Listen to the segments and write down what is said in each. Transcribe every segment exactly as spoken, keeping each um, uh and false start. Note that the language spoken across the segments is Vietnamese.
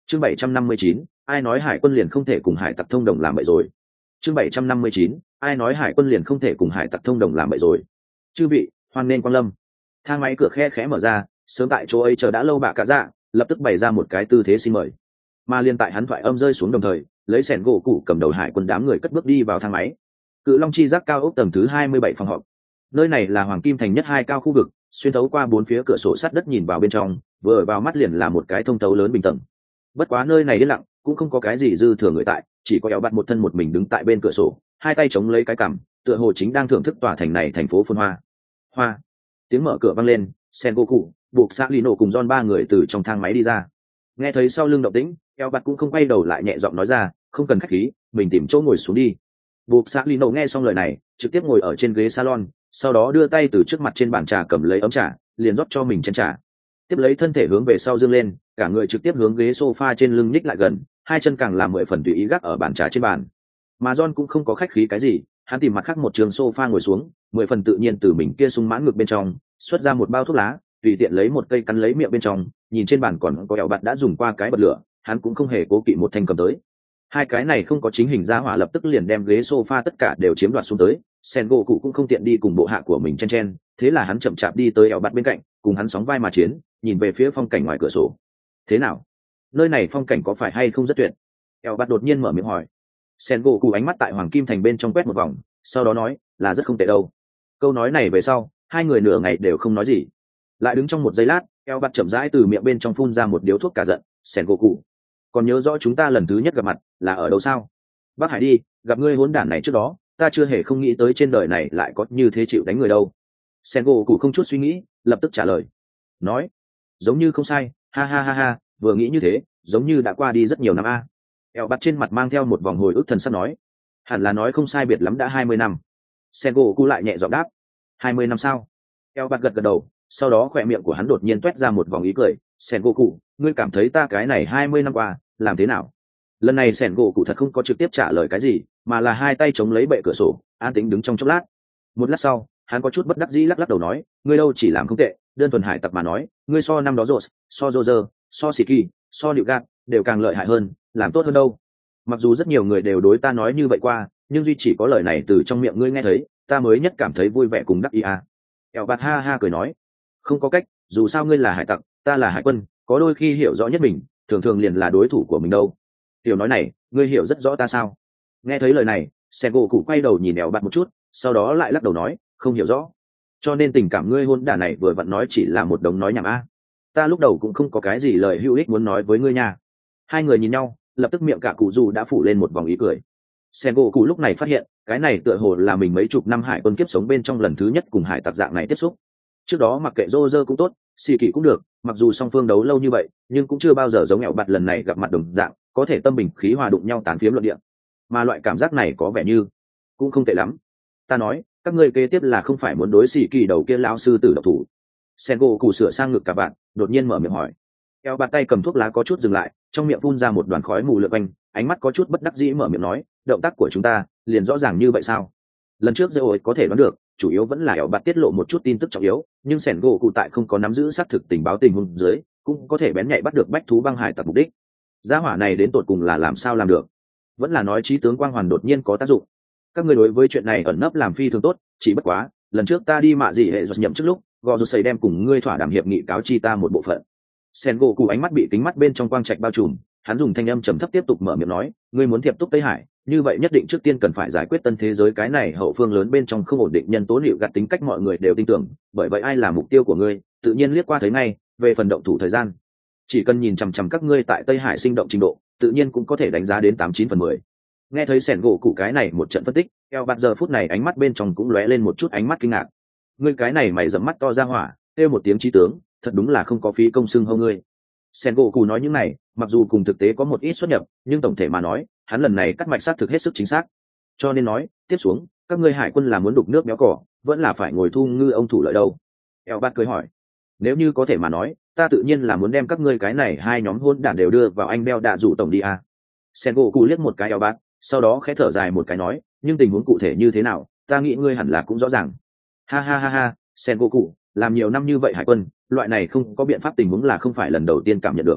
chương bảy trăm năm mươi chín, ai nói hải quân liền không thể cùng hải tặc thông đồng làm vậy rồi. chương bảy trăm năm mươi chín, ai nói hải quân liền không thể cùng hải tặc thông đồng làm vậy rồi. Chư vị, hoan nên quan lâm. Thang máy cửa khe khẽ mở ra, sớm tại chỗ ấy chờ đã lâu bạ cả dạ, lập tức bày ra một cái tư thế xin mời. Mà liên tại hắn thoại âm rơi xuống đồng thời, lấy sẻn gỗ cụ cầm đầu hải quân đám người cất bước đi vào thang máy. Cự Long chi giác cao ốc tầng thứ hai mươi bảy phòng họp. Nơi này là Hoàng Kim Thành nhất hai cao khu vực, xuyên thấu qua bốn phía cửa sổ sắt đất nhìn vào bên trong, vừa ở vào mắt liền là một cái thông thấu lớn bình tầng. Bất quá nơi này yên lặng, cũng không có cái gì dư thừa người tại, chỉ có éo bạt một thân một mình đứng tại bên cửa sổ, hai tay chống lấy cái cằm, tựa hồ chính đang thưởng thức tòa thành này thành phố phồn hoa. Hoa. Tiếng mở cửa vang lên, Sengoku, buộc xã Lino cùng John ba người từ trong thang máy đi ra. Nghe thấy sau lưng động tĩnh, éo bạt cũng không quay đầu lại nhẹ giọng nói ra, không cần khách khí, mình tìm chỗ ngồi xuống đi. Buộc xã Lino nghe xong lời này, trực tiếp ngồi ở trên ghế salon, sau đó đưa tay từ trước mặt trên bàn trà cầm lấy ấm trà, liền rót cho mình chén trà. Tiếp lấy thân thể hướng về sau dương lên, cả người trực tiếp hướng ghế sofa trên lưng nhích lại gần, hai chân càng làm mười phần tùy ý gác ở bàn trà trên bàn. Mà John cũng không có khách khí cái gì, hắn tìm mặt khác một trường sofa ngồi xuống, mười phần tự nhiên từ mình kia sung mãn ngực bên trong xuất ra một bao thuốc lá, tùy tiện lấy một cây cắn lấy miệng bên trong, nhìn trên bàn còn có kẹo bạt đã dùng qua cái bật lửa, hắn cũng không hề cố kỵ một thanh cầm tới. Hai cái này không có chính hình ra hỏa lập tức liền đem ghế sofa tất cả đều chiếm đoạt xuống tới. Sengoku cũng không tiện đi cùng bộ hạ của mình chen chen, thế là hắn chậm chạp đi tới eo bạt bên cạnh, cùng hắn sóng vai mà chiến, nhìn về phía phong cảnh ngoài cửa sổ. Thế nào, nơi này phong cảnh có phải hay không rất tuyệt? Eo bạt đột nhiên mở miệng hỏi. Sengoku ánh mắt tại Hoàng Kim Thành bên trong quét một vòng, sau đó nói là rất không tệ đâu. Câu nói này về sau, hai người nửa ngày đều không nói gì. Lại đứng trong một giây lát, eo bạt chậm rãi từ miệng bên trong phun ra một điếu thuốc cả giận. Sengoku, còn nhớ rõ chúng ta lần thứ nhất gặp mặt là ở đâu sao? Bắc Hải đi, gặp ngươi hỗn đản này trước đó, ta chưa hề không nghĩ tới trên đời này lại có như thế chịu đánh người đâu. Sengoku không chút suy nghĩ, lập tức trả lời. Nói, giống như không sai, ha ha ha ha, vừa nghĩ như thế, giống như đã qua đi rất nhiều năm a. Eo bắt trên mặt mang theo một vòng hồi ức thần sắc nói. Hẳn là nói không sai biệt lắm đã hai mươi năm. Sengoku lại nhẹ giọng đáp. hai mươi năm sao? Eo bắt gật gật đầu, sau đó khỏe miệng của hắn đột nhiên toét ra một vòng ý cười. Sengoku, ngươi cảm thấy ta cái này hai mươi năm qua, làm thế nào? Lần này Sengoku thật không có trực tiếp trả lời cái gì, mà là hai tay chống lấy bệ cửa sổ, an tĩnh đứng trong chốc lát. Một lát sau, hắn có chút bất đắc dĩ lắc lắc đầu nói, ngươi đâu chỉ làm không tệ, đơn thuần hải tặc mà nói, ngươi so năm đó rồi, so Roger, so Siki, so Liu Gạt, đều càng lợi hại hơn, làm tốt hơn đâu. Mặc dù rất nhiều người đều đối ta nói như vậy qua, nhưng duy chỉ có lời này từ trong miệng ngươi nghe thấy, ta mới nhất cảm thấy vui vẻ cùng đắc ý à. Eo bạt ha ha cười nói, không có cách, dù sao ngươi là hải tặc, ta là hải quân, có đôi khi hiểu rõ nhất mình, thường thường liền là đối thủ của mình đâu. Tiểu nói này, ngươi hiểu rất rõ ta sao? Nghe thấy lời này, Sengoku quay đầu nhìn Eo bạt một chút, sau đó lại lắc đầu nói, không hiểu rõ. Cho nên tình cảm ngươi hôn đả này vừa vặn nói chỉ là một đống nói nhảm a. Ta lúc đầu cũng không có cái gì lời hữu ích muốn nói với ngươi nha. Hai người nhìn nhau, lập tức miệng cả cụ dù đã phủ lên một vòng ý cười. Sengoku lúc này phát hiện, cái này tựa hồ là mình mấy chục năm hải quân kiếp sống bên trong lần thứ nhất cùng hải tặc dạng này tiếp xúc. Trước đó mặc kệ Roger cũng tốt, Siki cũng được, mặc dù song phương đấu lâu như vậy, nhưng cũng chưa bao giờ giống Eo bạt lần này gặp mặt đồng dạng, có thể tâm bình khí hòa đụng nhau tán phiếm luận địa. Mà loại cảm giác này có vẻ như cũng không tệ lắm. Ta nói, các ngươi kế tiếp là không phải muốn đối xì kỳ đầu kia lão sư tử độc thủ? Sengoku sửa sang ngực cả bạn, đột nhiên mở miệng hỏi. Eo bạt tay cầm thuốc lá có chút dừng lại, trong miệng phun ra một đoàn khói mù lượn quanh, ánh mắt có chút bất đắc dĩ mở miệng nói, động tác của chúng ta liền rõ ràng như vậy sao? Lần trước Zeoi có thể đoán được, chủ yếu vẫn là Eo bạt tiết lộ một chút tin tức trọng yếu, nhưng Sengoku tại không có nắm giữ xác thực tình báo tình huống dưới, cũng có thể bén nhạy bắt được bách thú băng hải tặc mục đích. Gia hỏa này đến tột cùng là làm sao làm được? Vẫn là nói trí tướng quang hoàn đột nhiên có tác dụng? Các người đối với chuyện này ẩn nấp làm phi thường tốt, chỉ bất quá lần trước ta đi mạ gì hệ giật nhậm trước lúc gò rút xây đem cùng ngươi thỏa đàm hiệp nghị cáo chi ta một bộ phận. Sengoku ánh mắt bị kính mắt bên trong quang trạch bao trùm, hắn dùng thanh âm trầm thấp tiếp tục mở miệng nói, ngươi muốn thiệp túc Tây Hải, như vậy nhất định trước tiên cần phải giải quyết tân thế giới cái này hậu phương lớn bên trong không ổn định nhân tố liệu gạt tính cách mọi người đều tin tưởng, bởi vậy ai là mục tiêu của ngươi, tự nhiên liếc qua thấy ngay. Về phần động thủ thời gian, chỉ cần nhìn chằm chằm các ngươi tại Tây Hải sinh động trình độ, tự nhiên cũng có thể đánh giá đến tám chín phần mười. Nghe thấy Sengoku cái này một trận phân tích, Eo bạt giờ phút này ánh mắt bên trong cũng lóe lên một chút ánh mắt kinh ngạc. Ngươi cái này mày dẫm mắt to ra hỏa, kêu một tiếng chí tướng, thật đúng là không có phí công xưng hô ngươi. Sengoku nói những này, mặc dù cùng thực tế có một ít xuất nhập, nhưng tổng thể mà nói, hắn lần này cắt mạch xác thực hết sức chính xác. Cho nên nói, tiếp xuống, các ngươi hải quân là muốn đục nước béo cỏ, vẫn là phải ngồi thu ngư ông thủ lợi đâu? Eo bạt cười hỏi. Nếu như có thể mà nói, ta tự nhiên là muốn đem các ngươi cái này hai nhóm hôn đản đều đưa vào anh beo đạ rủ tổng đi à. Sengoku liếc một cái Eo bạt, sau đó khẽ thở dài một cái nói, nhưng tình huống cụ thể như thế nào, ta nghĩ ngươi hẳn là cũng rõ ràng. Ha ha ha ha, Sengoku, làm nhiều năm như vậy hải quân, loại này không có biện pháp tình huống là không phải lần đầu tiên cảm nhận được.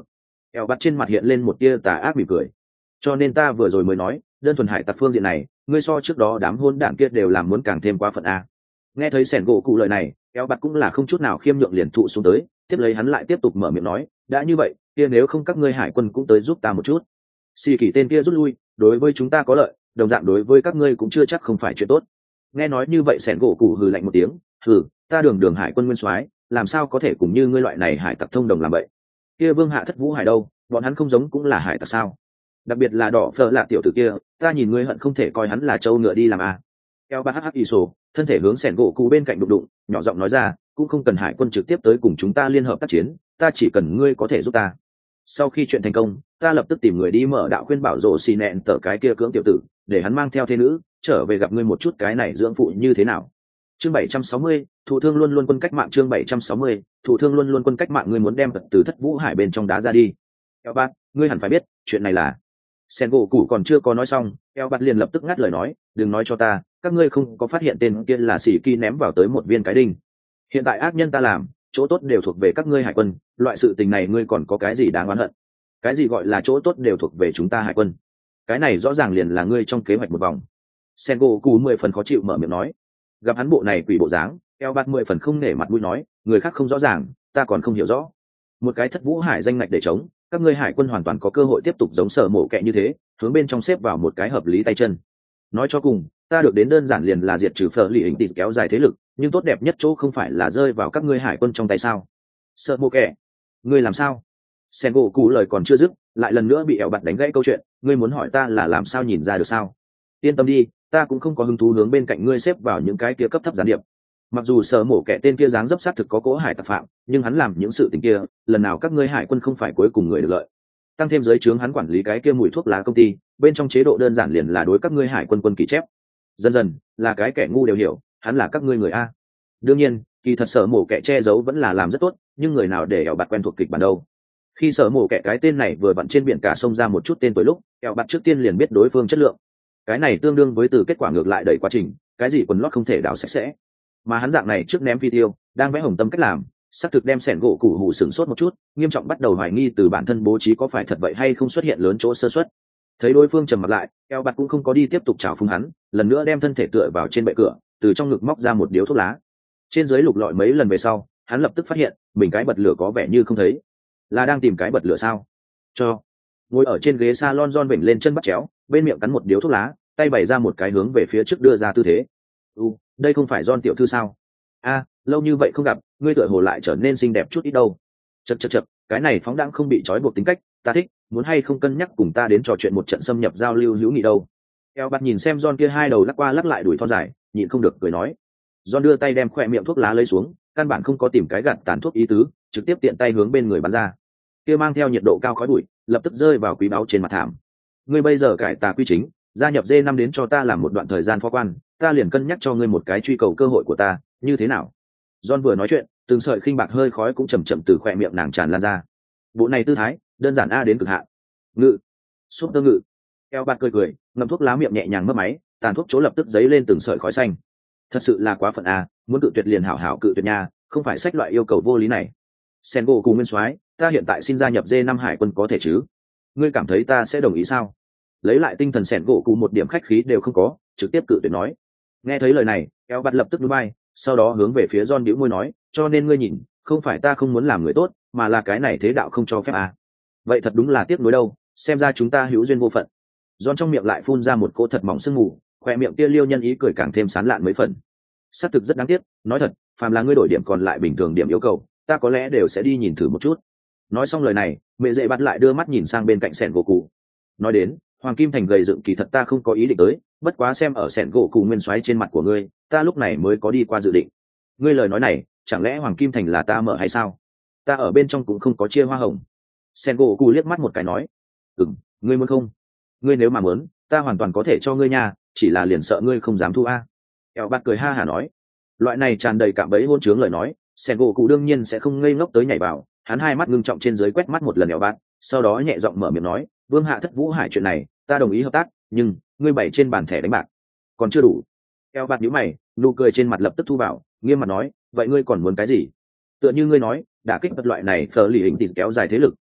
eo bắt trên mặt hiện lên một tia tà ác mỉm cười. Cho nên ta vừa rồi mới nói, đơn thuần hải tặc phương diện này, ngươi so trước đó đám hôn đảng kia đều làm muốn càng thêm quá phận a. Nghe thấy sẻn gỗ cụ lời này, eo bắt cũng là không chút nào khiêm nhượng liền thụ xuống tới, tiếp lấy hắn lại tiếp tục mở miệng nói, đã như vậy, kia nếu không các ngươi hải quân cũng tới giúp ta một chút. Xì kỳ tên kia rút lui, đối với chúng ta có lợi, đồng dạng đối với các ngươi cũng chưa chắc không phải chuyện tốt. Nghe nói như vậy sẻn gỗ cụ hừ lạnh một tiếng, hừ, ta đường đường hải quân nguyên soái, làm sao có thể cùng như ngươi loại này hải tặc thông đồng làm vậy? Kia vương hạ thất vũ hải đâu, bọn hắn không giống cũng là hải tặc sao? Đặc biệt là đỏ phở là tiểu tử kia, ta nhìn ngươi hận không thể coi hắn là trâu ngựa đi làm à. Eo ba hắc iso, thân thể hướng sẻn gỗ cụ bên cạnh đụng đụng, nhỏ giọng nói ra, cũng không cần hải quân trực tiếp tới cùng chúng ta liên hợp tác chiến, ta chỉ cần ngươi có thể giúp ta. Sau khi chuyện thành công, ta lập tức tìm người đi mở đạo khuyên bảo rồ xì nẹn tờ cái kia cưỡng tiểu tử, để hắn mang theo thế nữ trở về gặp ngươi một chút, cái này dưỡng phụ như thế nào? Chương bảy trăm sáu mươi, thủ thương luôn luôn quân cách mạng. Chương bảy trăm sáu mươi, thủ thương luôn luôn quân cách mạng. Ngươi muốn đem vật từ thất vũ hải bên trong đá ra đi. Eo bát, ngươi hẳn phải biết, chuyện này là. Sen gỗ cũ còn chưa có nói xong, Eo bát liền lập tức ngắt lời nói, đừng nói cho ta, các ngươi không có phát hiện tên kia là sĩ kỳ ném vào tới một viên cái đinh. Hiện tại ác nhân ta làm, chỗ tốt đều thuộc về các ngươi hải quân, loại sự tình này ngươi còn có cái gì đáng oán hận? Cái gì gọi là chỗ tốt đều thuộc về chúng ta hải quân? Cái này rõ ràng liền là ngươi trong kế hoạch một vòng. Sen gỗ cũ mười phần khó chịu mở miệng nói. Gặp hắn bộ này quỷ bộ dáng, eo bát mười phần không nể mặt mũi nói, người khác không rõ ràng, ta còn không hiểu rõ. Một cái thất vũ hải danh ngạch để chống, các ngươi hải quân hoàn toàn có cơ hội tiếp tục giống sở mổ kẹ như thế, hướng bên trong xếp vào một cái hợp lý tay chân. Nói cho cùng, ta được đến đơn giản liền là diệt trừ phở lì hình tịt kéo dài thế lực, nhưng tốt đẹp nhất chỗ không phải là rơi vào các ngươi hải quân trong tay sao? Sở mổ kẹ, ngươi làm sao? Sen gỗ cụ lời còn chưa dứt, lại lần nữa bị eo bát đánh gãy câu chuyện, ngươi muốn hỏi ta là làm sao nhìn ra được sao? Yên tâm đi, ta cũng không có hứng thú hướng bên cạnh ngươi xếp vào những cái kia cấp thấp gián điệp. Mặc dù sở mổ kẻ tên kia dáng dấp xác thực có cỗ hải tặc phạm, nhưng hắn làm những sự tình kia, lần nào các ngươi hải quân không phải cuối cùng người được lợi. Tăng thêm giới trướng hắn quản lý cái kia mùi thuốc lá công ty, bên trong chế độ đơn giản liền là đối các ngươi hải quân quân kỷ chép. Dần dần, là cái kẻ ngu đều hiểu, hắn là các ngươi người a. Đương nhiên, kỳ thật sở mổ kẻ che giấu vẫn là làm rất tốt, nhưng người nào để ẻo bạt quen thuộc kịch bản đâu. Khi sở mổ kẻ cái tên này vừa vặn trên biển cả sông ra một chút tên tuổi lúc, ẻo bạt trước tiên liền biết đối phương chất lượng. Cái này tương đương với từ kết quả ngược lại đẩy quá trình, cái gì quần lót không thể đào sạch sẽ. Mà hắn dạng này trước ném video, đang vẽ hồng tâm cách làm, xác thực đem sẻn gỗ củ hủ sửng sốt một chút, nghiêm trọng bắt đầu hoài nghi từ bản thân bố trí có phải thật vậy hay không xuất hiện lớn chỗ sơ suất. Thấy đối phương trầm mặt lại, eo bạt cũng không có đi tiếp tục chào phúng hắn, lần nữa đem thân thể tựa vào trên bệ cửa, từ trong ngực móc ra một điếu thuốc lá. Trên dưới lục lọi mấy lần về sau, hắn lập tức phát hiện mình cái bật lửa có vẻ như không thấy, là đang tìm cái bật lửa sao? Cho ngồi ở trên ghế salon John vểnh lên chân bắt chéo, bên miệng cắn một điếu thuốc lá, tay bày ra một cái hướng về phía trước đưa ra tư thế. U, đây không phải John tiểu thư sao? A, lâu như vậy không gặp, ngươi tựa hồ lại trở nên xinh đẹp chút ít đâu. Chậc chậc chậc, cái này phóng đãng không bị trói buộc tính cách, ta thích, muốn hay không cân nhắc cùng ta đến trò chuyện một trận xâm nhập giao lưu hữu nghị đâu. Eo bắt nhìn xem John kia hai đầu lắc qua lắc lại đuổi thon dài, nhịn không được cười nói. John đưa tay đem khỏe miệng thuốc lá lấy xuống, căn bản không có tìm cái gạt tàn thuốc ý tứ, trực tiếp tiện tay hướng bên người bắn ra. Kia mang theo nhiệt độ cao khói bụi, lập tức rơi vào quý báu trên mặt thảm. Ngươi bây giờ cải tà quy chính, gia nhập D năm đến cho ta làm một đoạn thời gian phó quan, ta liền cân nhắc cho ngươi một cái truy cầu cơ hội của ta, như thế nào? John vừa nói chuyện, từng sợi khinh bạc hơi khói cũng chậm chậm từ khóe miệng nàng tràn lan ra. Bộ này tư thái, đơn giản a đến cực hạn. Ngự, súp tơ ngự. Eo bạt cười cười, ngậm thuốc lá miệng nhẹ nhàng mấp máy, tàn thuốc chỗ lập tức dấy lên từng sợi khói xanh. Thật sự là quá phận a, muốn cự tuyệt liền hảo hảo cự tuyệt nha, không phải sách loại yêu cầu vô lý này. Sengo cùng Nguyên Soái, ta hiện tại xin gia nhập D năm hải quân có thể chứ? Ngươi cảm thấy ta sẽ đồng ý sao? Lấy lại tinh thần sẻn gỗ cụ một điểm khách khí đều không có, trực tiếp cự tuyệt nói. Nghe thấy lời này, eo bạt lập tức núi bay, sau đó hướng về phía John bĩu môi nói, cho nên ngươi nhìn, không phải ta không muốn làm người tốt, mà là cái này thế đạo không cho phép à. Vậy thật đúng là tiếc nuối đâu, xem ra chúng ta hữu duyên vô phận. John trong miệng lại phun ra một cỗ thật mỏng sương mù, khoe miệng kia liêu nhân ý cười càng thêm sán lạn mấy phần. Xác thực rất đáng tiếc, nói thật, phàm là ngươi đổi điểm còn lại bình thường điểm yêu cầu, ta có lẽ đều sẽ đi nhìn thử một chút. Nói xong lời này, mẹ dễ bắt lại đưa mắt nhìn sang bên cạnh sẻn gỗ cụ. Nói đến, Hoàng Kim Thành gầy dựng kỳ thật ta không có ý định tới, bất quá xem ở sẻn gỗ cụ Nguyên Soái trên mặt của ngươi, ta lúc này mới có đi qua dự định. Ngươi lời nói này, chẳng lẽ Hoàng Kim Thành là ta mở hay sao? Ta ở bên trong cũng không có chia hoa hồng. Sẻn gỗ cụ liếc mắt một cái nói, ừm, ngươi muốn không? Ngươi nếu mà muốn, ta hoàn toàn có thể cho ngươi nha, chỉ là liền sợ ngươi không dám thu a. Eo bạt cười ha hả nói, loại này tràn đầy cạm bẫy hôn chướng lời nói, sẻn gỗ cụ đương nhiên sẽ không ngây ngốc tới nhảy vào. Hắn hai mắt ngưng trọng trên dưới quét mắt một lần Eo bạt, sau đó nhẹ giọng mở miệng nói, Vương hạ thất vũ hải chuyện này, ta đồng ý hợp tác, nhưng ngươi bày trên bàn thẻ đánh bạc còn chưa đủ. Eo bạt nhíu mày, nụ cười trên mặt lập tức thu vào, nghiêm mặt nói, vậy ngươi còn muốn cái gì? Tựa như ngươi nói, đả kích vật loại này phở lì hình tịt kéo dài thế lực,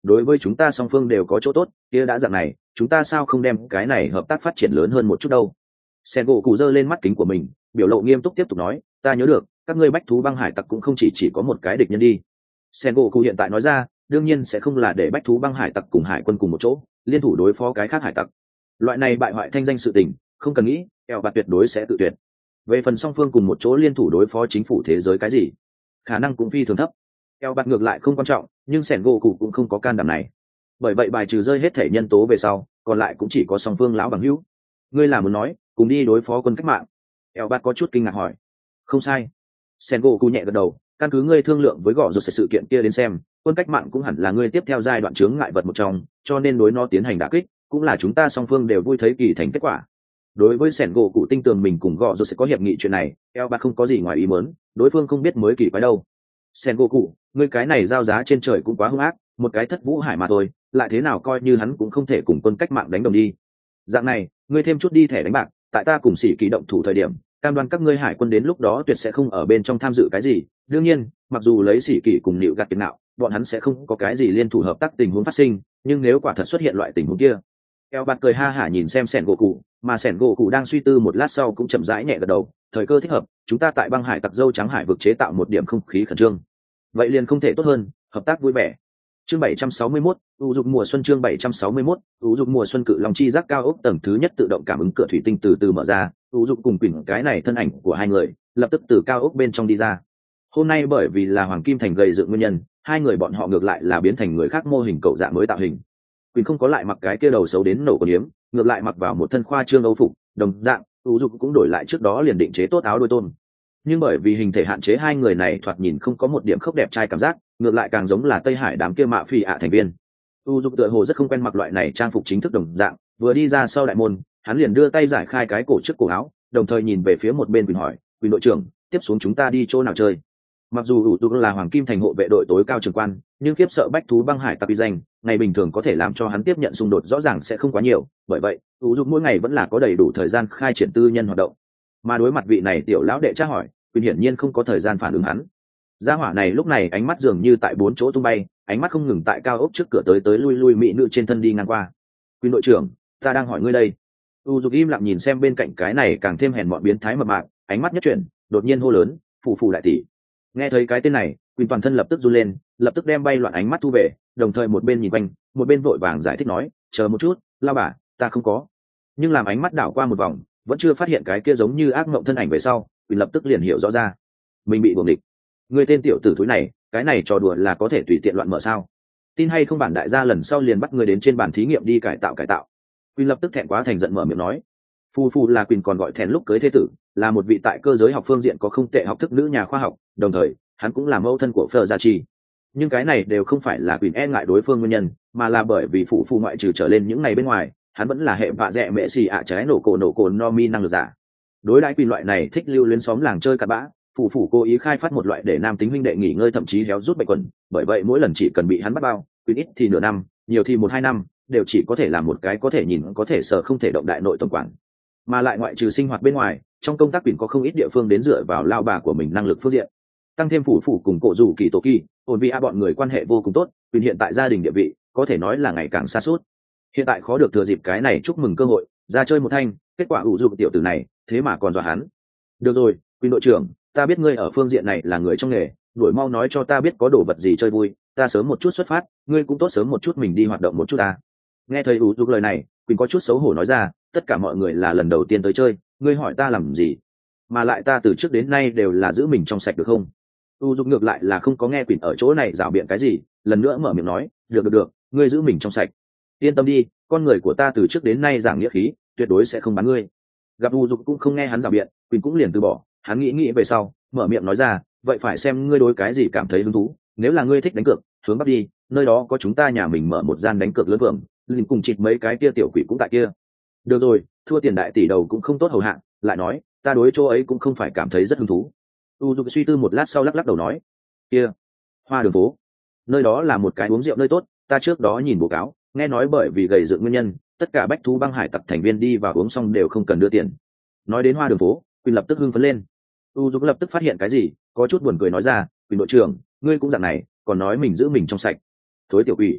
đối với chúng ta song phương đều có chỗ tốt, kia đã dạng này chúng ta sao không đem cái này hợp tác phát triển lớn hơn một chút đâu. Sen gỗ cụ giơ lên mắt kính của mình, biểu lộ nghiêm túc tiếp tục nói, ta nhớ được các ngươi bách thú băng hải tặc cũng không chỉ chỉ có một cái địch nhân đi. Sen gỗ cụ hiện tại nói ra đương nhiên sẽ không là để bách thú băng hải tặc cùng hải quân cùng một chỗ liên thủ đối phó cái khác hải tặc. Loại này bại hoại thanh danh sự tình không cần nghĩ, eo bạt tuyệt đối sẽ tự tuyệt. Về phần song phương cùng một chỗ liên thủ đối phó chính phủ thế giới cái gì, khả năng cũng phi thường thấp. Eo bạt ngược lại không quan trọng, nhưng sẻn gỗ cụ cũng không có can đảm này. Bởi vậy bài trừ rơi hết thể nhân tố về sau, còn lại cũng chỉ có song phương lão bằng hữu. Ngươi là muốn nói cùng đi đối phó quân cách mạng? Eo bạt có chút kinh ngạc hỏi. Không sai. Sẻn gỗ cụ nhẹ gật đầu, căn cứ ngươi thương lượng với gõ rồi sự kiện kia đến xem, quân cách mạng cũng hẳn là ngươi tiếp theo giai đoạn chướng ngại vật một trong, cho nên đối nó tiến hành đả kích cũng là chúng ta song phương đều vui thấy kỳ thành kết quả. Đối với sẻn gỗ cụ tin tưởng mình cùng gõ rồi sẽ có hiệp nghị chuyện này, eo bạt không có gì ngoài ý muốn, đối phương không biết mới kỳ quái đâu. Sẻn gỗ cụ, ngươi cái này giao giá trên trời cũng quá hung ác, một cái thất vũ hải mà thôi, lại thế nào coi như hắn cũng không thể cùng quân cách mạng đánh đồng đi. Dạng này ngươi thêm chút đi thẻ đánh bạc, tại ta cùng sĩ kỳ động thủ thời điểm, cam đoan các ngươi hải quân đến lúc đó tuyệt sẽ không ở bên trong tham dự cái gì. Đương nhiên mặc dù lấy sĩ kỳ cùng nịu gạt tiền nào, bọn hắn sẽ không có cái gì liên thủ hợp tác tình huống phát sinh, nhưng nếu quả thật xuất hiện loại tình huống kia. Eo bạt cười ha hả nhìn xem sẻn gỗ cụ, mà sẻn gỗ cụ đang suy tư một lát sau cũng chậm rãi nhẹ gật đầu, thời cơ thích hợp, chúng ta tại băng hải tặc dâu trắng hải vực chế tạo một điểm không khí khẩn trương, vậy liền không thể tốt hơn, hợp tác vui vẻ. Chương bảy trăm sáu mươi mốt, ưu dục mùa xuân. Chương bảy trăm sáu mươi mốt, ưu dục mùa xuân. Cự long chi giác cao ốc tầng thứ nhất tự động cảm ứng cửa thủy tinh từ từ mở ra, ưu dục cùng quỳnh cái này thân ảnh của hai người lập tức từ cao ốc bên trong đi ra. Hôm nay bởi vì là hoàng kim thành gây dựng nguyên nhân, hai người bọn họ ngược lại là biến thành người khác mô hình cậu dạng mới tạo hình. Quỳnh không có lại mặc cái kia đầu xấu đến nổ còn yếm, ngược lại mặc vào một thân khoa trương âu phục, đồng dạng ưu dục cũng đổi lại trước đó liền định chế tốt áo đôi tôn. Nhưng bởi vì hình thể hạn chế, hai người này thoạt nhìn không có một điểm khốc đẹp trai cảm giác, ngược lại càng giống là Tây Hải đám kia mạ phỉ ạ thành viên. U dục tựa hồ rất không quen mặc loại này trang phục chính thức đồng dạng, vừa đi ra sau đại môn, hắn liền đưa tay giải khai cái cổ trước cổ áo, đồng thời nhìn về phía một bên Quỳnh hỏi, Quỳnh đội trưởng, tiếp xuống chúng ta đi chỗ nào chơi? Mặc dù U dục là hoàng kim thành hộ vệ đội tối cao trưởng quan, nhưng khiếp sợ bách thú băng hải tặc uy danh, ngày bình thường có thể làm cho hắn tiếp nhận xung đột rõ ràng sẽ không quá nhiều, bởi vậy U dục mỗi ngày vẫn là có đầy đủ thời gian khai triển tư nhân hoạt động. Mà đối mặt vị này tiểu lão đệ tra hỏi, Quỳnh hiển nhiên không có thời gian phản ứng hắn. Gia hỏa này lúc này ánh mắt dường như tại bốn chỗ tung bay, ánh mắt không ngừng tại cao ốc trước cửa tới tới lui lui mỹ nữ trên thân đi ngang qua. Quỳnh đội trưởng, ta đang hỏi ngươi đây. U dục im lặng nhìn xem bên cạnh cái này càng thêm hèn mọn biến thái mập mạp, ánh mắt nhất chuyển, đột nhiên hô lớn, phù phù đại tỷ. Nghe thấy cái tên này, Quỳnh toàn thân lập tức run lên, lập tức đem bay loạn ánh mắt thu về, đồng thời một bên nhìn quanh, một bên vội vàng giải thích nói, chờ một chút, lao bà, ta không có. Nhưng làm ánh mắt đảo qua một vòng, vẫn chưa phát hiện cái kia giống như ác mộng thân ảnh về sau, Quỳnh lập tức liền hiểu rõ ra, mình bị buồng địch. Người tên tiểu tử thúi này, cái này trò đùa là có thể tùy tiện loạn mở sao? Tin hay không bản đại gia lần sau liền bắt người đến trên bàn thí nghiệm đi cải tạo cải tạo. Quỳnh lập tức thẹn quá thành giận mở miệng nói. Phu phu là Quỳnh còn gọi thẹn lúc cưới thế tử, là một vị tại cơ giới học phương diện có không tệ học thức nữ nhà khoa học, đồng thời hắn cũng là mẫu thân của Phở Gia Chi. Nhưng cái này đều không phải là Quỳnh e ngại đối phương nguyên nhân, mà là bởi vì phụ phu ngoại trừ trở lên những ngày bên ngoài, hắn vẫn là hệ vạ dẹ mẹ xì ạ trái nổ cổ nổ cổ no mi năng lực giả. Đối đãi Quỳnh loại này thích lưu luyến xóm làng chơi cặn bã, phủ phủ cố ý khai phát một loại để nam tính huynh đệ nghỉ ngơi thậm chí héo rút bệnh quần, bởi vậy mỗi lần chỉ cần bị hắn bắt bao, Quỳnh ít thì nửa năm, nhiều thì một hai năm, đều chỉ có thể làm một cái có thể nhìn có thể sờ không thể động đại nội tổng quản. Mà lại ngoại trừ sinh hoạt bên ngoài, trong công tác Quỳnh có không ít địa phương đến dựa vào lao bà của mình năng lực phương diện. Tăng thêm phủ phủ cùng cổ rủ kỳ tổ kỳ, ổn vì a bọn người quan hệ vô cùng tốt, Quỳnh hiện tại gia đình địa vị có thể nói là ngày càng xa suốt. Hiện tại khó được thừa dịp cái này chúc mừng cơ hội, ra chơi một thanh, kết quả ủ dụ tiểu tử này, thế mà còn dọa hắn. Được rồi, Quỳnh đội trưởng, ta biết ngươi ở phương diện này là người trong nghề, đuổi mau nói cho ta biết có đồ vật gì chơi vui, ta sớm một chút xuất phát, ngươi cũng tốt sớm một chút mình đi hoạt động một chút ta. Nghe thấy ủ dụ lời này, Quỳnh có chút xấu hổ nói ra, tất cả mọi người là lần đầu tiên tới chơi, ngươi hỏi ta làm gì? Mà lại ta từ trước đến nay đều là giữ mình trong sạch được không? U dục ngược lại là không có nghe Quỳnh ở chỗ này rảo biện cái gì, lần nữa mở miệng nói, được được được, ngươi giữ mình trong sạch. Yên tâm đi, con người của ta từ trước đến nay giảng nghĩa khí, tuyệt đối sẽ không bắn ngươi. Gặp U dục cũng không nghe hắn rảo biện, Quỳnh cũng liền từ bỏ, hắn nghĩ nghĩ về sau, mở miệng nói ra, vậy phải xem ngươi đối cái gì cảm thấy hứng thú, nếu là ngươi thích đánh cược, hướng bắc đi, nơi đó có chúng ta nhà mình mở một gian đánh cược lớn vượng, liền cùng chịt mấy cái kia tiểu quỷ cũng tại kia. Được rồi, thua tiền đại tỷ đầu cũng không tốt hầu hạ, lại nói, ta đối chỗ ấy cũng không phải cảm thấy rất hứng thú. U dục suy tư một lát sau lắc lắc đầu nói, kia, hoa đường phố, nơi đó là một cái uống rượu nơi tốt, ta trước đó nhìn báo cáo, nghe nói bởi vì gầy dựng nguyên nhân, tất cả bách thú băng hải tặc thành viên đi và uống xong đều không cần đưa tiền. Nói đến hoa đường phố, Quỳnh lập tức hưng phấn lên. U dục lập tức phát hiện cái gì, có chút buồn cười nói ra, Quỳnh đội trưởng, ngươi cũng dạng này, còn nói mình giữ mình trong sạch. Thối tiểu quỷ.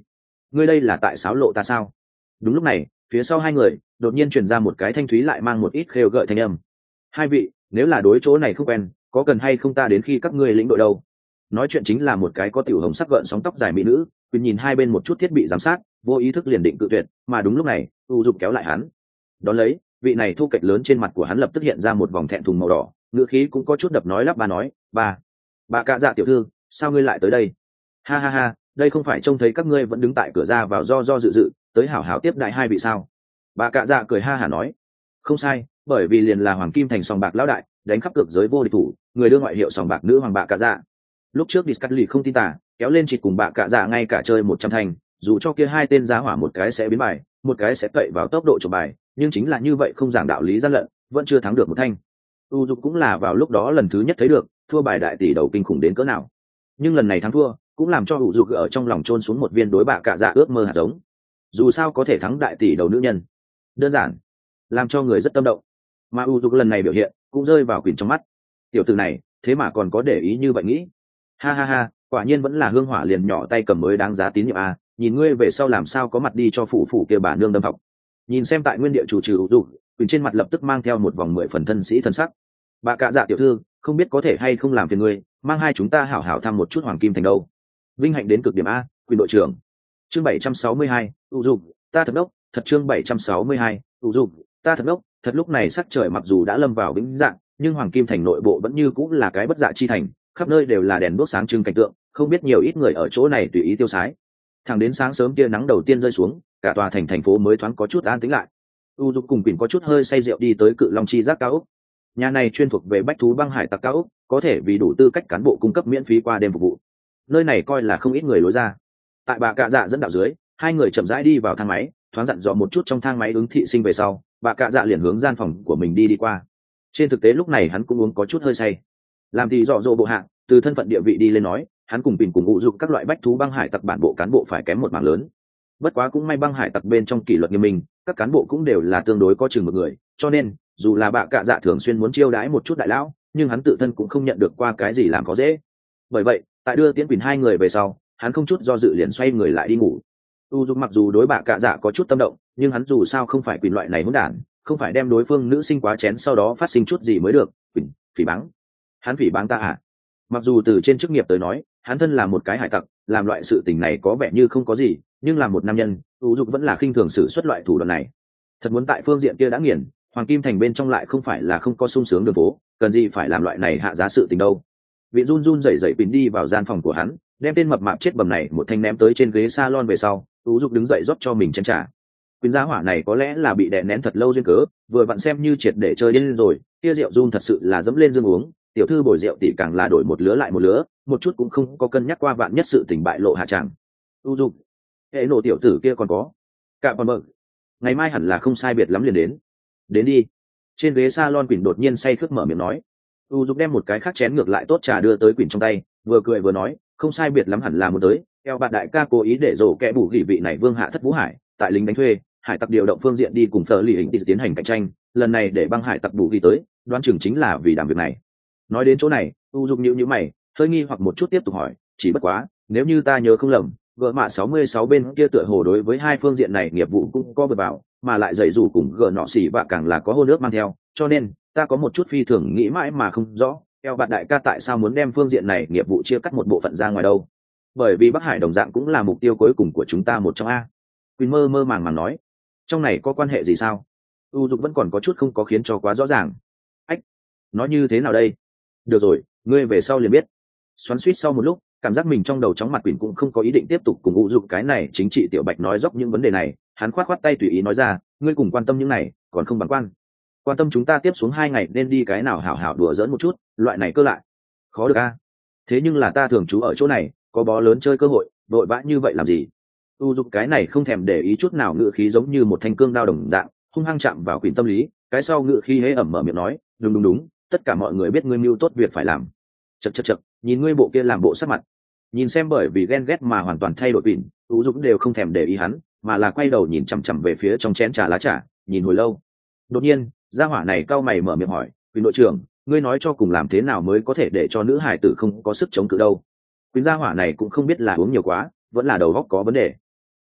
ngươi đây là tại sáo lộ ta sao? Đúng lúc này, phía sau hai người đột nhiên truyền ra một cái thanh thúy lại mang một ít khêu gợi thanh âm. Hai vị, nếu là đối chỗ này không quen, có cần hay không ta đến khi các ngươi lĩnh đội đâu? Nói chuyện chính là một cái có tiểu hồng sắc gợn sóng tóc dài mỹ nữ. Quyền nhìn hai bên một chút thiết bị giám sát, vô ý thức liền định cự tuyệt, mà đúng lúc này u dục kéo lại hắn. Đón lấy, vị này thu kệch lớn trên mặt của hắn lập tức hiện ra một vòng thẹn thùng màu đỏ, ngữ khí cũng có chút đập nói lắp ba nói, ba bà cạ dạ tiểu thư, sao ngươi lại tới đây? Ha ha ha, đây không phải trông thấy các ngươi vẫn đứng tại cửa ra vào do do dự dự, tới hảo hảo tiếp đại hai vị sao? Bà cạ dạ cười ha hả nói, không sai, bởi vì liền là hoàng kim thành sòng bạc lão đại, đánh khắp cực giới vô địch thủ, người đưa ngoại hiệu sòng bạc nữ hoàng bà cạ dạ. Lúc trước Discutly không tin tả, kéo lên chịt cùng bà cạ dạ ngay cả chơi một trăm thành, dù cho kia hai tên giá hỏa một cái sẽ biến bài, một cái sẽ cậy vào tốc độ chụp bài, nhưng chính là như vậy không giảng đạo lý gian lận, vẫn chưa thắng được một thanh. U dục cũng là vào lúc đó lần thứ nhất thấy được thua bài đại tỷ đầu kinh khủng đến cỡ nào, nhưng lần này thắng thua cũng làm cho U dục ở trong lòng chôn xuống một viên đối bạ cạ dạ ước mơ hạt giống. Dù sao có thể thắng đại tỷ đầu nữ nhân, đơn giản làm cho người rất tâm động, mà U dục lần này biểu hiện cũng rơi vào quỷ trong mắt. Tiểu tử này thế mà còn có để ý như vậy nghĩ. Ha ha ha, quả nhiên vẫn là hương hỏa liền nhỏ tay cầm mới đáng giá tín nhiệm a. Nhìn ngươi về sau làm sao có mặt đi cho phụ phụ kia bà nương đâm học. Nhìn xem tại nguyên địa chủ trừ U dục, quyền trên mặt lập tức mang theo một vòng mười phần thân sĩ thân sắc. Bà cạ dạ tiểu thư, không biết có thể hay không làm phiền ngươi mang hai chúng ta hảo hảo thăm một chút hoàng kim thành đâu. Vinh hạnh đến cực điểm a, quyền đội trưởng. Chương bảy trăm sáu mươi hai, U dục, ta thật đốc, thật chương bảy trăm sáu mươi hai, U dục, ta thật đốc, thật lúc này sắc trời mặc dù đã lâm vào vĩnh dạng, nhưng hoàng kim thành nội bộ vẫn như cũng là cái bất dạ chi thành, khắp nơi đều là đèn đuốc sáng trưng cảnh tượng, không biết nhiều ít người ở chỗ này tùy ý tiêu sái. Thẳng đến sáng sớm tia nắng đầu tiên rơi xuống, cả tòa thành thành phố mới thoáng có chút an tĩnh lại. U dục cùng Quỳnh có chút hơi say rượu đi tới Cự Long Chi Giác cao ốc. Nhà này chuyên thuộc về bách thú băng hải tặc cao ốc, có thể vì đủ tư cách cán bộ cung cấp miễn phí qua đêm phục vụ. Nơi này coi là không ít người lối ra. Tại bà cạ dạ dẫn đạo dưới, hai người chậm rãi đi vào thang máy, thoáng dặn dò một chút trong thang máy ứng thị sinh về sau, bà cạ dạ liền hướng gian phòng của mình đi đi qua. Trên thực tế lúc này hắn cũng uống có chút hơi say. Làm thì dọ dỗ bộ hạng, từ thân phận địa vị đi lên nói, hắn cùng Quỳnh cùng ngụ dục các loại bách thú băng hải tặc bản bộ cán bộ phải kém một mảng lớn. Bất quá cũng may băng hải tặc bên trong kỷ luật nghiêm minh, các cán bộ cũng đều là tương đối có chừng một người, cho nên dù là bà cạ dạ thường xuyên muốn chiêu đãi một chút đại lão, nhưng hắn tự thân cũng không nhận được qua cái gì làm có dễ. Bởi vậy tại đưa tiễn Quỳnh hai người về sau, hắn không chút do dự liền xoay người lại đi ngủ. U dục mặc dù đối bà cạ dạ có chút tâm động, nhưng hắn dù sao không phải Quỳnh loại này hỗn đản, không phải đem đối phương nữ sinh quá chén sau đó phát sinh chút gì mới được. Quỳnh phỉ báng, hắn phỉ báng ta à? Mặc dù từ trên chức nghiệp tới nói, hắn thân là một cái hải tặc, làm loại sự tình này có vẻ như không có gì, nhưng là một nam nhân, U dục vẫn là khinh thường xử xuất loại thủ đoạn này. Thật muốn tại phương diện kia đã nghiền, hoàng kim thành bên trong lại không phải là không có sung sướng đường phố, cần gì phải làm loại này hạ giá sự tình đâu. Vị run run rẩy rẩy Quỳnh đi vào gian phòng của hắn, đem tên mập mạp chết bầm này một thanh ném tới trên ghế salon về sau, U dục đứng dậy rót cho mình chén trà. Quỳnh giá hỏa này có lẽ là bị đè nén thật lâu duyên cớ, vừa vặn xem như triệt để chơi điên rồi, kia rượu run thật sự là dẫm lên dương uống, tiểu thư bồi rượu tỷ càng là đổi một lứa lại một lứa, một chút cũng không có cân nhắc qua vạn nhất sự tình bại lộ hạ tràng. U dục, hệ nổ tiểu tử kia còn có cạm còn bờ, ngày mai hẳn là không sai biệt lắm liền đến. Đến đi. Trên ghế salon Quỳnh đột nhiên say khướt mở miệng nói. U dục đem một cái khác chén ngược lại tốt trà đưa tới Quỳnh trong tay, vừa cười vừa nói, không sai biệt lắm hẳn là muốn tới. Eo bạn đại ca cố ý để rổ kẻ bù gỉ vị này Vương Hạ Thất Vũ Hải, tại lính đánh thuê, hải tặc điều động phương diện đi cùng Phở Lì Hình tiến hành cạnh tranh, lần này để băng hải tặc bù gỉ tới, đoán chừng chính là vì làm việc này. Nói đến chỗ này, U dục nhíu nhíu mày, hơi nghi hoặc một chút tiếp tục hỏi, chỉ bất quá, nếu như ta nhớ không lầm, gỡ mạ sáu mươi sáu bên kia tựa hồ đối với hai phương diện này nghiệp vụ cũng có bờ vào, mà lại dạy dù cùng gỡ nọ xỉ và càng là có hôn ước mang theo, cho nên ta có một chút phi thường nghĩ mãi mà không rõ, eo bạn đại ca tại sao muốn đem phương diện này nghiệp vụ chia cắt một bộ phận ra ngoài đâu? Bởi vì Bắc Hải đồng dạng cũng là mục tiêu cuối cùng của chúng ta một trong a. Quỳnh mơ mơ màng màng nói, trong này có quan hệ gì sao? U dục vẫn còn có chút không có khiến cho quá rõ ràng. Ách, nói như thế nào đây? Được rồi, ngươi về sau liền biết. Xoắn suýt sau một lúc, cảm giác mình trong đầu chóng mặt Quỳnh cũng không có ý định tiếp tục cùng U dục cái này chính trị tiểu bạch nói dốc những vấn đề này, hắn khoát khoát tay tùy ý nói ra, ngươi cùng quan tâm những này, còn không bằng quan. Quan tâm chúng ta tiếp xuống hai ngày nên đi cái nào hảo hảo đùa giỡn một chút, loại này cơ lại. Khó được a. Thế nhưng là ta thường trú ở chỗ này, có bó lớn chơi cơ hội, vội vã như vậy làm gì? U dục cái này không thèm để ý chút nào, ngự khí giống như một thanh cương đao đồng dạng, hung hăng chạm vào Quỳnh tâm lý, cái sau ngự khí hễ ẩm mở miệng nói, đúng đúng đúng, tất cả mọi người biết ngươi mưu tốt việc phải làm. Chậc chậc chậc, nhìn ngươi bộ kia làm bộ sắc mặt. Nhìn xem bởi vì ghen ghét mà hoàn toàn thay đổi Quỳnh, U dục đều không thèm để ý hắn, mà là quay đầu nhìn chằm chằm về phía trong chén trà lá trà, nhìn hồi lâu. Đột nhiên, gia hỏa này cau mày mở miệng hỏi, Quỳnh đội trưởng, ngươi nói cho cùng làm thế nào mới có thể để cho nữ hải tử không có sức chống cự đâu? Quỳnh gia hỏa này cũng không biết là uống nhiều quá, vẫn là đầu óc có vấn đề.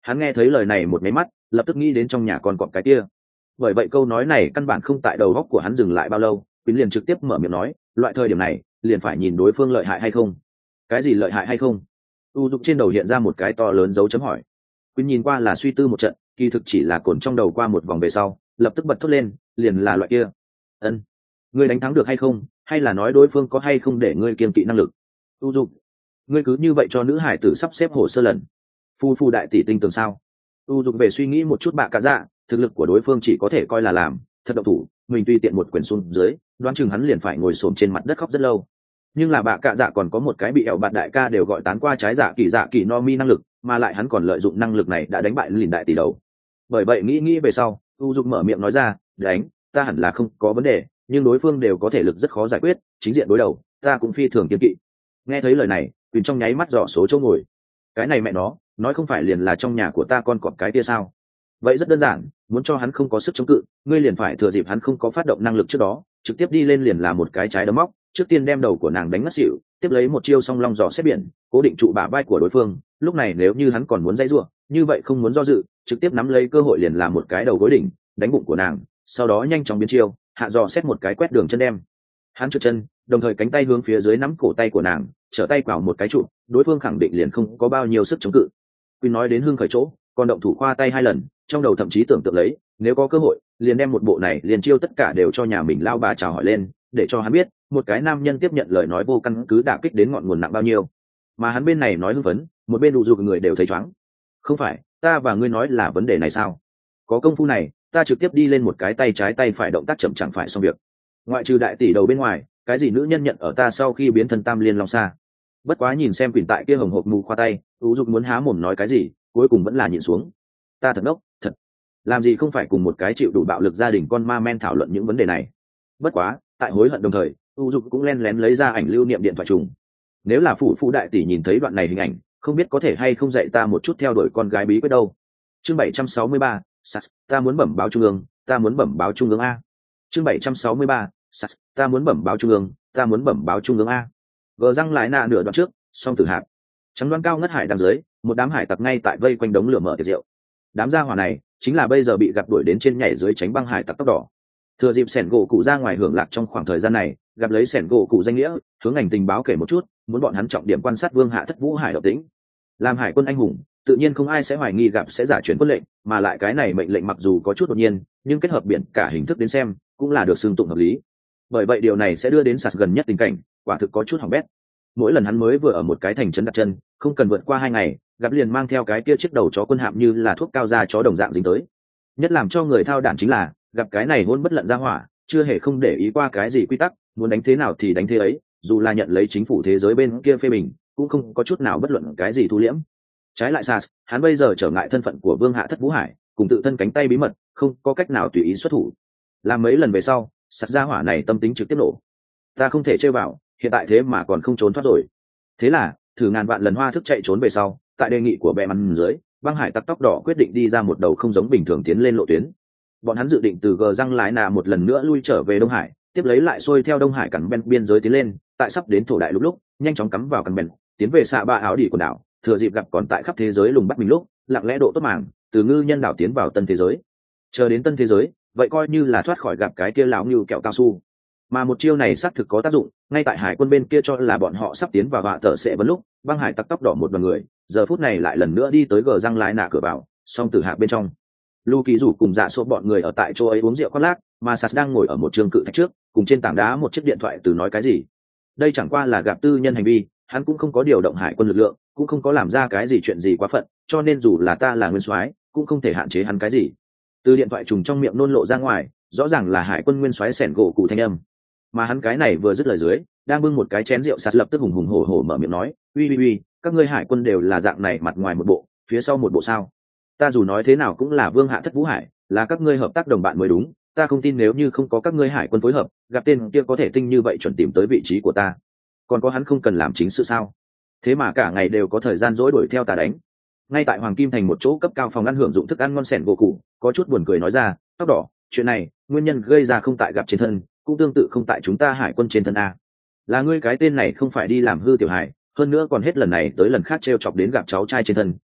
Hắn nghe thấy lời này một máy mắt, lập tức nghĩ đến trong nhà con cọp cái kia. Bởi vậy câu nói này căn bản không tại đầu óc của hắn dừng lại bao lâu, Quỳnh liền trực tiếp mở miệng nói, loại thời điểm này liền phải nhìn đối phương lợi hại hay không. Cái gì lợi hại hay không? U dục trên đầu hiện ra một cái to lớn dấu chấm hỏi. Quỳnh nhìn qua là suy tư một trận, kỳ thực chỉ là cồn trong đầu qua một vòng về sau, lập tức bật thốt lên, liền là loại kia. Ân, ngươi đánh thắng được hay không, hay là nói đối phương có hay không để ngươi kiên kỵ năng lực? U dục, ngươi cứ như vậy cho nữ hải tử sắp xếp hồ sơ lần. Phu phu đại tỷ tinh tường sao? U dục về suy nghĩ một chút bạ cả dạ, thực lực của đối phương chỉ có thể coi là làm thật độc thủ, mình tùy tiện một quyền xuống dưới, đoán chừng hắn liền phải ngồi xổm trên mặt đất khóc rất lâu. Nhưng là bạ cả dạ còn có một cái bị ẻo bạt đại ca đều gọi tán qua trái dạ kỳ dạ kỳ no mi năng lực, mà lại hắn còn lợi dụng năng lực này đã đánh bại lìn đại tỷ đầu. Bởi vậy nghĩ nghĩ về sau, U dục mở miệng nói ra, đánh ta hẳn là không có vấn đề, nhưng đối phương đều có thể lực rất khó giải quyết, chính diện đối đầu ta cũng phi thường kiên kỵ. Nghe thấy lời này, Tuyền trong nháy mắt dò số chỗ ngồi. Cái này mẹ nó, nói không phải liền là trong nhà của ta con cọp cái kia sao? Vậy rất đơn giản, muốn cho hắn không có sức chống cự, ngươi liền phải thừa dịp hắn không có phát động năng lực trước đó, trực tiếp đi lên liền là một cái trái đấm móc, trước tiên đem đầu của nàng đánh ngất xỉu, tiếp lấy một chiêu song long giò xét biển, cố định trụ bả vai của đối phương. Lúc này nếu như hắn còn muốn dây rủa, như vậy không muốn do dự, trực tiếp nắm lấy cơ hội liền làm một cái đầu gối đỉnh, đánh bụng của nàng, sau đó nhanh chóng biến chiêu, hạ giò xét một cái quét đường chân đem. Hắn trượt chân, đồng thời cánh tay hướng phía dưới nắm cổ tay của nàng, trở tay vào một cái trụ, đối phương khẳng định liền không có bao nhiêu sức chống cự. Quy nói đến hương khởi chỗ, còn động thủ khoa tay hai lần, trong đầu thậm chí tưởng tượng lấy, nếu có cơ hội, liền đem một bộ này liền chiêu tất cả đều cho nhà mình lao bà chào hỏi lên, để cho hắn biết, một cái nam nhân tiếp nhận lời nói vô căn cứ đả kích đến ngọn nguồn nặng bao nhiêu. Mà hắn bên này nói hưng phấn, một bên đủ dù người đều thấy choáng. Không phải, ta và ngươi nói là vấn đề này sao? Có công phu này, ta trực tiếp đi lên một cái tay trái tay phải động tác chậm chẳng phải xong việc. Ngoại trừ đại tỷ đầu bên ngoài, cái gì nữ nhân nhận ở ta sau khi biến thân tam liên long xa. Bất quá nhìn xem Quỳnh tại kia hồng hộc mù khoa tay, U dục muốn há mồm nói cái gì, cuối cùng vẫn là nhịn xuống. Ta thật ngốc, thật. Làm gì không phải cùng một cái chịu đủ bạo lực gia đình con ma men thảo luận những vấn đề này. Bất quá, tại hối hận đồng thời, U dục cũng len lén lấy ra ảnh lưu niệm điện thoại trùng. Nếu là phụ phụ đại tỷ nhìn thấy đoạn này hình ảnh, không biết có thể hay không dạy ta một chút theo đuổi con gái bí quyết đâu. Chương bảy trăm sáu mươi ba, Sas, ta muốn bẩm báo trung ương, ta muốn bẩm báo trung ương a. Chương bảy trăm sáu mươi ba, Sas, ta muốn bẩm báo trung ương, ta muốn bẩm báo trung ương a. Gờ răng lại nạ nửa đoạn trước, song tử hạt. Trắng đoan cao ngất hải đằng dưới, một đám hải tặc ngay tại vây quanh đống lửa mở tiệc rượu. Đám gia hỏa này chính là bây giờ bị gặp đuổi đến trên nhảy dưới tránh băng hải tặc tóc đỏ. Thừa dịp sẻn gỗ cụ ra ngoài hưởng lạc trong khoảng thời gian này, gặp lấy sẻn gỗ cụ danh nghĩa, hướng ngành tình báo kể một chút, muốn bọn hắn trọng điểm quan sát vương hạ thất vũ hải động tĩnh. Làm hải quân anh hùng, tự nhiên không ai sẽ hoài nghi gặp sẽ giả chuyển quân lệnh, mà lại cái này mệnh lệnh mặc dù có chút đột nhiên, nhưng kết hợp biển cả hình thức đến xem, cũng là được xưng tụng hợp lý. Bởi vậy điều này sẽ đưa đến sạt gần nhất tình cảnh, quả thực có chút hỏng bét. Mỗi lần hắn mới vừa ở một cái thành trấn đặt chân, không cần vượt qua hai ngày, gặp liền mang theo cái kia chiếc đầu chó quân hạm như là thuốc cao da chó đồng dạng dính tới. Nhất làm cho người thao đản chính là, gặp cái này ngôn bất lận ra hỏa, chưa hề không để ý qua cái gì quy tắc, muốn đánh thế nào thì đánh thế ấy, dù là nhận lấy chính phủ thế giới bên kia phê bình, cũng không có chút nào bất luận cái gì thu liễm. Trái lại Sas, hắn bây giờ trở ngại thân phận của vương hạ thất vũ hải, cùng tự thân cánh tay bí mật, không có cách nào tùy ý xuất thủ. Làm mấy lần về sau, sạt ra hỏa này tâm tính trực tiếp nổ. Ta không thể chơi vào, hiện tại thế mà còn không trốn thoát rồi. Thế là, thử ngàn vạn lần hoa thức chạy trốn về sau, tại đề nghị của bè măn dưới, băng hải tặc tóc đỏ quyết định đi ra một đầu không giống bình thường tiến lên lộ tuyến. Bọn hắn dự định từ gờ răng lái nà một lần nữa lui trở về Đông Hải, tiếp lấy lại xuôi theo Đông Hải cắn bên biên giới tiến lên, tại sắp đến thổ đại lúc lúc, nhanh chóng cắm vào cắn bèn, tiến về xạ ba áo đỉ quần đảo, thừa dịp gặp còn tại khắp thế giới lùng bắt mình lúc, lặng lẽ độ tốt màng, từ ngư nhân đảo tiến vào tân thế giới. Chờ đến tân thế giới, vậy coi như là thoát khỏi gặp cái kia lão như kẹo cao su. Mà một chiêu này xác thực có tác dụng, ngay tại hải quân bên kia cho là bọn họ sắp tiến vào họa tở sẽ vấn lúc, băng hải tặc tóc đỏ một đoàn người, giờ phút này lại lần nữa đi tới gờ răng lái nạ cửa vào, song tử hạ bên trong. Lu Kỳ rủ cùng dạ số bọn người ở tại chỗ ấy uống rượu khoác lác, mà Sas đang ngồi ở một trường cự thạch trước, cùng trên tảng đá một chiếc điện thoại từ nói cái gì. Đây chẳng qua là gặp tư nhân hành vi, hắn cũng không có điều động hải quân lực lượng, cũng không có làm ra cái gì chuyện gì quá phận, cho nên dù là ta là nguyên soái, cũng không thể hạn chế hắn cái gì. Từ điện thoại trùng trong miệng nôn lộ ra ngoài, rõ ràng là hải quân nguyên soái sẻn gỗ cụ thanh âm. Mà hắn cái này vừa dứt lời dưới, đang bưng một cái chén rượu Sas lập tức hùng hùng hổ hổ mở miệng nói, uy uy uy, các ngươi hải quân đều là dạng này, mặt ngoài một bộ, phía sau một bộ sao? Ta dù nói thế nào cũng là vương hạ thất vũ hải, là các ngươi hợp tác đồng bạn mới đúng, ta không tin nếu như không có các ngươi hải quân phối hợp, gặp tên kia có thể tinh như vậy chuẩn tìm tới vị trí của ta. Còn có hắn không cần làm chính sự sao? Thế mà cả ngày đều có thời gian dỗi đuổi theo ta đánh. Ngay tại Hoàng Kim Thành một chỗ cấp cao phòng ăn hưởng dụng thức ăn ngon sẻn gỗ cụ, có chút buồn cười nói ra, tóc đỏ, chuyện này, nguyên nhân gây ra không tại gặp trên thân, cũng tương tự không tại chúng ta hải quân trên thân a. Là ngươi cái tên này không phải đi làm hư tiểu hải, hơn nữa còn hết lần này tới lần khác trêu chọc đến gặp cháu trai trên thân,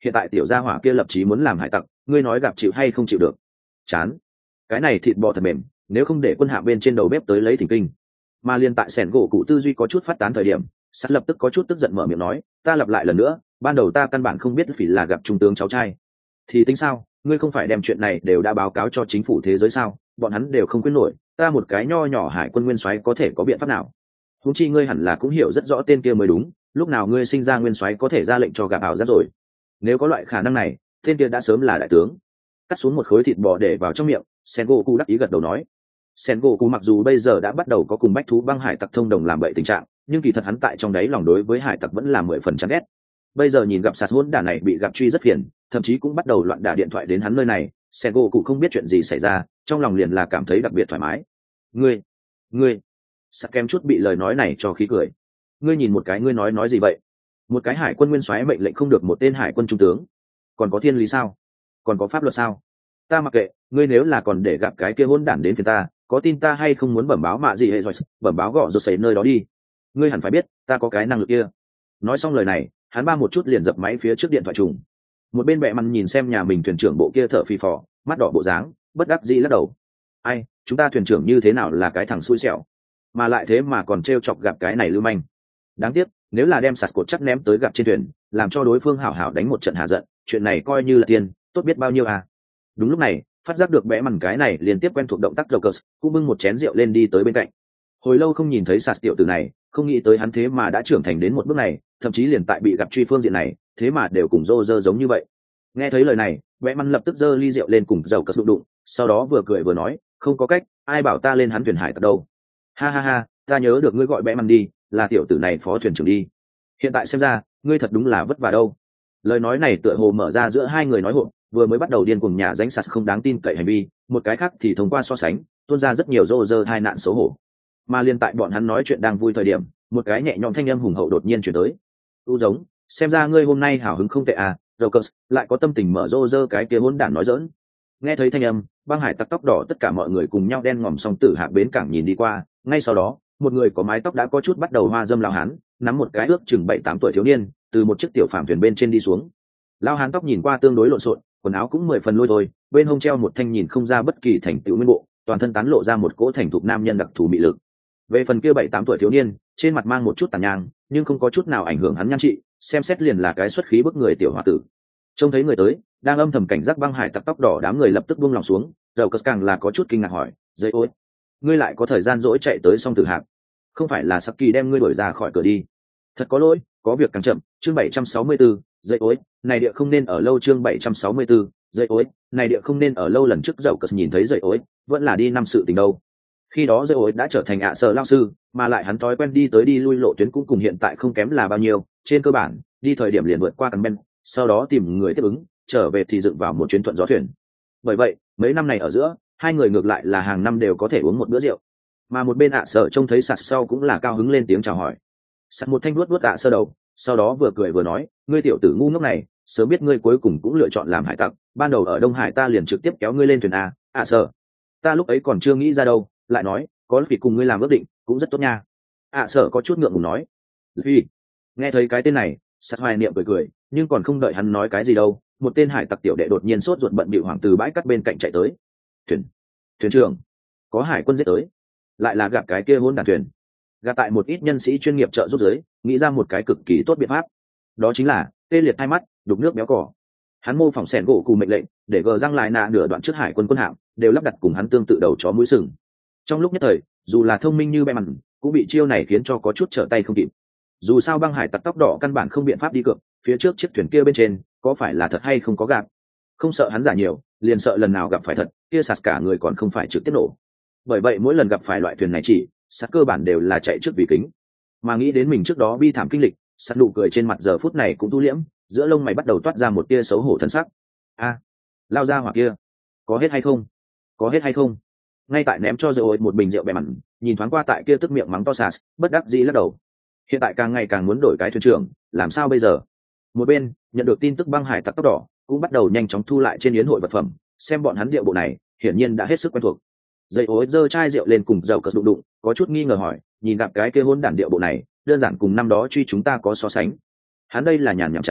hiện tại tiểu gia hỏa kia lập chí muốn làm hải tặc, ngươi nói gặp chịu hay không chịu được? Chán, cái này thịt bò thật mềm, nếu không để quân hạ bên trên đầu bếp tới lấy thỉnh kinh. Mà liên tại sẻn gỗ cụ tư duy có chút phát tán thời điểm, sắt lập tức có chút tức giận mở miệng nói, ta lặp lại lần nữa, ban đầu ta căn bản không biết phỉ là gặp trung tướng cháu trai. Thì tính sao, ngươi không phải đem chuyện này đều đã báo cáo cho chính phủ thế giới sao? Bọn hắn đều không quyết nổi, ta một cái nho nhỏ hải quân nguyên soái có thể có biện pháp nào? Huống chi ngươi hẳn là cũng hiểu rất rõ tên kia mới đúng, lúc nào ngươi sinh ra nguyên soái có thể ra lệnh cho gặp ảo giác rồi? Nếu có loại khả năng này, tên kia đã sớm là đại tướng. Cắt xuống một khối thịt bò để vào trong miệng, Sengoku đắc ý gật đầu nói. Sengoku mặc dù bây giờ đã bắt đầu có cùng bách thú băng hải tặc thông đồng làm bậy tình trạng, nhưng kỳ thật hắn tại trong đấy lòng đối với hải tặc vẫn là mười phần chán ghét. Bây giờ nhìn gặp sạt hỗn đản này bị gặp truy rất phiền, thậm chí cũng bắt đầu loạn đả điện thoại đến hắn nơi này, Sengoku không biết chuyện gì xảy ra, trong lòng liền là cảm thấy đặc biệt thoải mái. Ngươi, ngươi, sạt kém chút bị lời nói này cho khí cười. Ngươi nhìn một cái, ngươi nói nói gì vậy? Một cái hải quân nguyên soái mệnh lệnh không được một tên hải quân trung tướng, còn có thiên lý sao? Còn có pháp luật sao? Ta mặc kệ, ngươi nếu là còn để gặp cái kia hỗn đản đến phía ta, có tin ta hay không muốn bẩm báo mạ gì hệ rồi, bẩm báo gõ rột sấy nơi đó đi. Ngươi hẳn phải biết, ta có cái năng lực kia. Nói xong lời này, hắn ba một chút liền dập máy phía trước điện thoại trùng. Một bên bệ mằn nhìn xem nhà mình thuyền trưởng bộ kia thở phì phò, mắt đỏ bộ dáng, bất đắc dĩ lắc đầu. Ai, chúng ta thuyền trưởng như thế nào là cái thằng xui xẻo, mà lại thế mà còn trêu chọc gặp cái này lưu manh. Đáng tiếc, nếu là đem sạt cột chắc ném tới gặp trên thuyền, làm cho đối phương hảo hảo đánh một trận hạ giận, chuyện này coi như là tiền, tốt biết bao nhiêu à. Đúng lúc này, phát giác được bẽ mằn cái này liên tiếp quen thuộc động tác Jokers, cũng bưng một chén rượu lên đi tới bên cạnh. Hồi lâu không nhìn thấy sạt tiểu tử này, không nghĩ tới hắn thế mà đã trưởng thành đến một bước này, thậm chí liền tại bị gặp truy phương diện này, thế mà đều cùng rô rơ giống như vậy. Nghe thấy lời này, bẽ mằn lập tức giơ ly rượu lên cùng Jokers đụng đụng, sau đó vừa cười vừa nói, không có cách, ai bảo ta lên hắn thuyền hải tặc đâu. Ha ha ha, ta nhớ được ngươi gọi bẽ mằn đi, là tiểu tử này phó thuyền trưởng đi. Hiện tại xem ra, ngươi thật đúng là vất vả đâu. Lời nói này tựa hồ mở ra giữa hai người nói hỗn, vừa mới bắt đầu điên cuồng nhà danh sạt không đáng tin cậy hành vi, một cái khác thì thông qua so sánh tuôn ra rất nhiều rô rơ hai nạn xấu hổ. Mà liên tại bọn hắn nói chuyện đang vui thời điểm, một cái nhẹ nhõm thanh âm hùng hậu đột nhiên chuyển tới. U giống, xem ra ngươi hôm nay hào hứng không tệ à, Jokers lại có tâm tình mở rô rơ cái kia hỗn đản nói dỡn. Nghe thấy thanh âm, băng hải tặc tóc đỏ tất cả mọi người cùng nhau đen ngòm song tử hạ bến cảng nhìn đi qua, ngay sau đó một người có mái tóc đã có chút bắt đầu hoa dâm lao hán, nắm một cái ước chừng bảy tám tuổi thiếu niên, từ một chiếc tiểu phàm thuyền bên trên đi xuống. Lao hán tóc nhìn qua tương đối lộn xộn, quần áo cũng mười phần lôi thôi, bên hông treo một thanh nhìn không ra bất kỳ thành tựu nguyên bộ, toàn thân tán lộ ra một cỗ thành thục nam nhân đặc thù mị lực. Về phần kia bảy tám tuổi thiếu niên, trên mặt mang một chút tàn nhang, nhưng không có chút nào ảnh hưởng hắn nhan trị, xem xét liền là cái xuất khí bức người tiểu hòa tử. Trông thấy người tới, đang âm thầm cảnh giác băng hải tặc tóc đỏ đám người lập tức buông lòng xuống, Dầu Cất càng là có chút kinh ngạc hỏi, "Dây ôi, ngươi lại có thời gian dỗi chạy tới song tử hạp? Không phải là Saki đem ngươi đuổi ra khỏi cửa đi?" Thật có lỗi, có việc càng chậm, chương bảy trăm sáu mươi tư, dây ối, này địa không nên ở lâu chương bảy trăm sáu mươi tư, dây ối, này địa không nên ở lâu lần trước Dầu Cất nhìn thấy dây ối, vẫn là đi năm sự tình đâu. Khi đó dây ối đã trở thành ạ sở lao sư, mà lại hắn thói quen đi tới đi lui lộ tuyến cũng cùng hiện tại không kém là bao nhiêu, trên cơ bản, đi thời điểm liền vượt qua cần bên, sau đó tìm người tiếp ứng, trở về thì dựng vào một chuyến thuận gió thuyền. Bởi vậy, mấy năm này ở giữa, hai người ngược lại là hàng năm đều có thể uống một bữa rượu. Mà một bên ạ sở trông thấy sạt sau cũng là cao hứng lên tiếng chào hỏi. Sạt một thanh vuốt vuốt ạ sơ đầu, sau đó vừa cười vừa nói, ngươi tiểu tử ngu ngốc này, sớm biết ngươi cuối cùng cũng lựa chọn làm hải tặc, ban đầu ở Đông Hải ta liền trực tiếp kéo ngươi lên thuyền a, ạ sở. Ta lúc ấy còn chưa nghĩ ra đâu, lại nói, có vì cùng ngươi làm ước định, cũng rất tốt nha. ạ sở có chút ngượng ngùng nói. Vì, nghe thấy cái tên này, sạt hoài niệm cười cười, nhưng còn không đợi hắn nói cái gì đâu, một tên hải tặc tiểu đệ đột nhiên sốt ruột bận bịu hoàng từ bãi cắt bên cạnh chạy tới. Thuyền, thuyền trưởng, có hải quân giết tới, lại là gặp cái kia hỗn đản thuyền. Gặp tại một ít nhân sĩ chuyên nghiệp trợ giúp giới, nghĩ ra một cái cực kỳ tốt biện pháp, đó chính là tê liệt hai mắt, đục nước béo cỏ. Hắn mô phỏng sẻn gỗ cù mệnh lệnh, để gờ răng lại nạ nửa đoạn trước hải quân quân hạm đều lắp đặt cùng hắn tương tự đầu chó mũi sừng. Trong lúc nhất thời, dù là thông minh như bẹ mằn, cũng bị chiêu này khiến cho có chút trở tay không kịp. Dù sao băng hải tặc tóc đỏ căn bản không biện pháp đi cược, phía trước chiếc thuyền kia bên trên có phải là thật hay không có gạt. Không sợ hắn giả nhiều, liền sợ lần nào gặp phải thật, kia sạt cả người còn không phải trực tiếp nổ. Bởi vậy mỗi lần gặp phải loại thuyền này chỉ sạt cơ bản đều là chạy trước vì kính. Mà nghĩ đến mình trước đó bi thảm kinh lịch, sạt nụ cười trên mặt giờ phút này cũng tu liễm, giữa lông mày bắt đầu toát ra một tia xấu hổ thân sắc. A, lao ra hỏa kia, có hết hay không? Có hết hay không? Ngay tại ném cho rượu một bình rượu bẻ mặn, nhìn thoáng qua tại kia tức miệng mắng to sạt, bất đắc dĩ lắc đầu. Hiện tại càng ngày càng muốn đổi cái thuyền trưởng, làm sao bây giờ? Một bên nhận được tin tức băng hải tặc tóc đỏ cũng bắt đầu nhanh chóng thu lại trên yến hội vật phẩm, xem bọn hắn điệu bộ này hiển nhiên đã hết sức quen thuộc. Dây ối giơ chai rượu lên cùng dầu cất đụng đụng, có chút nghi ngờ hỏi, nhìn gặp cái kia hôn đản điệu bộ này, đơn giản cùng năm đó truy chúng ta có so sánh. Hắn đây là nhàn nhảm chán,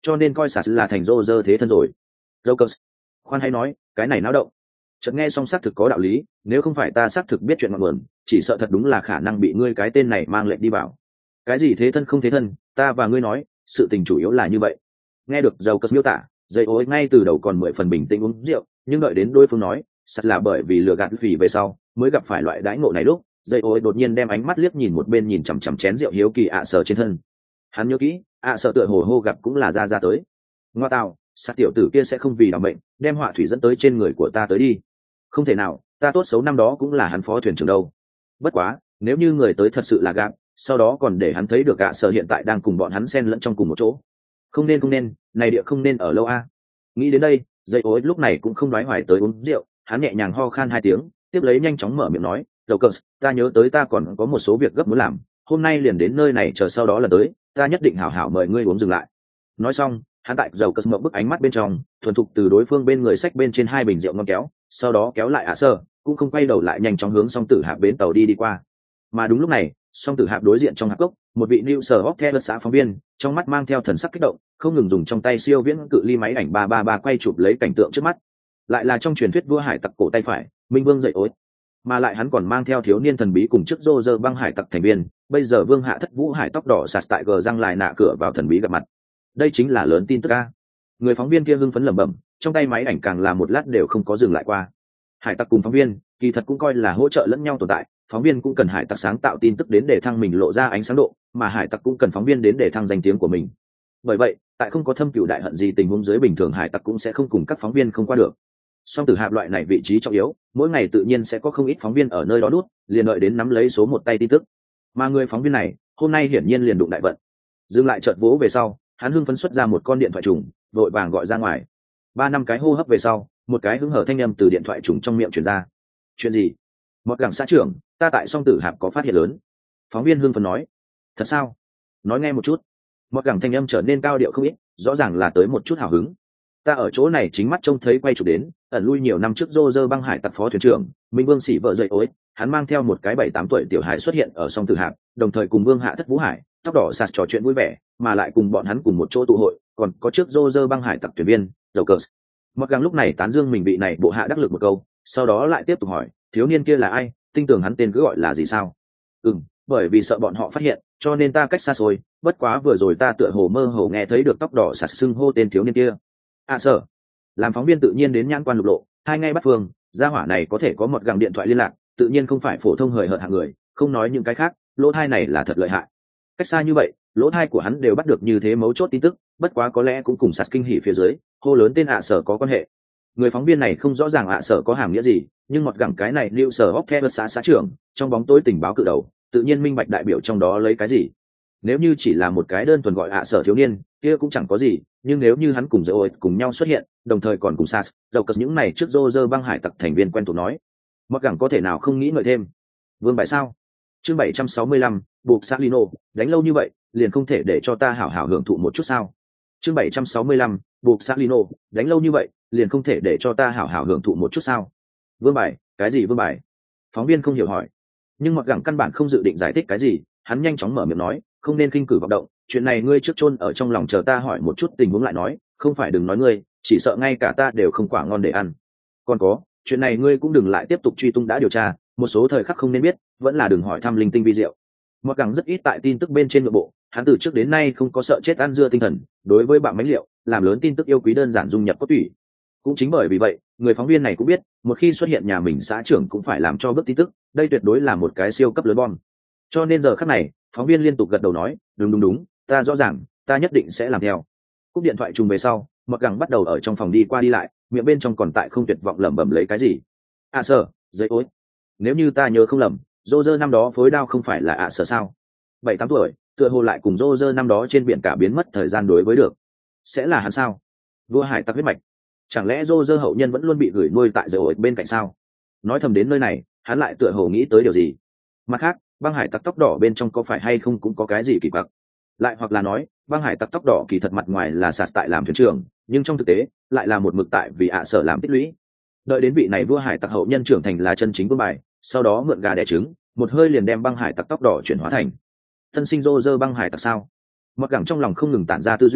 cho nên coi sạt là thành rô rơ thế thân rồi. Jokers, khoan hay nói, cái này náo động. Chợt nghe xong xác thực có đạo lý, nếu không phải ta xác thực biết chuyện ngọn nguồn, chỉ sợ thật đúng là khả năng bị ngươi cái tên này mang lệnh đi vào. Cái gì thế thân không thế thân, ta và ngươi nói, sự tình chủ yếu là như vậy. Nghe được Jokers miêu tả, dây ối ngay từ đầu còn mười phần bình tĩnh uống rượu, nhưng đợi đến đối phương nói, sạt là bởi vì lừa gạt vì về sau, mới gặp phải loại đãi ngộ này lúc, dây ối đột nhiên đem ánh mắt liếc nhìn một bên nhìn chằm chằm chén rượu hiếu kỳ ạ sở trên thân. Hắn nhớ kỹ, ạ sở tựa hồ hô gặp cũng là ra ra tới. Ngoa tào, sát tiểu tử kia sẽ không vì đảm bệnh đem họa thủy dẫn tới trên người của ta tới đi. Không thể nào, ta tốt xấu năm đó cũng là hắn phó thuyền trưởng đâu. Bất quá, nếu như người tới thật sự là gạt, sau đó còn để hắn thấy được ạ sở hiện tại đang cùng bọn hắn xen lẫn trong cùng một chỗ. Không nên không nên, này địa không nên ở lâu a. Nghĩ đến đây, dây ối lúc này cũng không nói hoài tới uống rượu, hắn nhẹ nhàng ho khan hai tiếng, tiếp lấy nhanh chóng mở miệng nói, Jokers, ta nhớ tới ta còn có một số việc gấp muốn làm, hôm nay liền đến nơi này chờ sau đó là tới, ta nhất định hảo hảo mời ngươi uống dừng lại. Nói xong, hắn tại Jokers mở bức ánh mắt bên trong, thuần thục từ đối phương bên người xách bên trên hai bình rượu ngon kéo, sau đó kéo lại ạ sơ, cũng không quay đầu lại nhanh chóng hướng song tử hạp bến tàu đi đi qua. Mà đúng lúc này, song tử hạp đối diện trong hạp cốc, một vị new sở hóc theo xã phóng viên, trong mắt mang theo thần sắc kích động, không ngừng dùng trong tay siêu viễn cự ly máy ảnh ba ba ba quay chụp lấy cảnh tượng trước mắt. Lại là trong truyền thuyết vua hải tặc cổ tay phải, Minh Vương dậy ối, mà lại hắn còn mang theo thiếu niên thần bí cùng trước rô rơ băng hải tặc thành viên, bây giờ Vương Hạ Thất Vũ Hải tóc đỏ sạt tại gờ răng lại nạ cửa vào thần bí gặp mặt. Đây chính là lớn tin tức a. Người phóng viên kia hưng phấn lẩm bẩm, trong tay máy ảnh càng là một lát đều không có dừng lại qua. Hải tặc cùng phóng viên, kỳ thật cũng coi là hỗ trợ lẫn nhau tồn tại, phóng viên cũng cần hải tặc sáng tạo tin tức đến để thăng mình lộ ra ánh sáng độ, mà hải tặc cũng cần phóng viên đến để thăng danh tiếng của mình. Bởi vậy, tại không có thâm cửu đại hận gì tình huống dưới bình thường hải tặc cũng sẽ không cùng các phóng viên không qua được. Song tử hạp loại này vị trí trọng yếu, mỗi ngày tự nhiên sẽ có không ít phóng viên ở nơi đó đút, liền đợi đến nắm lấy số một tay tin tức. Mà người phóng viên này, hôm nay hiển nhiên liền đụng đại vận. Dừng lại chợt vỗ về sau, hắn hưng phấn xuất ra một con điện thoại trùng, vội vàng gọi ra ngoài. Ba năm cái hô hấp về sau, một cái hứng hở thanh âm từ điện thoại trùng trong miệng truyền ra. Chuyện gì? Một gẳng xã trưởng, ta tại song tử hạp có phát hiện lớn. Phóng viên hưng phấn nói. Thật sao? Nói nghe một chút. Một gẳng thanh âm trở nên cao điệu không ít, rõ ràng là tới một chút hào hứng. Ta ở chỗ này chính mắt trông thấy quay chụp đến, ẩn lui nhiều năm trước Roger băng hải tặc phó thuyền trưởng, Minh Vương Sĩ vợ dậy ối, hắn mang theo một cái bảy tám tuổi tiểu hải xuất hiện ở song tử hạp, đồng thời cùng Vương Hạ Thất Vũ Hải, tóc đỏ sạt trò chuyện vui vẻ, mà lại cùng bọn hắn cùng một chỗ tụ hội, còn có trước Roger băng hải tặc thuyền viên, Jokers. Một gắng lúc này tán dương mình vị này bộ hạ đắc lực một câu, sau đó lại tiếp tục hỏi, thiếu niên kia là ai, tin tưởng hắn tên cứ gọi là gì sao? Ừm, bởi vì sợ bọn họ phát hiện, cho nên ta cách xa xôi, bất quá vừa rồi ta tựa hồ mơ hồ nghe thấy được tóc đỏ sạt xưng hô tên thiếu niên kia. À sợ. Làm phóng viên tự nhiên đến nhãn quan lục lộ, hai ngay bắt phương, gia hỏa này có thể có một gặng điện thoại liên lạc, tự nhiên không phải phổ thông hời hợt hạng người, không nói những cái khác, lỗ thai này là thật lợi hại. Cách xa như vậy, lỗ thai của hắn đều bắt được như thế mấu chốt tin tức, bất quá có lẽ cũng cùng sạt kinh hỉ phía dưới, hô lớn tên ạ sở có quan hệ. Người phóng viên này không rõ ràng ạ sở có hàm nghĩa gì, nhưng một gặng cái này lưu sở hóc theo xã xã trưởng, trong bóng tối tình báo cự đầu, tự nhiên minh bạch đại biểu trong đó lấy cái gì. Nếu như chỉ là một cái đơn thuần gọi ạ sở thiếu niên, kia cũng chẳng có gì, nhưng nếu như hắn cùng Joe cùng nhau xuất hiện, đồng thời còn cùng Sas, dầu cất những này trước Roger băng hải tặc thành viên quen thuộc nói, mặc gẳng có thể nào không nghĩ ngợi thêm. Vương bài sao? Chương bảy trăm sáu mươi lăm, buộc Salino, đánh lâu như vậy, liền không thể để cho ta hảo hảo hưởng thụ một chút sao? Chương bảy trăm sáu mươi lăm, buộc Salino, đánh lâu như vậy, liền không thể để cho ta hảo hảo hưởng thụ một chút sao? Vương bài, cái gì vương bài? Phóng viên không hiểu hỏi, nhưng mặc gẳng căn bản không dự định giải thích cái gì, hắn nhanh chóng mở miệng nói, không nên khinh cử vọng động, chuyện này ngươi trước chôn ở trong lòng chờ ta hỏi một chút tình huống lại nói, không phải đừng nói ngươi, chỉ sợ ngay cả ta đều không quả ngon để ăn. Còn có, chuyện này ngươi cũng đừng lại tiếp tục truy tung đã điều tra, một số thời khắc không nên biết, vẫn là đừng hỏi thăm linh tinh vi diệu. Mặc càng rất ít tại tin tức bên trên nội bộ, hắn từ trước đến nay không có sợ chết ăn dưa tinh thần, đối với bạn mánh liệu, làm lớn tin tức yêu quý đơn giản dung nhập cốt tủy. Cũng chính bởi vì vậy, người phóng viên này cũng biết, một khi xuất hiện nhà mình xã trưởng cũng phải làm cho bước tin tức, đây tuyệt đối là một cái siêu cấp lớn bom. Cho nên giờ khắc này, phóng viên liên tục gật đầu nói, đúng đúng đúng, ta rõ ràng, ta nhất định sẽ làm theo. Cúp điện thoại trùng về sau, mặc gắng bắt đầu ở trong phòng đi qua đi lại, miệng bên trong còn tại không tuyệt vọng lẩm bẩm lấy cái gì. À sở, giấy ối. Nếu như ta nhớ không lầm, Roger năm đó phối đao không phải là ạ sở sao? Bảy tám tuổi, tựa hồ lại cùng Roger năm đó trên biển cả biến mất thời gian đối với được. Sẽ là hắn sao? Vua hải tặc huyết mạch. Chẳng lẽ Roger hậu nhân vẫn luôn bị gửi nuôi tại giấy ối bên cạnh sao? Nói thầm đến nơi này, hắn lại tựa hồ nghĩ tới điều gì. Mặt khác, băng hải tặc tóc đỏ bên trong có phải hay không cũng có cái gì kỳ quặc. Lại hoặc là nói, băng hải tặc tóc đỏ kỳ thật mặt ngoài là sạt tại làm thuyền trưởng, nhưng trong thực tế lại là một mực tại vì ạ sở làm tích lũy. Đợi đến vị này vua hải tặc hậu nhân trưởng thành là chân chính vương bài, sau đó mượn gà đẻ trứng, một hơi liền đem băng hải tặc tóc đỏ chuyển hóa thành thân sinh Roger băng hải tặc sao? Mặc gẳng trong lòng không ngừng tản ra tư duy,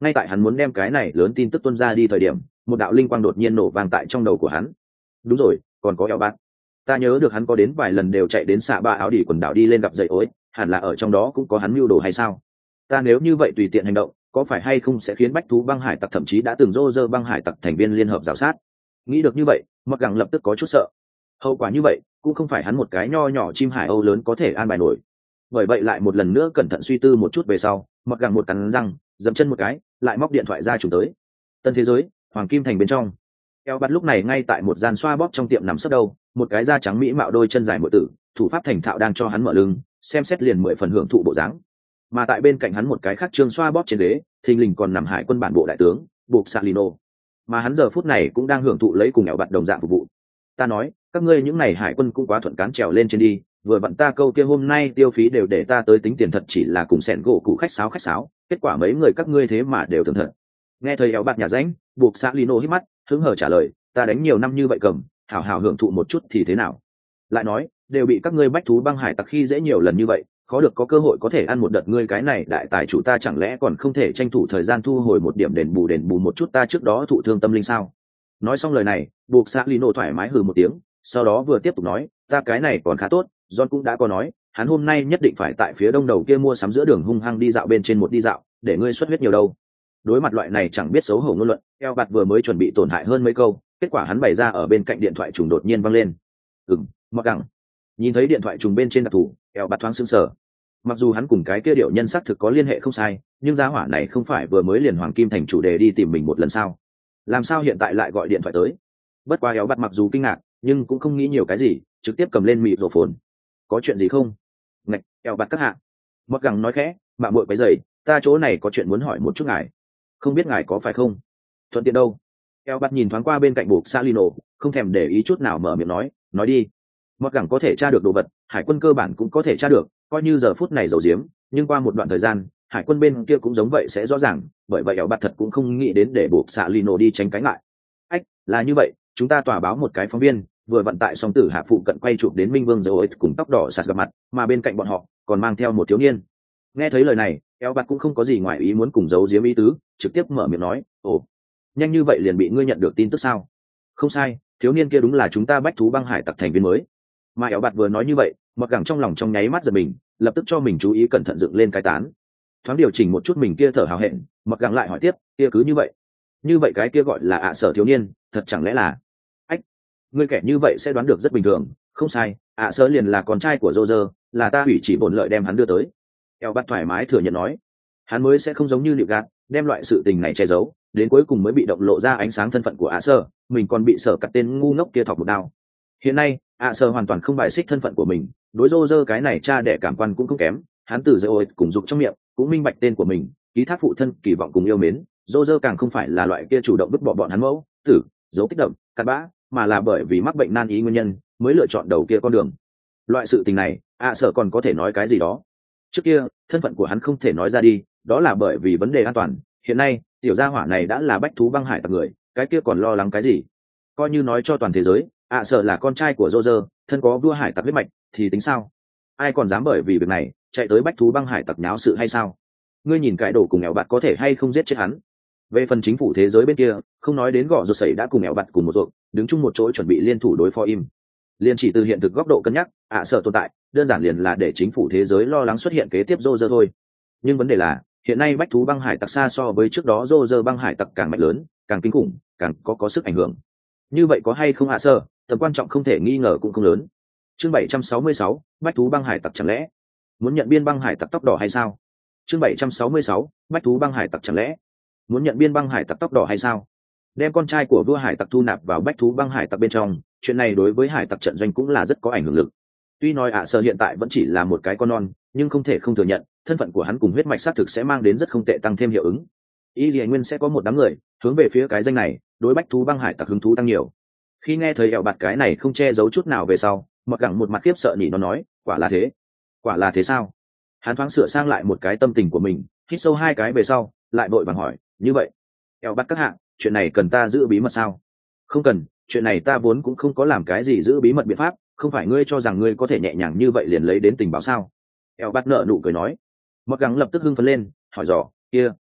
ngay tại hắn muốn đem cái này lớn tin tức tuôn ra đi thời điểm, một đạo linh quang đột nhiên nổ vang tại trong đầu của hắn. Đúng rồi, còn có eo bát. Ta nhớ được hắn có đến vài lần đều chạy đến xạ ba áo đỉ quần đảo đi lên gặp dậy ối, hẳn là ở trong đó cũng có hắn mưu đồ hay sao? Ta nếu như vậy tùy tiện hành động, có phải hay không sẽ khiến bách thú băng hải tặc thậm chí đã từng rô rơ băng hải tặc thành viên liên hợp rào sát? Nghĩ được như vậy, mặc gẳng lập tức có chút sợ. Hậu quả như vậy cũng không phải hắn một cái nho nhỏ chim hải âu lớn có thể an bài nổi. Bởi vậy lại một lần nữa cẩn thận suy tư một chút về sau, mặc gẳng một cắn răng, dậm chân một cái, lại móc điện thoại ra chủ tới. Tân thế giới, hoàng kim thành bên trong. Eo bắt lúc này ngay tại một gian xoa bóp trong tiệm nằm sấp đầu, một cái da trắng mỹ mạo đôi chân dài muội tử, thủ pháp thành thạo đang cho hắn mở lưng, xem xét liền mười phần hưởng thụ bộ dáng. Mà tại bên cạnh hắn một cái khác trương xoa bóp trên ghế, thình lình còn nằm hải quân bản bộ đại tướng, buộc Salino. Mà hắn giờ phút này cũng đang hưởng thụ lấy cùng Eo bắt đồng dạng phục vụ. Ta nói, các ngươi những này hải quân cũng quá thuận cán trèo lên trên đi, vừa vặn ta câu kia hôm nay tiêu phí đều để ta tới tính tiền thật chỉ là cùng sẹn gỗ cụ khách sáo khách sáo, kết quả mấy người các ngươi thế mà đều thường thật. Nghe thấy Eo bắt nhà ránh, buộc Salino hít mắt, hứng hở trả lời, ta đánh nhiều năm như vậy cầm, hảo hảo hưởng thụ một chút thì thế nào? Lại nói, đều bị các ngươi bách thú băng hải tặc khi dễ nhiều lần như vậy, khó được có cơ hội có thể ăn một đợt ngươi cái này đại tài chủ ta chẳng lẽ còn không thể tranh thủ thời gian thu hồi một điểm đền bù đền bù một chút ta trước đó thụ thương tâm linh sao? Nói xong lời này, buộc xã Lino thoải mái hừ một tiếng, sau đó vừa tiếp tục nói, ta cái này còn khá tốt, John cũng đã có nói, hắn hôm nay nhất định phải tại phía đông đầu kia mua sắm giữa đường hung hăng đi dạo bên trên một đi dạo, để ngươi xuất huyết nhiều đâu. Đối mặt loại này chẳng biết xấu hổ ngôn luận, eo bạt vừa mới chuẩn bị tổn hại hơn mấy câu, kết quả hắn bày ra ở bên cạnh điện thoại trùng đột nhiên văng lên. Ừm, mặc đẳng. Nhìn thấy điện thoại trùng bên trên đặc thù, eo bạt thoáng sững sờ. Mặc dù hắn cùng cái kia điệu nhân xác thực có liên hệ không sai, nhưng gia hỏa này không phải vừa mới liền hoàng kim thành chủ đề đi tìm mình một lần sao? Làm sao hiện tại lại gọi điện thoại tới? Bất quá eo bạt mặc dù kinh ngạc, nhưng cũng không nghĩ nhiều cái gì, trực tiếp cầm lên mịt rổ phồn. Có chuyện gì không? Ngạch, eo bạt các hạ. Mặc gẳng nói khẽ, mạng muội quấy rầy, ta chỗ này có chuyện muốn hỏi một chút ngài. Không biết ngài có phải không? Thuận tiện đâu? Eo bạt nhìn thoáng qua bên cạnh buộc Salino, không thèm để ý chút nào mở miệng nói, nói đi. Mặc gẳng có thể tra được đồ vật, hải quân cơ bản cũng có thể tra được, coi như giờ phút này giấu giếm, nhưng qua một đoạn thời gian, hải quân bên kia cũng giống vậy sẽ rõ ràng, bởi vậy eo bạt thật cũng không nghĩ đến để buộc Salino đi tránh cái ngại. Ách, là như vậy, chúng ta tòa báo một cái phóng viên, vừa vận tại song tử hạ phụ cận quay chụp đến Minh Vương Dầu cùng tóc đỏ sạt gặp mặt, mà bên cạnh bọn họ còn mang theo một thiếu niên. Nghe thấy lời này, eo bạt cũng không có gì ngoài ý muốn cùng giấu giếm ý tứ, trực tiếp mở miệng nói, ồ, nhanh như vậy liền bị ngươi nhận được tin tức sao? Không sai, thiếu niên kia đúng là chúng ta bách thú băng hải tặc thành viên mới. Mà eo bạt vừa nói như vậy, mặc gẳng trong lòng trong nháy mắt giật mình, lập tức cho mình chú ý cẩn thận dựng lên cái tán, thoáng điều chỉnh một chút mình kia thở hào hẹn, mặc gẳng lại hỏi tiếp, kia cứ như vậy, như vậy cái kia gọi là ạ sở thiếu niên, thật chẳng lẽ là? Ách, ngươi kẻ như vậy sẽ đoán được rất bình thường, không sai, ạ sở liền là con trai của Roger, là ta hủy chỉ bổn lợi đem hắn đưa tới. Eo bạt thoải mái thừa nhận nói, hắn mới sẽ không giống như liệu gạt, đem loại sự tình này che giấu, đến cuối cùng mới bị động lộ ra ánh sáng thân phận của ạ sở, mình còn bị sở cắt tên ngu ngốc kia thọc một đao. Hiện nay, ạ sở hoàn toàn không bài xích thân phận của mình, đối Roger cái này cha đẻ cảm quan cũng không kém, hắn từ dây ôi cùng dục trong miệng, cũng minh bạch tên của mình, ký thác phụ thân kỳ vọng cùng yêu mến, Roger càng không phải là loại kia chủ động vứt bỏ bọn hắn mẫu, tử, giấu kích động, cặn bã, mà là bởi vì mắc bệnh nan y nguyên nhân, mới lựa chọn đầu kia con đường. Loại sự tình này, ạ sở còn có thể nói cái gì đó. Trước kia, thân phận của hắn không thể nói ra đi, đó là bởi vì vấn đề an toàn, hiện nay, tiểu gia hỏa này đã là bách thú băng hải tặc người, cái kia còn lo lắng cái gì? Coi như nói cho toàn thế giới, ạ sở là con trai của Roger, thân có vua hải tặc huyết mạch, thì tính sao? Ai còn dám bởi vì việc này, chạy tới bách thú băng hải tặc nháo sự hay sao? Ngươi nhìn cái đồ cùng nghèo bạt có thể hay không giết chết hắn? Về phần chính phủ thế giới bên kia, không nói đến gõ ruột sẩy đã cùng nghèo bạt cùng một ruột, đứng chung một chỗ chuẩn bị liên thủ đối phó im. Liên chỉ từ hiện thực góc độ cân nhắc, ạ sở tồn tại, đơn giản liền là để chính phủ thế giới lo lắng xuất hiện kế tiếp Roger thôi. Nhưng vấn đề là, hiện nay bách thú băng hải tặc xa so với trước đó Roger băng hải tặc càng mạnh lớn, càng kinh khủng, càng có có sức ảnh hưởng. Như vậy có hay không ạ sở, tầm quan trọng không thể nghi ngờ cũng không lớn. Chương bảy trăm sáu mươi sáu, bách thú băng hải tặc chẳng lẽ muốn nhận biên băng hải tặc tóc đỏ hay sao? Chương bảy trăm sáu mươi sáu, bách thú băng hải tặc chẳng lẽ muốn nhận biên băng hải tặc tóc đỏ hay sao? Đem con trai của vua hải tặc thu nạp vào bách thú băng hải tặc bên trong, chuyện này đối với hải tặc trận doanh cũng là rất có ảnh hưởng lực. Tuy nói ạ sở hiện tại vẫn chỉ là một cái con non, nhưng không thể không thừa nhận, thân phận của hắn cùng huyết mạch xác thực sẽ mang đến rất không tệ tăng thêm hiệu ứng. Y Lệ Nguyên sẽ có một đám người hướng về phía cái danh này, đối bách thú băng hải tặc hứng thú tăng nhiều. Khi nghe thấy ẻo bạt cái này không che giấu chút nào về sau, mặc gẳng một mặt khiếp sợ nhỉ nó nói, quả là thế, quả là thế sao? Hắn thoáng sửa sang lại một cái tâm tình của mình, hít sâu hai cái về sau, lại vội vàng hỏi, như vậy, ẻo bạt các hạng, chuyện này cần ta giữ bí mật sao? Không cần, chuyện này ta vốn cũng không có làm cái gì giữ bí mật biện pháp, không phải ngươi cho rằng ngươi có thể nhẹ nhàng như vậy liền lấy đến tình báo sao? Eo bắt nợ nụ cười nói. Mặc gắng lập tức hưng phấn lên, hỏi dò, kia,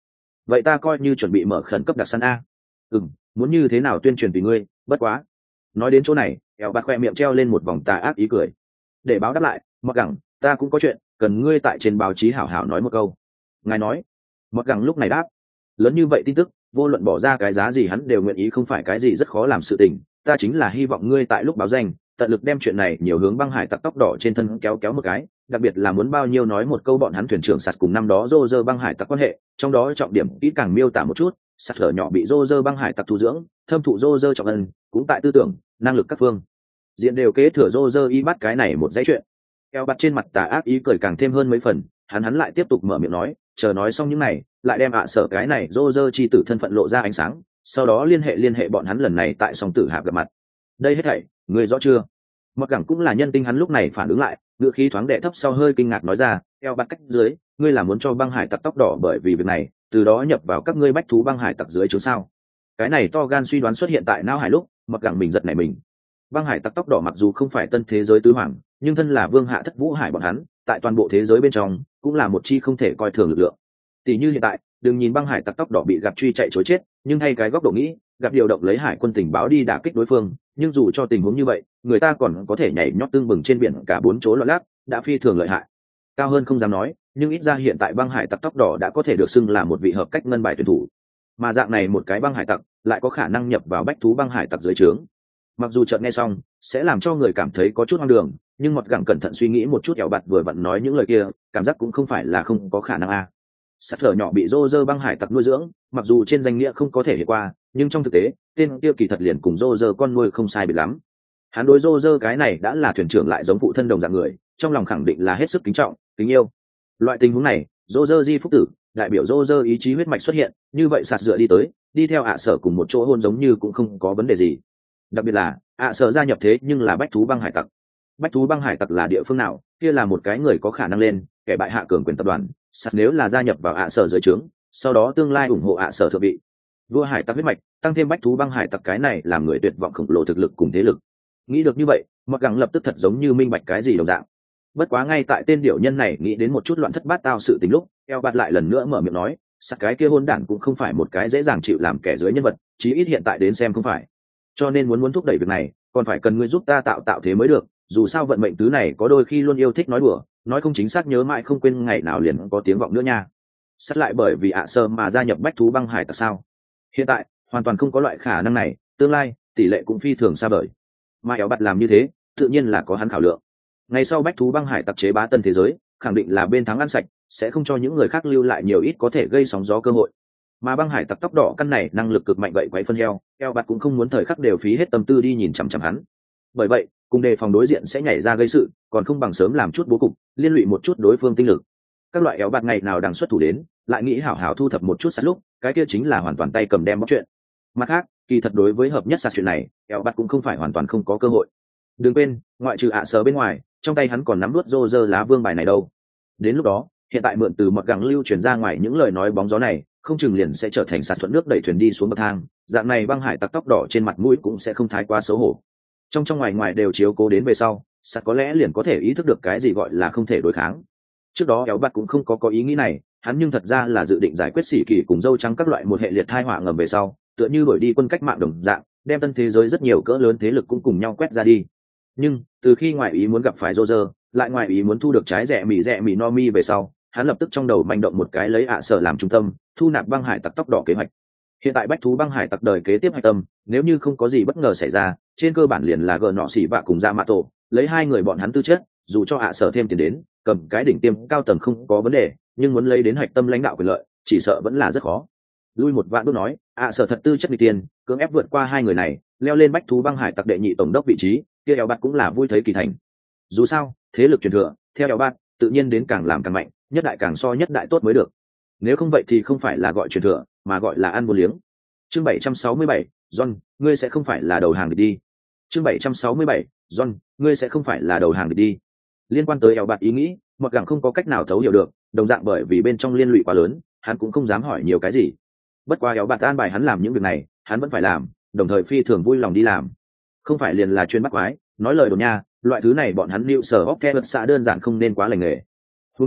vậy ta coi như chuẩn bị mở khẩn cấp đặc săn a. Ừ, muốn như thế nào tuyên truyền tùy ngươi, bất quá nói đến chỗ này eo bạt khoe miệng treo lên một vòng tà ác ý cười. Để báo đáp lại mặc gẳng, ta cũng có chuyện cần ngươi tại trên báo chí hảo hảo nói một câu. Ngài nói. Mặc gẳng lúc này đáp. Lớn như vậy tin tức, vô luận bỏ ra cái giá gì hắn đều nguyện ý, không phải cái gì rất khó làm sự tình. Ta chính là hy vọng ngươi tại lúc báo danh tận lực đem chuyện này nhiều hướng băng hải tặc tóc đỏ trên thân kéo kéo một cái, đặc biệt là muốn bao nhiêu nói một câu bọn hắn thuyền trưởng sạt cùng năm đó rô rơ băng hải tặc quan hệ, trong đó trọng điểm kỹ càng miêu tả một chút sạt lở nhỏ bị rô rơ băng hải tặc thu dưỡng, thâm thụ rô rơ trọng ân, cũng tại tư tưởng năng lực các phương diện đều kế thừa rô rơ y bắt cái này một dãy chuyện. Eo bắt trên mặt tà ác ý cười càng thêm hơn mấy phần, hắn hắn lại tiếp tục mở miệng nói, chờ nói xong những này lại đem ạ à sở cái này rô rơ chi tử thân phận lộ ra ánh sáng, sau đó liên hệ liên hệ bọn hắn lần này tại song tử hạp gặp mặt. Đây hết thảy người rõ chưa? Mặc gẳng cũng là nhân tinh, hắn lúc này phản ứng lại, ngữ khí thoáng đệ thấp sau hơi kinh ngạc nói ra, eo bắt cách dưới, ngươi là muốn cho băng hải tặc tóc đỏ bởi vì việc này từ đó nhập vào các ngươi bách thú băng hải tặc dưới chứ sao? Cái này to gan suy đoán xuất hiện tại não hải lúc mặc gẳng mình giật nảy mình. Băng hải tặc tóc đỏ mặc dù không phải tân thế giới tứ hoàng, nhưng thân là vương hạ thất vũ hải bọn hắn tại toàn bộ thế giới bên trong cũng là một chi không thể coi thường lực lượng. Tỷ như hiện tại đừng nhìn băng hải tặc tóc đỏ bị gặp truy chạy chối chết, nhưng thay cái góc độ nghĩ, gặp điều động lấy hải quân tình báo đi đả kích đối phương, nhưng dù cho tình huống như vậy người ta còn có thể nhảy nhót tương bừng trên biển cả bốn chỗ loạn lát, đã phi thường lợi hại. Cao hơn không dám nói, nhưng ít ra hiện tại băng hải tặc tóc đỏ đã có thể được xưng là một vị hợp cách ngân bài tuyển thủ, mà dạng này một cái băng hải tặc lại có khả năng nhập vào bách thú băng hải tặc dưới trướng. Mặc dù chợt nghe xong sẽ làm cho người cảm thấy có chút hoang đường, nhưng mọt gẳng cẩn thận suy nghĩ một chút, ẻo bạt vừa vặn nói những lời kia cảm giác cũng không phải là không có khả năng a. À. Sắt lở nhỏ bị rô rơ băng hải tặc nuôi dưỡng, mặc dù trên danh nghĩa không có thể hiện qua, nhưng trong thực tế tên kia kỳ thật liền cùng rô rơ con nuôi không sai biệt lắm. Hắn đối rô rơ cái này đã là thuyền trưởng lại giống phụ thân đồng dạng người, trong lòng khẳng định là hết sức kính trọng kính yêu. Loại tình huống này rô rơ di phúc tử đại biểu rô rơ ý chí huyết mạch xuất hiện, như vậy sạt dựa đi tới đi theo ạ sở cùng một chỗ hôn giống như cũng không có vấn đề gì. Đặc biệt là ạ sở gia nhập thế nhưng là bách thú băng hải tặc. Bách thú băng hải tặc là địa phương nào, kia là một cái người có khả năng lên kẻ bại hạ cường quyền tập đoàn. Sạt nếu là gia nhập vào ạ sở dưới trướng, sau đó tương lai ủng hộ ạ sở thượng vị, vua hải tặc huyết mạch tăng thêm bách thú băng hải tặc, cái này làm người tuyệt vọng khổng lồ thực lực cùng thế lực. Nghĩ được như vậy mặc gắng lập tức thật giống như minh bạch cái gì đồng dạng. Bất quá ngay tại tên điểu nhân này nghĩ đến một chút loạn thất bát tao sự tình lúc, eo bạt lại lần nữa mở miệng nói, sắt cái kia hôn đản cũng không phải một cái dễ dàng chịu làm kẻ dưới nhân vật, chí ít hiện tại đến xem không phải. Cho nên muốn muốn thúc đẩy việc này còn phải cần ngươi giúp ta tạo tạo thế mới được, dù sao vận mệnh thứ này có đôi khi luôn yêu thích nói đùa, nói không chính xác nhớ mãi không quên ngày nào liền có tiếng vọng nữa nha. Sắt lại bởi vì ạ sơ mà gia nhập bách thú băng hải tặc sao? Hiện tại hoàn toàn không có loại khả năng này, tương lai tỷ lệ cũng phi thường xa vời. Mà eo bạt làm như thế tự nhiên là có hắn khảo lượng. Ngày sau bách thú băng hải tặc chế bá tân thế giới, khẳng định là bên thắng ăn sạch, sẽ không cho những người khác lưu lại nhiều ít có thể gây sóng gió cơ hội. Mà băng hải tặc tóc đỏ căn này năng lực cực mạnh vậy quấy phân heo, eo bạt cũng không muốn thời khắc đều phí hết tâm tư đi nhìn chằm chằm hắn. Bởi vậy cùng đề phòng đối diện sẽ nhảy ra gây sự, còn không bằng sớm làm chút bố cục, liên lụy một chút đối phương tinh lực. Các loại eo bạt ngày nào đang xuất thủ đến, lại nghĩ hảo hảo thu thập một chút sát lúc, cái kia chính là hoàn toàn tay cầm đem bóc chuyện. Mặt khác kỳ thật đối với hợp nhất sát chuyện này, eo bạt cũng không phải hoàn toàn không có cơ hội. Đừng quên ngoại trừ ạ sờ bên ngoài, trong tay hắn còn nắm nuốt rô rơ lá vương bài này đâu. Đến lúc đó hiện tại mượn từ mọt gẳng lưu truyền ra ngoài những lời nói bóng gió này, không chừng liền sẽ trở thành sạt thuận nước đẩy thuyền đi xuống bậc thang, dạng này băng hải tặc tóc đỏ trên mặt mũi cũng sẽ không thái quá xấu hổ. Trong trong ngoài ngoài đều chiếu cố đến về sau, sạt có lẽ liền có thể ý thức được cái gì gọi là không thể đối kháng. Trước đó éo bạt cũng không có có ý nghĩ này, hắn nhưng thật ra là dự định giải quyết sĩ kỳ cùng dâu trắng các loại một hệ liệt tai họa ngầm về sau, tựa như đổi đi quân cách mạng đồng dạng, đem tân thế giới rất nhiều cỡ lớn thế lực cũng cùng nhau quét ra đi. Nhưng từ khi ngoại ý muốn gặp phải Roger, lại ngoại ý muốn thu được trái rẻ mì rẻ mì no mi về sau, hắn lập tức trong đầu manh động một cái lấy ạ sở làm trung tâm, thu nạp băng hải tặc tóc đỏ kế hoạch. Hiện tại bách thú băng hải tặc đời kế tiếp hạch tâm, nếu như không có gì bất ngờ xảy ra, trên cơ bản liền là gờ nọ xỉ vạ cùng ra mạ tổ, lấy hai người bọn hắn tư chất, dù cho ạ sở thêm tiền đến, cầm cái đỉnh tiêm cao tầng không có vấn đề, nhưng muốn lấy đến hạch tâm lãnh đạo quyền lợi, chỉ sợ vẫn là rất khó. Lui một vạn bước nói, ạ sở thật tư chất nghịch tiền, cưỡng ép vượt qua hai người này, leo lên bách thú băng hải tặc đệ nhị tổng đốc vị trí, kia eo bạt cũng là vui thấy kỳ thành. Dù sao thế lực truyền thừa theo eo bạt tự nhiên đến càng làm càng mạnh, nhất đại càng so nhất đại tốt mới được. Nếu không vậy thì không phải là gọi truyền thừa mà gọi là ăn vô liếng. Chương bảy trăm sáu mươi bảy, John, ngươi sẽ không phải là đầu hàng địch đi. Chương bảy trăm sáu mươi bảy, John, ngươi sẽ không phải là đầu hàng địch đi. Liên quan tới eo bạt ý nghĩ, mặc gẳng không có cách nào thấu hiểu được, đồng dạng bởi vì bên trong liên lụy quá lớn, hắn cũng không dám hỏi nhiều cái gì. Bất quá eo bạt an bài hắn làm những việc này, hắn vẫn phải làm, đồng thời phi thường vui lòng đi làm. Không phải liền là chuyên bắt quái nói lời đồn nha, loại thứ này bọn hắn liệu sở óc theo xã đơn giản không nên quá lành nghề. Huống chi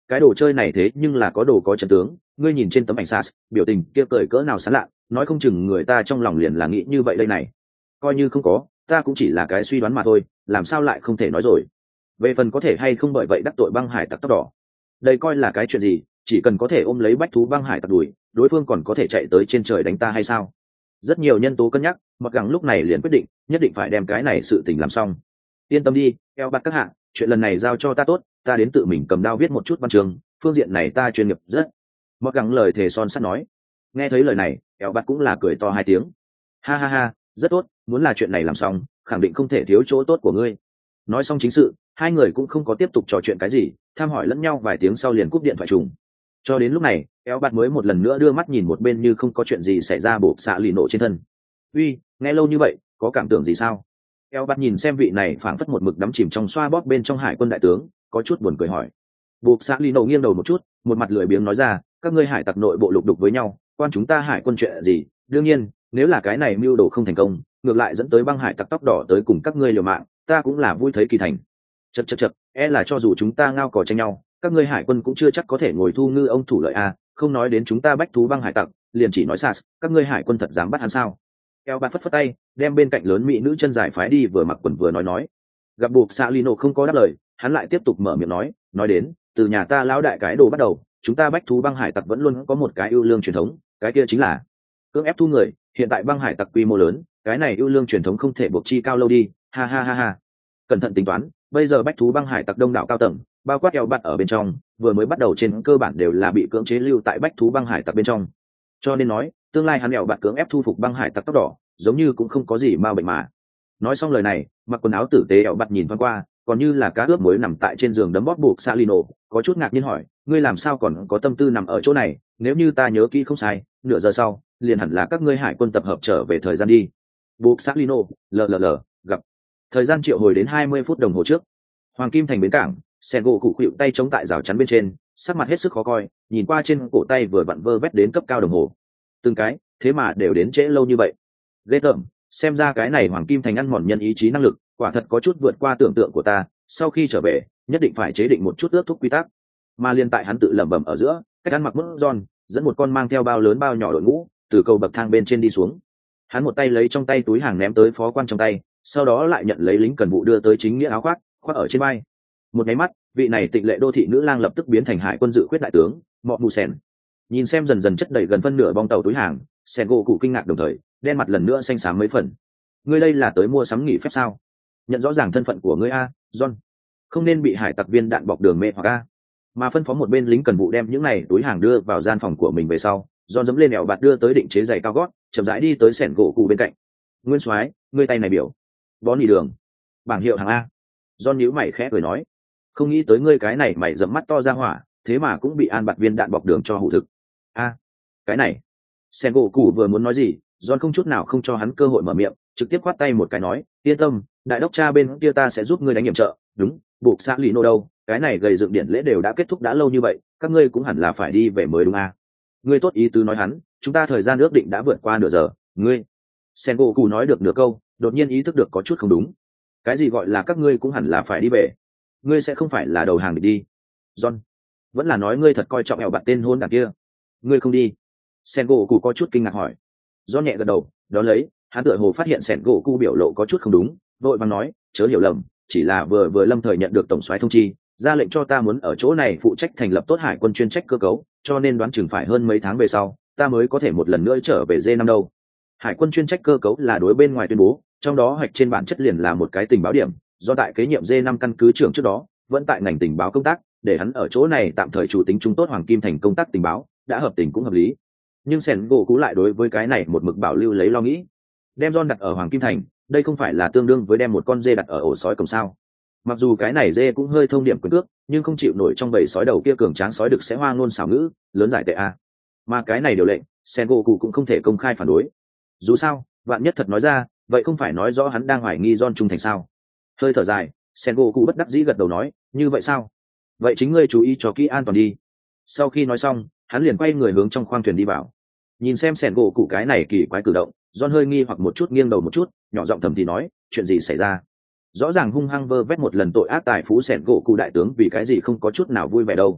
cái đồ chơi này thế nhưng là có đồ có chân tướng, ngươi nhìn trên tấm ảnh sas biểu tình kia cười cỡ nào sán lạ, nói không chừng người ta trong lòng liền là nghĩ như vậy đây này. Coi như không có, ta cũng chỉ là cái suy đoán mà thôi, làm sao lại không thể nói rồi. Về phần có thể hay không bởi vậy đắc tội băng hải tặc tóc đỏ, đây coi là cái chuyện gì, chỉ cần có thể ôm lấy bách thú băng hải tặc đuổi, đối phương còn có thể chạy tới trên trời đánh ta hay sao? Rất nhiều nhân tố cân nhắc, mặc gắng lúc này liền quyết định nhất định phải đem cái này sự tình làm xong. Yên tâm đi, eo bạt các hạ, chuyện lần này giao cho ta tốt, ta đến tự mình cầm đao viết một chút văn chương, phương diện này ta chuyên nghiệp rất. Mặc gắng lời thề son sắt nói. Nghe thấy lời này, eo bạt cũng là cười to hai tiếng. Ha ha ha, rất tốt, muốn là chuyện này làm xong, khẳng định không thể thiếu chỗ tốt của ngươi. Nói xong chính sự, hai người cũng không có tiếp tục trò chuyện cái gì, tham hỏi lẫn nhau vài tiếng sau liền cúp điện thoại trùng. Cho đến lúc này, eo bạt mới một lần nữa đưa mắt nhìn một bên như không có chuyện gì xảy ra bộ xạ lì nổ trên thân. Uy, nghe lâu như vậy, có cảm tưởng gì sao? Eo bạt nhìn xem vị này phảng phất một mực đắm chìm trong xoa bóp bên trong hải quân đại tướng, có chút buồn cười hỏi. Bộ xạ lì nổ nghiêng đầu một chút, một mặt lười biếng nói ra, các ngươi hải tặc nội bộ lục đục với nhau, quan chúng ta hải quân chuyện gì? Đương nhiên, nếu là cái này mưu đồ không thành công, ngược lại dẫn tới băng hải tặc tóc đỏ tới cùng các ngươi liều mạng, ta cũng là vui thấy kỳ thành. Chậc chậc chậc, e là cho dù chúng ta ngao cò tranh nhau, các ngươi hải quân cũng chưa chắc có thể ngồi thu ngư ông thủ lợi a, không nói đến chúng ta bách thú băng hải tặc, liền chỉ nói sas, các ngươi hải quân thật dám bắt hắn sao? Eo bạt phất phất tay, đem bên cạnh lớn mỹ nữ chân dài phái đi vừa mặc quần vừa nói nói. Gặp buộc xạ lino không có đáp lời, hắn lại tiếp tục mở miệng nói, nói đến, từ nhà ta lão đại cái đồ bắt đầu, chúng ta bách thú băng hải tặc vẫn luôn có một cái ưu lương truyền thống, cái kia chính là cưỡng ép thu người. Hiện tại băng hải tặc quy mô lớn, cái này ưu lương truyền thống không thể buộc chi cao lâu đi, ha ha ha ha. Cẩn thận tính toán, bây giờ bách thú băng hải tặc đông đảo cao tầng, bao quát eo bạt ở bên trong, vừa mới bắt đầu trên cơ bản đều là bị cưỡng chế lưu tại bách thú băng hải tặc bên trong. Cho nên nói, tương lai hắn eo bạt cưỡng ép thu phục băng hải tặc tóc đỏ, giống như cũng không có gì ma bệnh mà. Nói xong lời này, mặc quần áo tử tế eo bạt nhìn thoáng qua, còn như là cá ướp muối nằm tại trên giường đấm bóp buộc Salino, có chút ngạc nhiên hỏi, ngươi làm sao còn có tâm tư nằm ở chỗ này? Nếu như ta nhớ kỹ không sai, nửa giờ sau, liền hẳn là các ngươi hải quân tập hợp trở về thời gian đi. Buộc Salino, lờ lờ gặp. Thời gian triệu hồi đến hai mươi phút đồng hồ trước. Hoàng Kim thành bến cảng, sen gỗ cụ khuỵu tay chống tại rào chắn bên trên, sắc mặt hết sức khó coi, nhìn qua trên cổ tay vừa vặn vơ vét đến cấp cao đồng hồ. Từng cái, thế mà đều đến trễ lâu như vậy. Ghê tởm, xem ra cái này Hoàng Kim thành ăn mòn nhân ý chí năng lực, quả thật có chút vượt qua tưởng tượng của ta, sau khi trở về, nhất định phải chế định một chút ước thúc quy tắc. Mà liên tại hắn tự lẩm bẩm ở giữa, cách ăn mặc mức John, dẫn một con mang theo bao lớn bao nhỏ đội ngũ, từ cầu bậc thang bên trên đi xuống. Hắn một tay lấy trong tay túi hàng ném tới phó quan trong tay, sau đó lại nhận lấy lính cần vụ đưa tới chính nghĩa áo khoác, khoác ở trên vai. Một cái mắt, vị này tịnh lệ đô thị nữ lang lập tức biến thành hải quân dự khuyết đại tướng, Mọ Mù Sen. Nhìn xem dần dần chất đầy gần phân nửa bong tàu túi hàng, Sen gỗ cụ kinh ngạc đồng thời, đen mặt lần nữa xanh xám mấy phần. Ngươi đây là tới mua sắm nghỉ phép sao? Nhận rõ ràng thân phận của ngươi a, John. Không nên bị hải tặc viên đạn bọc đường mê hoặc a. Mà phân phó một bên lính cần vụ đem những này túi hàng đưa vào gian phòng của mình về sau, John dẫm lên ẻo bạt đưa tới định chế giày cao gót, chậm rãi đi tới Sen gỗ cụ bên cạnh. Nguyên soái, ngươi tay này biểu. Bó nỉ đường. Bảng hiệu hàng a. John nhíu mày khẽ cười nói, không nghĩ tới ngươi cái này mày dẫm mắt to ra hỏa, thế mà cũng bị an bạt viên đạn bọc đường cho hủ thực. A, cái này. Sen gỗ cụ vừa muốn nói gì, John không chút nào không cho hắn cơ hội mở miệng, trực tiếp khoát tay một cái nói, yên tâm, đại đốc cha bên kia ta sẽ giúp ngươi đánh nhiệm trợ. Đúng, buộc xã lì nô đâu, cái này gầy dựng điện lễ đều đã kết thúc đã lâu như vậy, các ngươi cũng hẳn là phải đi về mới đúng a. Ngươi tốt ý tứ nói hắn, chúng ta thời gian ước định đã vượt qua nửa giờ, ngươi. Sen gỗ cụ nói được nửa câu, đột nhiên ý thức được có chút không đúng. Cái gì gọi là các ngươi cũng hẳn là phải đi về? Ngươi sẽ không phải là đầu hàng để đi? John, vẫn là nói ngươi thật coi trọng ẻo bạn tên hôn đảng kia? Ngươi không đi? Sen gỗ cụ có chút kinh ngạc hỏi. John nhẹ gật đầu, đó lấy, hắn tựa hồ phát hiện Sen gỗ cụ biểu lộ có chút không đúng, vội vàng nói, chớ hiểu lầm, chỉ là vừa vừa lâm thời nhận được tổng soái thông chi, ra lệnh cho ta muốn ở chỗ này phụ trách thành lập tốt hải quân chuyên trách cơ cấu, cho nên đoán chừng phải hơn mấy tháng về sau, ta mới có thể một lần nữa trở về D năm đâu. Hải quân chuyên trách cơ cấu là đối bên ngoài tuyên bố, trong đó hoạch trên bản chất liền là một cái tình báo điểm, do tại kế nhiệm D năm căn cứ trưởng trước đó, vẫn tại ngành tình báo công tác, để hắn ở chỗ này tạm thời chủ tính trung tốt Hoàng Kim thành công tác tình báo, đã hợp tình cũng hợp lý. Nhưng Sen gỗ cũ lại đối với cái này một mực bảo lưu lấy lo nghĩ. Đem John đặt ở Hoàng Kim thành, đây không phải là tương đương với đem một con dê đặt ở ổ sói cổng sao? Mặc dù cái này dê cũng hơi thông điểm quyền cước, nhưng không chịu nổi trong bầy sói đầu kia cường tráng sói đực sẽ hoa ngôn xảo ngữ, lớn giải tệ a. Mà cái này điều lệnh, Sen gỗ cũ cũng không thể công khai phản đối. Dù sao, vạn nhất thật nói ra, vậy không phải nói rõ hắn đang hoài nghi John trung thành sao? Hơi thở dài, Sen gỗ cụ bất đắc dĩ gật đầu nói, như vậy sao? Vậy chính ngươi chú ý cho kỹ an toàn đi. Sau khi nói xong, hắn liền quay người hướng trong khoang thuyền đi vào. Nhìn xem Sen gỗ cụ cái này kỳ quái cử động, John hơi nghi hoặc một chút nghiêng đầu một chút, nhỏ giọng thầm thì nói, chuyện gì xảy ra? Rõ ràng hung hăng vơ vét một lần tội ác tài phú Sen gỗ cụ đại tướng vì cái gì không có chút nào vui vẻ đâu?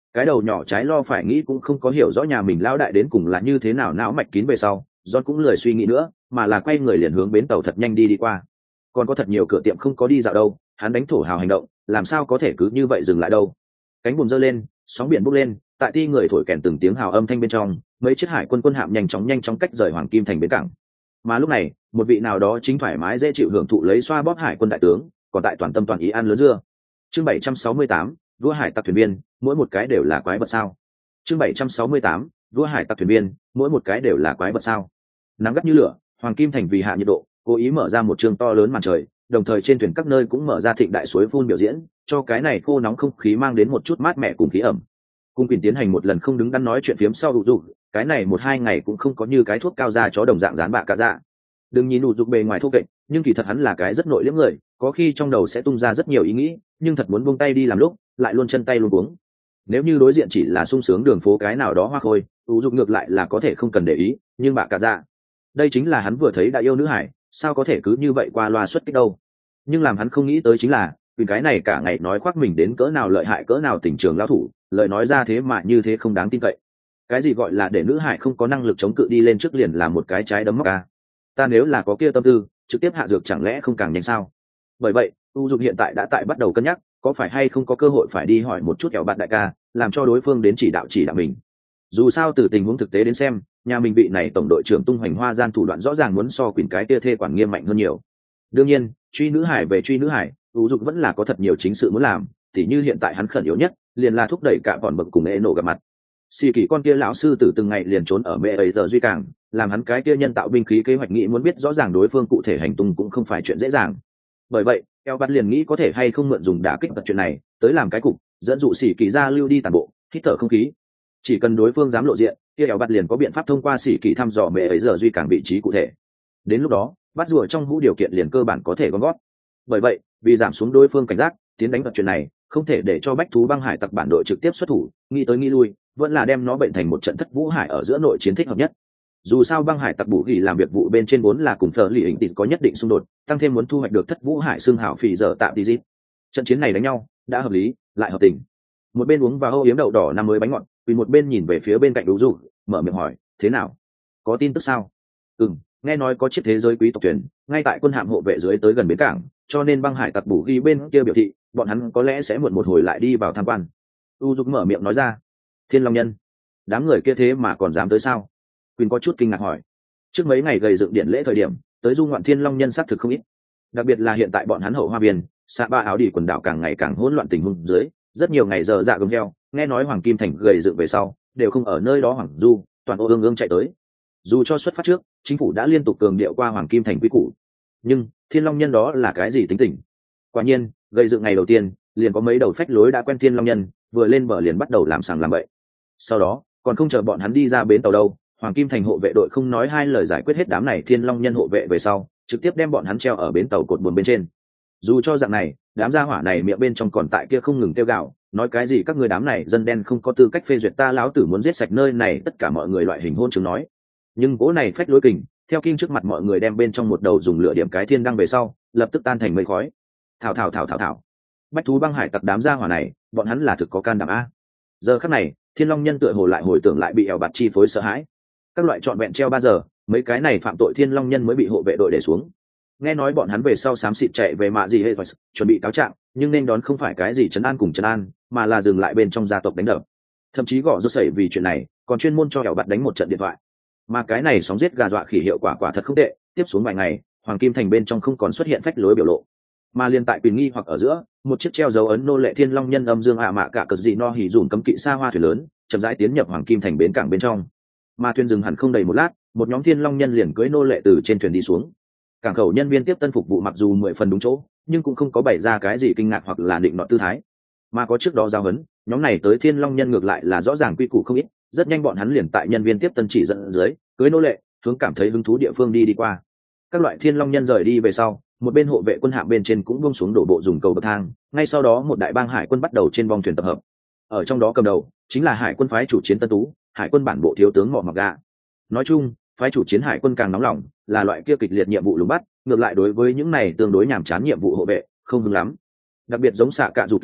Cái đầu nhỏ trái lo phải nghĩ cũng không có hiểu rõ nhà mình lão đại đến cùng là như thế nào, não mạch kín về sau John cũng lười suy nghĩ nữa, mà là quay người liền hướng bến tàu thật nhanh đi đi qua. Còn có thật nhiều cửa tiệm không có đi dạo đâu, hắn đánh thổ hào hành động làm sao có thể cứ như vậy dừng lại đâu. Cánh buồm giơ lên, sóng biển bốc lên, tại ti người thổi kèn từng tiếng hào âm thanh bên trong, mấy chiếc hải quân quân hạm nhanh chóng nhanh chóng cách rời Hoàng Kim thành bến cảng. Mà lúc này một vị nào đó chính thoải mái dễ chịu hưởng thụ lấy xoa bóp hải quân đại tướng, còn tại toàn tâm toàn ý ăn lứa dưa. Chương bảy trăm sáu mươi tám, vua hải tặc thuyền viên, mỗi một cái đều là quái vật sao? Chương bảy trăm sáu mươi tám, vua hải tặc thuyền viên, mỗi một cái đều là quái vật sao? Nắng gắt như lửa, Hoàng Kim thành vì hạ nhiệt độ, cố ý mở ra một trường to lớn màn trời, đồng thời trên thuyền các nơi cũng mở ra thịnh đại suối phun biểu diễn, cho cái này khô nóng không khí mang đến một chút mát mẻ cùng khí ẩm. Cung Quỳnh tiến hành một lần không đứng đắn nói chuyện phiếm sau ủ dục, cái này một hai ngày cũng không có như cái thuốc cao da chó đồng dạng dán bạ cả dạ. Đừng nhìn ủ dục bề ngoài thô kệch, nhưng kỳ thật hắn là cái rất nội liễm người, có khi trong đầu sẽ tung ra rất nhiều ý nghĩ, nhưng thật muốn buông tay đi làm lúc, lại luôn chân tay luôn cuống. Nếu như đối diện chỉ là sung sướng đường phố cái nào đó hoa khôi, ủ dục ngược lại là có thể không cần để ý, nhưng bạ cả dạ, đây chính là hắn vừa thấy đã yêu nữ hải, sao có thể cứ như vậy qua loa xuất kích đâu. Nhưng làm hắn không nghĩ tới chính là vì cái này cả ngày nói khoác mình đến cỡ nào lợi hại cỡ nào tình trường lao thủ, lời nói ra thế mà như thế không đáng tin cậy. Cái gì gọi là để nữ hải không có năng lực chống cự đi lên trước liền là một cái trái đấm móc ca. Ta nếu là có kia tâm tư trực tiếp hạ dược chẳng lẽ không càng nhanh sao? Bởi vậy u dục hiện tại đã tại bắt đầu cân nhắc có phải hay không có cơ hội phải đi hỏi một chút kẹo bạn đại ca, làm cho đối phương đến chỉ đạo chỉ đạo mình. Dù sao từ tình huống thực tế đến xem, nhà mình vị này tổng đội trưởng tung hoành hoa gian thủ đoạn rõ ràng muốn so quyền cái kia thê quản nghiêm mạnh hơn nhiều. Đương nhiên truy nữ hải về truy nữ hải, u dục vẫn là có thật nhiều chính sự muốn làm, tỉ như hiện tại hắn khẩn yếu nhất liền là thúc đẩy cả bọn bậc cùng ê nổ gặp mặt. Xì kỳ con kia lão sư tử từng ngày liền trốn ở mẹ ấy giờ duy cảng, làm hắn cái kia nhân tạo binh khí kế hoạch nghĩ muốn biết rõ ràng đối phương cụ thể hành tung cũng không phải chuyện dễ dàng. Bởi vậy eo bắt liền nghĩ có thể hay không mượn dùng đả kích vật chuyện này tới làm cái cục dẫn dụ xì kỳ ra lưu đi tàn bộ hít thở không khí. Chỉ cần đối phương dám lộ diện, kia eo bắt liền có biện pháp thông qua xì kỳ thăm dò mẹ ấy giờ duy cảng vị trí cụ thể. Đến lúc đó bắt rùa trong hũ điều kiện liền cơ bản có thể gom gót. Bởi vậy vì giảm xuống đối phương cảnh giác tiến đánh vật chuyện này, không thể để cho bách thú băng hải tặc bản đội trực tiếp xuất thủ, nghĩ tới nghĩ lui vẫn là đem nó bệnh thành một trận thất vũ hải ở giữa nội chiến thích hợp nhất. Dù sao băng hải tặc bù ghi làm việc vụ bên trên vốn là cùng thờ lì hình tịt có nhất định xung đột, tăng thêm muốn thu hoạch được thất vũ hải xương hảo phì giờ tạm đi dịp, trận chiến này đánh nhau đã hợp lý lại hợp tình. Một bên uống và hô yếm đậu đỏ năm mới bánh ngọt, vì một bên nhìn về phía bên cạnh đủ dù mở miệng hỏi thế nào, có tin tức sao? Ừm, nghe nói có chiếc thế giới quý tộc thuyền ngay tại quân hạm hộ vệ dưới tới gần bến cảng, cho nên băng hải tặc bù ghi bên kia biểu thị bọn hắn có lẽ sẽ muộn một hồi lại đi vào tham quan. U dục mở miệng nói ra. Thiên Long Nhân, đám người kia thế mà còn dám tới sao? Quỳnh có chút kinh ngạc hỏi. Trước mấy ngày gầy dựng điện lễ thời điểm tới du ngoạn Thiên Long Nhân xác thực không ít, đặc biệt là hiện tại bọn hắn hậu hoa biên xạ ba áo đi quần đảo càng ngày càng hỗn loạn tình huống dưới, rất nhiều ngày giờ dạ gầm heo nghe nói Hoàng Kim thành gầy dựng về sau đều không ở nơi đó hoàng du, toàn ô ương ương chạy tới. Dù cho xuất phát trước chính phủ đã liên tục cường điệu qua Hoàng Kim thành quy củ, nhưng Thiên Long Nhân đó là cái gì tính tình? Quả nhiên gầy dựng ngày đầu tiên liền có mấy đầu phách lối đã quen Thiên Long Nhân vừa lên bờ liền bắt đầu làm sàng làm bậy. Sau đó còn không chờ bọn hắn đi ra bến tàu đâu, Hoàng Kim thành hộ vệ đội không nói hai lời giải quyết hết đám này Thiên Long Nhân hộ vệ về sau trực tiếp đem bọn hắn treo ở bến tàu cột buồm bên trên. Dù cho dạng này đám gia hỏa này miệng bên trong còn tại kia không ngừng kêu gào nói cái gì các người đám này dân đen không có tư cách phê duyệt ta láo tử muốn giết sạch nơi này tất cả mọi người loại hình hôn chứng nói. Nhưng cỗ này phách lối kình theo kim trước mặt mọi người đem bên trong một đầu dùng lửa điểm cái thiên đăng về sau lập tức tan thành mây khói. Thảo thảo thảo thảo thảo, bách thú băng hải tặc đám gia hỏa này bọn hắn là thực có can đảm a. Giờ khắc này Thiên Long Nhân tựa hồ lại hồi tưởng lại bị ẻo bạt chi phối sợ hãi, các loại trọn vẹn treo ba giờ mấy cái này phạm tội Thiên Long Nhân mới bị hộ vệ đội để xuống. Nghe nói bọn hắn về sau xám xịt chạy về mạ gì hệ chuẩn bị cáo trạng, nhưng nên đón không phải cái gì trấn an cùng trấn an, mà là dừng lại bên trong gia tộc đánh đập, thậm chí gõ rốt sẩy vì chuyện này còn chuyên môn cho ẻo bạt đánh một trận điện thoại. Mà cái này sóng giết gà dọa khỉ hiệu quả quả thật không tệ, tiếp xuống vài ngày Hoàng Kim thành bên trong không còn xuất hiện phách lối biểu lộ, mà liên tại Quỳnh nghi hoặc ở giữa một chiếc treo dấu ấn nô lệ Thiên Long Nhân âm dương ạ mạ cả cờ dị no hỉ dùn cấm kỵ xa hoa thuyền lớn chậm rãi tiến nhập Hoàng Kim thành bến cảng bên trong. Mà thuyền dừng hẳn không đầy một lát, một nhóm Thiên Long Nhân liền cưỡi nô lệ từ trên thuyền đi xuống. Cảng khẩu nhân viên tiếp tân phục vụ mặc dù mười phần đúng chỗ, nhưng cũng không có bày ra cái gì kinh ngạc hoặc là định nọ tư thái. Mà có trước đó giao hấn, nhóm này tới Thiên Long Nhân ngược lại là rõ ràng quy củ không ít, rất nhanh bọn hắn liền tại nhân viên tiếp tân chỉ dẫn dưới cưỡi nô lệ hướng cảm thấy hứng thú địa phương đi đi qua. Các loại Thiên Long Nhân rời đi về sau, một bên hộ vệ quân hạm bên trên cũng buông xuống đổ bộ dùng cầu bậc thang, ngay sau đó một đại bang hải quân bắt đầu trên bong thuyền tập hợp. Ở trong đó cầm đầu chính là hải quân phái chủ chiến Tân Tú, hải quân bản bộ thiếu tướng Mọ Mặc Gà. Nói chung phái chủ chiến hải quân càng nóng lòng là loại kia kịch liệt nhiệm vụ lùng bắt, ngược lại đối với những này tương đối nhàm chán nhiệm vụ hộ vệ không hứng lắm. Đặc biệt giống xạ cạ dù kỳ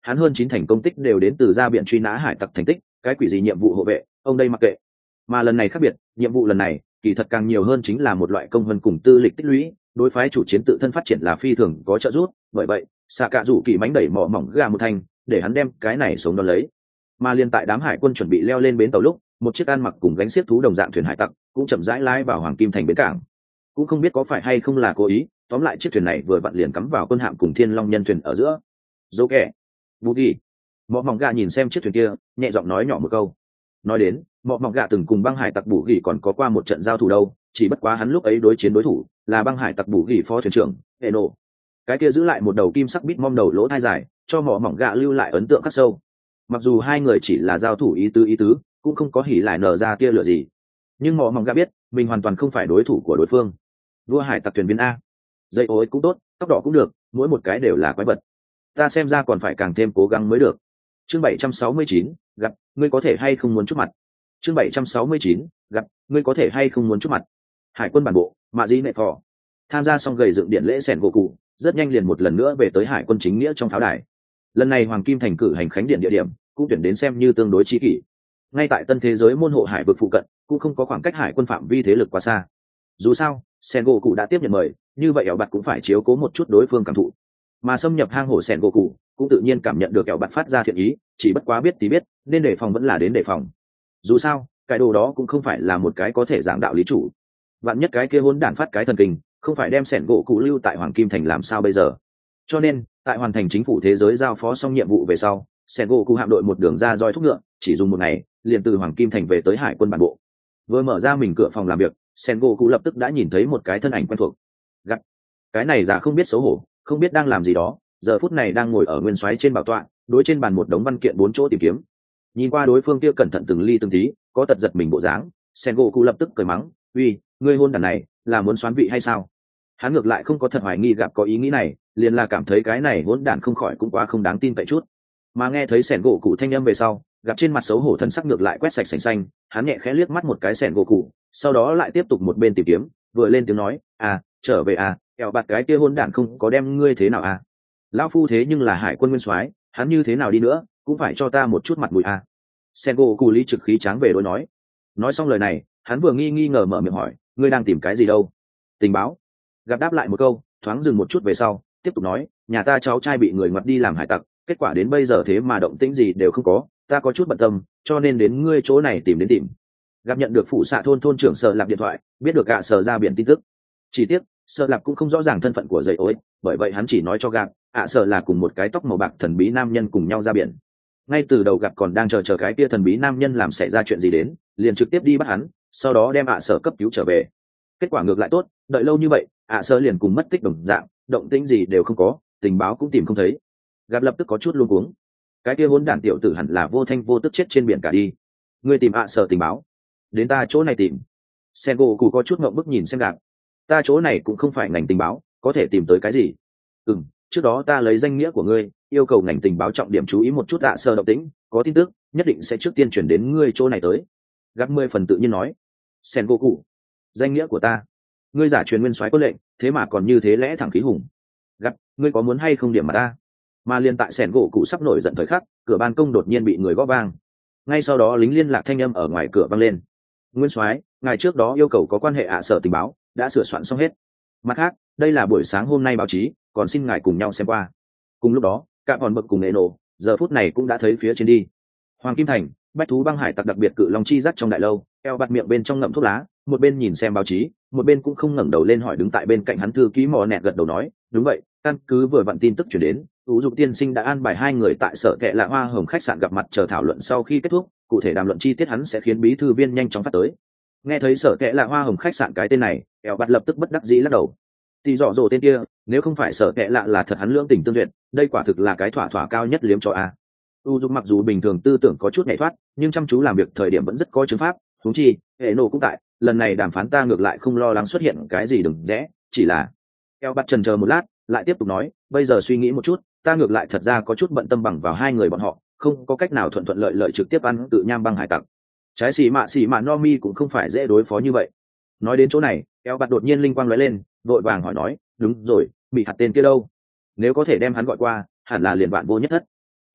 hắn hơn chín thành công tích đều đến từ ra biển truy nã hải tặc thành tích, cái quỷ gì nhiệm vụ hộ vệ, ông đây mặc kệ. Mà lần này khác biệt, nhiệm vụ lần này kỳ thật càng nhiều hơn chính là một loại công vân cùng tư lịch tích lũy, đối phái chủ chiến tự thân phát triển là phi thường có trợ giúp, bởi vậy xạ cạ rủ kỳ mánh đẩy mỏ mỏng gà một thành để hắn đem cái này sống đón lấy. Mà liên tại đám hải quân chuẩn bị leo lên bến tàu lúc, một chiếc ăn mặc cùng gánh xiếc thú đồng dạng thuyền hải tặc cũng chậm rãi lái vào Hoàng Kim thành bến cảng. Cũng không biết có phải hay không là cố ý, tóm lại chiếc thuyền này vừa vặn liền cắm vào quân hạm cùng Thiên Long nhân thuyền ở giữa. Dỗ kẻ, bù đi. Mọ mỏng gà nhìn xem chiếc thuyền kia, nhẹ giọng nói nhỏ một câu. Nói đến, mọ mỏng gà từng cùng băng hải tặc bù gỉ còn có qua một trận giao thủ đâu, chỉ bất quá hắn lúc ấy đối chiến đối thủ là băng hải tặc bù gỉ phó thuyền trưởng Eno. Cái kia giữ lại một đầu kim sắc bít mom đầu lỗ thai dài, cho mọ mỏng gà lưu lại ấn tượng khắc sâu. Mặc dù hai người chỉ là giao thủ ý tứ ý tứ, cũng không có hỉ lại nở ra tia lửa gì, nhưng mọ mỏng gà biết mình hoàn toàn không phải đối thủ của đối phương. Vua hải tặc thuyền viên a, dây ối cũng tốt, tóc đỏ cũng được, mỗi một cái đều là quái vật, ta xem ra còn phải càng thêm cố gắng mới được. Chương bảy trăm sáu mươi chín, gặp, ngươi có thể hay không muốn chút mặt. Chương bảy trăm sáu mươi chín, gặp, ngươi có thể hay không muốn chút mặt. Hải quân bản bộ, Mạ Dĩ Nệ Phò. Tham gia xong gầy dựng điện lễ sèn gỗ cụ, rất nhanh liền một lần nữa về tới hải quân chính nghĩa trong pháo đài. Lần này Hoàng Kim thành cử hành khánh điện địa điểm, cũng tuyển đến xem như tương đối chi kỷ. Ngay tại tân thế giới môn hộ hải vực phụ cận, cũng không có khoảng cách hải quân phạm vi thế lực quá xa. Dù sao, sèn gỗ cụ đã tiếp nhận mời, như vậy ẻo bạt cũng phải chiếu cố một chút đối phương cảm thụ. Mà xâm nhập hang hổ sèn gỗ cụ cũng tự nhiên cảm nhận được ẻo bạt phát ra thiện ý, chỉ bất quá biết tí biết, nên đề phòng vẫn là đến đề phòng. Dù sao, cái đồ đó cũng không phải là một cái có thể giảng đạo lý chủ. Vạn nhất cái kia hỗn đản phát cái thần kinh, không phải đem sèn gỗ cụ lưu tại Hoàng Kim thành làm sao bây giờ? Cho nên, tại hoàn thành chính phủ thế giới giao phó xong nhiệm vụ về sau, sèn gỗ cụ hạm đội một đường ra roi thúc ngựa, chỉ dùng một ngày, liền từ Hoàng Kim thành về tới hải quân bản bộ. Vừa mở ra mình cửa phòng làm việc, sèn gỗ cụ lập tức đã nhìn thấy một cái thân ảnh quen thuộc. Gắt, cái này giả không biết xấu hổ, không biết đang làm gì đó, giờ phút này đang ngồi ở nguyên soái trên bảo tọa, đối trên bàn một đống văn kiện bốn chỗ tìm kiếm. Nhìn qua đối phương kia cẩn thận từng ly từng tí, có tật giật mình bộ dáng, sen gỗ cụ lập tức cười mắng, uy, ngươi hôn đàn này là muốn xoán vị hay sao? Hắn ngược lại không có thật hoài nghi gặp có ý nghĩ này, liền là cảm thấy cái này hỗn đản không khỏi cũng quá không đáng tin vậy chút. Mà nghe thấy sẻn gỗ cụ thanh âm về sau, gặp trên mặt xấu hổ thần sắc ngược lại quét sạch sành xanh, hắn nhẹ khẽ liếc mắt một cái sẻn gỗ cụ, sau đó lại tiếp tục một bên tìm kiếm, vừa lên tiếng nói, à, trở về à, kẹo bạt cái kia hỗn đản không có đem ngươi thế nào à? Lão phu thế nhưng là hải quân nguyên soái, hắn như thế nào đi nữa cũng phải cho ta một chút mặt mũi à? Sen gỗ cụ lý trực khí tráng về đối nói. Nói xong lời này, hắn vừa nghi nghi ngờ mở miệng hỏi, ngươi đang tìm cái gì đâu? Tình báo. Gặp đáp lại một câu, thoáng dừng một chút về sau, tiếp tục nói, nhà ta cháu trai bị người ngoặt đi làm hải tặc, kết quả đến bây giờ thế mà động tĩnh gì đều không có, ta có chút bận tâm, cho nên đến ngươi chỗ này tìm đến tìm. Gặp nhận được phụ xạ thôn thôn trưởng Sở Lạp điện thoại, biết được gạ Sở ra biển tin tức. Chỉ tiếc, Sở Lạp cũng không rõ ràng thân phận của dậy ối, bởi vậy hắn chỉ nói cho gặp, ạ Sở là cùng một cái tóc màu bạc thần bí nam nhân cùng nhau ra biển. Ngay từ đầu gặp còn đang chờ chờ cái kia thần bí nam nhân làm xảy ra chuyện gì đến, liền trực tiếp đi bắt hắn, sau đó đem ạ Sở cấp cứu trở về. Kết quả ngược lại tốt, đợi lâu như vậy, ạ Sở liền cùng mất tích đồng dạng, động tĩnh gì đều không có, tình báo cũng tìm không thấy. Gặp lập tức có chút luống cuống. Cái kia hỗn đản tiểu tử hẳn là vô thanh vô tức chết trên biển cả đi. Ngươi tìm ạ Sở tình báo, đến ta chỗ này tìm. Sengoku có chút ngượng bức nhìn xem gặp. Ta chỗ này cũng không phải ngành tình báo, có thể tìm tới cái gì? Ừm, trước đó ta lấy danh nghĩa của ngươi, yêu cầu ngành tình báo trọng điểm chú ý một chút ạ Sở động tĩnh, có tin tức, nhất định sẽ trước tiên chuyển đến ngươi chỗ này tới. Gặp mười phần tự nhiên nói. Sengoku, danh nghĩa của ta, ngươi giả truyền nguyên soái có lệnh, thế mà còn như thế lẽ thẳng khí hùng. Gặp, ngươi có muốn hay không điểm mà ta? Mà liên tại Sengoku sắp nổi giận thời khắc, cửa ban công đột nhiên bị người gõ vang. Ngay sau đó lính liên lạc thanh âm ở ngoài cửa vang lên. Nguyên soái, ngài trước đó yêu cầu có quan hệ ạ Sở tình báo đã sửa soạn xong hết. Mặt khác, đây là buổi sáng hôm nay báo chí, còn xin ngài cùng nhau xem qua. Cùng lúc đó, cả bọn bậc cùng nghệ nổ giờ phút này cũng đã thấy phía trên đi. Hoàng Kim thành, bách thú băng hải tặc đặc biệt cự long chi dắt trong đại lâu, eo bạt miệng bên trong ngậm thuốc lá, một bên nhìn xem báo chí, một bên cũng không ngẩng đầu lên hỏi đứng tại bên cạnh hắn thư ký mò nẹt gật đầu nói, đúng vậy, căn cứ vừa vặn tin tức chuyển đến, ủ dục tiên sinh đã an bài hai người tại sở kệ lạ hoa hồng khách sạn gặp mặt chờ thảo luận sau khi kết thúc, cụ thể đàm luận chi tiết hắn sẽ khiến bí thư viên nhanh chóng phát tới. Nghe thấy sở kệ lạ hoa hồng khách sạn cái tên này, eo bạt lập tức bất đắc dĩ lắc đầu. Thì rõ rồ tên kia, nếu không phải sở kệ lạ là thật hắn lưỡng tình tương duyệt, đây quả thực là cái thỏa thỏa cao nhất liếm cho a. U dục mặc dù bình thường tư tưởng có chút nhảy thoát, nhưng chăm chú làm việc thời điểm vẫn rất có chứng pháp, huống chi hệ nổ cũng tại, lần này đàm phán ta ngược lại không lo lắng xuất hiện cái gì đừng rẽ, chỉ là eo bắt trần chờ một lát, lại tiếp tục nói, bây giờ suy nghĩ một chút, ta ngược lại thật ra có chút bận tâm bằng vào hai người bọn họ, không có cách nào thuận thuận lợi lợi trực tiếp ăn tự nham băng hải tặc. Trái xì mạ xì mạ no mi cũng không phải dễ đối phó như vậy. Nói đến chỗ này, eo bắt đột nhiên linh quang lóe lên, vội vàng hỏi nói, đúng rồi, bị hạt tên kia đâu? Nếu có thể đem hắn gọi qua, hẳn là liền bạn vô nhất thất.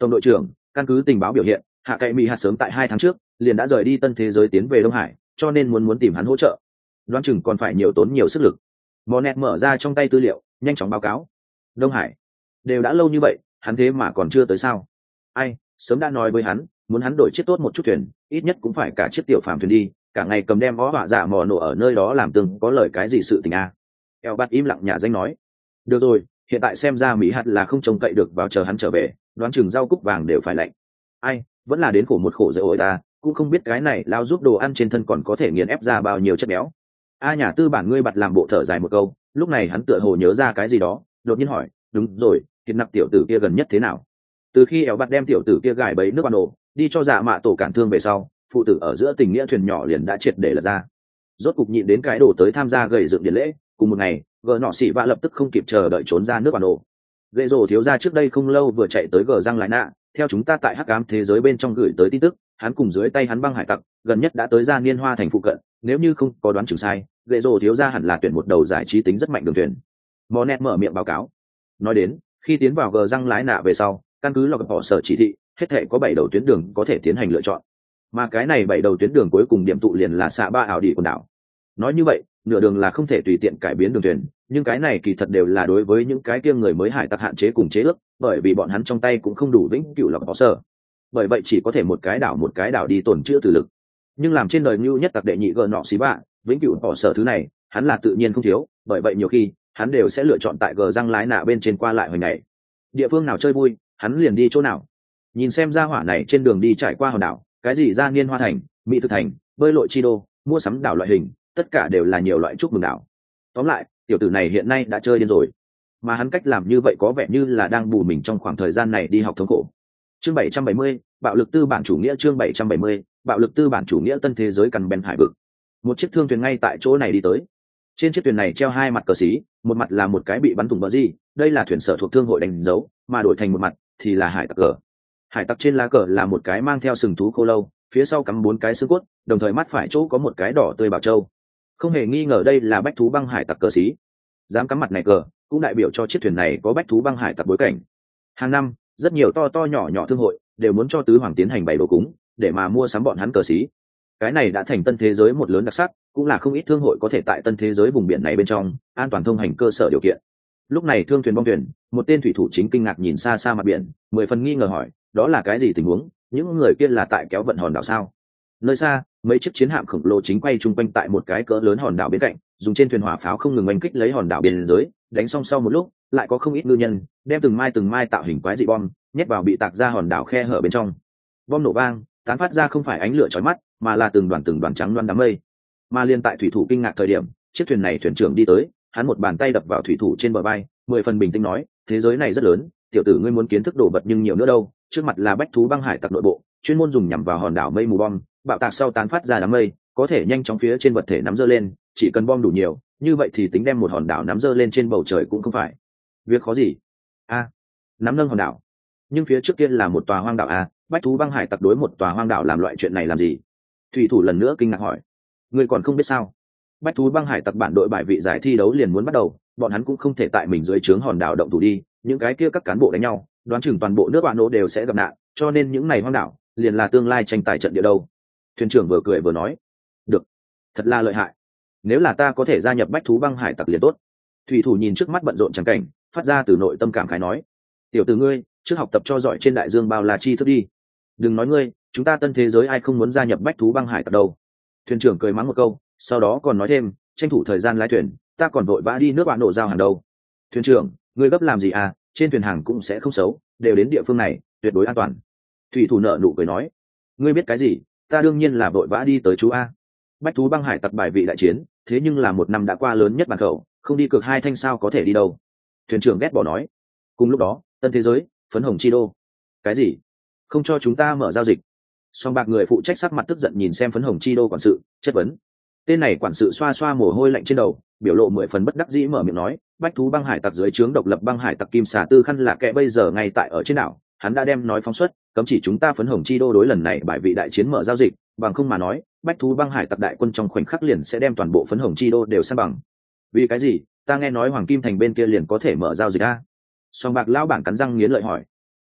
tổng đội trưởng, căn cứ tình báo biểu hiện, hạ cậy mỹ hạt sớm tại hai tháng trước liền đã rời đi tân thế giới tiến về đông hải, cho nên muốn muốn tìm hắn hỗ trợ đoán chừng còn phải nhiều tốn nhiều sức lực. Monet mở ra trong tay tư liệu nhanh chóng báo cáo. Đông hải đều đã lâu như vậy, hắn thế mà còn chưa tới sao? Ai sớm đã nói với hắn muốn hắn đổi chiếc tốt một chút thuyền, ít nhất cũng phải cả chiếc tiểu phàm thuyền đi, cả ngày cầm đem ó họa dạ mò nổ ở nơi đó làm tương có lời cái gì sự tình a. Eo bắt im lặng nhà danh nói được rồi, hiện tại xem ra mỹ hạt là không trông cậy được vào chờ hắn trở về, đoán chừng rau cúc vàng đều phải lạnh. Ai vẫn là đến khổ một khổ dễ ổi ta, cũng không biết cái này lao giúp đồ ăn trên thân còn có thể nghiền ép ra bao nhiêu chất béo. A nhà tư bản ngươi bật làm bộ thở dài một câu, lúc này hắn tựa hồ nhớ ra cái gì đó, đột nhiên hỏi đúng rồi, thiệt nặc tiểu tử kia gần nhất thế nào? Từ khi éo bạt đem tiểu tử kia gài bẫy nước ban nổ đi cho dạ mạ tổ cản thương về sau, phụ tử ở giữa tình nghĩa thuyền nhỏ liền đã triệt để lật ra. Rốt cục nhịn đến cái đồ tới tham gia gầy dựng điện lễ, cùng một ngày gờ nọ xỉ vạ lập tức không kịp chờ đợi trốn ra nước ban nổ. Gậy rồ thiếu gia trước đây không lâu vừa chạy tới gờ răng lại nạ, theo chúng ta tại hắc ám thế giới bên trong gửi tới tin tức, hắn cùng dưới tay hắn băng hải tặc gần nhất đã tới ra niên hoa thành phụ cận, nếu như không có đoán chừng sai, gậy rồ thiếu gia hẳn là tuyển một đầu giải trí tính rất mạnh đường thuyền. Monet mở miệng báo cáo nói đến, khi tiến vào gờ răng lái nạ về sau, căn cứ lọc bỏ sở chỉ thị, hết thể có bảy đầu tuyến đường có thể tiến hành lựa chọn, mà cái này bảy đầu tuyến đường cuối cùng điểm tụ liền là xạ ba ảo đi quần đảo. Nói như vậy, nửa đường là không thể tùy tiện cải biến đường thuyền, nhưng cái này kỳ thật đều là đối với những cái kia người mới hải tặc hạn chế cùng chế ước, bởi vì bọn hắn trong tay cũng không đủ vĩnh cửu lọc bỏ sở, bởi vậy chỉ có thể một cái đảo một cái đảo đi tổn chữa từ lực. Nhưng làm trên đời ngưu nhất tặc đệ nhị gờ nọ xí bạ, vĩnh cửu bỏ sở thứ này hắn là tự nhiên không thiếu, bởi vậy nhiều khi hắn đều sẽ lựa chọn tại gờ răng lái nạ bên trên qua lại hồi ngày, địa phương nào chơi vui hắn liền đi chỗ nào. Nhìn xem ra hỏa này trên đường đi trải qua hòn đảo, cái gì ra niên hoa thành, mỹ thực thành, bơi lội chi đô, mua sắm đảo loại hình, tất cả đều là nhiều loại chúc mừng đảo. Tóm lại tiểu tử này hiện nay đã chơi điên rồi, mà hắn cách làm như vậy có vẻ như là đang bù mình trong khoảng thời gian này đi học thống khổ. Chương bảy trăm bảy mươi, bạo lực tư bản chủ nghĩa. Chương bảy trăm bảy mươi, bạo lực tư bản chủ nghĩa tân thế giới cần bèn hải vực. Một chiếc thương thuyền ngay tại chỗ này đi tới. Trên chiếc thuyền này treo hai mặt cờ xí, một mặt là một cái bị bắn thủng bờ gì, đây là thuyền sở thuộc thương hội đánh dấu, mà đổi thành một mặt thì là hải tặc cờ. Hải tặc trên lá cờ là một cái mang theo sừng thú khô lâu, phía sau cắm bốn cái xương cốt, đồng thời mắt phải chỗ có một cái đỏ tươi bảo châu. Không hề nghi ngờ đây là bách thú băng hải tặc cờ xí. Dám cắm mặt này cờ, cũng đại biểu cho chiếc thuyền này có bách thú băng hải tặc bối cảnh. Hàng năm, rất nhiều to to nhỏ nhỏ thương hội đều muốn cho tứ hoàng tiến hành bày đồ cúng, để mà mua sắm bọn hắn cờ xí. Cái này đã thành tân thế giới một lớn đặc sắc, cũng là không ít thương hội có thể tại tân thế giới vùng biển này bên trong an toàn thông hành cơ sở điều kiện. Lúc này thương thuyền bong thuyền, một tên thủy thủ chính kinh ngạc nhìn xa xa mặt biển, mười phần nghi ngờ hỏi, đó là cái gì tình huống, những người kia là tại kéo vận hòn đảo sao? Nơi xa, mấy chiếc chiến hạm khổng lồ chính quay chung quanh tại một cái cỡ lớn hòn đảo bên cạnh, dùng trên thuyền hỏa pháo không ngừng oanh kích lấy hòn đảo biên giới, đánh xong sau một lúc lại có không ít ngư nhân đem từng mai từng mai tạo hình quái dị bom nhét vào bị tạc ra hòn đảo khe hở bên trong. Bom nổ vang tán phát ra không phải ánh lửa chói mắt, mà là từng đoàn từng đoàn trắng loan đám mây. Mà liên tại thủy thủ kinh ngạc thời điểm, chiếc thuyền này thuyền trưởng đi tới, hắn một bàn tay đập vào thủy thủ trên bờ vai, mười phần bình tĩnh nói, thế giới này rất lớn, tiểu tử ngươi muốn kiến thức đồ vật nhưng nhiều nữa đâu, trước mặt là bách thú băng hải tặc nội bộ, chuyên môn dùng nhằm vào hòn đảo mây mù bom, bạo tạc sau tán phát ra đám mây, có thể nhanh chóng phía trên vật thể nắm dơ lên, chỉ cần bom đủ nhiều, như vậy thì tính đem một hòn đảo nắm dơ lên trên bầu trời cũng không phải việc khó gì. A, nắm nâng hòn đảo, nhưng phía trước kia là một tòa hoang đảo a, bách thú băng hải tặc đối một tòa hoang đảo làm loại chuyện này làm gì? Thủy thủ lần nữa kinh ngạc hỏi, ngươi còn không biết sao? Bách thú băng hải tặc bản đội bài vị giải thi đấu liền muốn bắt đầu, bọn hắn cũng không thể tại mình dưới trướng hòn đảo động thủ đi, những cái kia các cán bộ đánh nhau, đoán chừng toàn bộ nước bạn nổ đều sẽ gặp nạn, cho nên những này hoang đảo liền là tương lai tranh tài trận địa đâu. Thuyền trưởng vừa cười vừa nói, được, thật là lợi hại, nếu là ta có thể gia nhập bách thú băng hải tặc liền tốt. Thủy thủ nhìn trước mắt bận rộn trắng cảnh, phát ra từ nội tâm cảm khái nói, tiểu tử ngươi trước học tập cho giỏi trên đại dương bao là chi thức đi, đừng nói ngươi, chúng ta tân thế giới ai không muốn gia nhập bách thú băng hải tặc đâu. Thuyền trưởng cười mắng một câu, sau đó còn nói thêm, tranh thủ thời gian lái thuyền, ta còn vội vã đi nước bạn nổ giao hàng đâu. Thuyền trưởng, ngươi gấp làm gì à, trên thuyền hàng cũng sẽ không xấu, đều đến địa phương này tuyệt đối an toàn. Thủy thủ nợ nụ cười nói, ngươi biết cái gì, ta đương nhiên là vội vã đi tới chú a. Bách thú băng hải tặc bài vị đại chiến, thế nhưng là một năm đã qua lớn nhất bản khẩu, không đi cược hai thanh sao có thể đi đâu. Thuyền trưởng ghét bỏ nói. Cùng lúc đó tân thế giới, phấn hồng chi đô. Cái gì, không cho chúng ta mở giao dịch? Song bạc người phụ trách sắc mặt tức giận nhìn xem phấn hồng chi đô quản sự, chất vấn. Tên này quản sự xoa xoa mồ hôi lạnh trên đầu, biểu lộ mười phần bất đắc dĩ mở miệng nói, bách thú băng hải tặc dưới trướng độc lập băng hải tặc kim xà tư khăn là kẻ bây giờ ngay tại ở trên đảo, hắn đã đem nói phóng xuất, cấm chỉ chúng ta phấn hồng chi đô đối lần này bài vị đại chiến mở giao dịch, bằng không mà nói bách thú băng hải tặc đại quân trong khoảnh khắc liền sẽ đem toàn bộ phấn hồng chi đô đều san bằng. Vì cái gì? Ta nghe nói hoàng kim thành bên kia liền có thể mở giao dịch a. Song bạc lão bản cắn răng nghiến lợi hỏi.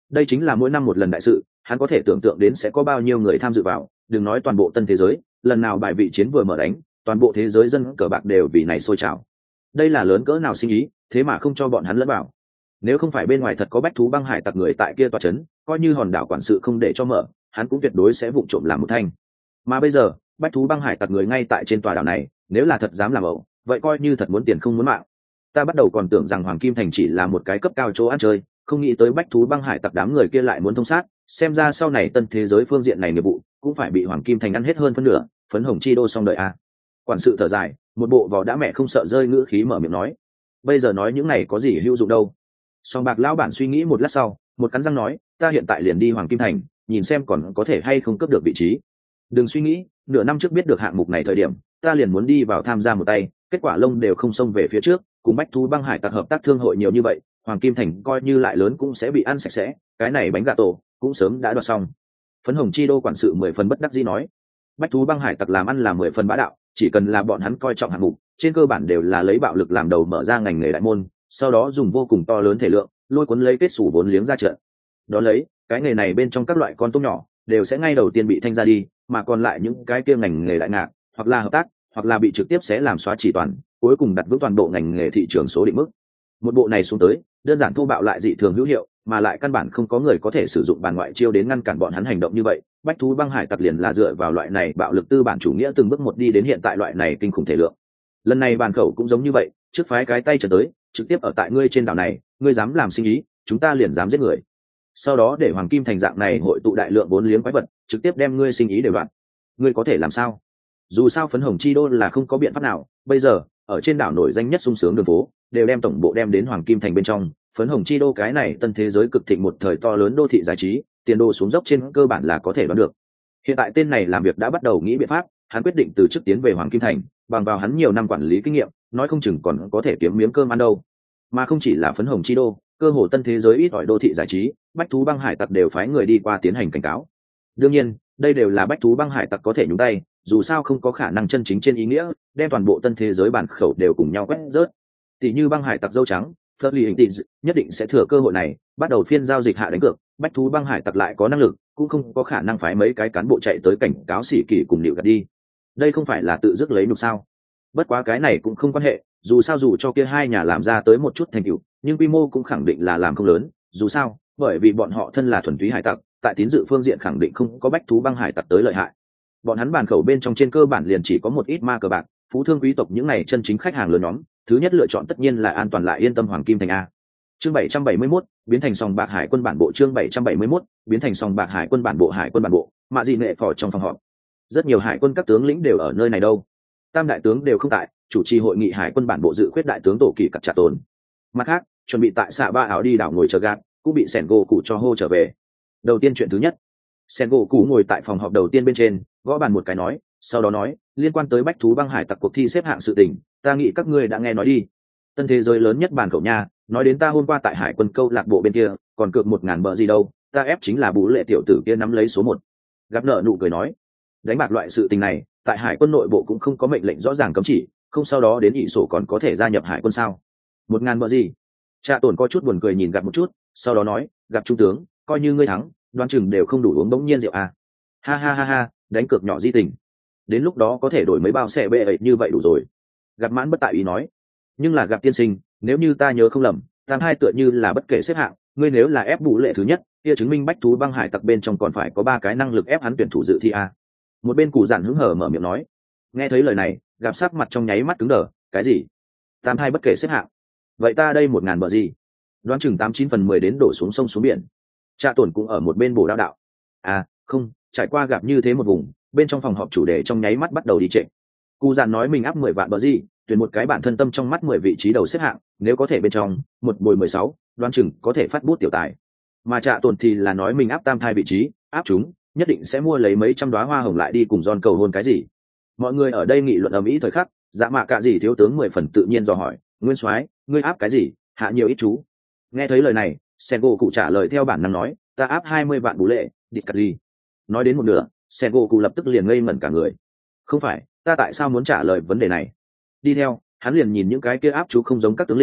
đây chính là mỗi năm một lần đại sự, hắn có thể tưởng tượng đến sẽ có bao nhiêu người tham dự vào, đừng nói toàn bộ tân thế giới, lần nào bài vị chiến vừa mở đánh, toàn bộ thế giới dân cờ bạc đều vì này sôi trào. Đây là lớn cỡ nào sinh ý, thế mà không cho bọn hắn lẫn vào. Nếu không phải bên ngoài thật có bách thú băng hải tặc người tại kia tọa chấn, coi như hòn đảo quản sự không để cho mở, hắn cũng tuyệt đối sẽ vụng trộm làm một thanh. Mà bây giờ bách thú băng hải tặc người ngay tại trên tòa đảo này, nếu là thật dám làm ẩu, vậy coi như thật muốn tiền không muốn mạng. Ta bắt đầu còn tưởng rằng Hoàng Kim Thành chỉ là một cái cấp cao chỗ ăn chơi, không nghĩ tới bách thú băng hải tặc đám người kia lại muốn thông sát, xem ra sau này tân thế giới phương diện này nghiệp vụ cũng phải bị Hoàng Kim Thành ăn hết hơn phân nửa, phấn hồng chi đô xong đợi a. Quản sự thở dài, một bộ vỏ đã mẹ không sợ rơi ngữ khí mở miệng nói, bây giờ nói những này có gì hữu dụng đâu. Song bạc lão bản suy nghĩ một lát sau, một cắn răng nói, ta hiện tại liền đi Hoàng Kim Thành, nhìn xem còn có thể hay không cướp được vị trí. Đừng suy nghĩ, nửa năm trước biết được hạng mục này thời điểm, ta liền muốn đi vào tham gia một tay, kết quả lông đều không xông về phía trước, cùng bách thú băng hải tặc hợp tác thương hội nhiều như vậy, Hoàng Kim Thành coi như lại lớn cũng sẽ bị ăn sạch sẽ, cái này bánh gà tổ cũng sớm đã đoạt xong. Phấn hồng chi đô quản sự mười phần bất đắc dĩ nói, bách thú băng hải tặc làm ăn là mười phần bá đạo, chỉ cần là bọn hắn coi trọng hạng mục, trên cơ bản đều là lấy bạo lực làm đầu mở ra ngành nghề đại môn, sau đó dùng vô cùng to lớn thể lượng lôi cuốn lấy kết sủ vốn liếng ra trận. Đó lấy cái nghề này bên trong các loại con tôm nhỏ đều sẽ ngay đầu tiên bị thanh ra đi, mà còn lại những cái kia ngành nghề đại ngạc hoặc là hợp tác hoặc là bị trực tiếp sẽ làm xóa chỉ toàn, cuối cùng đặt vững toàn bộ ngành nghề thị trường số định mức. Một bộ này xuống tới, đơn giản thô bạo lại dị thường hữu hiệu, mà lại căn bản không có người có thể sử dụng bàn ngoại chiêu đến ngăn cản bọn hắn hành động như vậy. Bách thú băng hải tặc liền là dựa vào loại này bạo lực tư bản chủ nghĩa từng bước một đi đến hiện tại loại này kinh khủng thể lượng. Lần này bàn khẩu cũng giống như vậy, trước phái cái tay trở tới, trực tiếp ở tại ngươi trên đảo này, ngươi dám làm sinh ý, chúng ta liền dám giết người. Sau đó để Hoàng Kim Thành dạng này hội tụ đại lượng vốn liếng quái vật, trực tiếp đem ngươi sinh ý đều đoạn. Ngươi có thể làm sao? Dù sao phấn hồng chi đô là không có biện pháp nào, bây giờ ở trên đảo nổi danh nhất sung sướng đường phố đều đem tổng bộ đem đến Hoàng Kim Thành bên trong, phấn hồng chi đô cái này tân thế giới cực thịnh một thời to lớn đô thị giải trí, tiền đô xuống dốc trên cơ bản là có thể đoán được. Hiện tại tên này làm việc đã bắt đầu nghĩ biện pháp, hắn quyết định từ chức tiến về Hoàng Kim Thành, bằng vào hắn nhiều năm quản lý kinh nghiệm, nói không chừng còn có thể kiếm miếng cơm ăn đâu. Mà không chỉ là phấn hồng chi đô, cơ hồ tân thế giới ít ỏi đô thị giải trí, bách thú băng hải tặc đều phái người đi qua tiến hành cảnh cáo. Đương nhiên, đây đều là bách thú băng hải tặc có thể nhúng tay, dù sao không có khả năng chân chính trên ý nghĩa đem toàn bộ tân thế giới bản khẩu đều cùng nhau quét rớt. Tỷ như băng hải tặc dâu trắng Furley hình tị nhất định sẽ thừa cơ hội này bắt đầu phiên giao dịch hạ đánh cược, bách thú băng hải tặc lại có năng lực, cũng không có khả năng phái mấy cái cán bộ chạy tới cảnh cáo sĩ kỳ cùng điệu gạt đi. Đây không phải là tự dứt lấy nhục sao? Bất quá cái này cũng không quan hệ, dù sao dù cho kia hai nhà làm ra tới một chút thành tựu, nhưng quy mô cũng khẳng định là làm không lớn, dù sao bởi vì bọn họ thân là thuần túy hải tặc, tại tín dự phương diện khẳng định không có bách thú băng hải tặc tới lợi hại. Bọn hắn bàn khẩu bên trong trên cơ bản liền chỉ có một ít ma cờ bạc, phú thương quý tộc những này chân chính khách hàng lớn nhóm, thứ nhất lựa chọn tất nhiên là an toàn lại yên tâm Hoàng Kim Thành a. Chương bảy trăm bảy mươi mốt, biến thành sòng bạc hải quân bản bộ. Chương bảy trăm bảy mươi mốt, biến thành sòng bạc hải quân bản bộ. Hải quân bản bộ, mạ dị nệ phò trong phòng họp. Rất nhiều hải quân các tướng lĩnh đều ở nơi này đâu. Tam đại tướng đều không tại, chủ trì hội nghị hải quân bản bộ dự khuyết đại tướng tổ kỳ cặt trả tồn. Mặt khác, chuẩn bị tại xạ ba áo đi đảo ngồi chờ gạt, cũng bị sẻn gỗ cụ cho hô trở về. Đầu tiên chuyện thứ nhất, sẻn gỗ cụ ngồi tại phòng họp đầu tiên bên trên, gõ bàn một cái nói, sau đó nói, liên quan tới bách thú băng hải tặc cuộc thi xếp hạng sự tình, ta nghĩ các ngươi đã nghe nói đi. Tân thế giới lớn nhất bàn cậu nha, nói đến ta hôm qua tại hải quân câu lạc bộ bên kia còn cược một ngàn bờ gì đâu, ta ép chính là Bú Lệ tiểu tử kia nắm lấy số một. Gặp nợ nụ cười nói, đánh bạc loại sự tình này tại hải quân nội bộ cũng không có mệnh lệnh rõ ràng cấm chỉ, không sau đó đến ỷ sổ còn có thể gia nhập hải quân sao? Một ngàn bờ gì? Trạ Tồn có chút buồn cười nhìn Gặp một chút, sau đó nói, Gặp trung tướng, coi như ngươi thắng, đoán chừng đều không đủ uống bỗng nhiên rượu à? Ha ha ha ha, đánh cược nhỏ di tình, đến lúc đó có thể đổi mấy bao xe bê ấy như vậy đủ rồi. Gặp mãn bất tại ý nói, nhưng là Gặp tiên sinh, nếu như ta nhớ không lầm, tam hai tựa như là bất kể xếp hạng, ngươi nếu là ép Bú Lệ thứ nhất, kia chứng minh bách thú băng hải tặc bên trong còn phải có ba cái năng lực ép hắn tuyển thủ dự thi a. Một bên cụ giản hứng hở mở miệng nói. Nghe thấy lời này, Gặp sắc mặt trong nháy mắt cứng đờ, cái gì? Tam hai bất kể xếp hạng? Vậy ta đây một ngàn bờ gì? Đoán chừng tám chín phần mười đến đổ xuống sông xuống biển. Trạ Tồn cũng ở một bên bổ đạo đạo. À, không, trải qua Gặp như thế một vùng, bên trong phòng họp chủ đề trong nháy mắt bắt đầu đi trệ. Cụ giản nói mình áp mười vạn bờ gì, tuyển một cái bản thân tâm trong mắt mười vị trí đầu xếp hạng, nếu có thể bên trong một bồi mười sáu, đoán chừng có thể phát bút tiểu tài. Mà Trạ Tồn thì là nói mình áp tam thai vị trí, áp chúng nhất định sẽ mua lấy mấy trăm đóa hoa hồng lại đi cùng John cầu hôn cái gì. Mọi người ở đây nghị luận ầm ĩ thời khắc, Dạ Mạ Cạ Dì thiếu tướng mười phần tự nhiên dò hỏi, Nguyên soái, ngươi áp cái gì, hạ nhiều ít chú? Nghe thấy lời này, Sengo cụ trả lời theo bản năng nói, ta áp hai mươi vạn Bú Lệ, địt cắt đi. Nói đến một nửa, Sengo cụ lập tức liền ngây ngẩn cả người. Không phải, ta tại sao muốn trả lời vấn đề này? Đi theo, hắn liền nhìn những cái kia áp chú không giống các tướng lĩnh,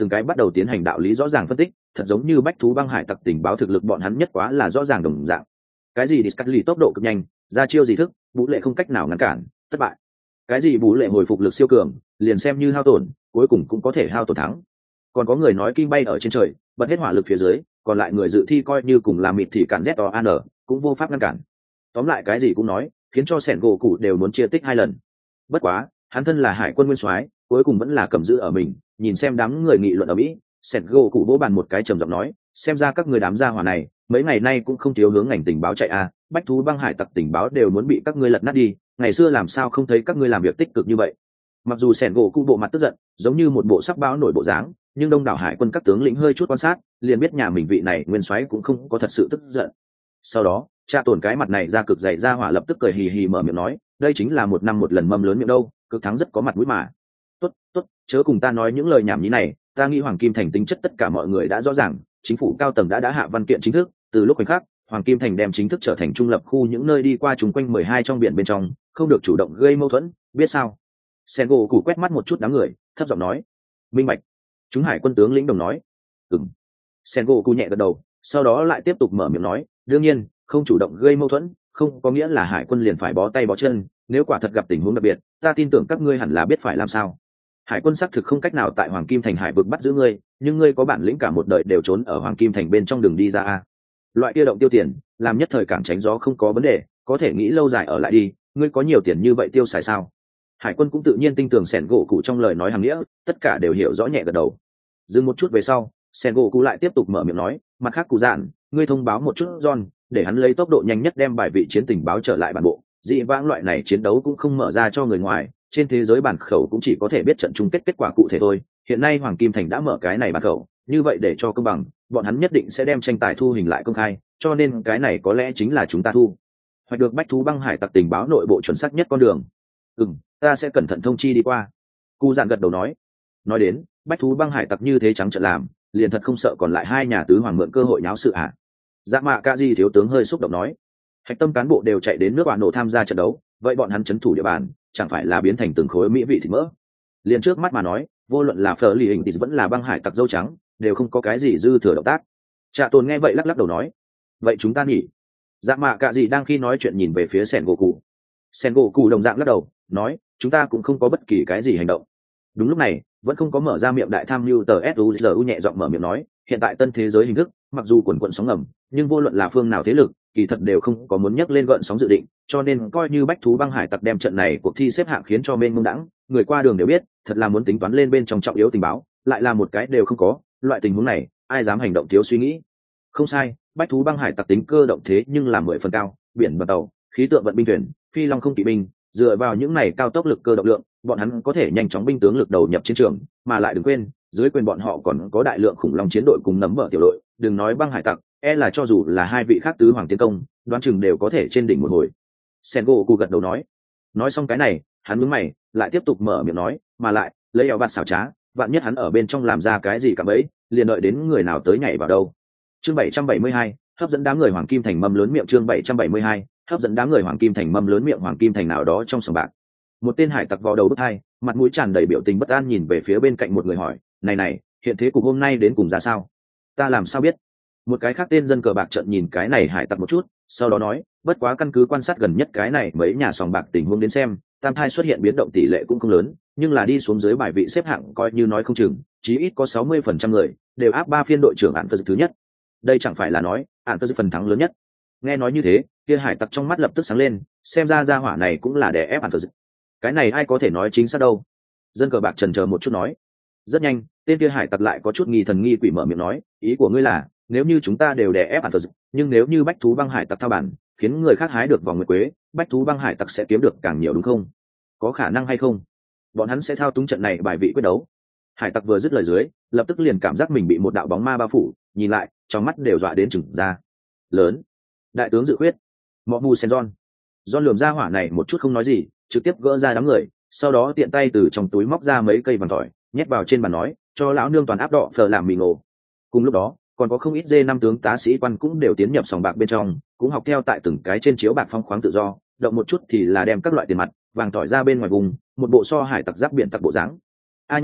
từng cái bắt đầu tiến hành đạo lý rõ ràng phân tích, thật giống như bách thú băng hải tặc tình báo thực lực bọn hắn nhất quá là rõ ràng đồng dạng. Cái gì Discovery tốc độ cực nhanh, ra chiêu gì thức, Vũ Lệ không cách nào ngăn cản, thất bại. Cái gì Vũ Lệ hồi phục lực siêu cường, liền xem như hao tổn, cuối cùng cũng có thể hao tổn thắng. Còn có người nói kim bay ở trên trời, bật hết hỏa lực phía dưới, còn lại người dự thi coi như cùng là mịt thì cản Z O An cũng vô pháp ngăn cản. Tóm lại cái gì cũng nói, khiến cho sẻn gỗ cụ đều muốn chia tích hai lần. Bất quá, hắn thân là hải quân nguyên soái, cuối cùng vẫn là cầm giữ ở mình, nhìn xem đám người nghị luận ở mỹ, sẻn gỗ cụ vỗ bàn một cái trầm giọng nói, xem ra các người đám gia hỏa này mấy ngày nay cũng không thiếu hướng ngành tình báo chạy à, bách thú băng hải tặc tình báo đều muốn bị các ngươi lật nát đi, ngày xưa làm sao không thấy các ngươi làm việc tích cực như vậy. Mặc dù sẻn gỗ cụ bộ mặt tức giận, giống như một bộ sắc báo nổi bộ dáng, nhưng đông đảo hải quân các tướng lĩnh hơi chút quan sát, liền biết nhà mình vị này nguyên soái cũng không có thật sự tức giận. Sau đó, cha tổn cái mặt này ra cực dày ra hỏa lập tức cười hì hì mở miệng nói, đây chính là một năm một lần mâm lớn miệng đâu, cực thắng rất có mặt mũi mà. Tốt, tốt, chớ cùng ta nói những lời nhảm nhí này, ta nghĩ Hoàng Kim Thành tính chất tất cả mọi người đã rõ ràng, chính phủ cao tầng đã đã hạ văn kiện chính thức, từ lúc khoảnh khắc, Hoàng Kim Thành đem chính thức trở thành trung lập khu những nơi đi qua chúng quanh mười hai trong biển bên trong, không được chủ động gây mâu thuẫn, biết sao? Sengo củ quét mắt một chút đám người, thấp giọng nói, minh bạch. Chúng hải quân tướng lĩnh đồng nói, ừm. Sengo củ nhẹ gật đầu, sau đó lại tiếp tục mở miệng nói, đương nhiên, không chủ động gây mâu thuẫn, không có nghĩa là hải quân liền phải bó tay bó chân, nếu quả thật gặp tình huống đặc biệt, ta tin tưởng các ngươi hẳn là biết phải làm sao. Hải quân xác thực không cách nào tại Hoàng Kim Thành hải vực bắt giữ ngươi, nhưng ngươi có bản lĩnh cả một đời đều trốn ở Hoàng Kim Thành bên trong đường đi ra a. Loại kia động tiêu tiền, làm nhất thời cảng tránh gió không có vấn đề, có thể nghĩ lâu dài ở lại đi, ngươi có nhiều tiền như vậy tiêu xài sao? Hải quân cũng tự nhiên tin tưởng sẻn gỗ cụ trong lời nói hàng nghĩa, tất cả đều hiểu rõ nhẹ gật đầu. Dừng một chút về sau, sẻn gỗ cụ lại tiếp tục mở miệng nói, mặt khác cụ dạn, ngươi thông báo một chút John, để hắn lấy tốc độ nhanh nhất đem bài vị chiến tình báo trở lại bản bộ. Dị vãng loại này chiến đấu cũng không mở ra cho người ngoài, trên thế giới bản khẩu cũng chỉ có thể biết trận chung kết kết quả cụ thể thôi. Hiện nay Hoàng Kim Thành đã mở cái này bản khẩu, như vậy để cho công bằng, bọn hắn nhất định sẽ đem tranh tài thu hình lại công khai, cho nên cái này có lẽ chính là chúng ta thu hoạch được bách thú băng hải tặc tình báo nội bộ chuẩn xác nhất con đường. Ừm, ta sẽ cẩn thận thông chi đi qua. Cụ dạn gật đầu nói. Nói đến, bách thú băng hải tặc như thế trắng trợn làm, liền thật không sợ còn lại hai nhà tứ hoàng mượn cơ hội nháo sự ạ. Dạ mạ ca di thiếu tướng hơi xúc động nói, hạch tâm cán bộ đều chạy đến nước bạn nổ tham gia trận đấu, vậy bọn hắn trấn thủ địa bàn chẳng phải là biến thành từng khối mỹ vị thịt mỡ. Liền trước mắt mà nói, vô luận là phở lì hình thì vẫn là băng hải tặc dâu trắng, đều không có cái gì dư thừa động tác. Trạ Tồn nghe vậy lắc lắc đầu nói, vậy chúng ta nghỉ. Dạ mạ cả gì đang khi nói chuyện nhìn về phía Sen gỗ cụ. Sen gỗ cụ đồng dạng lắc đầu nói, chúng ta cũng không có bất kỳ cái gì hành động. Đúng lúc này, vẫn không có mở ra miệng đại tham mưu tờ suzu nhẹ giọng mở miệng nói, hiện tại tân thế giới hình thức, mặc dù quần quận sóng ngầm, nhưng vô luận là phương nào thế lực, kỳ thật đều không có muốn nhắc lên gợn sóng dự định, cho nên coi như bách thú băng hải tặc đem trận này cuộc thi xếp hạng khiến cho mênh mông đẳng, người qua đường đều biết, thật là muốn tính toán lên bên trong trọng yếu tình báo, lại là một cái đều không có, loại tình huống này, ai dám hành động thiếu suy nghĩ. Không sai, bách thú băng hải tặc tính cơ động thế nhưng là mười phần cao, biển và tàu, khí tượng vận binh thuyền, phi long không kỵ binh, dựa vào những này cao tốc lực cơ động lượng, bọn hắn có thể nhanh chóng binh tướng lực đầu nhập chiến trường, mà lại đừng quên, dưới quyền bọn họ còn có đại lượng khủng long chiến đội cùng nấm bờ tiểu đội, đừng nói băng hải tặc, e là cho dù là hai vị khác tứ hoàng tiến công, đoán chừng đều có thể trên đỉnh một hồi. Sengo cụ gật đầu nói. Nói xong cái này, hắn nhướng mày, lại tiếp tục mở miệng nói, mà lại, lấy eo bạt xảo trá, vạn nhất hắn ở bên trong làm ra cái gì cả bấy, liền đợi đến người nào tới nhảy vào đâu. Chương bảy trăm bảy mươi hai, hấp dẫn đám người Hoàng Kim Thành mâm lớn miệng. Chương bảy trăm bảy mươi hai, hấp dẫn đám người Hoàng Kim Thành mâm lớn miệng. Hoàng Kim Thành nào đó trong sòng bạc, một tên hải tặc vào đầu bức hai, mặt mũi tràn đầy biểu tình bất an nhìn về phía bên cạnh một người hỏi, này này, hiện thế cục hôm nay đến cùng ra sao? Ta làm sao biết? Một cái khác tên dân cờ bạc trợn nhìn cái này hải tặc một chút, sau đó nói, bất quá căn cứ quan sát gần nhất cái này mấy nhà sòng bạc tình huống đến xem, tam thai xuất hiện biến động tỷ lệ cũng không lớn, nhưng là đi xuống dưới bài vị xếp hạng coi như nói không chừng, chí ít có sáu mươi phần trăm người đều áp ba phiên đội trưởng Ản Phật thứ nhất. Đây chẳng phải là nói, Ản Phật phần thắng lớn nhất. Nghe nói như thế, kia hải tặc trong mắt lập tức sáng lên, xem ra gia hỏa này cũng là đè ép Ản Phật. Cái này ai có thể nói chính xác đâu? Dân cờ bạc chần chờ một chút nói. Rất nhanh, tên kia hải tặc lại có chút nghi thần nghi quỷ mở miệng nói, ý của ngươi là, nếu như chúng ta đều đè ép Ản Phật, nhưng nếu như bách thú băng hải tặc thao bản, khiến người khác hái được vòng nguyệt quế, bách thú băng hải tặc sẽ kiếm được càng nhiều đúng không? Có khả năng hay không? Bọn hắn sẽ thao túng trận này bài vị quyết đấu. Hải tặc vừa dứt lời dưới, lập tức liền cảm giác mình bị một đạo bóng ma bao phủ, nhìn lại, trong mắt đều dọa đến chừng ra. Lớn, đại tướng dự quyết, mọ mù sen John. John lườm ra hỏa này một chút không nói gì, trực tiếp gỡ ra đám người, sau đó tiện tay từ trong túi móc ra mấy cây vằn tỏi, nhét vào trên bàn nói, cho lão nương toàn áp đọ phở làm mì ngộ. Cùng lúc đó, còn có không ít dê năm tướng tá sĩ quan cũng đều tiến nhập sòng bạc bên trong, cũng học theo tại từng cái trên chiếu bạc phong khoáng tự do, động một chút thì là đem các loại tiền mặt, vàng tỏi ra bên ngoài vùng, một bộ so hải tặc giáp biển tặc bộ dáng. A nha,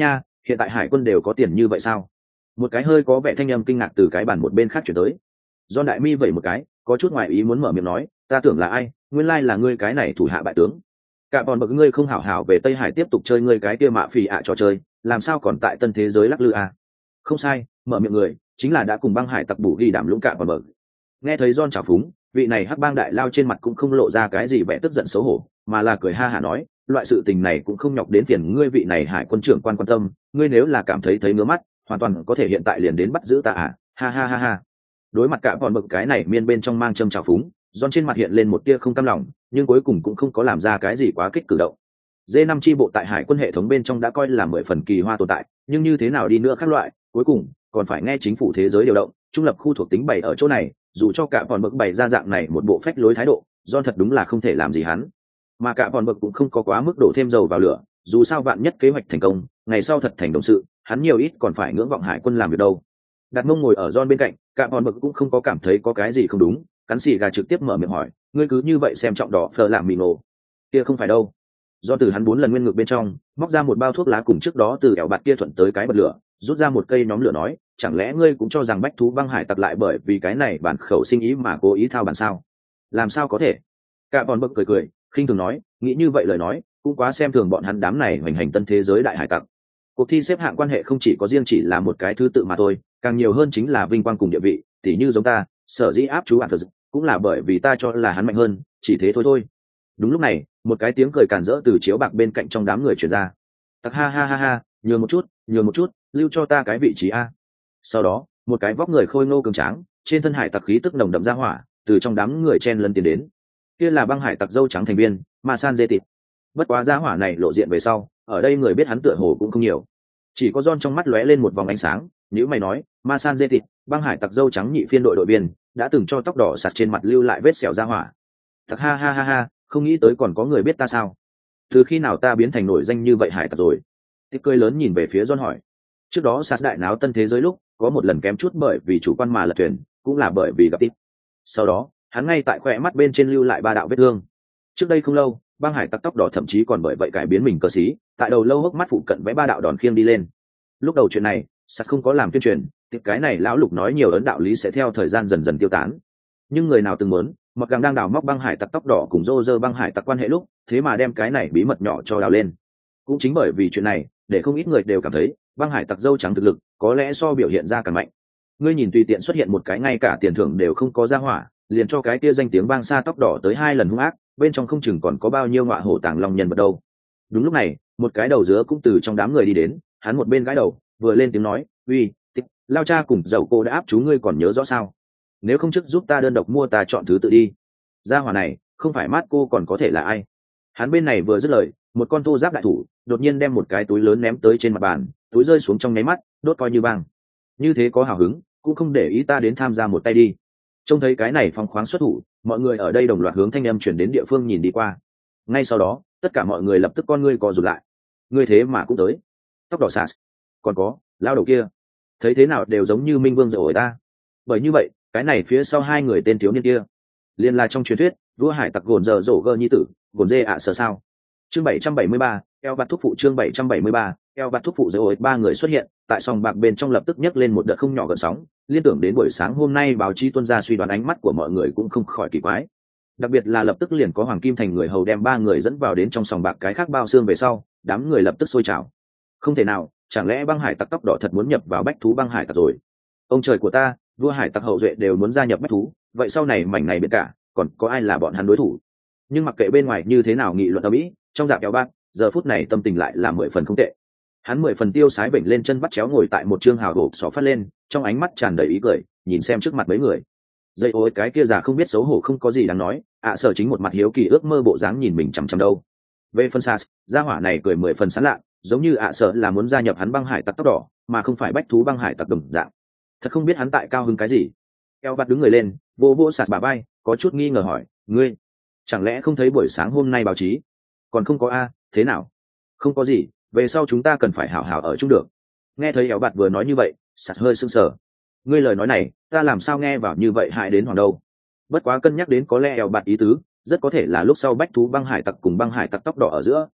hiện tại hải quân đều có tiền như vậy sao? Một cái hơi có vẻ thanh âm kinh ngạc từ cái bàn một bên khác chuyển tới. John đại mi vẩy một cái, có chút ngoài ý muốn mở miệng nói, ta tưởng là ai, nguyên lai là ngươi cái này thủ hạ bại tướng. Cả bọn bậc ngươi không hảo hảo về Tây Hải tiếp tục chơi ngươi cái kia mạ phì ạ trò chơi, làm sao còn tại tân thế giới lắc lư à? Không sai, mở miệng người chính là đã cùng băng hải tặc bù ghi đảm lũng cả bọn bậc. Nghe thấy John chào phúng, vị này hắc bang đại lao trên mặt cũng không lộ ra cái gì vẻ tức giận xấu hổ, mà là cười ha hả nói, loại sự tình này cũng không nhọc đến phiền ngươi vị này hải quân trưởng quan quan tâm, ngươi nếu là cảm thấy thấy ngứa mắt, hoàn toàn có thể hiện tại liền đến bắt giữ ta à, ha ha ha ha. Đối mặt cả bọn bậc cái này miên bên trong mang châm chào phúng, John trên mặt hiện lên một tia không cam lòng, nhưng cuối cùng cũng không có làm ra cái gì quá kích cử động. D năm chi bộ tại hải quân hệ thống bên trong đã coi là mười phần kỳ hoa tồn tại, nhưng như thế nào đi nữa khác loại, cuối cùng còn phải nghe chính phủ thế giới điều động, trung lập khu thuộc tính bày ở chỗ này, dù cho cả bọn bậc bày ra dạng này một bộ phách lối thái độ, John thật đúng là không thể làm gì hắn. Mà cả bọn bậc cũng không có quá mức đổ thêm dầu vào lửa, dù sao vạn nhất kế hoạch thành công, ngày sau thật thành đồng sự, hắn nhiều ít còn phải ngưỡng vọng hải quân làm việc đâu. Đặt mông ngồi ở John bên cạnh, cả bọn bậc cũng không có cảm thấy có cái gì không đúng, cắn xì gà trực tiếp mở miệng hỏi, ngươi cứ như vậy xem trọng đỏ phờ làm mì nổ? Kia không phải đâu. Do từ hắn bốn lần nguyên ngược bên trong móc ra một bao thuốc lá cùng trước đó từ ẻo bạt kia thuận tới cái bật lửa, rút ra một cây nhóm lửa nói, chẳng lẽ ngươi cũng cho rằng bách thú băng hải tặc lại bởi vì cái này bản khẩu sinh ý mà cố ý thao bản sao? Làm sao có thể? Cả bọn bậc cười cười khinh thường nói, nghĩ như vậy lời nói cũng quá xem thường bọn hắn đám này hoành hành tân thế giới đại hải tặc. Cuộc thi xếp hạng quan hệ không chỉ có riêng chỉ là một cái thứ tự mà thôi, càng nhiều hơn chính là vinh quang cùng địa vị, tỉ như giống ta sở dĩ áp chú ạn phật cũng là bởi vì ta cho là hắn mạnh hơn, chỉ thế thôi thôi. Đúng lúc này một cái tiếng cười càn rỡ từ chiếu bạc bên cạnh trong đám người truyền ra, tặc ha ha ha ha, nhường một chút nhường một chút, lưu cho ta cái vị trí a. Sau đó một cái vóc người khôi ngô cường tráng, trên thân hải tặc khí tức nồng đậm ra hỏa từ trong đám người chen lấn tiến đến. Kia là băng hải tặc dâu trắng thành viên ma san dê tịt. Bất quá ra hỏa này lộ diện về sau, ở đây người biết hắn tựa hồ cũng không nhiều, chỉ có John trong mắt lóe lên một vòng ánh sáng. Nếu mày nói ma san dê tịt, băng hải tặc dâu trắng nhị phiên đội đội viên, đã từng cho tóc đỏ sạt trên mặt lưu lại vết sẹo ra hỏa. Thật ha ha ha ha, không nghĩ tới còn có người biết ta sao? Từ khi nào ta biến thành nổi danh như vậy hải tặc rồi? Tiếp cười lớn nhìn về phía John hỏi. Trước đó sạt đại náo tân thế giới lúc có một lần kém chút bởi vì chủ quan mà lật thuyền, cũng là bởi vì gặp tiếp. Sau đó hắn ngay tại khỏe mắt bên trên lưu lại ba đạo vết thương. Trước đây không lâu băng hải tặc tóc đỏ thậm chí còn bởi vậy cải biến mình cơ sĩ, tại đầu lâu hốc mắt phụ cận vẽ ba đạo đòn khiêng đi lên. Lúc đầu chuyện này sạt không có làm tuyên truyền, tiếp cái này lão lục nói nhiều ấn đạo lý sẽ theo thời gian dần dần tiêu tán. Nhưng người nào từng muốn mặc gàng đang đào móc băng hải tặc tóc đỏ cùng rô rơ băng hải tặc quan hệ lúc, thế mà đem cái này bí mật nhỏ cho đào lên. Cũng chính bởi vì chuyện này để không ít người đều cảm thấy băng hải tặc dâu trắng thực lực có lẽ so biểu hiện ra càng mạnh. Ngươi nhìn tùy tiện xuất hiện một cái ngay cả tiền thưởng đều không có ra hỏa, liền cho cái kia danh tiếng vang xa tóc đỏ tới hai lần hung ác, bên trong không chừng còn có bao nhiêu ngọa hổ tàng long nhân vật đâu. Đúng lúc này một cái đầu dứa cũng từ trong đám người đi đến, hắn một bên gãi đầu vừa lên tiếng nói, uy tích lao cha cùng dầu cô đã áp chú ngươi còn nhớ rõ sao? Nếu không trước giúp ta đơn độc mua ta chọn thứ tự đi. Gia hỏa này không phải mát cô còn có thể là ai? Hắn bên này vừa dứt lời, một con thô giáp đại thủ đột nhiên đem một cái túi lớn ném tới trên mặt bàn, túi rơi xuống trong nháy mắt đốt coi như băng. Như thế có hào hứng cũng không để ý ta đến tham gia một tay đi. Trông thấy cái này phong khoáng xuất thủ, mọi người ở đây đồng loạt hướng thanh âm chuyển đến địa phương nhìn đi qua. Ngay sau đó tất cả mọi người lập tức con ngươi co rụt lại. Ngươi thế mà cũng tới? Tóc đỏ sạt, còn có lao đầu kia, thấy thế nào đều giống như minh vương rồi ta. Bởi như vậy cái này phía sau hai người tên thiếu niên kia liền là trong truyền thuyết vua hải tặc gồn giờ rổ gơ nhi tử gồn dê ạ à sợ sao. Chương bảy trăm bảy mươi ba, eo bạt thúc phụ. Chương bảy trăm bảy mươi ba, eo bạt thúc phụ. Rồi ba người xuất hiện tại sòng bạc bên trong lập tức nhấc lên một đợt không nhỏ gợn sóng, liên tưởng đến buổi sáng hôm nay báo chí tuân ra suy đoán, ánh mắt của mọi người cũng không khỏi kỳ quái. Đặc biệt là lập tức liền có Hoàng Kim Thành người hầu đem ba người dẫn vào đến trong sòng bạc cái khác bao xương về sau, đám người lập tức sôi trào. Không thể nào, chẳng lẽ băng hải tặc tóc đỏ thật muốn nhập vào bách thú băng hải tặc rồi? Ông trời của ta, vua hải tặc hậu duệ đều muốn gia nhập bách thú, vậy sau này mảnh này biển cả còn có ai là bọn hắn đối thủ? Nhưng mặc kệ bên ngoài như thế nào nghị luận ở mỹ, trong dạp kéo bác giờ phút này tâm tình lại là mười phần không tệ. Hắn mười phần tiêu sái bệnh lên chân bắt chéo ngồi tại một chương hào hộp xó phát lên, trong ánh mắt tràn đầy ý cười nhìn xem trước mặt mấy người. Dây ôi cái kia già không biết xấu hổ không có gì đáng nói, ạ sở chính một mặt hiếu kỳ ước mơ bộ dáng nhìn mình chằm chằm đâu. Về phần Sas, gia hỏa này cười mười phần sán lạ, giống như ạ sở là muốn gia nhập hắn băng hải tặc tóc đỏ mà không phải bách thú băng hải tặc đồng dạng. Thật không biết hắn tại cao hứng cái gì. Eo bạt đứng người lên vô vô Sas bà bay, có chút nghi ngờ hỏi, ngươi chẳng lẽ không thấy buổi sáng hôm nay báo chí? Còn không có a? Thế nào? Không có gì, về sau chúng ta cần phải hảo hảo ở chung được. Nghe thấy Eo bạt vừa nói như vậy, Sas hơi sưng sờ. Ngươi lời nói này ta làm sao nghe vào như vậy hại đến hoàng đâu. Bất quá cân nhắc đến có lẽ Eo bạt ý tứ rất có thể là lúc sau bách thú băng hải tặc cùng băng hải tặc tóc đỏ ở giữa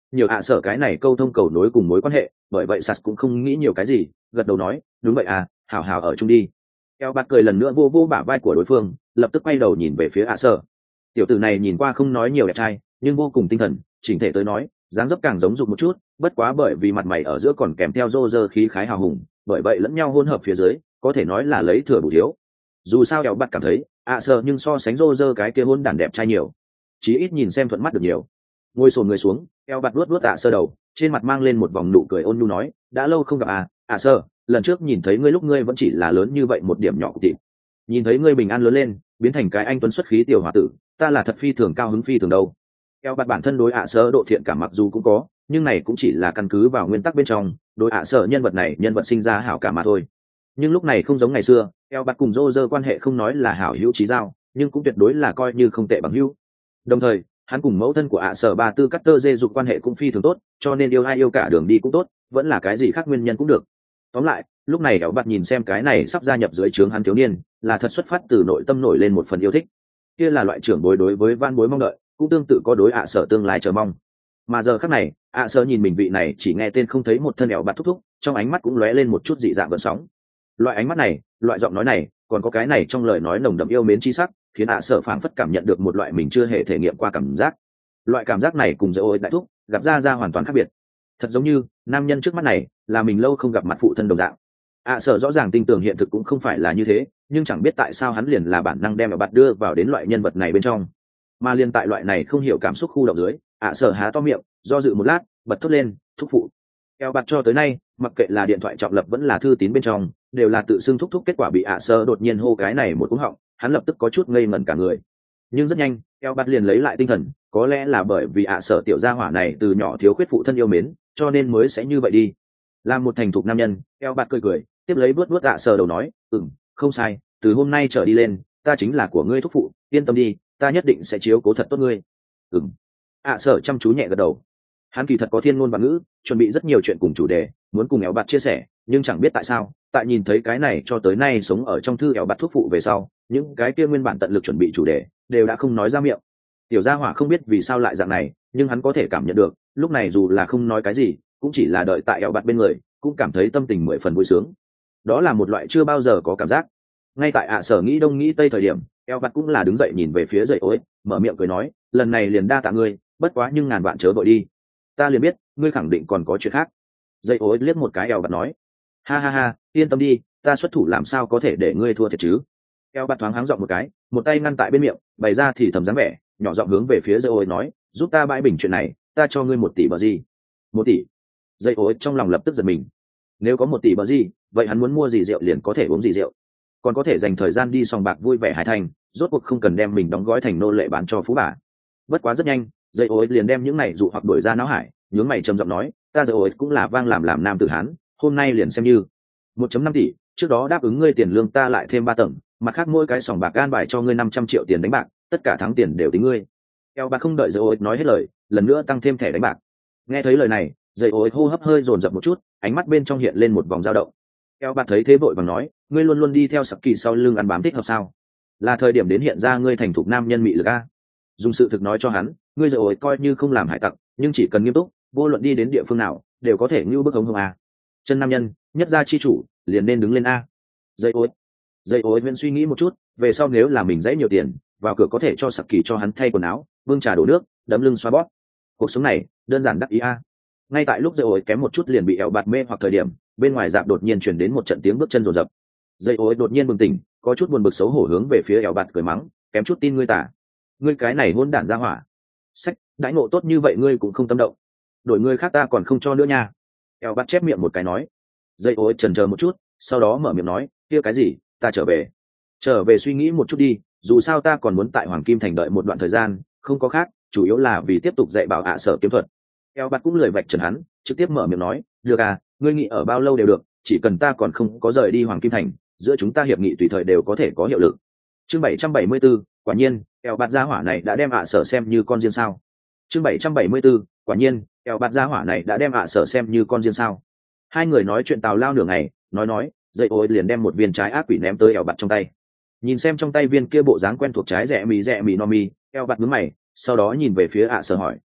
nhiều ạ sở cái này câu thông cầu nối cùng mối quan hệ, bởi vậy sas cũng không nghĩ nhiều cái gì, gật đầu nói đúng vậy à, hảo hảo ở chung đi. Eo bạt cười lần nữa vô vô bả vai của đối phương, lập tức quay đầu nhìn về phía ạ sở. Tiểu tử này nhìn qua không nói nhiều đẹp trai, nhưng vô cùng tinh thần, chỉnh thể tới nói dáng dấp càng giống dục một chút, bất quá bởi vì mặt mày ở giữa còn kèm theo rô rơ khí khái hào hùng, bởi vậy lẫn nhau hôn hợp phía dưới có thể nói là lấy thừa bù thiếu. Dù sao Eo bạt cảm thấy ạ sở nhưng so sánh rô rơ cái kia hôn đản đẹp trai nhiều, chí ít nhìn xem thuận mắt được nhiều. Ngồi sồn người xuống, Eo bạt luốt luốt ạ sơ đầu, trên mặt mang lên một vòng nụ cười ôn nhu nói đã lâu không gặp à, ạ sơ, lần trước nhìn thấy ngươi lúc ngươi vẫn chỉ là lớn như vậy một điểm nhỏ của tịm, nhìn thấy ngươi bình an lớn lên biến thành cái anh tuấn xuất khí tiểu hòa tử, ta là thật phi thường cao hứng phi thường đâu. Eo bạt bản thân đối ạ sơ độ thiện cảm mặc dù cũng có, nhưng này cũng chỉ là căn cứ vào nguyên tắc bên trong, đối ạ sơ nhân vật này nhân vật sinh ra hảo cảm mà thôi. Nhưng lúc này không giống ngày xưa, Eo bạt cùng Roger quan hệ không nói là hảo hữu chí giao, nhưng cũng tuyệt đối là coi như không tệ bằng hữu. Đồng thời hắn cùng mẫu thân của ạ sở bà tư cắt tơ dê dục quan hệ cũng phi thường tốt, cho nên yêu ai yêu cả đường đi cũng tốt, vẫn là cái gì khác nguyên nhân cũng được. Tóm lại lúc này Eo bạt nhìn xem cái này sắp gia nhập dưới trướng hắn thiếu niên, là thật xuất phát từ nội tâm nổi lên một phần yêu thích. Kia là loại trưởng bối đối với van bối mong đợi, cũng tương tự có đối ạ sở tương lai chờ mong. Mà giờ khắc này ạ sở nhìn mình vị này chỉ nghe tên không thấy một thân Eo bạt thúc thúc, trong ánh mắt cũng lóe lên một chút dị dạng gợn sóng. Loại ánh mắt này, loại giọng nói này, còn có cái này trong lời nói nồng đậm yêu mến chi sắc, khiến ạ sở phảng phất cảm nhận được một loại mình chưa hề thể nghiệm qua cảm giác. Loại cảm giác này cùng dễ ôi đại thúc gặp ra ra hoàn toàn khác biệt, thật giống như nam nhân trước mắt này là mình lâu không gặp mặt phụ thân đồng dạng. ạ sở rõ ràng tin tưởng hiện thực cũng không phải là như thế, nhưng chẳng biết tại sao hắn liền là bản năng đem Eo bạt đưa vào đến loại nhân vật này bên trong. Mà liên tại loại này không hiểu cảm xúc khu động dưới, ạ sở há to miệng do dự một lát, bật thốt lên thúc phụ. Eo bạt cho tới nay mặc kệ là điện thoại trọng lập vẫn là thư tín bên trong đều là tự xưng thúc thúc, kết quả bị ạ sở đột nhiên hô cái này một cú họng, hắn lập tức có chút ngây ngẩn cả người. Nhưng rất nhanh Eo bạt liền lấy lại tinh thần, có lẽ là bởi vì ạ sở tiểu gia hỏa này từ nhỏ thiếu khuyết phụ thân yêu mến, cho nên mới sẽ như vậy đi. Làm một thành thục nam nhân, Eo bạt cười cười tiếp lấy bước bước ạ sở đầu nói ừm không sai, từ hôm nay trở đi lên ta chính là của ngươi thúc phụ, yên tâm đi, ta nhất định sẽ chiếu cố thật tốt ngươi. Ừm. ạ sở chăm chú nhẹ gật đầu. Hắn kỳ thật có thiên ngôn và ngữ, chuẩn bị rất nhiều chuyện cùng chủ đề muốn cùng Eo bạt chia sẻ, nhưng chẳng biết tại sao tại nhìn thấy cái này cho tới nay sống ở trong thư Eo bạt thúc phụ về sau, những cái kia nguyên bản tận lực chuẩn bị chủ đề đều đã không nói ra miệng. Tiểu gia hỏa không biết vì sao lại dạng này, nhưng hắn có thể cảm nhận được lúc này dù là không nói cái gì cũng chỉ là đợi tại Eo bạt bên người, cũng cảm thấy tâm tình mười phần vui sướng. Đó là một loại chưa bao giờ có cảm giác. Ngay tại ạ sở nghĩ đông nghĩ tây thời điểm, Eo bạt cũng là đứng dậy nhìn về phía dậy ối, mở miệng cười nói lần này liền đa tạ ngươi, bất quá nhưng ngàn vạn chớ vội đi, ta liền biết ngươi khẳng định còn có chuyện khác. Dậy ối liếc một cái Eo bạt nói ha ha ha, yên tâm đi, ta xuất thủ làm sao có thể để ngươi thua thiệt chứ. Eo bạt thoáng háng giọng một cái, một tay ngăn tại bên miệng, bày ra thì thầm dáng vẻ nhỏ giọng hướng về phía dậy ối nói giúp ta bãi bình chuyện này, ta cho ngươi một tỷ bờ gì. Một tỷ? Dậy ối trong lòng lập tức giật mình. Nếu có một tỷ bờ gì, vậy hắn muốn mua gì rượu liền có thể uống gì rượu, còn có thể dành thời gian đi sòng bạc vui vẻ hài thành, rốt cuộc không cần đem mình đóng gói thành nô lệ bán cho phú bà. Bất quá rất nhanh dậy ối liền đem những này dụ hoặc đuổi ra não hải, nhướng mày trầm giọng nói ta dậy ối cũng là vang làm làm nam tử hán, hôm nay liền xem như một phẩy năm tỷ, trước đó đáp ứng ngươi tiền lương ta lại thêm ba tầng, mặt khác mỗi cái sòng bạc an bài cho ngươi năm trăm triệu tiền đánh bạc, tất cả thắng tiền đều tính ngươi. Eo bạc không đợi dậy ối nói hết lời, lần nữa tăng thêm thẻ đánh bạc. Nghe thấy lời này dậy ối hô hấp hơi dồn dập một chút, ánh mắt bên trong hiện lên một vòng dao động. Eo bạc thấy thế vội vàng nói ngươi luôn luôn đi theo sặc kỳ sau lưng ăn bám thích hợp sao, là thời điểm đến hiện ra ngươi thành thục nam nhân mị lực a. Dùng sự thực nói cho hắn ngươi dậy ối coi như không làm hải tặc, nhưng chỉ cần nghiêm túc, vô luận đi đến địa phương nào đều có thể như bức hống hông a. Chân nam nhân nhất gia chi chủ liền nên đứng lên a. Dậy ối dậy ối vẫn suy nghĩ một chút, về sau nếu là mình dãy nhiều tiền, vào cửa có thể cho sặc kỳ cho hắn thay quần áo, bưng trà đổ nước, đấm lưng xoa bóp. Cuộc sống này đơn giản đắc ý a. Ngay tại lúc dậy ối kém một chút liền bị Eo bạt mê hoặc thời điểm, bên ngoài dạp đột nhiên chuyển đến một trận tiếng bước chân rồn rập. Dậy ối đột nhiên bừng tỉnh, có chút buồn bực xấu hổ hướng về phía Eo bạt cười mắng kém chút tin ngươi tả, ngươi cái này hôn đản ra hỏa, sách đãi ngộ tốt như vậy ngươi cũng không tâm động, đổi ngươi khác ta còn không cho nữa nha. Eo bạt chép miệng một cái nói. Dậy ối chần chờ một chút, sau đó mở miệng nói kia cái gì, ta trở về trở về suy nghĩ một chút đi, dù sao ta còn muốn tại Hoàng Kim Thành đợi một đoạn thời gian, không có khác, chủ yếu là vì tiếp tục dạy bảo ạ sở kiếm thuật. Eo bạt cũng lười vạch trần hắn, trực tiếp mở miệng nói được à, ngươi nghĩ ở bao lâu đều được, chỉ cần ta còn không có rời đi Hoàng Kim Thành, giữa chúng ta hiệp nghị tùy thời đều có thể có hiệu lực. Chương bảy trăm bảy mươi 74, quả nhiên Eo bạt gia hỏa này đã đem ạ sở xem như con riêng sao. Chương bảy trăm bảy mươi 74, quả nhiên Eo bạt gia hỏa này đã đem ạ sở xem như con riêng sao. Hai người nói chuyện tào lao nửa ngày, nói nói dậy ôi liền đem một viên trái ác quỷ ném tới Eo bạt trong tay. Nhìn xem trong tay viên kia bộ dáng quen thuộc trái rẻ mì rẻ mì no mi, Eo bạt nhướng mày, sau đó nhìn về phía ạ sở hỏi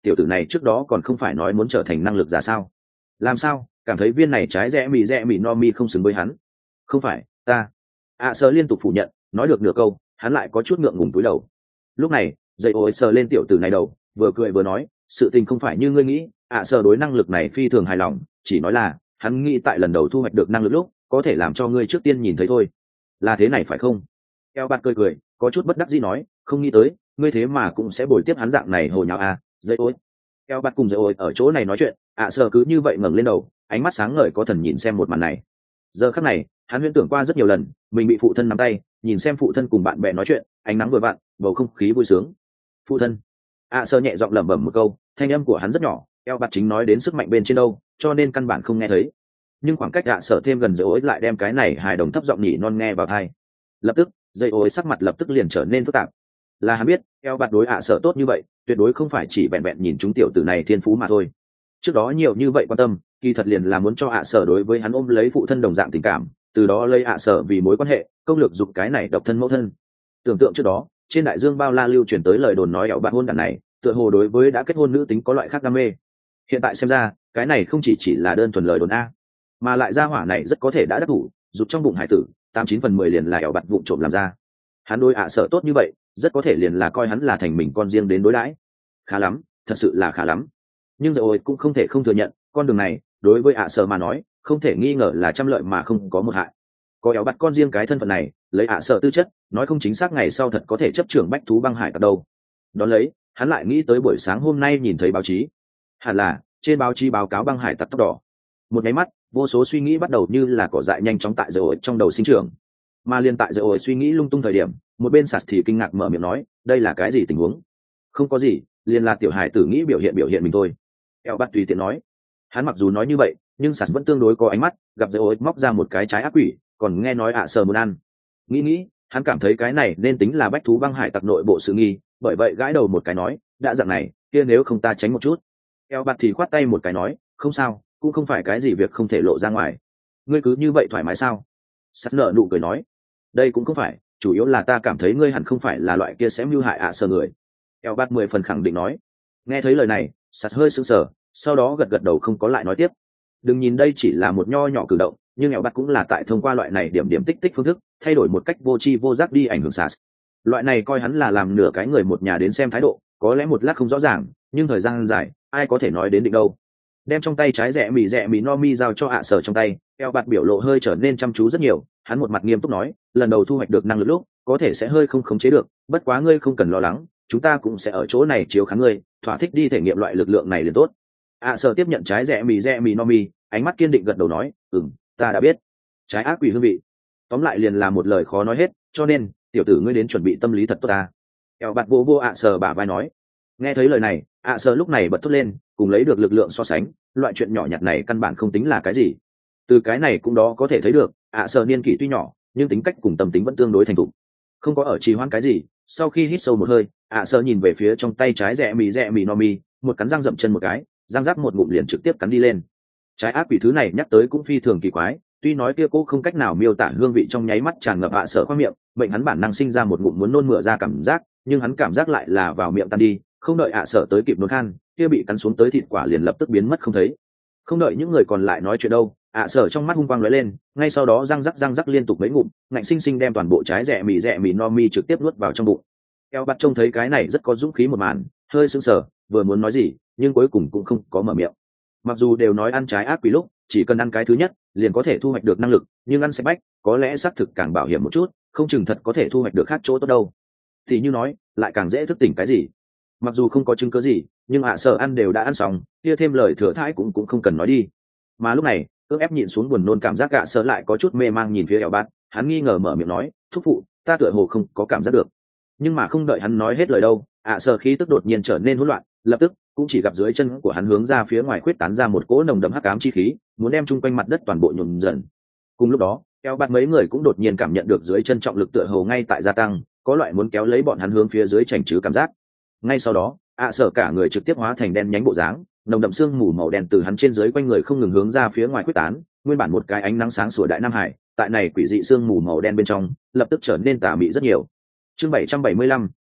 tiểu tử này trước đó còn không phải nói muốn trở thành năng lực giả sao? Làm sao cảm thấy viên này trái rẽ mì rẽ mì no mi không xứng với hắn? Không phải ta. ạ sở liên tục phủ nhận, nói được nửa câu hắn lại có chút ngượng ngùng túi đầu. Lúc này dây ối sờ lên tiểu tử này đầu, vừa cười vừa nói, sự tình không phải như ngươi nghĩ, ạ sở đối năng lực này phi thường hài lòng, chỉ nói là hắn nghĩ tại lần đầu thu hoạch được năng lực lúc có thể làm cho ngươi trước tiên nhìn thấy thôi. Là thế này phải không? Eo bạt cười cười, có chút bất đắc dĩ nói, không nghĩ tới ngươi thế mà cũng sẽ bồi tiếp hắn dạng này hồ nháo à. Dây ối Eo bạt cùng dây ối ở chỗ này nói chuyện, ạ sở cứ như vậy ngẩng lên đầu, ánh mắt sáng ngời có thần nhìn xem một màn này. Giờ khắc này hắn huyễn tưởng qua rất nhiều lần mình bị phụ thân nắm tay, nhìn xem phụ thân cùng bạn bè nói chuyện, ánh nắng vừa vặn, bầu không khí vui sướng. Phụ thân. ạ sở nhẹ giọng lẩm bẩm một câu, thanh âm của hắn rất nhỏ, eo bạt chính nói đến sức mạnh bên trên đâu, cho nên căn bản không nghe thấy. Nhưng khoảng cách ạ sở thêm gần dây ối lại đem cái này hài đồng thấp giọng nhỉ non nghe vào tai. Lập tức dây ối sắc mặt lập tức liền trở nên phức tạp. Là hắn biết eo bạt đối ạ sở tốt như vậy tuyệt đối không phải chỉ vẹn vẹn nhìn chúng tiểu tử này thiên phú mà thôi. Trước đó nhiều như vậy quan tâm kỳ thật liền là muốn cho ạ sở đối với hắn ôm lấy phụ thân đồng dạng tình cảm, từ đó lấy ạ sở vì mối quan hệ công lược dục cái này độc thân mẫu thân. Tưởng tượng trước đó trên đại dương bao la lưu truyền tới lời đồn nói eo bạt hôn đản này tựa hồ đối với đã kết hôn nữ tính có loại khác đam mê. Hiện tại xem ra cái này không chỉ chỉ là đơn thuần lời đồn a, mà lại gia hỏa này rất có thể đã đắc thủ dục trong bụng hải tử tám chín phần mười liền là eo bạt vụng trộm làm ra. Hắn đối ạ sở tốt như vậy rất có thể liền là coi hắn là thành mình con riêng đến đối đãi. Khá lắm, thật sự là khá lắm. Nhưng rồi cũng không thể không thừa nhận con đường này đối với ạ sở mà nói không thể nghi ngờ là trăm lợi mà không có một hại. Có éo bắt con riêng cái thân phận này lấy ạ sở tư chất nói không chính xác ngày sau thật có thể chấp trưởng bách thú băng hải tặc đâu. Đón lấy hắn lại nghĩ tới buổi sáng hôm nay nhìn thấy báo chí, hẳn là trên báo chí báo cáo băng hải tặc tóc đỏ. Một cái mắt vô số suy nghĩ bắt đầu như là cỏ dại nhanh chóng tại rồi trong đầu sinh trưởng. Mà liên tại rồi suy nghĩ lung tung thời điểm, một bên sạt thì kinh ngạc mở miệng nói, đây là cái gì tình huống? Không có gì, liền là tiểu hải tử nghĩ biểu hiện biểu hiện mình thôi. Eo bắt tùy tiện nói. Hắn mặc dù nói như vậy nhưng sạt vẫn tương đối có ánh mắt, gặp rồi móc ra một cái trái ác quỷ, còn nghe nói ạ sở muốn ăn. Nghĩ nghĩ hắn cảm thấy cái này nên tính là bách thú băng hải tặc nội bộ sự nghi, bởi vậy gãi đầu một cái nói, đã dạng này kia nếu không ta tránh một chút. Eo bắt thì khoát tay một cái nói, không sao, cũng không phải cái gì việc không thể lộ ra ngoài. Ngươi cứ như vậy thoải mái sao? Sắt nợ nụ cười nói, đây cũng không phải, chủ yếu là ta cảm thấy ngươi hẳn không phải là loại kia sẽ mưu hại ạ sở người. Eo bát mười phần khẳng định nói. Nghe thấy lời này sắt hơi sững sờ, sau đó gật gật đầu không có lại nói tiếp. Đừng nhìn đây chỉ là một nho nhỏ cử động, nhưng Eo bát cũng là tại thông qua loại này điểm điểm tích tích phương thức thay đổi một cách vô tri vô giác đi ảnh hưởng sạt. Loại này coi hắn là làm nửa cái người một nhà đến xem thái độ, có lẽ một lát không rõ ràng nhưng thời gian dài ai có thể nói đến định đâu. Đem trong tay trái rẽ mì rẽ mì no mi giao cho ạ sở trong tay, Eo bạt biểu lộ hơi trở nên chăm chú rất nhiều. Hắn một mặt nghiêm túc nói, lần đầu thu hoạch được năng lực lúc có thể sẽ hơi không khống chế được, bất quá ngươi không cần lo lắng, chúng ta cũng sẽ ở chỗ này chiếu khán ngươi, thỏa thích đi thể nghiệm loại lực lượng này liền tốt. ạ sở tiếp nhận trái rẽ mì rẽ mì no mi, ánh mắt kiên định gật đầu nói, ừm, ta đã biết. Trái ác quỷ hương vị, tóm lại liền là một lời khó nói hết, cho nên tiểu tử ngươi đến chuẩn bị tâm lý thật tốt ta. Eo bạt vô vô ạ sở bả vai nói. Nghe thấy lời này ạ sở lúc này bật thốt lên, cùng lấy được lực lượng so sánh, loại chuyện nhỏ nhặt này căn bản không tính là cái gì. Từ cái này cũng đó có thể thấy được ạ sở niên kỷ tuy nhỏ nhưng tính cách cùng tâm tính vẫn tương đối thành thục, không có ở trì hoãn cái gì. Sau khi hít sâu một hơi, ạ sở nhìn về phía trong tay trái rẽ mì rẽ mì no mi, một cắn răng dậm chân một cái, răng rắc một ngụm liền trực tiếp cắn đi lên. Trái ác quỷ thứ này nhắc tới cũng phi thường kỳ quái, tuy nói kia cô không cách nào miêu tả hương vị trong nháy mắt tràn ngập ạ sở khoang miệng, bệnh hắn bản năng sinh ra một ngụm muốn nôn mửa ra cảm giác, nhưng hắn cảm giác lại là vào miệng tan đi, không đợi ạ sở tới kịp nôn khan, kia bị cắn xuống tới thịt quả liền lập tức biến mất không thấy. Không đợi những người còn lại nói chuyện đâu, ạ sở trong mắt hung quang lóe lên, ngay sau đó răng rắc răng rắc liên tục mấy ngụm, ngạnh sinh sinh đem toàn bộ trái rẽ mì rẽ mì no mi trực tiếp nuốt vào trong bụng. Eo bắt trông thấy cái này rất có dũng khí một màn, hơi sững sờ, vừa muốn nói gì nhưng cuối cùng cũng không có mở miệng. Mặc dù đều nói ăn trái ác quỷ lúc chỉ cần ăn cái thứ nhất liền có thể thu hoạch được năng lực, nhưng ăn xe bách có lẽ xác thực càng bảo hiểm một chút, không chừng thật có thể thu hoạch được khác chỗ tốt đâu. Thì như nói lại càng dễ thức tỉnh cái gì. Mặc dù không có chứng cứ gì nhưng ạ sở ăn đều đã ăn xong, kia thêm lời thừa thãi cũng cũng không cần nói đi. Mà lúc này ước ép nhịn xuống buồn nôn cảm giác, ạ sở lại có chút mê mang nhìn phía Eo bát, hắn nghi ngờ mở miệng nói, thúc phụ, ta tựa hồ không có cảm giác được. Nhưng mà không đợi hắn nói hết lời đâu, ạ sở khí tức đột nhiên trở nên hỗn loạn, lập tức cũng chỉ gặp dưới chân của hắn hướng ra phía ngoài khuyết tán ra một cỗ nồng đậm hắc ám chi khí, muốn đem chung quanh mặt đất toàn bộ nhuộm dần. Cùng lúc đó Eo bát mấy người cũng đột nhiên cảm nhận được dưới chân trọng lực tựa hồ ngay tại gia tăng, có loại muốn kéo lấy bọn hắn hướng phía dưới chảnh chứ cảm giác. Ngay sau đó ạ sở cả người trực tiếp hóa thành đen nhánh bộ dáng, nồng đậm sương mù màu đen từ hắn trên dưới quanh người không ngừng hướng ra phía ngoài quyết tán, nguyên bản một cái ánh nắng sáng sủa đại nam hải tại này quỷ dị sương mù màu đen bên trong lập tức trở nên tà mị rất nhiều. Chương bảy trăm bảy mươi lăm,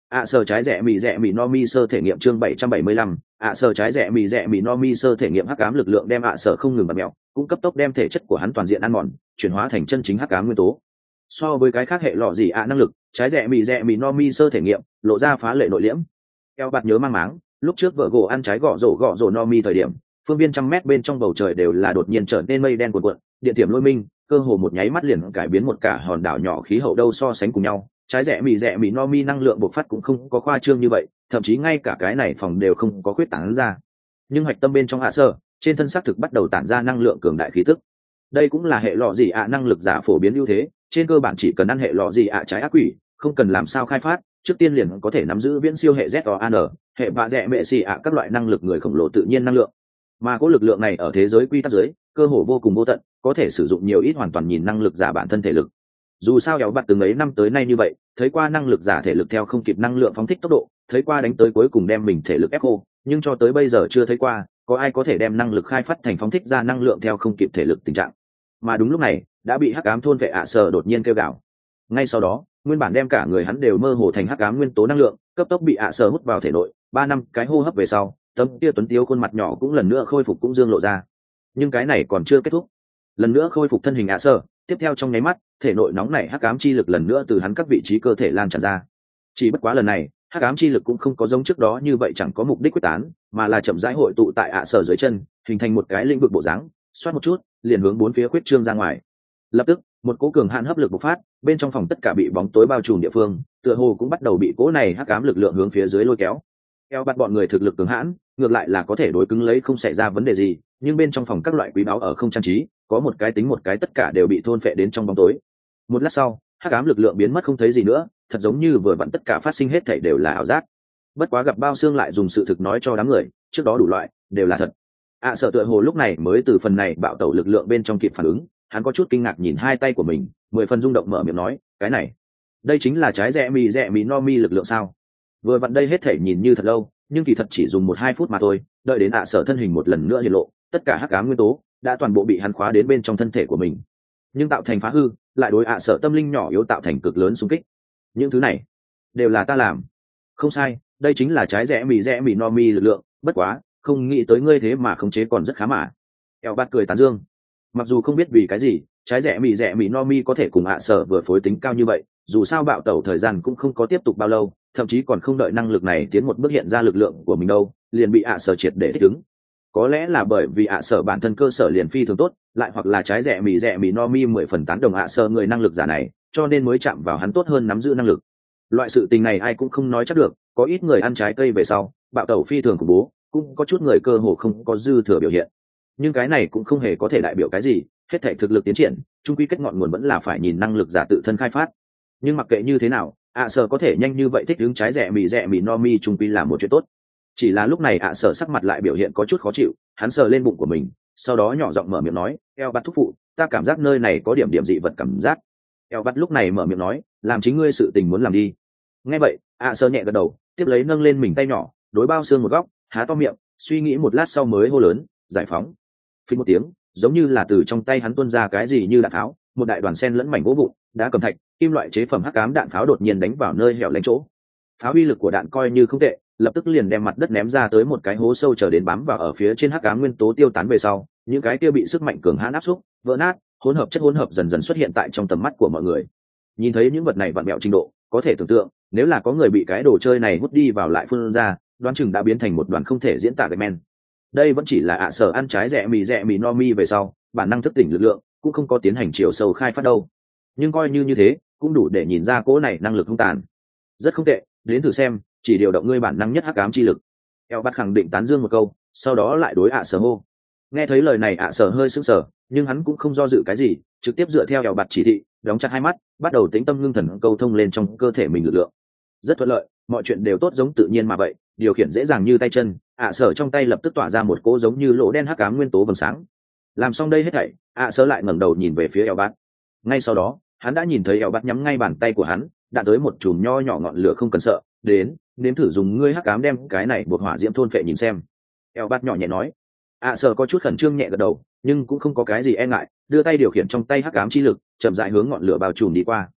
ạ sở trái rẻ mì rẻ mì no mi sơ thể nghiệm chương bảy trăm bảy mươi lăm, ạ sở trái rẻ mì rẻ mì no mi sơ thể nghiệm hắc ám lực lượng đem ạ sở không ngừng bật mẹo, cũng cấp tốc đem thể chất của hắn toàn diện ăn mòn, chuyển hóa thành chân chính hắc ám nguyên tố. So với cái khác hệ lọ gì ạ năng lực, trái rẻ mì rẻ mì no mi sơ thể nghiệm lộ ra phá lệ nội liễm. Eo bạt nhớ mang máng, lúc trước vợ gỗ ăn trái gõ rổ gõ rổ no mi thời điểm, phương viên trăm mét bên trong bầu trời đều là đột nhiên trở nên mây đen cuồn cuộn, điện tiềm lôi minh, cơ hồ một nháy mắt liền cải biến một cả hòn đảo nhỏ khí hậu đâu so sánh cùng nhau. Trái rẻ mì rẻ mì no mi năng lượng bộc phát cũng không có khoa trương như vậy, thậm chí ngay cả cái này phòng đều không có khuyết tán ra. Nhưng hạch tâm bên trong hạ sơ, trên thân xác thực bắt đầu tản ra năng lượng cường đại khí tức. Đây cũng là hệ lọ gì ạ năng lực giả phổ biến ưu thế, trên cơ bản chỉ cần ăn hệ lọ gì ạ trái ác quỷ, không cần làm sao khai phát, trước tiên liền có thể nắm giữ viễn siêu hệ Z O An, hệ bạ rẻ mẹ xì ạ các loại năng lực người khổng lồ tự nhiên năng lượng. Mà có lực lượng này ở thế giới quy tắc dưới, cơ hồ vô cùng vô tận, có thể sử dụng nhiều ít hoàn toàn nhìn năng lực giả bản thân thể lực. Dù sao éo bạt từng ấy năm tới nay như vậy, thấy qua năng lực giả thể lực theo không kịp năng lượng phóng thích tốc độ, thấy qua đánh tới cuối cùng đem mình thể lực ép khô, nhưng cho tới bây giờ chưa thấy qua có ai có thể đem năng lực khai phát thành phóng thích ra năng lượng theo không kịp thể lực tình trạng. Mà đúng lúc này, đã bị hắc ám thôn vệ ạ sở đột nhiên kêu gào. Ngay sau đó, nguyên bản đem cả người hắn đều mơ hồ thành hắc ám nguyên tố năng lượng, cấp tốc bị ạ sở hút vào thể nội, ba năm cái hô hấp về sau, tấm kia tuấn tiếu khuôn mặt nhỏ cũng lần nữa khôi phục cũng dương lộ ra. Nhưng cái này còn chưa kết thúc. Lần nữa khôi phục thân hình ạ sở, tiếp theo trong nháy mắt, thể nội nóng nảy hắc ám chi lực lần nữa từ hắn các vị trí cơ thể lan tràn ra. Chỉ bất quá lần này, hắc ám chi lực cũng không có giống trước đó như vậy chẳng có mục đích quyết tán, mà là chậm rãi hội tụ tại ạ sở dưới chân, hình thành một cái lĩnh vực bộ dáng, xoát một chút, liền hướng bốn phía khuyết trương ra ngoài. Lập tức, một cỗ cường hạn hấp lực bộc phát, bên trong phòng tất cả bị bóng tối bao trùm địa phương, tựa hồ cũng bắt đầu bị cỗ này hắc ám lực lượng hướng phía dưới lôi kéo. Eo bắt bọn người thực lực cường hãn, ngược lại là có thể đối cứng lấy không xảy ra vấn đề gì, nhưng bên trong phòng các loại quý báu ở không trang trí, có một cái tính một cái tất cả đều bị thôn phệ đến trong bóng tối. Một lát sau, hắc ám lực lượng biến mất không thấy gì nữa, thật giống như vừa vặn tất cả phát sinh hết thảy đều là ảo giác. Bất quá gặp bao xương lại dùng sự thực nói cho đám người, trước đó đủ loại đều là thật. ạ sợ tựa hồ lúc này mới từ phần này bạo tẩu lực lượng bên trong kịp phản ứng, hắn có chút kinh ngạc nhìn hai tay của mình, mười phần rung động mở miệng nói, cái này, đây chính là trái rẽ mì rẽ mì no mi lực lượng sao? Vừa vặn đây hết thảy nhìn như thật lâu, nhưng kỳ thật chỉ dùng một hai phút mà thôi, đợi đến ạ sở thân hình một lần nữa hiện lộ, tất cả hắc ám nguyên tố đã toàn bộ bị hắn khóa đến bên trong thân thể của mình, nhưng tạo thành phá hư, lại đối ạ sở tâm linh nhỏ yếu tạo thành cực lớn xung kích. Những thứ này đều là ta làm. Không sai, đây chính là trái rẽ mì rẽ mì no mi lực lượng, bất quá, không nghĩ tới ngươi thế mà khống chế còn rất khá mà. Eo bát cười tán dương. Mặc dù không biết vì cái gì, trái rẽ mì rẽ mì no mi có thể cùng ạ sở vừa phối tính cao như vậy, dù sao bạo tẩu thời gian cũng không có tiếp tục bao lâu, thậm chí còn không đợi năng lực này tiến một bước hiện ra lực lượng của mình đâu, liền bị ạ sở triệt để thích ứng. Có lẽ là bởi vì ạ sở bản thân cơ sở liền phi thường tốt, lại hoặc là trái rẽ mì rẽ mì no mi mười phần tán đồng ạ sở người năng lực giả này, cho nên mới chạm vào hắn tốt hơn nắm giữ năng lực. Loại sự tình này ai cũng không nói chắc được, có ít người ăn trái cây về sau, bạo tẩu phi thường của bố, cũng có chút người cơ hồ không có dư thừa biểu hiện. Nhưng cái này cũng không hề có thể đại biểu cái gì, hết thảy thực lực tiến triển, chung quy kết ngọn nguồn vẫn là phải nhìn năng lực giả tự thân khai phát. Nhưng mặc kệ như thế nào, ạ sở có thể nhanh như vậy thích ứng trái rẽ mì rẽ mì no mi chung quy là một chuyện tốt. Chỉ là lúc này ạ sở sắc mặt lại biểu hiện có chút khó chịu, hắn sờ lên bụng của mình, sau đó nhỏ giọng mở miệng nói, eo bắt thúc phụ, ta cảm giác nơi này có điểm điểm dị vật cảm giác. Eo bắt lúc này mở miệng nói, làm chính ngươi sự tình muốn làm đi. Nghe vậy, ạ sở nhẹ gật đầu, tiếp lấy nâng lên mình tay nhỏ, đối bao xương một góc, há to miệng, suy nghĩ một lát sau mới hô lớn, giải phóng. Phí một tiếng, giống như là từ trong tay hắn tuôn ra cái gì như đạn tháo, một đại đoàn sen lẫn mảnh gỗ vụn, đá cầm thạch, kim loại chế phẩm hắc ám đạn pháo đột nhiên đánh vào nơi hẻo lánh chỗ. Pháo uy lực của đạn coi như không tệ, lập tức liền đem mặt đất ném ra tới một cái hố sâu chờ đến bám vào ở phía trên hắc ám nguyên tố tiêu tán về sau, những cái kia bị sức mạnh cường hãn áp xúc, vỡ nát, hỗn hợp chất hỗn hợp dần dần xuất hiện tại trong tầm mắt của mọi người. Nhìn thấy những vật này vặn vẹo trình độ, có thể tưởng tượng, nếu là có người bị cái đồ chơi này hút đi vào lại phun ra, đoán chừng đã biến thành một đoàn không thể diễn tả gạch men. Đây vẫn chỉ là ạ sở ăn trái rẽ mì rẽ mì no mi về sau, bản năng thức tỉnh lực lượng, cũng không có tiến hành chiều sâu khai phát đâu. Nhưng coi như như thế, cũng đủ để nhìn ra cỗ này năng lực hung tàn. Rất không tệ, đến thử xem, chỉ điều động ngươi bản năng nhất hắc ám chi lực. Eo bắt khẳng định tán dương một câu, sau đó lại đối ạ sở hô. Nghe thấy lời này ạ sở hơi sững sờ, nhưng hắn cũng không do dự cái gì, trực tiếp dựa theo Eo bạt chỉ thị, đóng chặt hai mắt, bắt đầu tĩnh tâm ngưng thần câu thông lên trong cơ thể mình lực lượng. Rất thuận lợi, mọi chuyện đều tốt giống tự nhiên mà vậy, điều khiển dễ dàng như tay chân, ạ sở trong tay lập tức tỏa ra một cỗ giống như lỗ đen hắc ám nguyên tố vầng sáng. Làm xong đây hết thảy, ạ sở lại ngẩng đầu nhìn về phía Eo bạt. Ngay sau đó, hắn đã nhìn thấy Eo bạt nhắm ngay bàn tay của hắn, đã tới một chùm nho nhỏ ngọn lửa không cần sợ, đến, nếm thử dùng ngươi hắc ám đem cái này buộc hỏa diễm thôn phệ nhìn xem. Eo bạt nhỏ nhẹ nói. ạ sở có chút khẩn trương nhẹ gật đầu, nhưng cũng không có cái gì e ngại, đưa tay điều khiển trong tay hắc ám chi lực, chậm rãi hướng ngọn lửa bao trùm đi qua.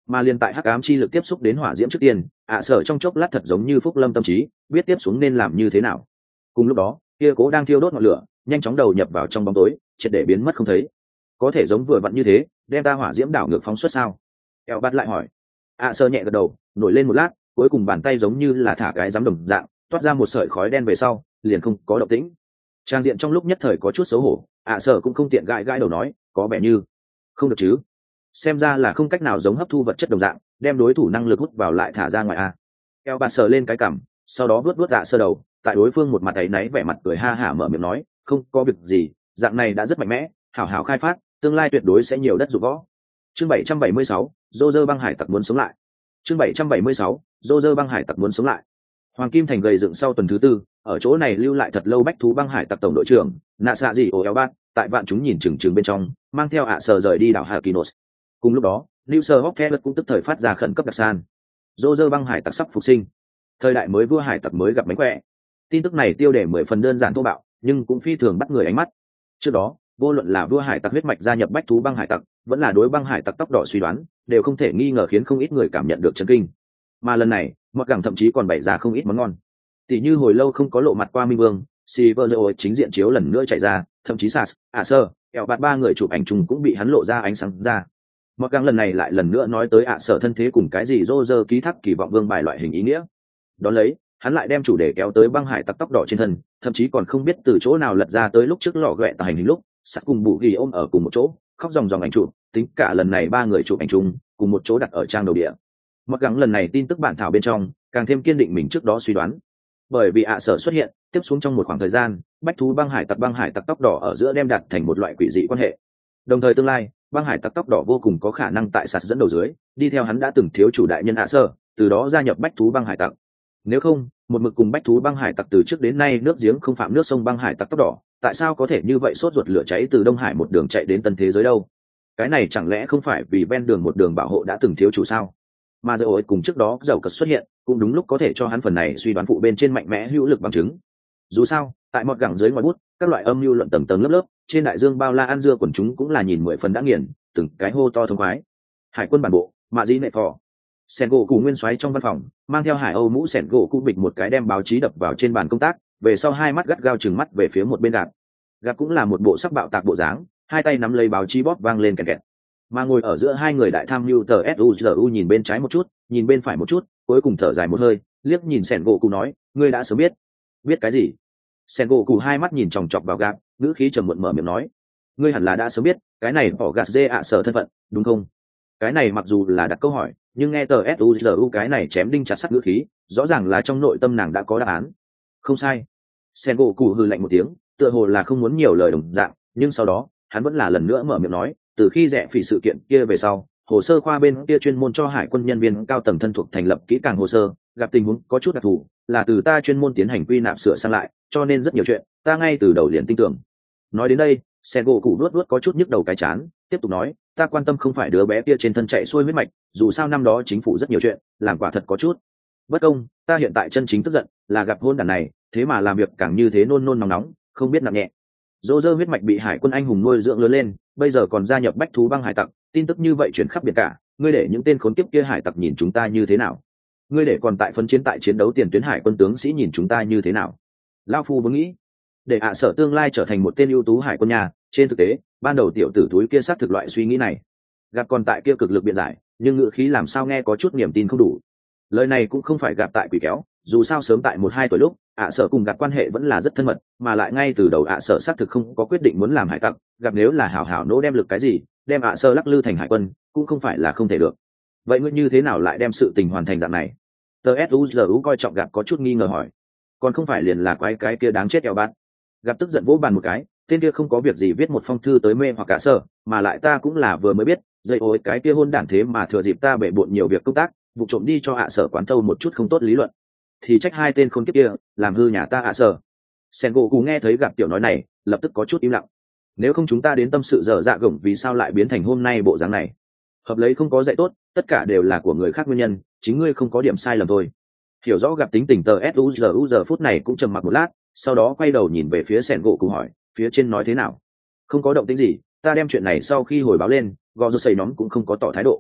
mà liền tại hắc ám chi lực tiếp xúc đến hỏa diễm trước tiên, ạ sở trong chốc lát thật giống như phúc lâm tâm trí, biết tiếp xuống nên làm như thế nào. Cùng lúc đó, kia cố đang thiêu đốt ngọn lửa nhanh chóng đầu nhập vào trong bóng tối, triệt để biến mất không thấy. Có thể giống vừa vặn như thế đem ta hỏa diễm đảo ngược phóng xuất sao? Eo bắt lại hỏi. ạ sở nhẹ gật đầu, nổi lên một lát, cuối cùng bàn tay giống như là thả cái giám đồng dạng, toát ra một sợi khói đen về sau liền không có động tĩnh. Trang diện trong lúc nhất thời có chút xấu hổ, ạ sở cũng không tiện gãi gãi đầu nói, có vẻ như không được chứ. Xem ra là không cách nào giống hấp thu vật chất đồng dạng đem đối thủ năng lực hút vào lại thả ra ngoài a. Eo bà sờ lên cái cằm, sau đó vuốt vuốt ạ sơ đầu, tại đối phương một mặt áy náy vẻ mặt cười ha hả mở miệng nói, không có việc gì, dạng này đã rất mạnh mẽ, hảo hảo khai phát, tương lai tuyệt đối sẽ nhiều đất dụng võ. Chương bảy trăm bảy mươi sáu, Roger băng hải tặc muốn sống lại. Chương bảy trăm bảy mươi sáu, Roger băng hải tặc muốn sống lại. Hoàng Kim Thành gầy dựng sau tuần thứ tư, ở chỗ này lưu lại thật lâu bách thú băng hải tặc tổng đội trưởng, nạ xạ gì ổ eo bát, tại vạn chúng nhìn chừng chừng bên trong, mang theo ạ sờ rời đi đảo Hakinos. Cùng lúc đó, New Sir Hawkhead cũng tức thời phát ra khẩn cấp đặc san. Roger băng hải tặc sắp phục sinh. Thời đại mới vua hải tặc mới gặp mánh khỏe. Tin tức này tiêu đề mười phần đơn giản thô bạo, nhưng cũng phi thường bắt người ánh mắt. Trước đó, vô luận là vua hải tặc huyết mạch gia nhập bách thú băng hải tặc, vẫn là đối băng hải tặc tóc đỏ suy đoán, đều không thể nghi ngờ khiến không ít người cảm nhận được chấn kinh. Mà lần này, Mọt Gẳng thậm chí còn bày ra không ít món ngon. Tỷ như hồi lâu không có lộ mặt qua Minh Vương, Silver chính diện chiếu lần nữa chạy ra, thậm chí Sas, Acer, Eo bạt ba người chụp ảnh chung cũng bị hắn lộ ra ánh sáng ra. Mọt Gẳng lần này lại lần nữa nói tới ạ sở thân thế cùng cái gì Roger ký thác kỳ vọng vương bài loại hình ý nghĩa. Đón lấy, hắn lại đem chủ đề kéo tới băng hải tặc tóc đỏ trên thân, thậm chí còn không biết từ chỗ nào lật ra tới lúc trước lọ ghẹ tại hành hình lúc, sắt cùng bụ ghi ôm ở cùng một chỗ, khóc ròng ròng ảnh chụp, tính cả lần này ba người chụp ảnh chung, cùng một chỗ đặt ở trang đầu địa. Mọt Gẳng lần này tin tức bản thảo bên trong, càng thêm kiên định mình trước đó suy đoán. Bởi vì ạ sở xuất hiện, tiếp xuống trong một khoảng thời gian, bách thú băng hải tặc băng hải tặc tóc đỏ ở giữa đem đặt thành một loại quỷ dị quan hệ. Đồng thời tương lai, băng hải tặc tóc đỏ vô cùng có khả năng tại sạt dẫn đầu dưới, đi theo hắn đã từng thiếu chủ đại nhân ạ sở, từ đó gia nhập bách thú băng hải tặc. Nếu không, một mực cùng bách thú băng hải tặc từ trước đến nay nước giếng không phạm nước sông băng hải tặc tóc đỏ, tại sao có thể như vậy sốt ruột lửa cháy từ Đông Hải một đường chạy đến tân thế giới đâu? Cái này chẳng lẽ không phải vì ven đường một đường bảo hộ đã từng thiếu chủ sao? Mà rồi cùng trước đó dầu cật xuất hiện, cũng đúng lúc có thể cho hắn phần này suy đoán phụ bên trên mạnh mẽ hữu lực bằng chứng. Dù sao, tại Mọt Gẳng dưới ngoài bút, các loại âm mưu luận tầng tầng lớp lớp, trên đại dương bao la ăn dưa quần chúng cũng là nhìn mười phần đã nghiền, từng cái hô to thông khoái. Hải quân bản bộ, mạ dĩ nệ phò. Sẻn gỗ cụ nguyên soái trong văn phòng, mang theo hải âu mũ sẻn gỗ cụ bịch một cái đem báo chí đập vào trên bàn công tác, về sau hai mắt gắt gao chừng mắt về phía một bên gạt. Gạt cũng là một bộ sắc bạo tạc bộ dáng, hai tay nắm lấy báo chí bóp vang lên kẹt kẹt. Mà ngồi ở giữa hai người đại tham mưu tờ suzu nhìn bên trái một chút, nhìn bên phải một chút, cuối cùng thở dài một hơi, liếc nhìn sẻn gỗ cụ nói, ngươi đã sớm biết. Biết cái gì? Sẻn gỗ cụ hai mắt nhìn chòng chọc vào gạt, ngữ khí trầm muộn mở miệng nói, ngươi hẳn là đã sớm biết, cái này bỏ gạt dê ạ sở thân phận, đúng không? Cái này mặc dù là đặt câu hỏi, nhưng nghe tờ suzu cái này chém đinh chặt sắt ngữ khí, rõ ràng là trong nội tâm nàng đã có đáp án. Không sai. Sẻn gỗ cụ hừ lạnh một tiếng, tựa hồ là không muốn nhiều lời đồng dạng, nhưng sau đó, hắn vẫn là lần nữa mở miệng nói, từ khi rẻ phỉ sự kiện kia về sau, hồ sơ khoa bên kia chuyên môn cho hải quân nhân viên cao tầng thân thuộc thành lập kỹ càng hồ sơ, gặp tình huống có chút đặc thù, là từ ta chuyên môn tiến hành quy nạp sửa sang lại, cho nên rất nhiều chuyện, ta ngay từ đầu liền tin tưởng. Nói đến đây, Sen gỗ cụ nuốt nuốt có chút nhức đầu cái chán, tiếp tục nói, ta quan tâm không phải đứa bé kia trên thân chạy xuôi huyết mạch, dù sao năm đó chính phủ rất nhiều chuyện, làm quả thật có chút bất công, ta hiện tại chân chính tức giận, là gặp hôn đàn này, thế mà làm việc càng như thế nôn nôn nóng nóng, không biết nặng nhẹ. Dô dơ huyết mạch bị hải quân anh hùng nuôi dưỡng lớn lên, bây giờ còn gia nhập bách thú băng hải tặc, tin tức như vậy chuyển khắp biển cả, ngươi để những tên khốn kiếp kia hải tặc nhìn chúng ta như thế nào? Ngươi để còn tại phân chiến tại chiến đấu tiền tuyến hải quân tướng sĩ nhìn chúng ta như thế nào? Lao phu vốn nghĩ, để ạ sở tương lai trở thành một tên ưu tú hải quân nhà, trên thực tế, ban đầu tiểu tử túi kia xác thực loại suy nghĩ này. Gặp còn tại kia cực lực biện giải, nhưng ngữ khí làm sao nghe có chút niềm tin không đủ. Lời này cũng không phải gặp tại quỷ kéo, dù sao sớm tại một hai tuổi lúc, ạ sở cùng gặp quan hệ vẫn là rất thân mật, mà lại ngay từ đầu ạ sở xác thực không có quyết định muốn làm hải tặc, gặp nếu là hảo hảo nỗ đem lực cái gì, đem ạ sở lắc lư thành hải quân, cũng không phải là không thể được. Vậy ngươi như thế nào lại đem sự tình hoàn thành dạng này? Tờ suzu coi trọng gặp có chút nghi ngờ hỏi, còn không phải liền là quái cái kia đáng chết eo bát. Gặp tức giận vỗ bàn một cái, tên kia không có việc gì viết một phong thư tới mê hoặc cả sở, mà lại ta cũng là vừa mới biết, dây ôi cái kia hôn đản thế mà thừa dịp ta bể bộn nhiều việc công tác, vụ trộm đi cho ạ sở quán thâu một chút không tốt lý luận, thì trách hai tên khốn kiếp kia làm hư nhà ta ạ sở. Sen gỗ cù nghe thấy gặp tiểu nói này, lập tức có chút im lặng. Nếu không chúng ta đến tâm sự dở dạ gồng vì sao lại biến thành hôm nay bộ dáng này. Hợp lấy không có dạy tốt, tất cả đều là của người khác nguyên nhân, chính ngươi không có điểm sai lầm thôi. Hiểu rõ gặp tính tình tờ suzu giờ phút này cũng trầm mặc một lát, sau đó quay đầu nhìn về phía Sen gỗ cù hỏi, phía trên nói thế nào? Không có động tĩnh gì, ta đem chuyện này sau khi hồi báo lên, gò rô xây nhóm cũng không có tỏ thái độ.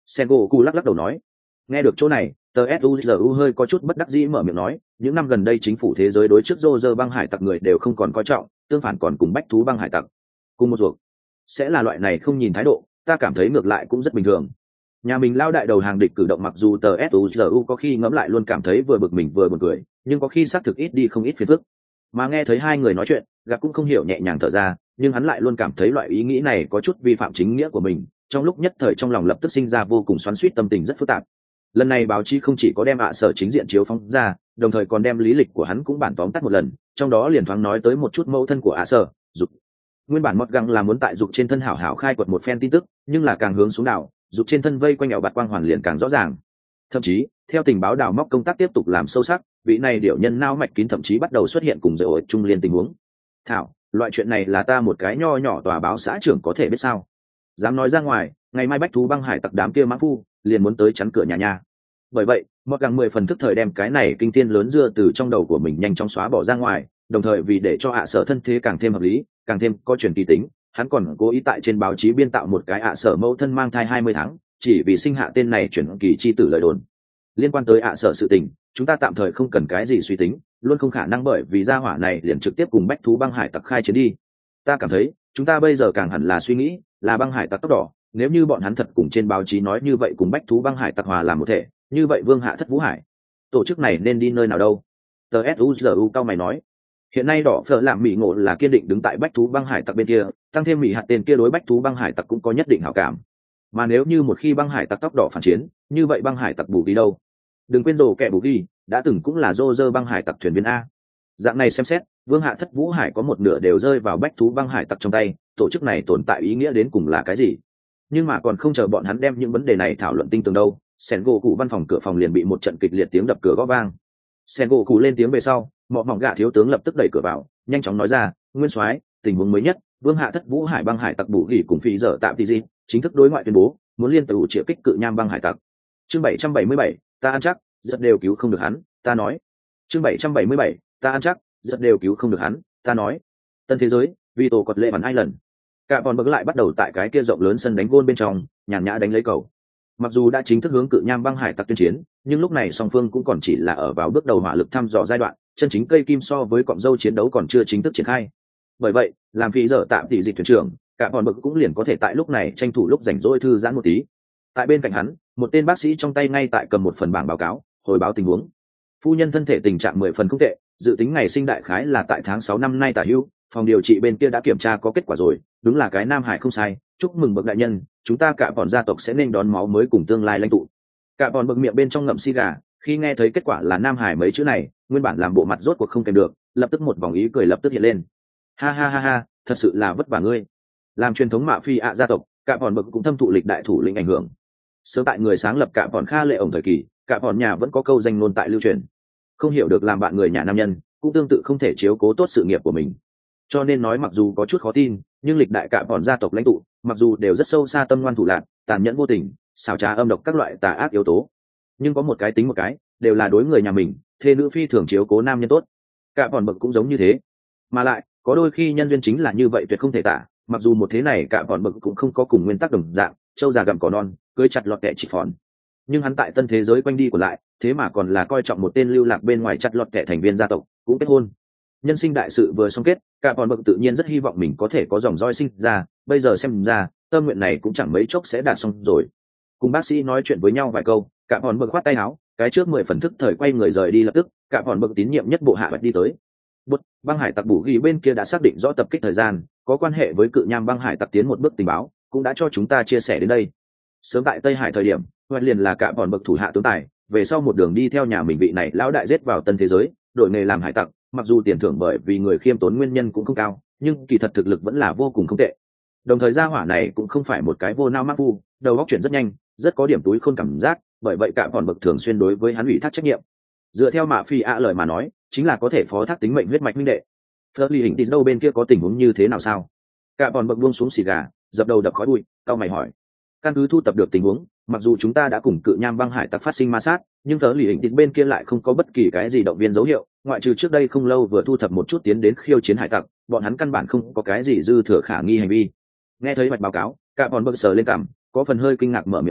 Sengoku lắc lắc đầu nói. Nghe được chỗ này, tờ suzu hơi có chút bất đắc dĩ mở miệng nói, những năm gần đây chính phủ thế giới đối trước Roger băng hải tặc người đều không còn coi trọng, tương phản còn cùng bách thú băng hải tặc cùng một ruột. Sẽ là loại này không nhìn thái độ, ta cảm thấy ngược lại cũng rất bình thường. Nhà mình lao đại đầu hàng địch cử động mặc dù tờ suzu có khi ngẫm lại luôn cảm thấy vừa bực mình vừa buồn cười, nhưng có khi xác thực ít đi không ít phiền phức. Mà nghe thấy hai người nói chuyện, gặp cũng không hiểu nhẹ nhàng thở ra, nhưng hắn lại luôn cảm thấy loại ý nghĩ này có chút vi phạm chính nghĩa của mình, trong lúc nhất thời trong lòng lập tức sinh ra vô cùng xoắn xuýt, tâm tình rất phức tạp. Lần này báo chí không chỉ có đem ạ sở chính diện chiếu phóng ra, đồng thời còn đem lý lịch của hắn cũng bản tóm tắt một lần, trong đó liền thoáng nói tới một chút mẫu thân của ạ sở dục. Nguyên bản mọt găng là muốn tại dục trên thân hảo hảo khai quật một phen tin tức, nhưng là càng hướng xuống đảo, dục trên thân vây quanh ảo bạt quang hoàn liền càng rõ ràng. Thậm chí theo tình báo đào móc công tác tiếp tục làm sâu sắc, vị này điệu nhân nao mạch kín thậm chí bắt đầu xuất hiện cùng dễ ổi trung liên tình huống. Thảo, loại chuyện này là ta một cái nho nhỏ tòa báo xã trưởng có thể biết sao? Dám nói ra ngoài, ngày mai bách thú băng hải tặc đám kia mã phu liền muốn tới chắn cửa nhà nhà. Bởi vậy mọt găng mười phần thức thời đem cái này kinh thiên lớn dưa từ trong đầu của mình nhanh chóng xóa bỏ ra ngoài, đồng thời vì để cho ạ sở thân thế càng thêm hợp lý, càng thêm có truyền kỳ tính, hắn còn cố ý tại trên báo chí biên tạo một cái ạ sở mẫu thân mang thai hai mươi tháng, chỉ vì sinh hạ tên này chuyển kỳ chi tử lời đồn. Liên quan tới ạ sở sự tình, chúng ta tạm thời không cần cái gì suy tính, luôn không khả năng bởi vì gia hỏa này liền trực tiếp cùng bách thú băng hải tặc khai chiến đi. Ta cảm thấy chúng ta bây giờ càng hẳn là suy nghĩ là băng hải tặc tóc đỏ, nếu như bọn hắn thật cùng trên báo chí nói như vậy cùng bách thú băng hải tặc hòa làm một thể, như vậy vương hạ thất vũ hải tổ chức này nên đi nơi nào đâu? Tờ suzu cao mày nói. Hiện nay đỏ phở làm mỹ ngộ là kiên định đứng tại bách thú băng hải tặc bên kia, tăng thêm mỹ hạt tên kia đối bách thú băng hải tặc cũng có nhất định hảo cảm. Mà nếu như một khi băng hải tặc tóc đỏ phản chiến, như vậy băng hải tặc bù đi đâu? Đừng quên rồ kẻ bù ghi đã từng cũng là rô rơ băng hải tặc thuyền viên a. Dạng này xem xét, vương hạ thất vũ hải có một nửa đều rơi vào bách thú băng hải tặc trong tay, tổ chức này tồn tại ý nghĩa đến cùng là cái gì? Nhưng mà còn không chờ bọn hắn đem những vấn đề này thảo luận tinh tường đâu, Sengoku văn phòng cửa phòng liền bị một trận kịch liệt tiếng đập cửa gõ vang. Sengoku lên tiếng về sau, mọ mỏng gạ thiếu tướng lập tức đẩy cửa vào, nhanh chóng nói ra, nguyên soái, tình huống mới nhất, vương hạ thất vũ hải băng hải tặc bù gỉ cùng phi dở tạm tỷ gì chính thức đối ngoại tuyên bố muốn liên tục triệu kích cự nham băng hải tặc. Chương bảy trăm bảy mươi bảy, ta ăn chắc rất đều cứu không được hắn, ta nói. Chương bảy trăm bảy mươi bảy, ta ăn chắc rất đều cứu không được hắn, ta nói. Tân thế giới, vì tổ quật lệ bắn hai lần, cả bọn bậc lại bắt đầu tại cái kia rộng lớn sân đánh gôn bên trong nhàn nhã đánh lấy cầu. Mặc dù đã chính thức hướng cự nham băng hải tặc tuyên chiến, nhưng lúc này song phương cũng còn chỉ là ở vào bước đầu hỏa lực thăm dò giai đoạn, chân chính cây kim so với cọng dâu chiến đấu còn chưa chính thức triển khai. Bởi vậy làm phi dở tạm tỷ dịch thuyền trưởng, cả bọn bậc cũng liền có thể tại lúc này tranh thủ lúc rảnh rỗi thư giãn một tí. Tại bên cạnh hắn, một tên bác sĩ trong tay ngay tại cầm một phần bảng báo cáo hồi báo tình huống. Phu nhân thân thể tình trạng mười phần không tệ, dự tính ngày sinh đại khái là tại tháng sáu năm nay tả hữu, phòng điều trị bên kia đã kiểm tra có kết quả rồi, đúng là cái nam hải không sai, chúc mừng bậc đại nhân, chúng ta cả bọn gia tộc sẽ nên đón máu mới cùng tương lai lãnh tụ. Cả bọn bậc miệng bên trong ngậm xi gà, khi nghe thấy kết quả là nam hải mấy chữ này, nguyên bản làm bộ mặt rốt cuộc không kèm được, lập tức một vòng ý cười lập tức hiện lên. Ha ha ha ha, thật sự là vất vả ngươi. Làm truyền thống mạ phi ạ gia tộc, cả bọn bậc cũng thâm thụ lịch đại thủ lĩnh ảnh hưởng. Sớm tại người sáng lập cả bọn Kha Lệ ổng thời kỳ, cả bọn nhà vẫn có câu danh ngôn tại lưu truyền. Không hiểu được làm bạn người nhà nam nhân, cũng tương tự không thể chiếu cố tốt sự nghiệp của mình. Cho nên nói mặc dù có chút khó tin, nhưng lịch đại cả bọn gia tộc lãnh tụ, mặc dù đều rất sâu xa tâm ngoan thủ lạn, tàn nhẫn vô tình, xảo trá âm độc các loại tà ác yếu tố, nhưng có một cái tính một cái, đều là đối người nhà mình, thê nữ phi thường chiếu cố nam nhân tốt. Cả bọn bậc cũng giống như thế, mà lại có đôi khi nhân duyên chính là như vậy tuyệt không thể tả. Mặc dù một thế này cả bọn bậc cũng không có cùng nguyên tắc đồng dạng, trâu già gặm cỏ non, cưới chặt lọt kẻ chỉ phòn, nhưng hắn tại tân thế giới quanh đi của lại, thế mà còn là coi trọng một tên lưu lạc bên ngoài chặt lọt kẻ thành viên gia tộc, cũng kết hôn. Nhân sinh đại sự vừa xong kết, cả bọn bậc tự nhiên rất hy vọng mình có thể có dòng roi sinh ra, bây giờ xem ra tâm nguyện này cũng chẳng mấy chốc sẽ đạt xong rồi. Cùng bác sĩ nói chuyện với nhau vài câu, cả bọn bậc khoát tay áo, cái trước mười phần thức thời quay người rời đi lập tức. Cả bọn bậc tín nhiệm nhất bộ hạ bạch đi tới. Bút, băng hải tặc bù ghi bên kia đã xác định rõ tập kích thời gian, có quan hệ với cự nham băng hải tặc tiến một bước tình báo, cũng đã cho chúng ta chia sẻ đến đây. Sớm tại Tây Hải thời điểm, Hoài liền là cả bọn bậc thủ hạ tướng tài, về sau một đường đi theo nhà mình vị này lão đại giết vào tân thế giới, đổi nghề làm hải tặc, mặc dù tiền thưởng bởi vì người khiêm tốn nguyên nhân cũng không cao, nhưng kỳ thật thực lực vẫn là vô cùng không tệ. Đồng thời gia hỏa này cũng không phải một cái vô nao mắc phu, đầu óc chuyển rất nhanh, rất có điểm túi khôn cảm giác, bởi vậy cả bọn bậc thường xuyên đối với hắn ủy thác trách nhiệm. Dựa theo mạ phi ạ lời mà nói, chính là có thể phó thác tính mệnh huyết mạch minh đệ. Flirty hình tín đâu bên kia có tình huống như thế nào sao? Cả bọn bậc buông xuống xì gà, dập đầu đập khói bụi, cau mày hỏi. Căn cứ thu tập được tình huống, mặc dù chúng ta đã cùng cự nham băng hải tặc phát sinh ma sát, nhưng Flirty hình tín bên kia lại không có bất kỳ cái gì động viên dấu hiệu, ngoại trừ trước đây không lâu vừa thu thập một chút tiến đến khiêu chiến hải tặc, bọn hắn căn bản không có cái gì dư thừa khả nghi hành vi. Nghe thấy mạch báo cáo, cả bọn bậc sờ lên cằm, có phần hơi kinh ngạc mở miệng nói,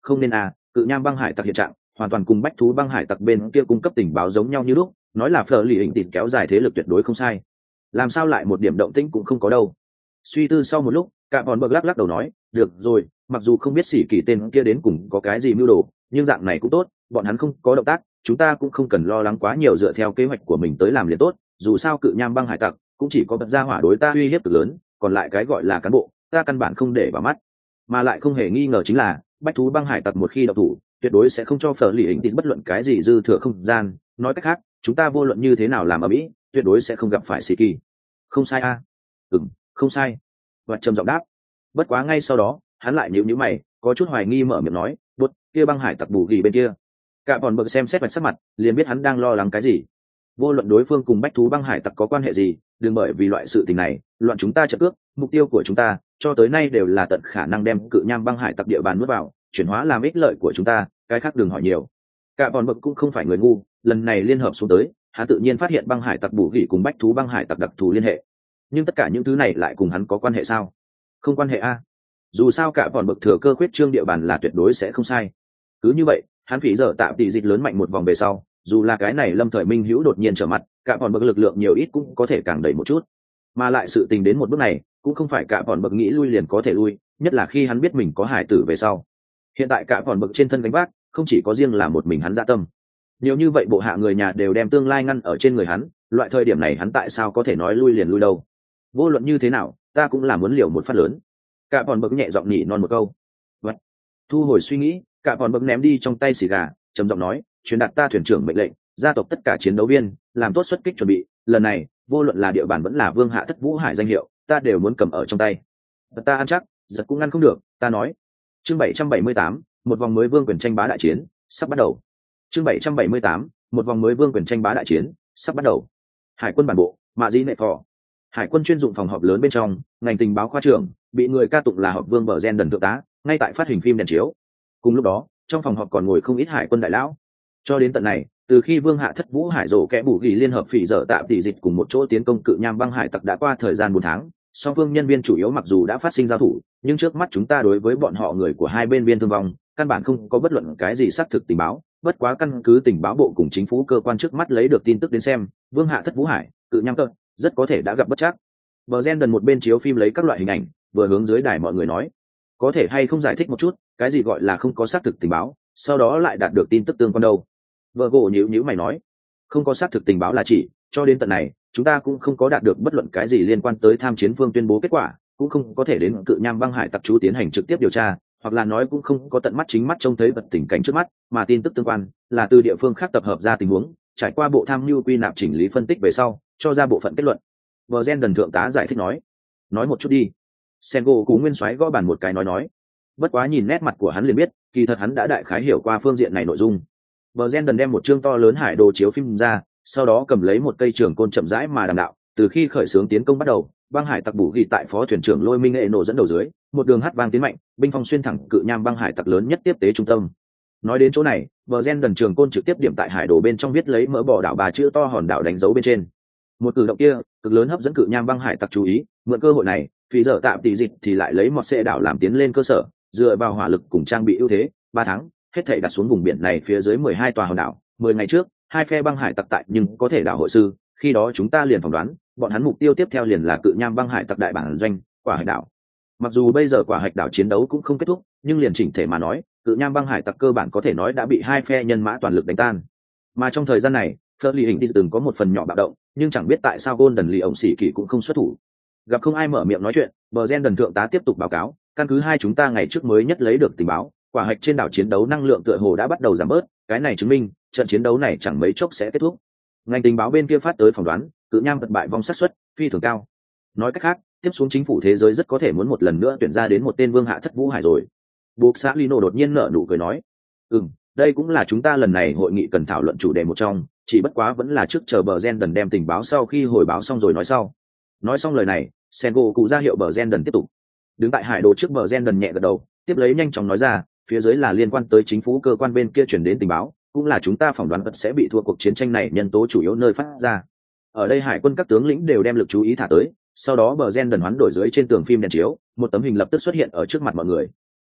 không nên à, cự nham băng hải tặc hiện trạng hoàn toàn cùng bách thú băng hải tặc bên kia cung cấp tình báo giống nhau như lúc, nói là phở lì hình tịt kéo dài thế lực tuyệt đối không sai, làm sao lại một điểm động tĩnh cũng không có đâu. Suy tư sau một lúc, cả bọn bậc lắc lắc đầu nói, được rồi, mặc dù không biết xỉ kỳ tên kia đến cùng có cái gì mưu đồ, nhưng dạng này cũng tốt, bọn hắn không có động tác, chúng ta cũng không cần lo lắng quá nhiều, dựa theo kế hoạch của mình tới làm liền tốt. Dù sao cự nham băng hải tặc cũng chỉ có bật ra hỏa đối ta uy hiếp cực lớn, còn lại cái gọi là cán bộ ta căn bản không để vào mắt. Mà lại không hề nghi ngờ chính là bách thú băng hải tặc một khi độc thủ tuyệt đối sẽ không cho phở lì hình tịt bất luận cái gì dư thừa không gian. Nói cách khác, chúng ta vô luận như thế nào làm ở mỹ tuyệt đối sẽ không gặp phải xỉ kỳ. Không sai a à? Ừm, không sai, và trầm giọng đáp. Bất quá ngay sau đó hắn lại nhíu nhíu mày, có chút hoài nghi mở miệng nói, bút kia băng hải tặc bù ghi bên kia. Cả bọn bậc xem xét vạch sắc mặt liền biết hắn đang lo lắng cái gì. Vô luận đối phương cùng bách thú băng hải tặc có quan hệ gì, đừng bởi vì loại sự tình này loạn chúng ta trận cước. Mục tiêu của chúng ta cho tới nay đều là tận khả năng đem cự nham băng hải tặc địa bàn nuốt vào, chuyển hóa làm ích lợi của chúng ta, cái khác đừng hỏi nhiều. Cả bọn bậc cũng không phải người ngu, lần này liên hợp xuống tới hắn tự nhiên phát hiện băng hải tặc bù ghi cùng bách thú băng hải tặc đặc thù liên hệ. Nhưng tất cả những thứ này lại cùng hắn có quan hệ sao? Không quan hệ a. Dù sao cả bọn bậc thừa cơ khuyết trương địa bàn là tuyệt đối sẽ không sai. Cứ như vậy hắn phí giờ tạm tỷ dịch lớn mạnh một vòng về sau, dù là cái này lâm thời minh hữu đột nhiên trở mặt, cả bọn bậc lực lượng nhiều ít cũng có thể càng đẩy một chút. Mà lại sự tình đến một bước này cũng không phải cả bọn bậc nghĩ lui liền có thể lui, nhất là khi hắn biết mình có hải tử về sau. Hiện tại cả bọn bậc trên thân gánh vác không chỉ có riêng là một mình hắn dạ tâm, nhiều như vậy bộ hạ người nhà đều đem tương lai ngăn ở trên người hắn, loại thời điểm này hắn tại sao có thể nói lui liền lui đâu. Vô luận như thế nào ta cũng là muốn liều một phát lớn. Cả bọn bậc nhẹ giọng nhỉ non một câu. Vậy, thu hồi suy nghĩ, cả bọn bậc ném đi trong tay xì gà, trầm giọng nói, truyền đạt ta thuyền trưởng mệnh lệnh, gia tộc tất cả chiến đấu viên làm tốt xuất kích chuẩn bị, lần này vô luận là địa bàn vẫn là vương hạ thất vũ hải danh hiệu ta đều muốn cầm ở trong tay. Ta ăn chắc giật cũng ngăn không được, ta nói. Chương bảy trăm bảy mươi tám, một vòng mới vương quyền tranh bá đại chiến sắp bắt đầu. Chương bảy trăm bảy mươi tám, một vòng mới vương quyền tranh bá đại chiến sắp bắt đầu. Hải quân bản bộ, Mạ Dĩ Nệ Phò. Hải quân chuyên dụng phòng họp lớn bên trong, ngành tình báo khoa trưởng bị người ca tụng là họp vương bờ gen đần thượng tá, ngay tại phát hình phim đèn chiếu. Cùng lúc đó trong phòng họp còn ngồi không ít hải quân đại lão. Cho đến tận này, từ khi vương hạ thất vũ hải rổ kẽ bù ghi liên hợp phỉ dở tạm tỷ dịch cùng một chỗ tiến công cự nham băng hải tặc đã qua thời gian bốn tháng, song phương nhân viên chủ yếu mặc dù đã phát sinh giao thủ, nhưng trước mắt chúng ta đối với bọn họ người của hai bên biên thương vong căn bản không có bất luận cái gì xác thực tình báo. Bất quá căn cứ tình báo bộ cùng chính phủ cơ quan trước mắt lấy được tin tức đến xem, vương hạ thất vũ hải cự nham cơ rất có thể đã gặp bất trắc. Bờ gen đần một bên chiếu phim lấy các loại hình ảnh, vừa hướng dưới đài mọi người nói, có thể hay không giải thích một chút cái gì gọi là không có xác thực tình báo, sau đó lại đạt được tin tức tương quan đâu. Vợ gỗ nhíu nhíu mày nói, không có xác thực tình báo là chỉ cho đến tận này chúng ta cũng không có đạt được bất luận cái gì liên quan tới tham chiến phương tuyên bố kết quả, cũng không có thể đến cự nham băng hải tặc chú tiến hành trực tiếp điều tra, hoặc là nói cũng không có tận mắt chính mắt trông thấy vật tình cảnh trước mắt, mà tin tức tương quan là từ địa phương khác tập hợp ra tình huống, trải qua bộ tham mưu quy nạp chỉnh lý phân tích về sau cho ra bộ phận kết luận. Bờ gen đần thượng tá giải thích nói, nói một chút đi. Sengo cú nguyên soái gõ bàn một cái nói nói. Bất quá nhìn nét mặt của hắn liền biết kỳ thật hắn đã đại khái hiểu qua phương diện này nội dung. Bờ gen đần đem một chương to lớn hải đồ chiếu phim ra, sau đó cầm lấy một cây trường côn chậm rãi mà đàm đạo, từ khi khởi xướng tiến công bắt đầu, băng hải tặc bù ghi tại phó thuyền trưởng Lôi Minh Nghệ nổ dẫn đầu dưới, một đường hát vang tiến mạnh, binh phong xuyên thẳng cự nham băng hải tặc lớn nhất tiếp tế trung tâm. Nói đến chỗ này, bờ gen đần trường côn trực tiếp điểm tại hải đồ bên trong viết lấy mỡ bò đảo bà chữ to hòn đảo đánh dấu bên trên. Một cử động kia cực lớn hấp dẫn cự nham băng hải tặc chú ý, mượn cơ hội này phí giờ tạm tỷ dịch thì lại lấy một xe đảo làm tiến lên cơ sở, dựa vào hỏa lực cùng trang bị ưu thế, ba tháng hết thảy đặt xuống vùng biển này phía dưới mười hai tòa hòn đảo. Mười ngày trước hai phe băng hải tặc tại nhưng có thể đảo hội sư, khi đó chúng ta liền phỏng đoán bọn hắn mục tiêu tiếp theo liền là cự nham băng hải tặc đại bản doanh quả hạch đảo. Mặc dù bây giờ quả hạch đảo chiến đấu cũng không kết thúc, nhưng liền chỉnh thể mà nói cự nham băng hải tặc cơ bản có thể nói đã bị hai phe nhân mã toàn lực đánh tan. Mà trong thời gian này Fleur hình thì từng có một phần nhỏ bạo động, nhưng chẳng biết tại sao Golden Lee ổng xỉ kỳ cũng không xuất thủ. Gặp không ai mở miệng nói chuyện, bờ gen đần thượng tá tiếp tục báo cáo, căn cứ hai chúng ta ngày trước mới nhất lấy được tình báo, quả hạch trên đảo chiến đấu năng lượng tựa hồ đã bắt đầu giảm bớt, cái này chứng minh trận chiến đấu này chẳng mấy chốc sẽ kết thúc. Ngành tình báo bên kia phát tới phỏng đoán cự nham thất bại vong xác suất phi thường cao. Nói cách khác, tiếp xuống chính phủ thế giới rất có thể muốn một lần nữa tuyển ra đến một tên vương hạ thất vũ hải rồi. Buộc xã Lino đột nhiên nở nụ cười nói, ừm, đây cũng là chúng ta lần này hội nghị cần thảo luận chủ đề một trong, chỉ bất quá vẫn là trước chờ bờ gen đần đem tình báo sau khi hồi báo xong rồi nói sau. Nói xong lời này, Sengo cụ ra hiệu bờ gen đần tiếp tục. Đứng tại hải đồ trước bờ gen đần nhẹ gật đầu, tiếp lấy nhanh chóng nói ra, phía dưới là liên quan tới chính phủ cơ quan bên kia chuyển đến tình báo, cũng là chúng ta phỏng đoán vật sẽ bị thua cuộc chiến tranh này nhân tố chủ yếu nơi phát ra. Ở đây hải quân các tướng lĩnh đều đem lực chú ý thả tới, sau đó bờ gen đần hoán đổi dưới trên tường phim đèn chiếu, một tấm hình lập tức xuất hiện ở trước mặt mọi người.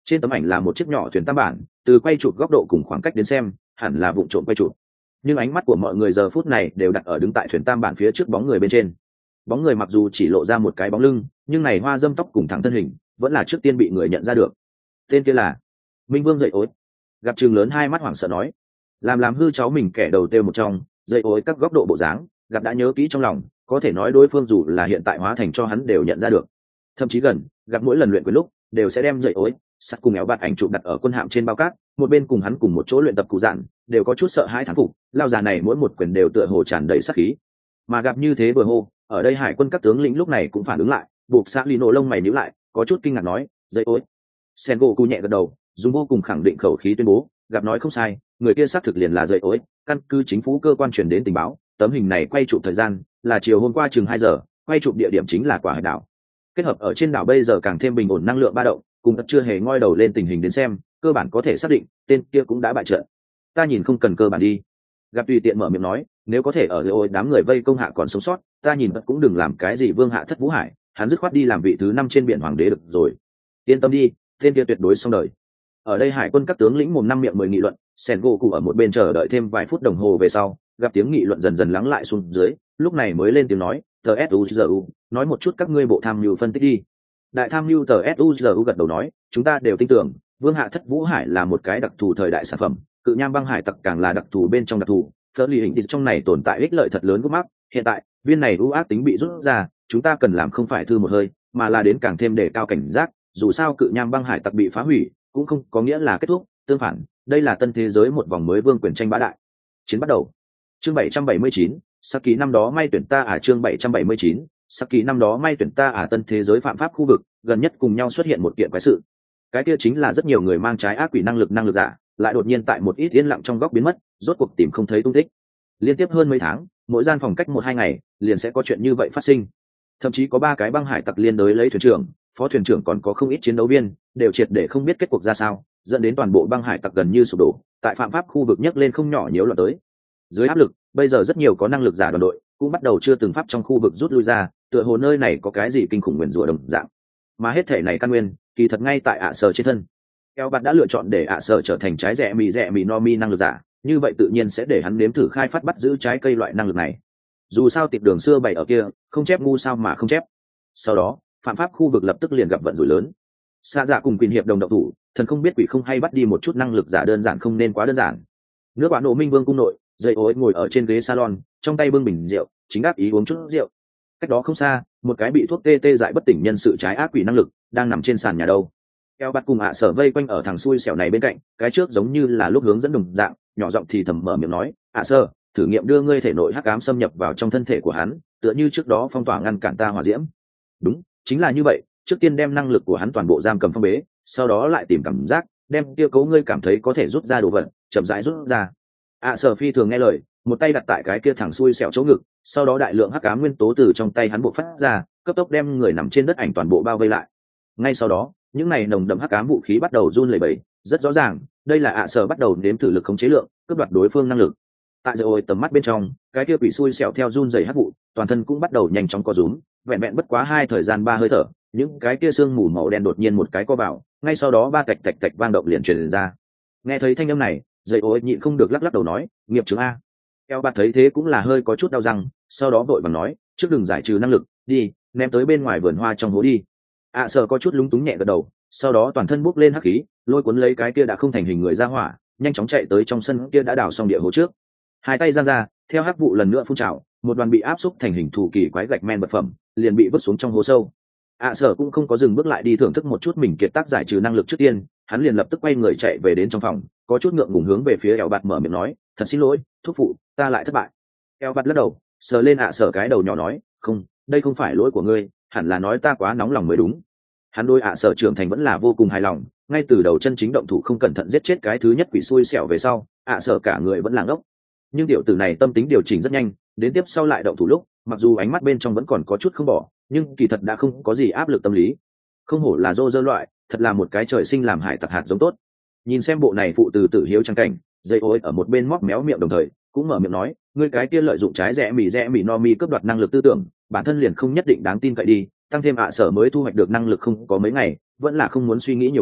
Trên tấm ảnh là một chiếc nhỏ thuyền tam bản, từ quay chụp góc độ cùng khoảng cách đến xem hẳn là vụ trộm quay chụp, nhưng ánh mắt của mọi người giờ phút này đều đặt ở đứng tại thuyền tam bản phía trước bóng người bên trên. Bóng người mặc dù chỉ lộ ra một cái bóng lưng, nhưng này hoa dâm tóc cùng thẳng thân hình vẫn là trước tiên bị người nhận ra được. Tên kia là Minh Vương Dậy Ối. Gặp Trường lớn hai mắt hoảng sợ nói, làm làm hư cháu mình kẻ đầu tiêu một trong. Dậy Ối các góc độ bộ dáng gặp đã nhớ kỹ trong lòng, có thể nói đối phương dù là hiện tại hóa thành cho hắn đều nhận ra được. Thậm chí gần gặp mỗi lần luyện quyền lúc đều sẽ đem Dậy Ối sắt cùng éo bạt ảnh chụp đặt ở quân hạm trên bao cát, một bên cùng hắn cùng một chỗ luyện tập cụ dạn, đều có chút sợ hãi thán phục. Lao già này mỗi một quyền đều tựa hồ tràn đầy sát khí. Mà gặp như thế vừa hô, ở đây hải quân các tướng lĩnh lúc này cũng phản ứng lại, buộc xã Lino lông mày nhíu lại, có chút kinh ngạc nói, Dậy Ối. Sengoku nhẹ gật đầu, dùng vô cùng khẳng định khẩu khí tuyên bố, gặp nói không sai, người kia xác thực liền là Dậy Ối. Căn cứ chính phủ cơ quan truyền đến tình báo, tấm hình này quay chụp thời gian là chiều hôm qua chừng hai giờ, quay chụp địa điểm chính là quả hải đảo. Kết hợp ở trên đảo bây giờ càng thêm bình ổn năng lượng ba động, cùng thật chưa hề ngoi đầu lên tình hình đến xem, cơ bản có thể xác định tên kia cũng đã bại trận. Ta nhìn không cần cơ bản đi. Gặp tùy tiện mở miệng nói, nếu có thể ở Dậy Ối đám người vây công hạ còn sống sót, ta nhìn thật cũng đừng làm cái gì vương hạ thất vũ hải, hắn dứt khoát đi làm vị thứ năm trên biển hoàng đế được rồi. Yên tâm đi, tên kia tuyệt đối xong đời. Ở đây hải quân các tướng lĩnh mồm năm miệng mười nghị luận, Sengoku ở một bên chờ đợi thêm vài phút đồng hồ về sau, gặp tiếng nghị luận dần dần lắng lại xuống dưới, lúc này mới lên tiếng nói, tờ suzu, nói một chút các ngươi bộ tham mưu phân tích đi. Đại tham mưu tờ suzu gật đầu nói, chúng ta đều tin tưởng vương hạ thất vũ hải là một cái đặc thù thời đại sản phẩm, cự nham băng hải tặc càng là đặc thù bên trong đặc thù, phớt lì hình thì trong này tồn tại ích lợi thật lớn của mắc. Hiện tại viên này ưu ác tính bị rút ra, chúng ta cần làm không phải thư một hơi, mà là đến càng thêm đề cao cảnh giác. Dù sao cự nham băng hải tặc bị phá hủy cũng không có nghĩa là kết thúc, tương phản đây là tân thế giới một vòng mới vương quyền tranh bá đại chiến bắt đầu. Chương bảy trăm bảy mươi chín, Saki năm đó may tuyển ta à chương bảy trăm bảy mươi chín, Saki năm đó may tuyển ta à tân thế giới phạm pháp khu vực, gần nhất cùng nhau xuất hiện một kiện quái sự. Cái kia chính là rất nhiều người mang trái ác quỷ năng lực năng lực giả, lại đột nhiên tại một ít yên lặng trong góc biến mất, rốt cuộc tìm không thấy tung tích. Liên tiếp hơn mấy tháng, mỗi gian phòng cách một hai ngày, liền sẽ có chuyện như vậy phát sinh. Thậm chí có ba cái băng hải tặc liên đối lấy thuyền trưởng, phó thuyền trưởng còn có không ít chiến đấu viên, đều triệt để không biết kết cuộc ra sao, dẫn đến toàn bộ băng hải tặc gần như sụp đổ, tại phạm pháp khu vực nhấc lên không nhỏ nhiễu loạn tới. Dưới áp lực, bây giờ rất nhiều có năng lực giả đoàn đội cũng bắt đầu chưa từng pháp trong khu vực rút lui ra, tựa hồ nơi này có cái gì kinh khủng nguyền rủa đồng dạng. Mà hết thể này căn nguyên, kỳ thật ngay tại ạ sở trên thân. Eo Bạt đã lựa chọn để ạ sở trở thành trái rẻ mì rẻ mì no mi năng lực giả, như vậy tự nhiên sẽ để hắn nếm thử khai phát bắt giữ trái cây loại năng lực này. Dù sao tiệp đường xưa bày ở kia, không chép ngu sao mà không chép. Sau đó, phạm pháp khu vực lập tức liền gặp vận rủi lớn. Xa dạ cùng quyền hiệp đồng động thủ, thần không biết quỷ không hay bắt đi một chút năng lực giả đơn giản không nên quá đơn giản. Nước bạn nộ Minh Vương cung nội, Dậy Ối ngồi ở trên ghế salon, trong tay bưng bình rượu, chính đáp ý uống chút rượu. Cách đó không xa, một cái bị thuốc tê tê dại bất tỉnh nhân sự trái ác quỷ năng lực đang nằm trên sàn nhà đâu. Eo Bạt cùng ạ sở vây quanh ở thằng xui xẻo này bên cạnh, cái trước giống như là lúc hướng dẫn đồng dạng, nhỏ giọng thì thầm mở miệng nói, ạ sở, thử nghiệm đưa ngươi thể nội hắc ám xâm nhập vào trong thân thể của hắn, tựa như trước đó phong tỏa ngăn cản ta hỏa diễm. Đúng, chính là như vậy, trước tiên đem năng lực của hắn toàn bộ giam cầm phong bế, sau đó lại tìm cảm giác, đem kia cấu ngươi cảm thấy có thể rút ra đồ vật, chậm rãi rút ra. ạ sở phi thường nghe lời, một tay đặt tại cái kia thẳng xui xẻo chỗ ngực, sau đó đại lượng hắc ám nguyên tố từ trong tay hắn bộ phát ra, cấp tốc đem người nằm trên đất ảnh toàn bộ bao vây lại. Ngay sau đó, những này nồng đậm hắc ám vũ khí bắt đầu run lẩy bẩy, rất rõ ràng, đây là ạ sở bắt đầu nếm thử lực khống chế lượng, cướp đoạt đối phương năng lực. Tại rồi tầm mắt bên trong, cái kia quỷ xui xẻo theo run rẩy hắc vụ, toàn thân cũng bắt đầu nhanh chóng co rúm, vẹn vẹn bất quá hai thời gian ba hơi thở, những cái kia sương mù màu đen đột nhiên một cái co vào, ngay sau đó ba tạch tạch tạch vang động liền truyền ra. Nghe thấy thanh âm này, Dậy Ối nhịn không được lắc lắc đầu nói, nghiệp chứng a. Eo Bạt thấy thế cũng là hơi có chút đau răng, sau đó vội vàng nói, trước đừng giải trừ năng lực, đi, ném tới bên ngoài vườn hoa trong hố đi. ạ sở có chút lúng túng nhẹ gật đầu, sau đó toàn thân bốc lên hắc khí, lôi cuốn lấy cái kia đã không thành hình người ra hỏa, nhanh chóng chạy tới trong sân kia đã đào xong địa hố trước. Hai tay giang ra, theo hắc vụ lần nữa phun trào, một đoàn bị áp xúc thành hình thủ kỳ quái gạch men vật phẩm, liền bị vứt xuống trong hố sâu. ạ sở cũng không có dừng bước lại đi thưởng thức một chút mình kiệt tác giải trừ năng lực trước tiên, hắn liền lập tức quay người chạy về đến trong phòng, có chút ngượng ngùng hướng về phía Eo Bạt mở miệng nói, thật xin lỗi, thúc phụ, ta lại thất bại. Eo Bạt lắc đầu, sờ lên ạ sở cái đầu nhỏ nói, không, đây không phải lỗi của ngươi, hẳn là nói ta quá nóng lòng mới đúng. Hắn đôi ạ sở trưởng thành vẫn là vô cùng hài lòng, ngay từ đầu chân chính động thủ không cẩn thận giết chết cái thứ nhất quỷ xui xẻo về sau, ạ sở cả người vẫn làng ốc. Nhưng tiểu tử này tâm tính điều chỉnh rất nhanh, đến tiếp sau lại động thủ lúc, mặc dù ánh mắt bên trong vẫn còn có chút không bỏ, nhưng kỳ thật đã không có gì áp lực tâm lý. Không hổ là rô rơ loại, thật là một cái trời sinh làm hải tặc hạt giống tốt. Nhìn xem bộ này phụ từ tử hiếu trang cảnh, Dậy Ối ở một bên móc méo miệng đồng thời cũng mở miệng nói, ngươi cái kia lợi dụng trái rẽ mì rẽ mì no mi cướp đoạt năng lực tư tưởng, bản thân liền không nhất định đáng tin cậy đi, tăng thêm ạ sở mới thu hoạch được năng lực không có mấy ngày, vẫn là không muốn suy nghĩ nhiều quá,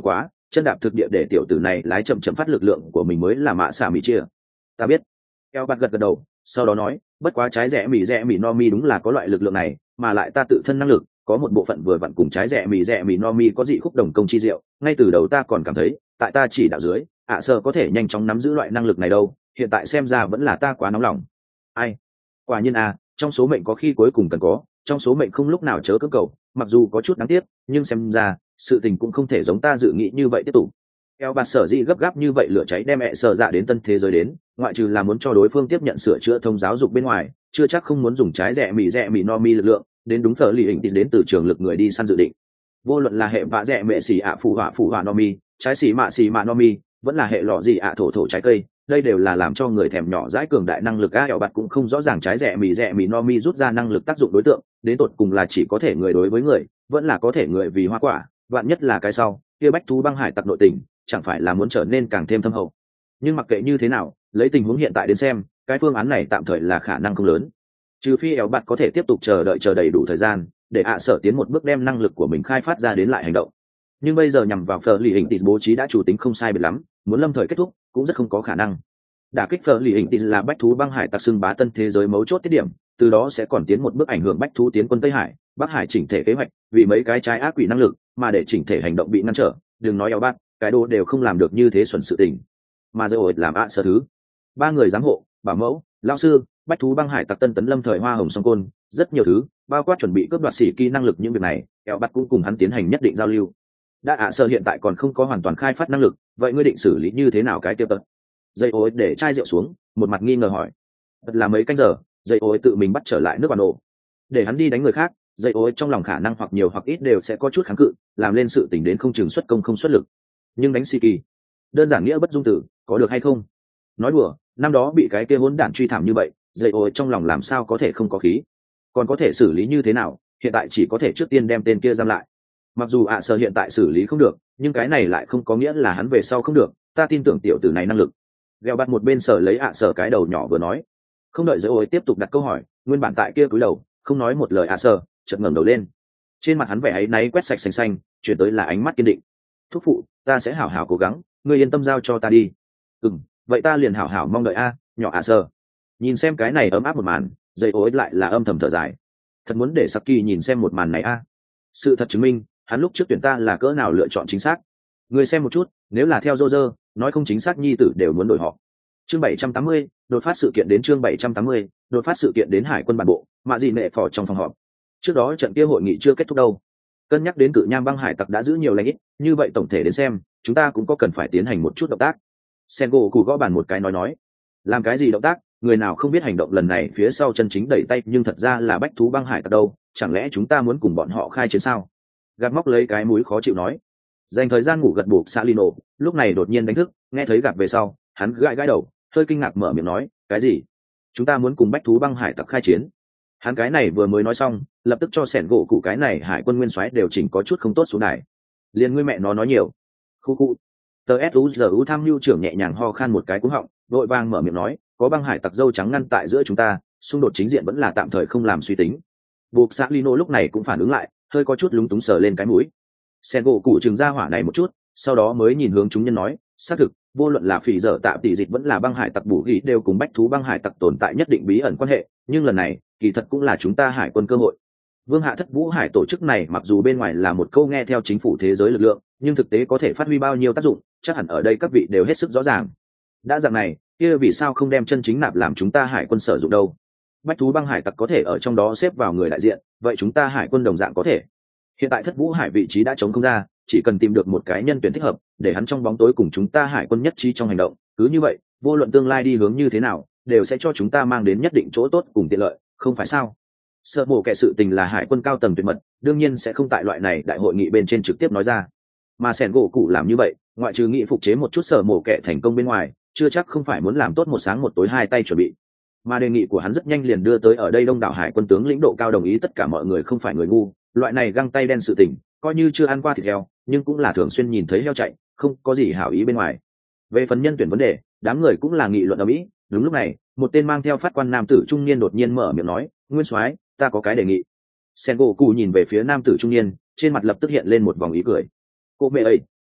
chân đạp thực địa để tiểu tử này lái chậm chậm phát lực lượng của mình mới là mạ xạ mỹ chia. Ta biết. Eo bạt gật gật đầu, sau đó nói, bất quá trái rẽ mì rẽ mì no mi đúng là có loại lực lượng này, mà lại ta tự thân năng lực có một bộ phận vừa vặn cùng trái rẽ mì rẽ mì no mi có dị khúc đồng công chi diệu. Ngay từ đầu ta còn cảm thấy tại ta chỉ đạo dưới ạ sợ có thể nhanh chóng nắm giữ loại năng lực này đâu, hiện tại xem ra vẫn là ta quá nóng lòng. Ai, quả nhiên à, trong số mệnh có khi cuối cùng cần có, trong số mệnh không lúc nào chớ cưỡng cầu, mặc dù có chút đáng tiếc nhưng xem ra sự tình cũng không thể giống ta dự nghĩ như vậy tiếp tục. Eo bạt sở dĩ gấp gáp như vậy lửa cháy đem mẹ sợ dạ đến tân thế giới đến, ngoại trừ là muốn cho đối phương tiếp nhận sửa chữa thông giáo dục bên ngoài, chưa chắc không muốn dùng trái rẽ mì rẽ mì no mi lực lượng đến đúng thờ lì hình tìm đến từ trường lực người đi săn dự định. Vô luận là hệ vạ rẽ mẹ xì ạ phù hỏa phù hỏa no mi, trái xì mạ xì mạ no mi, vẫn là hệ lọ gì ạ thổ thổ trái cây, đây đều là làm cho người thèm nhỏ dãi cường đại năng lực. A Eo bạt cũng không rõ ràng trái rẽ mì rẽ mì no mi rút ra năng lực tác dụng đối tượng đến tột cùng là chỉ có thể người đối với người, vẫn là có thể người vì hoa quả, vạn nhất là cái sau, kia bách thú băng hải tặc nội tình chẳng phải là muốn trở nên càng thêm thâm hậu. Nhưng mặc kệ như thế nào, lấy tình huống hiện tại đến xem, cái phương án này tạm thời là khả năng không lớn, trừ phi Eo bạt có thể tiếp tục chờ đợi chờ đầy đủ thời gian để ạ sở tiến một bước đem năng lực của mình khai phát ra đến lại hành động. Nhưng bây giờ nhằm vào phở lì hình tịt bố trí đã chủ tính không sai biệt lắm, muốn lâm thời kết thúc cũng rất không có khả năng. Đả kích phở lì hình tịt là bách thú băng hải tặc xưng bá tân thế giới mấu chốt tiết điểm, từ đó sẽ còn tiến một bước ảnh hưởng bách thú tiến quân Tây Hải, Bắc Hải chỉnh thể kế hoạch, vì mấy cái trái ác quỷ năng lực mà để chỉnh thể hành động bị ngăn trở, đừng nói Eo bạt, cái đồ đều không làm được như thế xuẩn sự tình. Mà rồi làm ạ sở thứ ba người giám hộ, bảo mẫu, lão sư, bách thú băng hải tặc tân tấn lâm thời hoa hồng song côn, rất nhiều thứ bao quát chuẩn bị cướp đoạt sĩ kỳ năng lực. Những việc này Eo bạt cũng cùng hắn tiến hành nhất định giao lưu. Đã ạ sở hiện tại còn không có hoàn toàn khai phát năng lực, vậy ngươi định xử lý như thế nào cái tiêu tật? Dây ô để chai rượu xuống, một mặt nghi ngờ hỏi. Thật là mấy canh giờ, dây ô tự mình bắt trở lại nước bản nổ, để hắn đi đánh người khác. Dây ô trong lòng khả năng hoặc nhiều hoặc ít đều sẽ có chút kháng cự, làm lên sự tình đến không chừng xuất công không xuất lực. Nhưng đánh sĩ kỳ đơn giản nghĩa bất dung tử, có được hay không? Nói đùa, năm đó bị cái kia hỗn đản truy thảm như vậy, dây ô trong lòng làm sao có thể không có khí? Còn có thể xử lý như thế nào? Hiện tại chỉ có thể trước tiên đem tên kia giam lại. Mặc dù ạ sở hiện tại xử lý không được, nhưng cái này lại không có nghĩa là hắn về sau không được, ta tin tưởng tiểu tử này năng lực. Gheo bắt một bên sở lấy ạ sở cái đầu nhỏ vừa nói. Không đợi dây ô tiếp tục đặt câu hỏi, nguyên bản tại kia cúi đầu không nói một lời ạ sở chợt ngẩng đầu lên, trên mặt hắn vẻ áy náy quét sạch xanh xanh, chuyển tới là ánh mắt kiên định. Thúc phụ, ta sẽ hảo hảo cố gắng, ngươi yên tâm giao cho ta đi. Ừm, vậy ta liền hảo hảo mong đợi a, nhỏ ạ sở. Nhìn xem cái này ấm áp một màn, dây ô lại là âm thầm thở dài. Thật muốn để Saki nhìn xem một màn này a. Sự thật chứng minh hắn lúc trước tuyển ta là cỡ nào lựa chọn chính xác. Người xem một chút, nếu là theo Roger, nói không chính xác nhi tử đều muốn đổi họ. Chương bảy trăm tám mươi, đột phát sự kiện đến chương bảy trăm tám mươi, đột phát sự kiện đến hải quân bản bộ, mạ gì nệ phò trong phòng họp. Trước đó trận kia hội nghị chưa kết thúc đâu. Cân nhắc đến cự nham băng hải tặc đã giữ nhiều lãnh ít, như vậy tổng thể đến xem, chúng ta cũng có cần phải tiến hành một chút động tác. Sengo cụ gõ bàn một cái nói nói, làm cái gì động tác? Người nào không biết hành động lần này phía sau chân chính đẩy tay, nhưng thật ra là bách thú băng hải tặc đâu, chẳng lẽ chúng ta muốn cùng bọn họ khai chiến sao? Gạt móc lấy cái mũi khó chịu nói. Dành thời gian ngủ gật buộc Salino, lúc này đột nhiên đánh thức, nghe thấy gạt về sau, hắn gãi gãi đầu, hơi kinh ngạc mở miệng nói, cái gì? Chúng ta muốn cùng bách thú băng hải tặc khai chiến? Hắn cái này vừa mới nói xong, lập tức cho sẻn gỗ cụ cái này hải quân nguyên soái đều chỉnh có chút không tốt xuống đài. Liền ngươi mẹ nó nói nhiều. Khu khu. Tờ suzu tham mưu trưởng nhẹ nhàng ho khan một cái cú họng, vội vàng mở miệng nói, có băng hải tặc dâu trắng ngăn tại giữa chúng ta, xung đột chính diện vẫn là tạm thời không làm suy tính. Buộc Salino lúc này cũng phản ứng lại, hơi có chút lúng túng sờ lên cái mũi. Sen gỗ cụ chừng ra hỏa này một chút, sau đó mới nhìn hướng chúng nhân nói, xác thực, vô luận là phỉ dở tạm tỷ dịch vẫn là băng hải tặc bù ghi đều cùng bách thú băng hải tặc tồn tại nhất định bí ẩn quan hệ, nhưng lần này kỳ thật cũng là chúng ta hải quân cơ hội. Vương hạ thất vũ hải tổ chức này mặc dù bên ngoài là một câu nghe theo chính phủ thế giới lực lượng, nhưng thực tế có thể phát huy bao nhiêu tác dụng, chắc hẳn ở đây các vị đều hết sức rõ ràng. Đã dạng này, kia vì sao không đem chân chính nạp làm chúng ta hải quân sử dụng đâu? Bách thú băng hải tặc có thể ở trong đó xếp vào người đại diện, vậy chúng ta hải quân đồng dạng có thể. Hiện tại thất vũ hải vị trí đã chống không ra, chỉ cần tìm được một cái nhân tuyển thích hợp để hắn trong bóng tối cùng chúng ta hải quân nhất trí trong hành động, cứ như vậy vô luận tương lai đi hướng như thế nào đều sẽ cho chúng ta mang đến nhất định chỗ tốt cùng tiện lợi, không phải sao? Sợ mổ kẻ sự tình là hải quân cao tầng tuyệt mật, đương nhiên sẽ không tại loại này đại hội nghị bên trên trực tiếp nói ra, mà sẻn gỗ cụ làm như vậy ngoại trừ nghị phục chế một chút sở mổ kẻ thành công bên ngoài, chưa chắc không phải muốn làm tốt một sáng một tối hai tay chuẩn bị. Mà đề nghị của hắn rất nhanh liền đưa tới ở đây đông đảo hải quân tướng lĩnh độ cao đồng ý, tất cả mọi người không phải người ngu, loại này găng tay đen sự tình coi như chưa ăn qua thịt heo nhưng cũng là thường xuyên nhìn thấy heo chạy, không có gì hảo ý bên ngoài. Về phần nhân tuyển vấn đề, đám người cũng là nghị luận ở mỹ. Đúng lúc này một tên mang theo phát quan nam tử trung niên đột nhiên mở miệng nói, nguyên soái, ta có cái đề nghị. Sengoku nhìn về phía nam tử trung niên, trên mặt lập tức hiện lên một vòng ý cười. Cô mẹ ấy,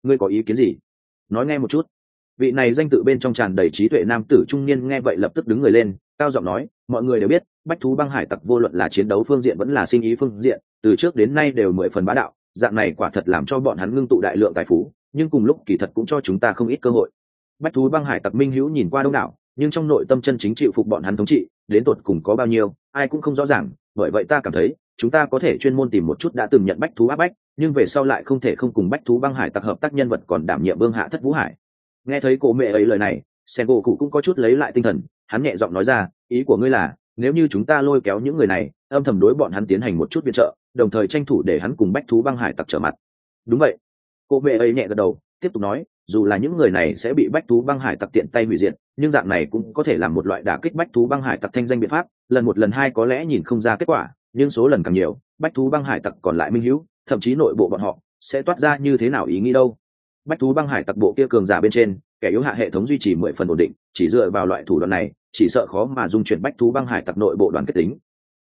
ngươi có ý kiến gì? Nói nghe một chút. Vị này danh tự bên trong tràn đầy trí tuệ nam tử trung niên nghe vậy lập tức đứng người lên, cao giọng nói, mọi người đều biết bách thú băng hải tặc vô luận là chiến đấu phương diện vẫn là sinh ý phương diện, từ trước đến nay đều mười phần bá đạo, dạng này quả thật làm cho bọn hắn ngưng tụ đại lượng tài phú, nhưng cùng lúc kỳ thật cũng cho chúng ta không ít cơ hội. Bách thú băng hải tặc minh hữu nhìn qua đông đảo, nhưng trong nội tâm chân chính chịu phục bọn hắn thống trị đến tột cùng có bao nhiêu ai cũng không rõ ràng, bởi vậy ta cảm thấy chúng ta có thể chuyên môn tìm một chút đã từng nhận bách thú áp bách nhưng về sau lại không thể không cùng bách thú băng hải tặc hợp tác nhân vật còn đảm nhiệm vương hạ thất vũ hải. Nghe thấy cổ mẹ ấy lời này, sen gỗ cụ cũng có chút lấy lại tinh thần, hắn nhẹ giọng nói ra, ý của ngươi là nếu như chúng ta lôi kéo những người này âm thầm đối bọn hắn tiến hành một chút viện trợ, đồng thời tranh thủ để hắn cùng bách thú băng hải tặc trở mặt. Đúng vậy. Cổ mẹ ấy nhẹ gật đầu, tiếp tục nói, dù là những người này sẽ bị bách thú băng hải tặc tiện tay hủy diệt, nhưng dạng này cũng có thể làm một loại đả kích bách thú băng hải tặc thanh danh biện pháp, lần một lần hai có lẽ nhìn không ra kết quả, nhưng số lần càng nhiều bách thú băng hải tặc còn lại minh hữu, thậm chí nội bộ bọn họ sẽ toát ra như thế nào ý nghĩ đâu. Bách thú băng hải tặc bộ kia cường giả bên trên, kẻ yếu hạ hệ thống duy trì mười phần ổn định, chỉ dựa vào loại thủ đoạn này chỉ sợ khó mà dung chuyển bách thú băng hải tặc nội bộ đoàn kết tính.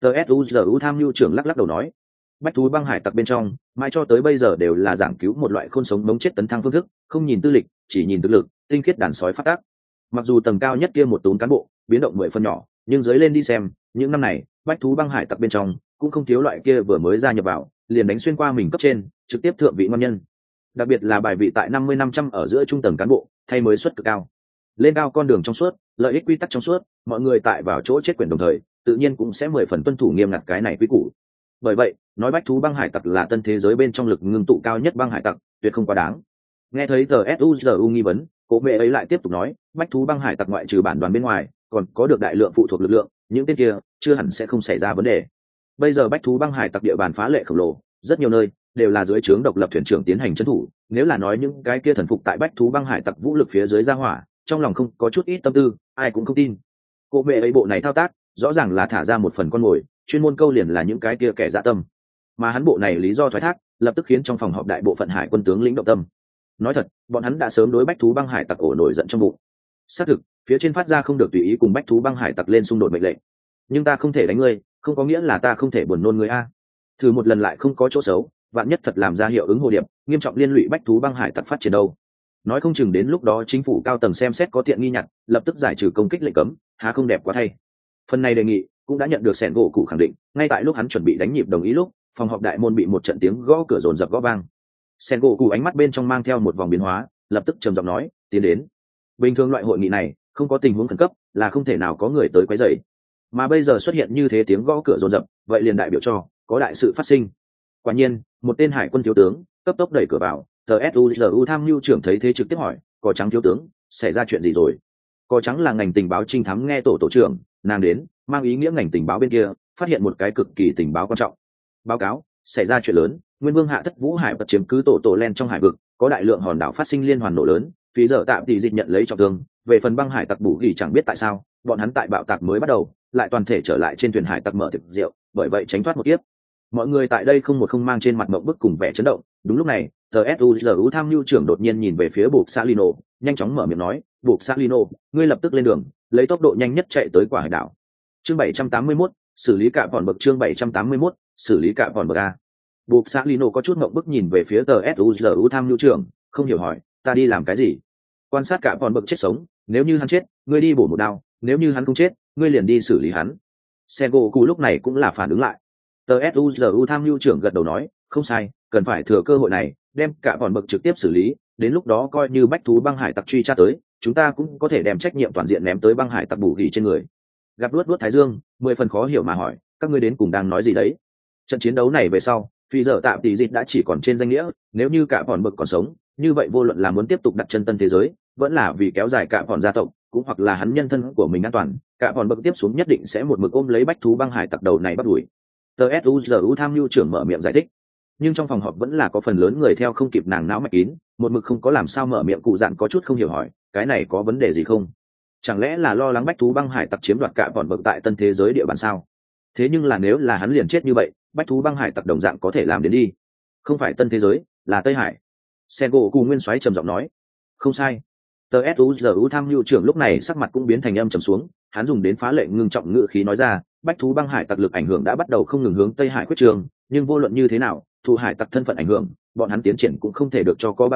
tsuzu tham mưu trưởng lắc lắc đầu nói, bách thú băng hải tặc bên trong mãi cho tới bây giờ đều là giảng cứu một loại khôn sống mống chết tấn thăng phương thức, không nhìn tư lịch, chỉ nhìn thực lực, tinh khiết đàn sói phát tác. Mặc dù tầng cao nhất kia một tốn cán bộ biến động mười phần nhỏ, nhưng dưới lên đi xem những năm này bách thú băng hải tặc bên trong cũng không thiếu loại kia vừa mới gia nhập vào liền đánh xuyên qua mình cấp trên trực tiếp thượng vị ngon nhân, đặc biệt là bài vị tại năm mươi năm trăm ở giữa trung tầng cán bộ thay mới xuất cực cao, lên cao con đường trong suốt, lợi ích quy tắc trong suốt, mọi người tại vào chỗ chết quyền đồng thời tự nhiên cũng sẽ mười phần tuân thủ nghiêm ngặt cái này quy củ. Bởi vậy nói bách thú băng hải tặc là tân thế giới bên trong lực ngưng tụ cao nhất băng hải tặc tuyệt không quá đáng. Nghe thấy tờ suzu nghi vấn, cố mẹ ấy lại tiếp tục nói, bách thú băng hải tặc ngoại trừ bản đoàn bên ngoài còn có được đại lượng phụ thuộc lực lượng, những tên kia chưa hẳn sẽ không xảy ra vấn đề. Bây giờ bách thú băng hải tặc địa bàn phá lệ khổng lồ, rất nhiều nơi đều là dưới trướng độc lập thuyền trưởng tiến hành trấn thủ, nếu là nói những cái kia thần phục tại bách thú băng hải tặc vũ lực phía dưới ra hỏa trong lòng không có chút ít tâm tư, ai cũng không tin. Cô mẹ ấy bộ này thao tác rõ ràng là thả ra một phần con mồi, chuyên môn câu liền là những cái kia kẻ dạ tâm, mà hắn bộ này lý do thoái thác lập tức khiến trong phòng họp đại bộ phận hải quân tướng lĩnh động tâm. Nói thật, bọn hắn đã sớm đối bách thú băng hải tặc ổ nổi giận trong bụng. Xác thực phía trên phát ra không được tùy ý cùng bách thú băng hải tặc lên xung đột mệnh lệnh, nhưng ta không thể đánh ngươi không có nghĩa là ta không thể buồn nôn ngươi a. Thử một lần lại không có chỗ xấu, vạn nhất thật làm ra hiệu ứng hồ điệp nghiêm trọng liên lụy bách thú băng hải tặc phát triển đâu, nói không chừng đến lúc đó chính phủ cao tầng xem xét có tiện nghi nhặt lập tức giải trừ công kích lệnh cấm, há không đẹp quá thay. Phần này đề nghị cũng đã nhận được sẻn gỗ cụ khẳng định, ngay tại lúc hắn chuẩn bị đánh nhịp đồng ý lúc phòng họp đại môn bị một trận tiếng gõ cửa dồn dập gõ vang. Sẻn gỗ cụ ánh mắt bên trong mang theo một vòng biến hóa, lập tức trầm giọng nói, tiến đến. Bình thường loại hội nghị này không có tình huống khẩn cấp là không thể nào có người tới quấy rầy, mà bây giờ xuất hiện như thế tiếng gõ cửa dồn dập, vậy liền đại biểu cho có đại sự phát sinh. Quả nhiên một tên hải quân thiếu tướng cấp tốc đẩy cửa vào, tsuzu tham mưu trưởng thấy thế trực tiếp hỏi, cò trắng thiếu tướng, xảy ra chuyện gì rồi? Cò trắng là ngành tình báo trinh thám nghe tổ tổ trưởng, nàng đến mang ý nghĩa ngành tình báo bên kia phát hiện một cái cực kỳ tình báo quan trọng. Báo cáo, xảy ra chuyện lớn, nguyên vương hạ thất vũ hải bật chiếm cứ tổ tổ len trong hải vực, có đại lượng hòn đảo phát sinh liên hoàn nổ lớn, phí giờ tạm tỷ dịch nhận lấy trọng thương. Về phần băng hải tặc bù ghi chẳng biết tại sao bọn hắn tại bạo tạc mới bắt đầu lại toàn thể trở lại trên thuyền hải tặc mở thực rượu, bởi vậy tránh thoát một kiếp. Mọi người tại đây không một không mang trên mặt mộng bức cùng vẻ chấn động. Đúng lúc này tsuzu tham mưu trưởng đột nhiên nhìn về phía buộc Salino, nhanh chóng mở miệng nói, buộc Salino, ngươi lập tức lên đường, lấy tốc độ nhanh nhất chạy tới quả hải đảo. Chương bảy trăm tám mươi mốt, xử lý cả bọn bậc. Chương bảy trăm tám mươi mốt, xử lý cả bọn bậc a. Buộc Salino có chút mộng bức nhìn về phía tsuzu tham mưu trưởng, không hiểu hỏi, ta đi làm cái gì? Quan sát cả bọn bậc chết sống, nếu như hắn chết ngươi đi bổ một đao, nếu như hắn không chết ngươi liền đi xử lý hắn. Sengoku lúc này cũng là phản ứng lại. tsuzu tham mưu trưởng gật đầu nói, không sai, cần phải thừa cơ hội này đem cả bọn bậc trực tiếp xử lý, đến lúc đó coi như bách thú băng hải tặc truy tra tới, chúng ta cũng có thể đem trách nhiệm toàn diện ném tới băng hải tặc bù ghi trên người. Gặp luốt luốt thái dương, mười phần khó hiểu mà hỏi, các ngươi đến cùng đang nói gì đấy? Trận chiến đấu này về sau phi giờ tạm tỷ dịch đã chỉ còn trên danh nghĩa, nếu như cả bọn bậc còn sống, như vậy vô luận là muốn tiếp tục đặt chân tân thế giới, vẫn là vì kéo dài cả bọn gia tộc, cũng hoặc là hắn nhân thân của mình an toàn, cả bọn bậc tiếp xuống nhất định sẽ một mực ôm lấy bách thú băng hải tặc đầu này bắt đuổi. tsuzu tham mưu trưởng mở miệng giải thích, nhưng trong phòng họp vẫn là có phần lớn người theo không kịp nàng não mạch kín, một mực không có làm sao mở miệng. Cụ dạn có chút không hiểu hỏi, cái này có vấn đề gì không? Chẳng lẽ là lo lắng bách thú băng hải tặc chiếm đoạt cả bọn bậc tại tân thế giới địa bàn sao? Thế nhưng là nếu là hắn liền chết như vậy, bách thú băng hải tặc đồng dạng có thể làm đến đi. Không phải tân thế giới, là Tây Hải. Sengoku nguyên soái trầm giọng nói, không sai. tsuzu tham mưu trưởng lúc này sắc mặt cũng biến thành âm trầm xuống, hắn dùng đến phá lệ ngưng trọng ngữ khí nói ra, bách thú băng hải tặc lực ảnh hưởng đã bắt đầu không ngừng hướng Tây Hải quyết trường, nhưng vô luận như thế nào, thụ hải tặc thân phận ảnh hưởng, bọn hắn tiến triển cũng không thể được cho có bao nhanh,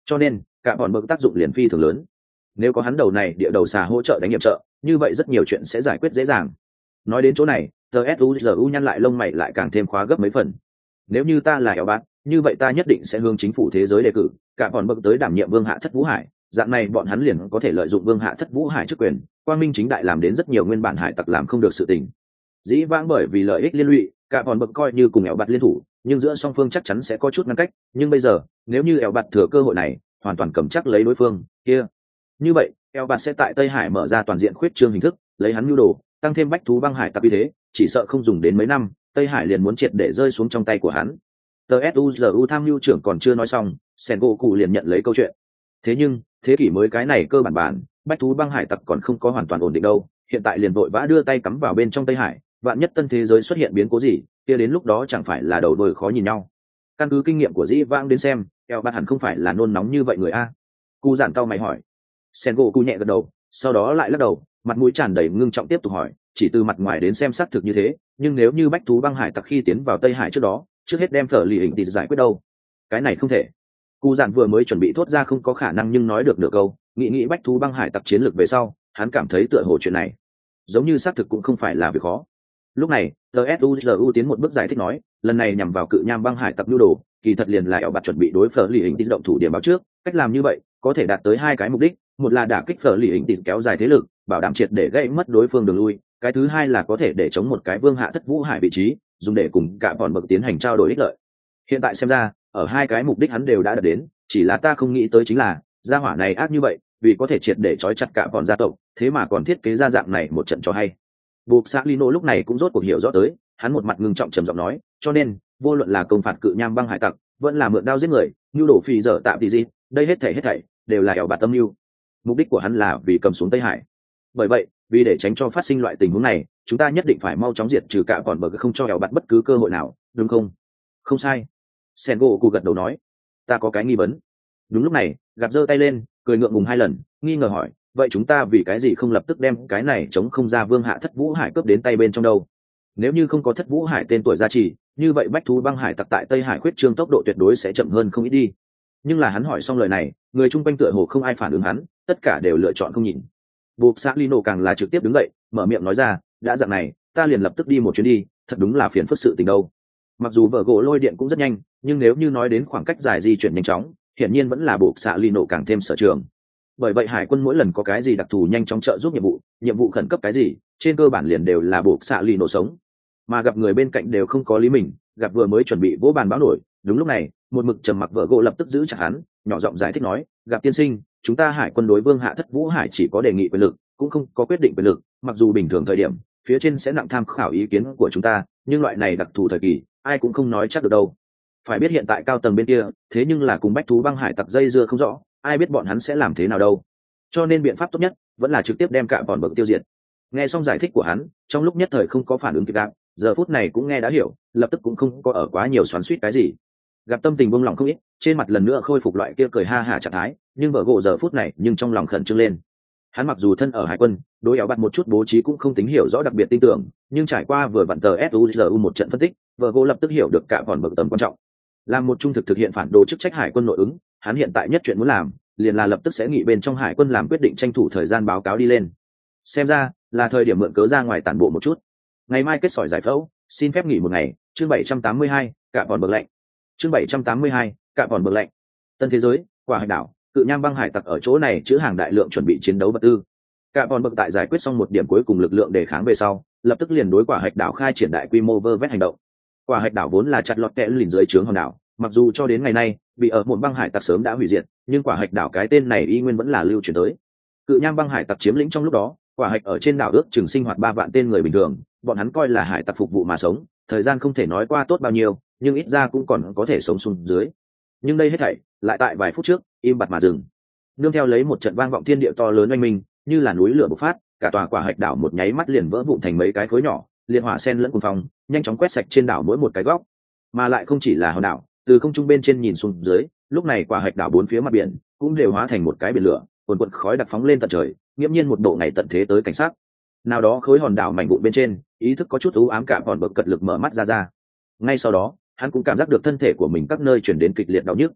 cho nên cả bọn bậc tác dụng liền phi thường lớn. Nếu có hắn đầu này địa đầu xà hỗ trợ đánh nhiệm trợ, như vậy rất nhiều chuyện sẽ giải quyết dễ dàng. Nói đến chỗ này, tờ suzu nhăn lại lông mày lại càng thêm khóa gấp mấy phần. Nếu như ta là eo bát, như vậy ta nhất định sẽ hướng chính phủ thế giới đề cử cả bọn bậc tới đảm nhiệm vương hạ thất vũ hải, dạng này bọn hắn liền có thể lợi dụng vương hạ thất vũ hải chức quyền, quang minh chính đại làm đến rất nhiều nguyên bản hải tặc làm không được sự tình. Dĩ vãng bởi vì lợi ích liên lụy, cả bọn bậc coi như cùng eo bát liên thủ, nhưng giữa song phương chắc chắn sẽ có chút ngăn cách. Nhưng bây giờ, nếu như eo bát thừa cơ hội này, hoàn toàn cầm chắc lấy đối phương kia, như vậy eo bát sẽ tại Tây Hải mở ra toàn diện khuyết trương hình thức, lấy hắn nhu đồ tăng thêm bách thú băng hải tặc uy thế, chỉ sợ không dùng đến mấy năm, Tây Hải liền muốn triệt để rơi xuống trong tay của hắn. tờ suzu tham mưu trưởng còn chưa nói xong, Sengoku liền nhận lấy câu chuyện. Thế nhưng thế kỷ mới cái này cơ bản bản, bách thú băng hải tặc còn không có hoàn toàn ổn định đâu, hiện tại liền vội vã đưa tay cắm vào bên trong Tây Hải, vạn nhất tân thế giới xuất hiện biến cố gì, kia đến lúc đó chẳng phải là đầu đuôi khó nhìn nhau. Căn cứ kinh nghiệm của dĩ vãng đến xem, eo bát hẳn không phải là nôn nóng như vậy người a. Cụ giản cao mày hỏi. Sengoku nhẹ gật đầu, sau đó lại lắc đầu, mặt mũi tràn đầy ngưng trọng tiếp tục hỏi, chỉ từ mặt ngoài đến xem xác thực như thế, nhưng nếu như bách thú băng hải tặc khi tiến vào Tây Hải trước đó, trước hết đem phở lì hình thì giải quyết đâu? Cái này không thể. Cụ giản vừa mới chuẩn bị thốt ra không có khả năng nhưng nói được nửa câu, nghĩ nghĩ bách thú băng hải tặc chiến lược về sau, hắn cảm thấy tựa hồ chuyện này giống như xác thực cũng không phải là việc khó. Lúc này tsuzu tiến một bước giải thích nói, lần này nhằm vào cự nham băng hải tặc nhu đồ, kỳ thật liền là eo bạt chuẩn bị đối phở lì hình tí động thủ điểm báo trước. Cách làm như vậy có thể đạt tới hai cái mục đích, một là đả kích phở lì hình tí kéo dài thế lực, bảo đảm triệt để gây mất đối phương đường lui, cái thứ hai là có thể để chống một cái vương hạ thất vũ hải vị trí, dùng để cùng cả bọn bậc tiến hành trao đổi ích lợi. Hiện tại xem ra ở hai cái mục đích hắn đều đã đạt đến, chỉ là ta không nghĩ tới chính là gia hỏa này ác như vậy, vì có thể triệt để trói chặt cả bọn gia tộc, thế mà còn thiết kế ra dạng này một trận cho hay. Buộc xã Lino lúc này cũng rốt cuộc hiểu rõ tới, hắn một mặt ngưng trọng trầm giọng nói, cho nên vô luận là công phạt cự nham băng hải tặc, vẫn là mượn đao giết người, nhu đổ phi dở tạm thì gì, đây hết thảy hết thảy đều là ẻo bạt tâm mưu. Mục đích của hắn là vì cầm xuống Tây Hải. Bởi vậy, vì để tránh cho phát sinh loại tình huống này, chúng ta nhất định phải mau chóng diệt trừ cả bọn bờ, không cho ẻo bạt bất cứ cơ hội nào, đúng không? Không sai. Sengoku gật đầu nói, ta có cái nghi vấn. Đúng lúc này, gặp giơ tay lên, cười ngượng ngùng hai lần, nghi ngờ hỏi, vậy chúng ta vì cái gì không lập tức đem cái này chống không ra vương hạ thất vũ hải cướp đến tay bên trong đâu? Nếu như không có thất vũ hải tên tuổi gia trì, như vậy bách thú băng hải tặc tại Tây Hải khuyết trương tốc độ tuyệt đối sẽ chậm hơn không ít đi. Nhưng là hắn hỏi xong lời này, người chung quanh tựa hồ không ai phản ứng hắn, tất cả đều lựa chọn không nhìn. Buộc xã Lino càng là trực tiếp đứng dậy, mở miệng nói ra, đã dạng này, ta liền lập tức đi một chuyến đi, thật đúng là phiền phức sự tình đâu. Mặc dù vở gỗ lôi điện cũng rất nhanh, nhưng nếu như nói đến khoảng cách dài di chuyển nhanh chóng, hiển nhiên vẫn là buộc xã Lino càng thêm sở trường. Bởi vậy hải quân mỗi lần có cái gì đặc thù nhanh chóng trợ giúp nhiệm vụ, nhiệm vụ khẩn cấp cái gì, trên cơ bản liền đều là buộc xã Lino sống. Mà gặp người bên cạnh đều không có lý mình, gặp vừa mới chuẩn bị vỗ bàn báo nổi, đúng lúc này một mực trầm mặc vợ gỗ lập tức giữ chặt hắn, nhỏ giọng giải thích nói, gặp tiên sinh, chúng ta hải quân đối vương hạ thất vũ hải chỉ có đề nghị quyền lực, cũng không có quyết định quyền lực, mặc dù bình thường thời điểm phía trên sẽ nặng tham khảo ý kiến của chúng ta, nhưng loại này đặc thù thời kỳ ai cũng không nói chắc được đâu. Phải biết hiện tại cao tầng bên kia thế nhưng là cùng bách thú băng hải tặc dây dưa không rõ, ai biết bọn hắn sẽ làm thế nào đâu, cho nên biện pháp tốt nhất vẫn là trực tiếp đem cả bọn bậc tiêu diệt. Nghe xong giải thích của hắn, trong lúc nhất thời không có phản ứng kịp đáp, giờ phút này cũng nghe đã hiểu, lập tức cũng không có ở quá nhiều xoắn xuýt cái gì. Gặp tâm tình buông lòng không ít, trên mặt lần nữa khôi phục loại kia cười ha hả trạng thái, nhưng vợ gỗ giờ phút này nhưng trong lòng khẩn trương lên. Hắn mặc dù thân ở hải quân, đối éo bạt một chút bố trí cũng không tính hiểu rõ đặc biệt tin tưởng, nhưng trải qua vừa vặn tờ suzu một trận phân tích, vợ gỗ lập tức hiểu được cả bọn bậc tầm quan trọng. Làm một trung thực thực hiện phản đồ chức trách hải quân nội ứng, hắn hiện tại nhất chuyện muốn làm liền là lập tức sẽ nghị bên trong hải quân làm quyết định tranh thủ thời gian báo cáo đi lên. Xem ra là thời điểm mượn cớ ra ngoài tản bộ một chút. Ngày mai kết sỏi giải phẫu, xin phép nghỉ một ngày. Chương bảy trăm tám mươi hai, cả bọn bậc lạnh. Chương bảy trăm tám mươi hai, cả bọn bậc lạnh. Tân thế giới, quả hải đảo, cự nham băng hải tặc ở chỗ này chứa hàng đại lượng chuẩn bị chiến đấu vật tư. Cả bọn bậc tại giải quyết xong một điểm cuối cùng lực lượng đề kháng về sau, lập tức liền đối quả hạch đảo khai triển đại quy mô vơ vét hành động. Quả hạch đảo vốn là chặt lọt kẽ lìn dưới trướng hòn đảo, mặc dù cho đến ngày nay bị ở một băng hải tặc sớm đã hủy diệt, nhưng quả hạch đảo cái tên này y nguyên vẫn là lưu truyền tới. Cự nham băng hải tặc chiếm lĩnh trong lúc đó, quả hạch ở trên đảo ước chừng sinh hoạt ba vạn tên người bình thường, bọn hắn coi là hải tặc phục vụ mà sống, thời gian không thể nói qua tốt bao nhiêu, nhưng ít ra cũng còn có thể sống xuống dưới. Nhưng đây hết thảy lại tại vài phút trước im bặt mà dừng. Nương theo lấy một trận vang vọng thiên địa to lớn oanh minh, như là núi lửa bộc phát, cả tòa quả hạch đảo một nháy mắt liền vỡ vụn thành mấy cái khối nhỏ, liên hỏa sen lẫn cuồng phong, nhanh chóng quét sạch trên đảo mỗi một cái góc. Mà lại không chỉ là hòn đảo, từ không trung bên trên nhìn xuống dưới, lúc này quả hạch đảo bốn phía mặt biển cũng đều hóa thành một cái biển lửa, cuồn cuộn khói đặc phóng lên tận trời, nghiễm nhiên một độ ngày tận thế tới cảnh sát. Nào đó khối hòn đảo mảnh vụn bên trên, ý thức có chút u ám, cả bọn bậc cật lực mở mắt ra ra. Ngay sau đó, hắn cũng cảm giác được thân thể của mình các nơi truyền đến kịch liệt đau nhức.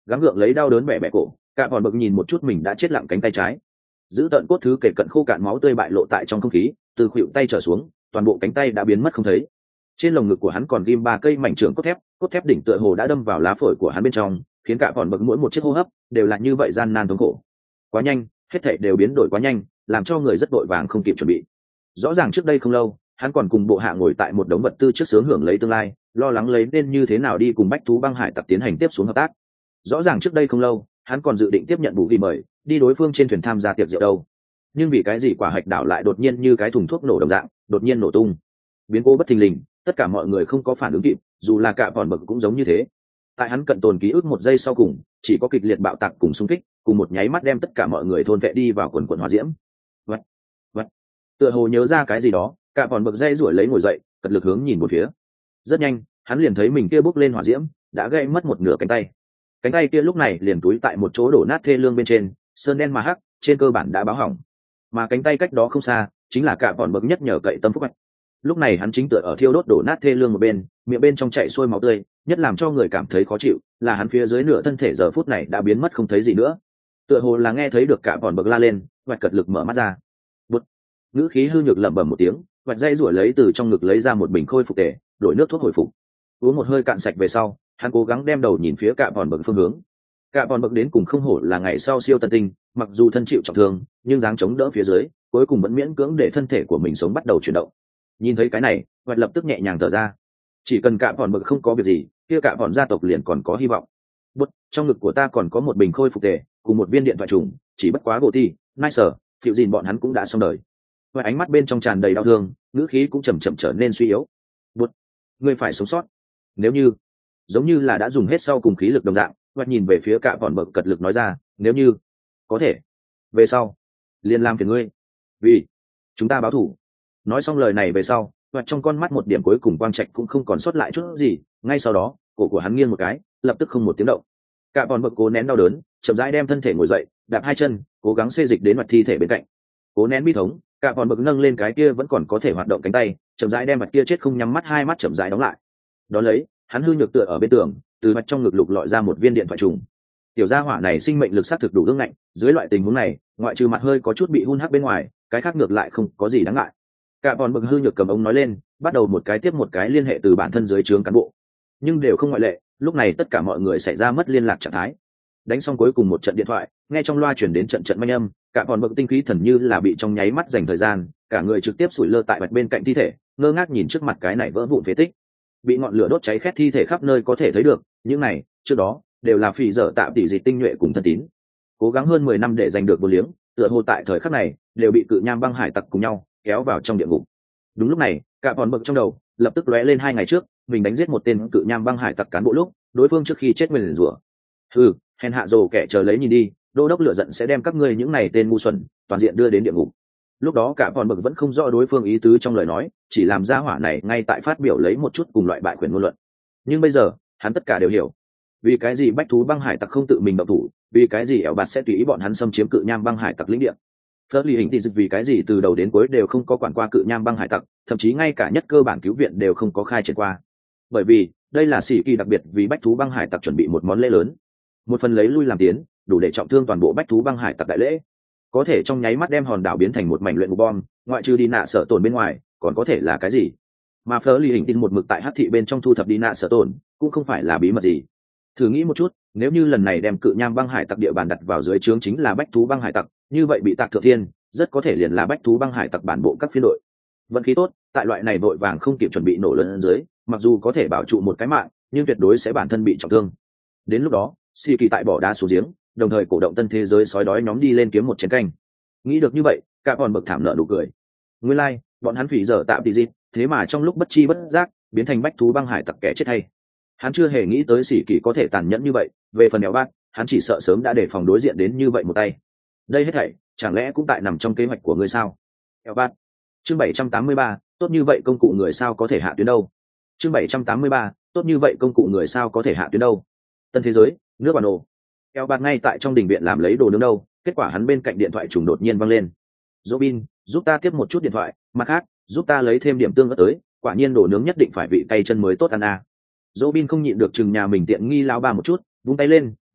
gắng gượng lấy đau đớn bẻ bẻ cổ, cả bọn bực nhìn một chút mình đã chết lặng cánh tay trái, giữ tận cốt thứ kể cận khô cạn, máu tươi bại lộ tại trong không khí, từ khuỷu tay trở xuống toàn bộ cánh tay đã biến mất không thấy. Trên lồng ngực của hắn còn ghim ba cây mảnh trưởng cốt thép, cốt thép đỉnh tựa hồ đã đâm vào lá phổi của hắn bên trong, khiến cả bọn bực mỗi một chiếc hô hấp đều là như vậy gian nan thống khổ. Quá nhanh, hết thảy đều biến đổi quá nhanh, làm cho người rất vội vàng không kịp chuẩn bị. Rõ ràng trước đây không lâu hắn còn cùng bộ hạ ngồi tại một đống vật tư trước sướng hưởng lấy tương lai, lo lắng lấy nên như thế nào đi cùng bách thú băng hải tặc tiến hành tiếp xuống hợp tác. Rõ ràng trước đây không lâu hắn còn dự định tiếp nhận bù ghi mời đi đối phương trên thuyền tham gia tiệc rượu đâu, nhưng vì cái gì quả hạch đảo lại đột nhiên như cái thùng thuốc nổ đồng dạng đột nhiên nổ tung. Biến cố bất thình lình, tất cả mọi người không có phản ứng kịp, dù là cả bọn bậc cũng giống như thế. Tại hắn cận tồn ký ức một giây sau cùng, chỉ có kịch liệt bạo tạc cùng xung kích, cùng một nháy mắt đem tất cả mọi người thôn vệ đi vào quần quần hỏa diễm. Vật, vật. Tựa hồ nhớ ra cái gì đó, cả bọn bậc dây rủi lấy ngồi dậy, cật lực hướng nhìn một phía. Rất nhanh, hắn liền thấy mình kia bốc lên hỏa diễm, đã gây mất một nửa cánh tay. Cánh tay kia lúc này liền túi tại một chỗ đổ nát thê lương bên trên, sơn đen mà hắc, trên cơ bản đã báo hỏng. Mà cánh tay cách đó không xa, chính là cả bọn bậc nhất nhờ cậy tâm phúc bạch. Lúc này hắn chính tựa ở thiêu đốt đổ nát thê lương một bên, miệng bên trong chảy xuôi máu tươi, nhất làm cho người cảm thấy khó chịu là hắn phía dưới nửa thân thể giờ phút này đã biến mất không thấy gì nữa. Tựa hồ là nghe thấy được cả bọn bậc la lên, vạch cật lực mở mắt ra. Bụt. Ngữ khí hư nhược lẩm bẩm một tiếng, vạch dây rủi lấy từ trong ngực lấy ra một bình khôi phục tể, đổi nước thuốc hồi phục. Uống một hơi cạn sạch về sau, hắn cố gắng đem đầu nhìn phía cả bọn bậc phương hướng. Cả bọn bậc đến cùng không hổ là ngày sau siêu tân tinh, mặc dù thân chịu trọng thương, nhưng dáng chống đỡ phía dưới, cuối cùng vẫn miễn cưỡng để thân thể của mình sống bắt đầu chuyển động. Nhìn thấy cái này, vạch lập tức nhẹ nhàng thở ra. Chỉ cần cả bọn bậc không có việc gì, kia cả bọn gia tộc liền còn có hy vọng. Bút, trong ngực của ta còn có một bình khôi phục tề, cùng một viên điện thoại trùng, chỉ bất quá gỗ ti, nice, phiệu gìn bọn hắn cũng đã xong đời. Và ánh mắt bên trong tràn đầy đau thương, ngữ khí cũng chậm chậm trở nên suy yếu. Bút, ngươi phải sống sót. Nếu như, giống như là đã dùng hết sau cùng khí lực đồng dạng, và nhìn về phía cả bọn bậc cật lực nói ra, nếu như, có thể, về sau, liền làm phiền ngươi, vì chúng ta báo thù. Nói xong lời này về sau, và trong con mắt một điểm cuối cùng quang trạch cũng không còn sót lại chút gì. Ngay sau đó, cổ của hắn nghiêng một cái, lập tức không một tiếng động. Cả bọn bậc cố nén đau đớn, chậm rãi đem thân thể ngồi dậy, đạp hai chân, cố gắng xê dịch đến mặt thi thể bên cạnh. Cố nén bi thống, cả bọn bậc nâng lên cái kia vẫn còn có thể hoạt động cánh tay, chậm rãi đem mặt kia chết không nhắm mắt hai mắt chậm rãi đóng lại. Đó lấy, hắn hư nhược tựa ở bên tường, từ mặt trong ngực lục lọi ra một viên điện thoại trùng. Tiểu gia hỏa này sinh mệnh lực sát thực đủ ương ngạnh, dưới loại tình huống này, ngoại trừ mặt hơi có chút bị hun hắc bên ngoài, cái khác ngược lại không có gì đáng ngại. Cả bọn bậc hư nhược cầm ống nói lên, bắt đầu một cái tiếp một cái liên hệ từ bản thân dưới trướng cán bộ, nhưng đều không ngoại lệ. Lúc này tất cả mọi người xảy ra mất liên lạc trạng thái. Đánh xong cuối cùng một trận điện thoại, nghe trong loa chuyển đến trận trận manh âm, cả bọn bậc tinh khí thần như là bị trong nháy mắt dành thời gian, cả người trực tiếp sủi lơ tại mặt bên cạnh thi thể, ngơ ngác nhìn trước mặt cái này vỡ vụn phế tích, bị ngọn lửa đốt cháy khét thi thể khắp nơi có thể thấy được. Những này trước đó đều là phỉ dở tạm tỷ dịch tinh nhuệ cùng thân tín, cố gắng hơn mười năm để giành được vô liếng, tựa hồ tại thời khắc này đều bị cự nham băng hải tặc cùng nhau kéo vào trong địa ngục. Đúng lúc này, cả bọn bậc trong đầu lập tức lóe lên hai ngày trước mình đánh giết một tên cự nham băng hải tặc cán bộ lúc đối phương trước khi chết mình rủa. Ừ, hèn hạ rồ kẻ chờ lấy nhìn đi, đô đốc lựa giận sẽ đem các ngươi những này tên ngu xuẩn toàn diện đưa đến địa ngục. Lúc đó cả bọn bậc vẫn không rõ đối phương ý tứ trong lời nói, chỉ làm ra hỏa này ngay tại phát biểu lấy một chút cùng loại bại quyền ngôn luận. Nhưng bây giờ hắn tất cả đều hiểu, vì cái gì bách thú băng hải tặc không tự mình động thủ, vì cái gì ẻo bạt sẽ tùy ý bọn hắn xâm chiếm cự nham băng hải tặc lĩnh địa. Phớt lì hình thì vì cái gì từ đầu đến cuối đều không có quản qua cự nham băng hải tặc, thậm chí ngay cả nhất cơ bản cứu viện đều không có khai triển qua. Bởi vì đây là sĩ kỳ đặc biệt vì bách thú băng hải tặc chuẩn bị một món lễ lớn, một phần lấy lui làm tiến, đủ để trọng thương toàn bộ bách thú băng hải tặc đại lễ, có thể trong nháy mắt đem hòn đảo biến thành một mảnh luyện ngục bom, ngoại trừ đi nạ sở tổn bên ngoài còn có thể là cái gì. Mà Phớt lì hình tin một mực tại hắc thị bên trong thu thập đi nạ sở tổn cũng không phải là bí mật gì. Thử nghĩ một chút, nếu như lần này đem cự nham băng hải tặc địa bàn đặt vào dưới trướng chính là bách thú băng hải tặc, như vậy bị tạc thượng thiên rất có thể liền là bách thú băng hải tặc bản bộ các phiên đội. Vận khí tốt, tại loại này vội vàng không kịp chuẩn bị nổ lớn dưới, mặc dù có thể bảo trụ một cái mạng, nhưng tuyệt đối sẽ bản thân bị trọng thương. Đến lúc đó, Si Kỳ tại bỏ đá xuống giếng, đồng thời cổ động tân thế giới sói đói nhóm đi lên kiếm một chén canh. Nghĩ được như vậy, cả bọn bậc thảm nợ nụ cười. Nguyên lai, like, bọn hắn phỉ dở tạm tỷ dịp, thế mà trong lúc bất chi bất giác biến thành bách thú băng hải tặc kẻ chết hay. Hắn chưa hề nghĩ tới sĩ kỳ có thể tàn nhẫn như vậy. Về phần đèo bát, hắn chỉ sợ sớm đã đề phòng đối diện đến như vậy một tay. Đây hết thảy chẳng lẽ cũng tại nằm trong kế hoạch của ngươi sao? Đèo bát. Chương bảy trăm tám mươi ba, tốt như vậy công cụ người sao có thể hạ tuyến đâu? Chương bảy trăm tám mươi ba, tốt như vậy công cụ người sao có thể hạ tuyến đâu? Tân thế giới, nước bản đồ. Đèo bát ngay tại trong đình viện làm lấy đồ nướng đâu, kết quả hắn bên cạnh điện thoại trùng đột nhiên văng lên. Robin, giúp ta tiếp một chút điện thoại, mặt khác, giúp ta lấy thêm điểm tương ớt tới, quả nhiên đồ nướng nhất định phải vị tay chân mới tốt ăn à. Robin không nhịn được chừng nhà mình tiện nghi lao ba một chút, vung tay lên,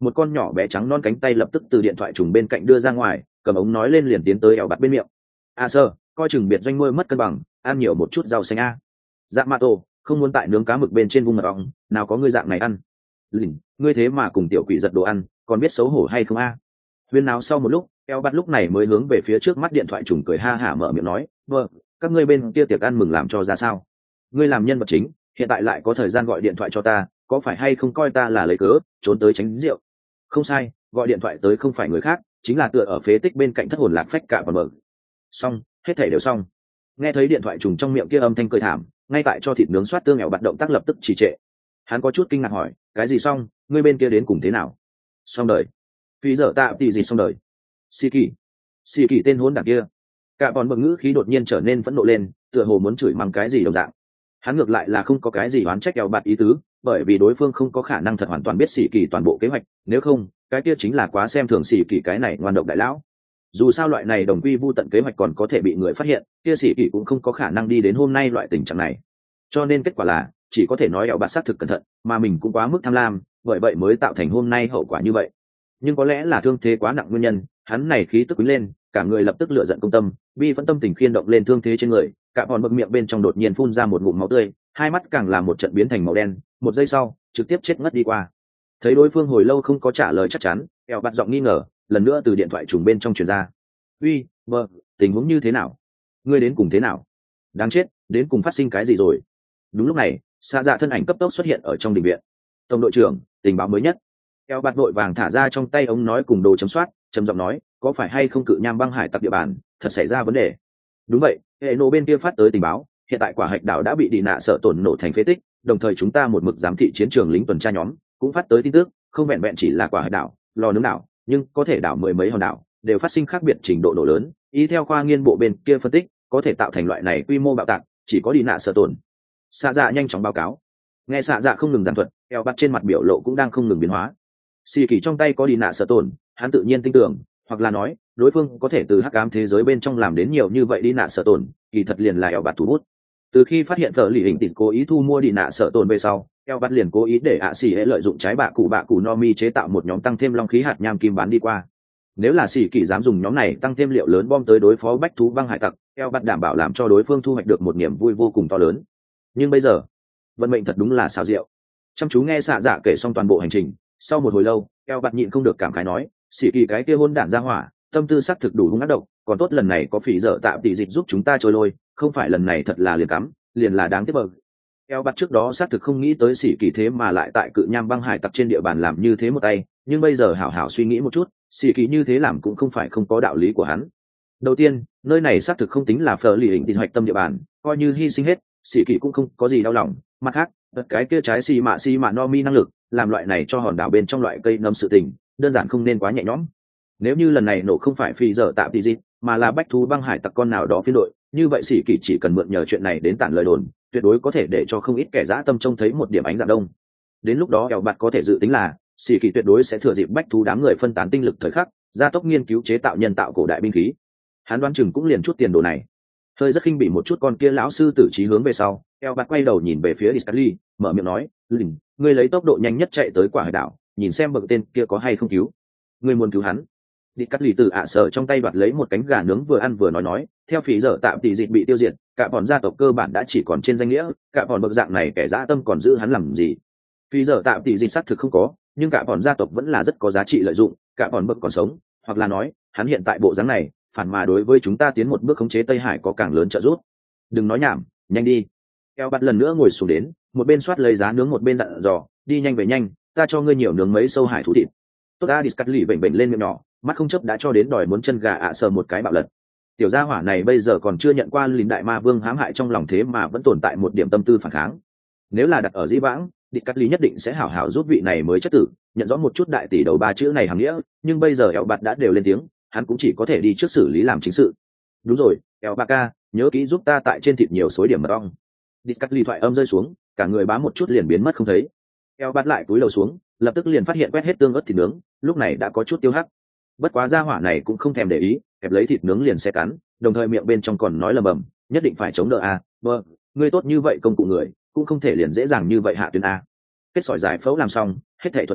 một con nhỏ bé trắng non cánh tay lập tức từ điện thoại trùng bên cạnh đưa ra ngoài, cầm ống nói lên liền tiến tới eo bạt bên miệng. A sơ, coi chừng biệt doanh nuôi mất cân bằng, ăn nhiều một chút rau xanh a. Dạ mạ tổ, không muốn tại nướng cá mực bên trên vung mật ong, nào có ngươi dạng này ăn. Lỉnh, ngươi thế mà cùng tiểu quỷ giật đồ ăn, còn biết xấu hổ hay không a? Huyên náo sau một lúc, eo bạt lúc này mới hướng về phía trước mắt điện thoại trùng cười ha hả mở miệng nói, vâng, các ngươi bên kia tiệc ăn mừng làm cho ra sao? Ngươi làm nhân vật chính, hiện tại lại có thời gian gọi điện thoại cho ta, có phải hay không coi ta là lấy cớ trốn tới tránh rượu? Không sai, gọi điện thoại tới không phải người khác, chính là tựa ở phế tích bên cạnh thất hồn lạc phách cả và mở. Xong, hết thảy đều xong. Nghe thấy điện thoại trùng trong miệng kia âm thanh cười thảm, ngay tại cho thịt nướng xoát tương nghèo bắt động tác lập tức trì trệ. Hắn có chút kinh ngạc hỏi, cái gì xong, ngươi bên kia đến cùng thế nào? Xong đời. Phí giờ tạm tỷ gì xong đời? Xì kỳ. Xì kỳ tên hỗn đản kia. Cả bọn bậc ngữ khí đột nhiên trở nên phẫn nộ lên, tựa hồ muốn chửi mắng cái gì đồng dạng. Hắn ngược lại là không có cái gì oán trách eo bạt ý tứ, bởi vì đối phương không có khả năng thật hoàn toàn biết xì kỳ toàn bộ kế hoạch, nếu không cái kia chính là quá xem thường xì kỳ cái này ngoan độc đại lão. Dù sao loại này đồng quy vu tận kế hoạch còn có thể bị người phát hiện, kia xì kỳ cũng không có khả năng đi đến hôm nay loại tình trạng này. Cho nên kết quả là chỉ có thể nói eo bạt xác thực cẩn thận, mà mình cũng quá mức tham lam, bởi vậy mới tạo thành hôm nay hậu quả như vậy. Nhưng có lẽ là thương thế quá nặng nguyên nhân, hắn này khí tức quýnh lên, cả người lập tức lựa giận công tâm, bi phẫn tâm tình khiên động lên thương thế trên người, cả bọn bực miệng bên trong đột nhiên phun ra một ngụm máu tươi, hai mắt càng là một trận biến thành màu đen, một giây sau trực tiếp chết ngất đi qua. Thấy đối phương hồi lâu không có trả lời chắc chắn, eo bạt giọng nghi ngờ lần nữa từ điện thoại trùng bên trong truyền ra. Uy, vợ, tình huống như thế nào? Ngươi đến cùng thế nào? Đáng chết, đến cùng phát sinh cái gì rồi? Đúng lúc này, xa dạ thân ảnh cấp tốc xuất hiện ở trong đình viện. Tổng đội trưởng, tình báo mới nhất. Eo bạt vội vàng thả ra trong tay ống nói cùng đồ chấm soát, trầm giọng nói, có phải hay không cự nham băng hải tặc địa bàn thật xảy ra vấn đề? Đúng vậy, hệ nổ bên kia phát tới tình báo, hiện tại quả hạch đảo đã bị đi nạ sợ tổn nổ thành phế tích, đồng thời chúng ta một mực giám thị chiến trường lính tuần tra nhóm cũng phát tới tin tức, không vẹn vẹn chỉ là quả hạch đảo, lò nướng đảo, nhưng có thể đảo mười mấy hòn đảo đều phát sinh khác biệt trình độ nổ lớn. Ý theo khoa nghiên bộ bên kia phân tích, có thể tạo thành loại này quy mô bạo tạc chỉ có đi nạ sợ tổn. Xạ dạ nhanh chóng báo cáo. Nghe xạ dạ không ngừng giảng thuật, eo bắt trên mặt biểu lộ cũng đang không ngừng biến hóa. Xì kỳ trong tay có đi nạ sợ tổn, hắn tự nhiên tin tưởng, hoặc là nói đối phương có thể từ hắc ám thế giới bên trong làm đến nhiều như vậy đi nạ sợ tổn, kỳ thật liền là eo bạt thủ bút. Từ khi phát hiện thợ lì hình tịt cố ý thu mua đi nạ sợ tổn về sau, eo bạt liền cố ý để ạ xì hệ lợi dụng trái bạ cụ bạ cụ no mi chế tạo một nhóm tăng thêm long khí hạt nham kim bán đi qua. Nếu là xì kỳ dám dùng nhóm này tăng thêm liệu lớn bom tới đối phó bách thú băng hải tặc, eo bạt đảm bảo làm cho đối phương thu hoạch được một niềm vui vô cùng to lớn. Nhưng bây giờ vận mệnh thật đúng là xào rượu. Chăm chú nghe xạ dạ kể xong toàn bộ hành trình, sau một hồi lâu eo bạt nhịn không được cảm khái nói, xì kỳ cái kia hôn đản ra hỏa, tâm tư sắc thực đủ hung ác độc, còn tốt lần này có phỉ dở tạm tỷ dịch giúp chúng ta trôi lôi, không phải lần này thật là liền cắm liền là đáng tiếc bờ. Eo bắt trước đó xác thực không nghĩ tới xỉ kỳ thế mà lại tại cự nham băng hải tặc trên địa bàn làm như thế một tay, nhưng bây giờ hảo hảo suy nghĩ một chút, xỉ kỳ như thế làm cũng không phải không có đạo lý của hắn. Đầu tiên, nơi này xác thực không tính là phở lì hình tình hoạch tâm địa bàn, coi như hy sinh hết, xỉ kỳ cũng không có gì đau lòng. Mặt khác, tất cái kia trái xì mạ xì mạ no mi năng lực, làm loại này cho hòn đảo bên trong loại cây nấm sự tình, đơn giản không nên quá nhẹ nhõm. Nếu như lần này nổ không phải phi dở tạm tỷ dịch, mà là bách thú băng hải tặc con nào đó phiên đội, như vậy sĩ kỳ chỉ cần mượn nhờ chuyện này đến tản lời đồn, tuyệt đối có thể để cho không ít kẻ dã tâm trông thấy một điểm ánh dạng đông. Đến lúc đó eo bạt có thể dự tính là sĩ kỳ tuyệt đối sẽ thừa dịp bách thú đám người phân tán tinh lực thời khắc, gia tốc nghiên cứu chế tạo nhân tạo cổ đại binh khí. Hắn đoán chừng cũng liền chút tiền đồ này. Hơi rất khinh bị một chút con kia lão sư tử trí hướng về sau, eo bạt quay đầu nhìn về phía Discali, mở miệng nói, "Lìn, ngươi lấy tốc độ nhanh nhất chạy tới quả hải đảo, nhìn xem bậc tên kia có hay không cứu. Ngươi muốn cứu hắn." Đi cắt lì từ ạ sở trong tay đoạt lấy một cánh gà nướng vừa ăn vừa nói nói, theo phí giờ tạm tỷ dịch bị tiêu diệt, cả bọn gia tộc cơ bản đã chỉ còn trên danh nghĩa, cả bọn bậc dạng này kẻ dã tâm còn giữ hắn làm gì? Phí giờ tạm tỷ dịch xác thực không có, nhưng cả bọn gia tộc vẫn là rất có giá trị lợi dụng, cả bọn bậc còn sống, hoặc là nói, hắn hiện tại bộ dáng này, phản mà đối với chúng ta tiến một bước khống chế Tây Hải có càng lớn trợ giúp. Đừng nói nhảm, nhanh đi. Eo bắt lần nữa ngồi xuống đến, một bên soát lấy giá nướng một bên dặn dò, đi nhanh về nhanh, ta cho ngươi nhiều nướng mấy sâu hải thú thịt. Tốt đã đi cắt lì bệnh bệnh lên miệng nhỏ, mắt không chấp đã cho đến đòi muốn chân gà ạ sờ một cái bạo lật. Tiểu gia hỏa này bây giờ còn chưa nhận qua lính đại ma vương hãm hại trong lòng thế mà vẫn tồn tại một điểm tâm tư phản kháng. Nếu là đặt ở dĩ vãng, địch cắt lý nhất định sẽ hảo hảo giúp vị này mới chất tử nhận rõ một chút đại tỷ đầu ba chữ này hàm nghĩa, nhưng bây giờ eo bạt đã đều lên tiếng, hắn cũng chỉ có thể đi trước xử lý làm chính sự. Đúng rồi, eo ba ca, nhớ kỹ giúp ta tại trên thịt nhiều xối điểm mật ong. Địch cắt lý thoại âm rơi xuống, cả người bám một chút liền biến mất không thấy. Eo bạt lại cúi đầu xuống, lập tức liền phát hiện quét hết tương ớt thịt nướng, lúc này đã có chút tiêu hắc. Bất quá gia hỏa này cũng không thèm để ý, kẹp lấy thịt nướng liền xe cắn, đồng thời miệng bên trong còn nói lầm bầm, nhất định phải chống đỡ a, vâng, ngươi tốt như vậy công cụ người, cũng không thể liền dễ dàng như vậy hạ tuyến a. Kết sỏi giải phẫu làm xong, hết thảy thuận lợi,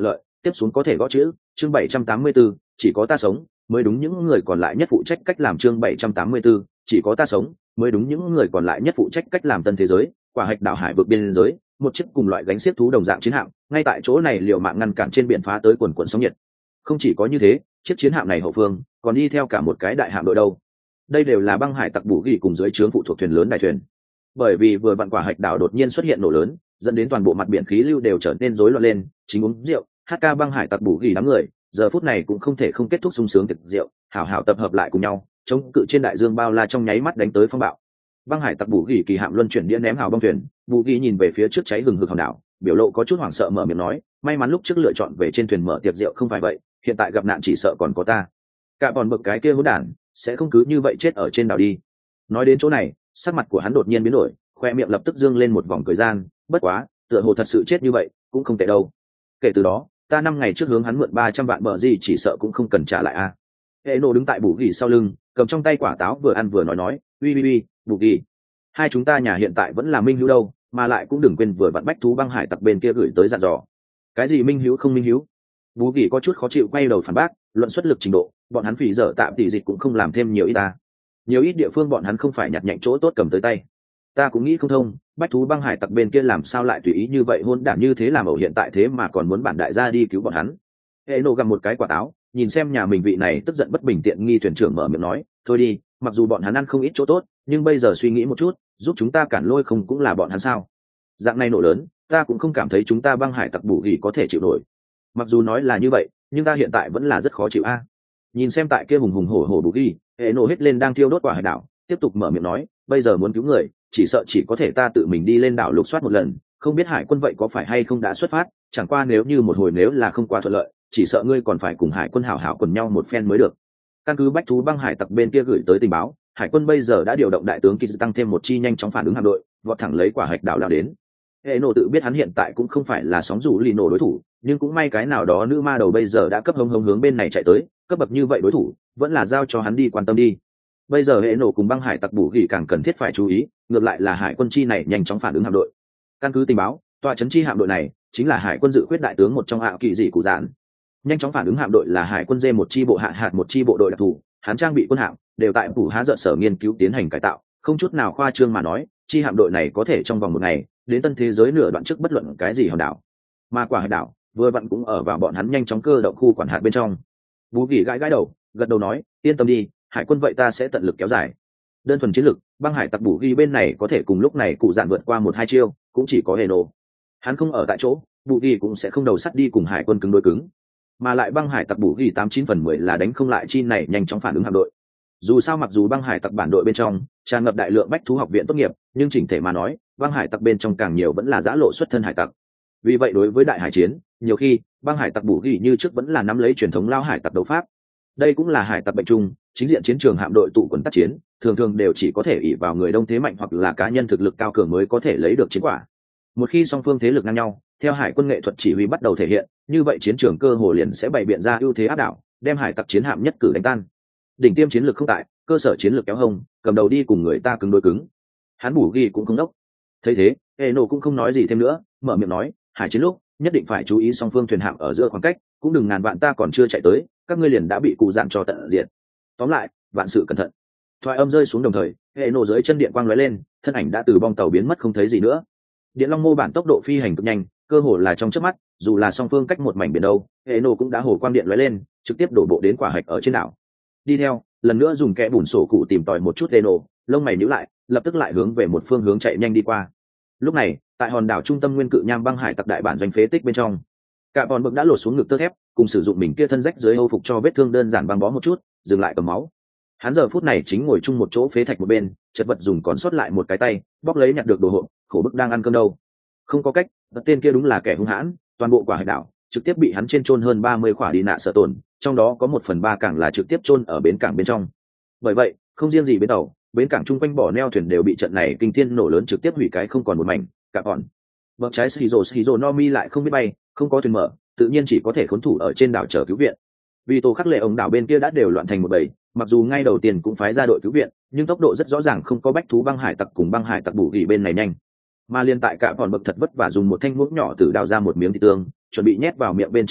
tiếp xuống có thể gõ chữ chương bảy trăm tám mươi 784, chỉ có ta sống mới đúng những người còn lại nhất phụ trách cách làm chương bảy trăm tám mươi 784, chỉ có ta sống mới đúng những người còn lại nhất phụ trách cách làm tân thế giới quả hạch đảo hải vượt biên giới một chiếc cùng loại gánh xiếc thú đồng dạng chiến hạm ngay tại chỗ này liều mạng ngăn cản trên biển phá tới quần quần sóng nhiệt. Không chỉ có như thế, chiếc chiến hạm này hậu phương còn đi theo cả một cái đại hạm đội đâu. Đây đều là băng hải tặc bù ghi cùng dưới trướng phụ thuộc thuyền lớn đại thuyền. Bởi vì vừa vặn quả hạch đảo đột nhiên xuất hiện nổ lớn, dẫn đến toàn bộ mặt biển khí lưu đều trở nên rối loạn lên, chính uống rượu, hát ca băng hải tặc bù ghi đám người, giờ phút này cũng không thể không kết thúc sung sướng tiệc rượu, hảo hảo tập hợp lại cùng nhau, chống cự trên đại dương bao la trong nháy mắt đánh tới phong bạo. Băng hải tặc bù ghi kỳ hạm luân chuyển đĩa ném hào băng thuyền, bù ghi nhìn về phía trước cháy hừng hực hòn đảo, biểu lộ có chút hoảng sợ mở miệng nói, may mắn lúc trước lựa chọn về trên thuyền mở tiệc rượu không phải vậy, hiện tại gặp nạn chỉ sợ còn có ta. Cả bọn bực cái kia hỗn đản sẽ không cứ như vậy chết ở trên đảo đi. Nói đến chỗ này, sắc mặt của hắn đột nhiên biến đổi, khoe miệng lập tức dương lên một vòng cười gian, bất quá, tựa hồ thật sự chết như vậy, cũng không tệ đâu. Kể từ đó, ta năm ngày trước hướng hắn mượn ba trăm vạn bờ gì chỉ sợ cũng không cần trả lại a. Hệ nổ đứng tại bù ghi sau lưng, cầm trong tay quả táo vừa ăn vừa nói nói, uy uy uy, bù ghi, hai chúng ta nhà hiện tại vẫn là minh hữu đâu, mà lại cũng đừng quên vừa vặn bách thú băng hải tặc bên kia gửi tới dặn dò. Cái gì minh hữu không minh hữu? Bù ghi có chút khó chịu quay đầu phản bác, luận xuất lực trình độ, bọn hắn phỉ dở tạm tỷ dịch cũng không làm thêm nhiều ít ta. Nhiều ít địa phương bọn hắn không phải nhặt nhạnh chỗ tốt cầm tới tay. Ta cũng nghĩ không thông, bách thú băng hải tặc bên kia làm sao lại tùy ý như vậy hôn đảm như thế làm ẩu hiện tại thế mà còn muốn bản đại gia đi cứu bọn hắn. Hệ nổ gặm một cái quả táo, nhìn xem nhà mình vị này tức giận bất bình tiện nghi thuyền trưởng mở miệng nói, thôi đi, mặc dù bọn hắn ăn không ít chỗ tốt, nhưng bây giờ suy nghĩ một chút, giúp chúng ta cản lôi không cũng là bọn hắn sao? Dạng này nổ lớn, ta cũng không cảm thấy chúng ta băng hải tặc bù ghi có thể chịu nổi. Mặc dù nói là như vậy, nhưng ta hiện tại vẫn là rất khó chịu a. Nhìn xem tại kia hùng hùng hổ hổ bù ghi, hệ nổ hết lên đang thiêu đốt quả hải đảo, tiếp tục mở miệng nói, bây giờ muốn cứu người, chỉ sợ chỉ có thể ta tự mình đi lên đảo lục soát một lần, không biết hải quân vậy có phải hay không đã xuất phát, chẳng qua nếu như một hồi nếu là không quá thuận lợi, chỉ sợ ngươi còn phải cùng hải quân hảo hảo quần nhau một phen mới được. Căn cứ bách thú băng hải tặc bên kia gửi tới tình báo, hải quân bây giờ đã điều động đại tướng kỳ tăng thêm một chi nhanh chóng phản ứng hạm đội, vọt thẳng lấy quả hạch đảo lao đến. Hệ nổ tự biết hắn hiện tại cũng không phải là sóng dù lì nổ đối thủ, nhưng cũng may cái nào đó nữ ma đầu bây giờ đã cấp hông hông hướng bên này chạy tới, cấp bậc như vậy đối thủ vẫn là giao cho hắn đi quan tâm đi. Bây giờ hệ nổ cùng băng hải tặc bù ghi càng cần thiết phải chú ý, ngược lại là hải quân chi này nhanh chóng phản ứng hạm đội. Căn cứ tình báo, tòa chấn chi hạm đội này chính là hải quân dự khuyết đại tướng một trong hạo kỳ dị cụ dạn. Nhanh chóng phản ứng hạm đội là hải quân dê một chi bộ hạ hạt một chi bộ đội đặc thù, hắn trang bị quân hạm đều tại phủ há dợn sở nghiên cứu tiến hành cải tạo, không chút nào khoa trương mà nói, chi hạm đội này có thể trong vòng một ngày đến tân thế giới nửa đoạn trước bất luận cái gì hòn đảo. Mà quả hải đảo vừa vặn cũng ở vào bọn hắn nhanh chóng cơ động khu quản hạt bên trong. Bú gỉ gãi gãi đầu, gật đầu nói, yên tâm đi, hải quân vậy ta sẽ tận lực kéo dài. Đơn thuần chiến lực, băng hải tặc bù ghi bên này có thể cùng lúc này cụ dạn vượt qua một hai chiêu, cũng chỉ có Heno. Hắn không ở tại chỗ, bù ghi cũng sẽ không đầu sắt đi cùng hải quân cứng đối cứng. Mà lại băng hải tặc bù ghi tám chín phần mười là đánh không lại chi này nhanh chóng phản ứng hạm đội. Dù sao mặc dù băng hải tặc bản đội bên trong tràn ngập đại lượng bách thú học viện tốt nghiệp, nhưng chỉnh thể mà nói, băng hải tặc bên trong càng nhiều vẫn là giã lộ xuất thân hải tặc. Vì vậy đối với đại hải chiến, nhiều khi băng hải tặc bù ghi như trước vẫn là nắm lấy truyền thống lao hải tặc đấu pháp. Đây cũng là hải tặc bệnh chung, chính diện chiến trường hạm đội tụ quần tác chiến, thường thường đều chỉ có thể ỷ vào người đông thế mạnh hoặc là cá nhân thực lực cao cường mới có thể lấy được chiến quả. Một khi song phương thế lực ngang nhau, theo hải quân nghệ thuật chỉ huy bắt đầu thể hiện, như vậy chiến trường cơ hồ liền sẽ bày biện ra ưu thế áp đảo, đem hải tặc chiến hạm nhất cử đánh tan. Đỉnh tiêm chiến lược không tại, cơ sở chiến lược kéo hông, cầm đầu đi cùng người ta cứng đối cứng. Hắn bù ghi cũng không đốc. Thấy thế, Eno cũng không nói gì thêm nữa, mở miệng nói, hải chiến lúc nhất định phải chú ý song phương thuyền hạm ở giữa khoảng cách, cũng đừng ngàn vạn ta còn chưa chạy tới, các ngươi liền đã bị cụ dạn cho tận diệt. Tóm lại, vạn sự cẩn thận. Thoại âm rơi xuống đồng thời, hệ nổ dưới chân điện quang lóe lên, thân ảnh đã từ bong tàu biến mất không thấy gì nữa. Điện long mô bản tốc độ phi hành cực nhanh, cơ hồ là trong chớp mắt, dù là song phương cách một mảnh biển đâu, hệ nổ cũng đã hồ quang điện lóe lên, trực tiếp đổ bộ đến quả hạch ở trên đảo. Đi theo, lần nữa dùng kẽ bùn sổ cụ tìm tòi một chút hệ nổ, lông mày nhíu lại, lập tức lại hướng về một phương hướng chạy nhanh đi qua. Lúc này, tại hòn đảo trung tâm nguyên cự nham băng hải tặc đại bản doanh phế tích bên trong, cả bọn bực đã lột xuống ngực tơ thép, cùng sử dụng mình kia thân rách dưới âu phục cho vết thương đơn giản băng bó một chút, dừng lại cầm máu. Hắn giờ phút này chính ngồi chung một chỗ phế thạch một bên, chật vật dùng còn sót lại một cái tay bóc lấy nhặt được đồ hộp, khổ bức đang ăn cơm đâu. Không có cách, tên kia đúng là kẻ hung hãn, toàn bộ quả hải đảo trực tiếp bị hắn trên chôn hơn ba mươi khỏa đi nạ sợ tổn, trong đó có một phần ba cảng là trực tiếp chôn ở bến cảng bên trong. Bởi vậy, không riêng gì bến tàu, bến cảng chung quanh bỏ neo thuyền đều bị trận này kinh thiên nổ lớn trực tiếp hủy cái không còn một mảnh. Cả bọn bậc trái Shizo Shizo Nomi lại không biết bay, không có thuyền mở, tự nhiên chỉ có thể khốn thủ ở trên đảo chờ cứu viện. Vì tổ khắc lệ ống đảo bên kia đã đều loạn thành một bầy, mặc dù ngay đầu tiên cũng phái ra đội cứu viện, nhưng tốc độ rất rõ ràng không có bách thú băng hải tặc cùng băng hải tặc bù gỉ bên này nhanh. Mà liên tại cả bọn bậc thật vất vả dùng một thanh muỗng nhỏ từ đào ra một miếng thịt tương, chuẩn bị nhét vào miệng bên trong lúc,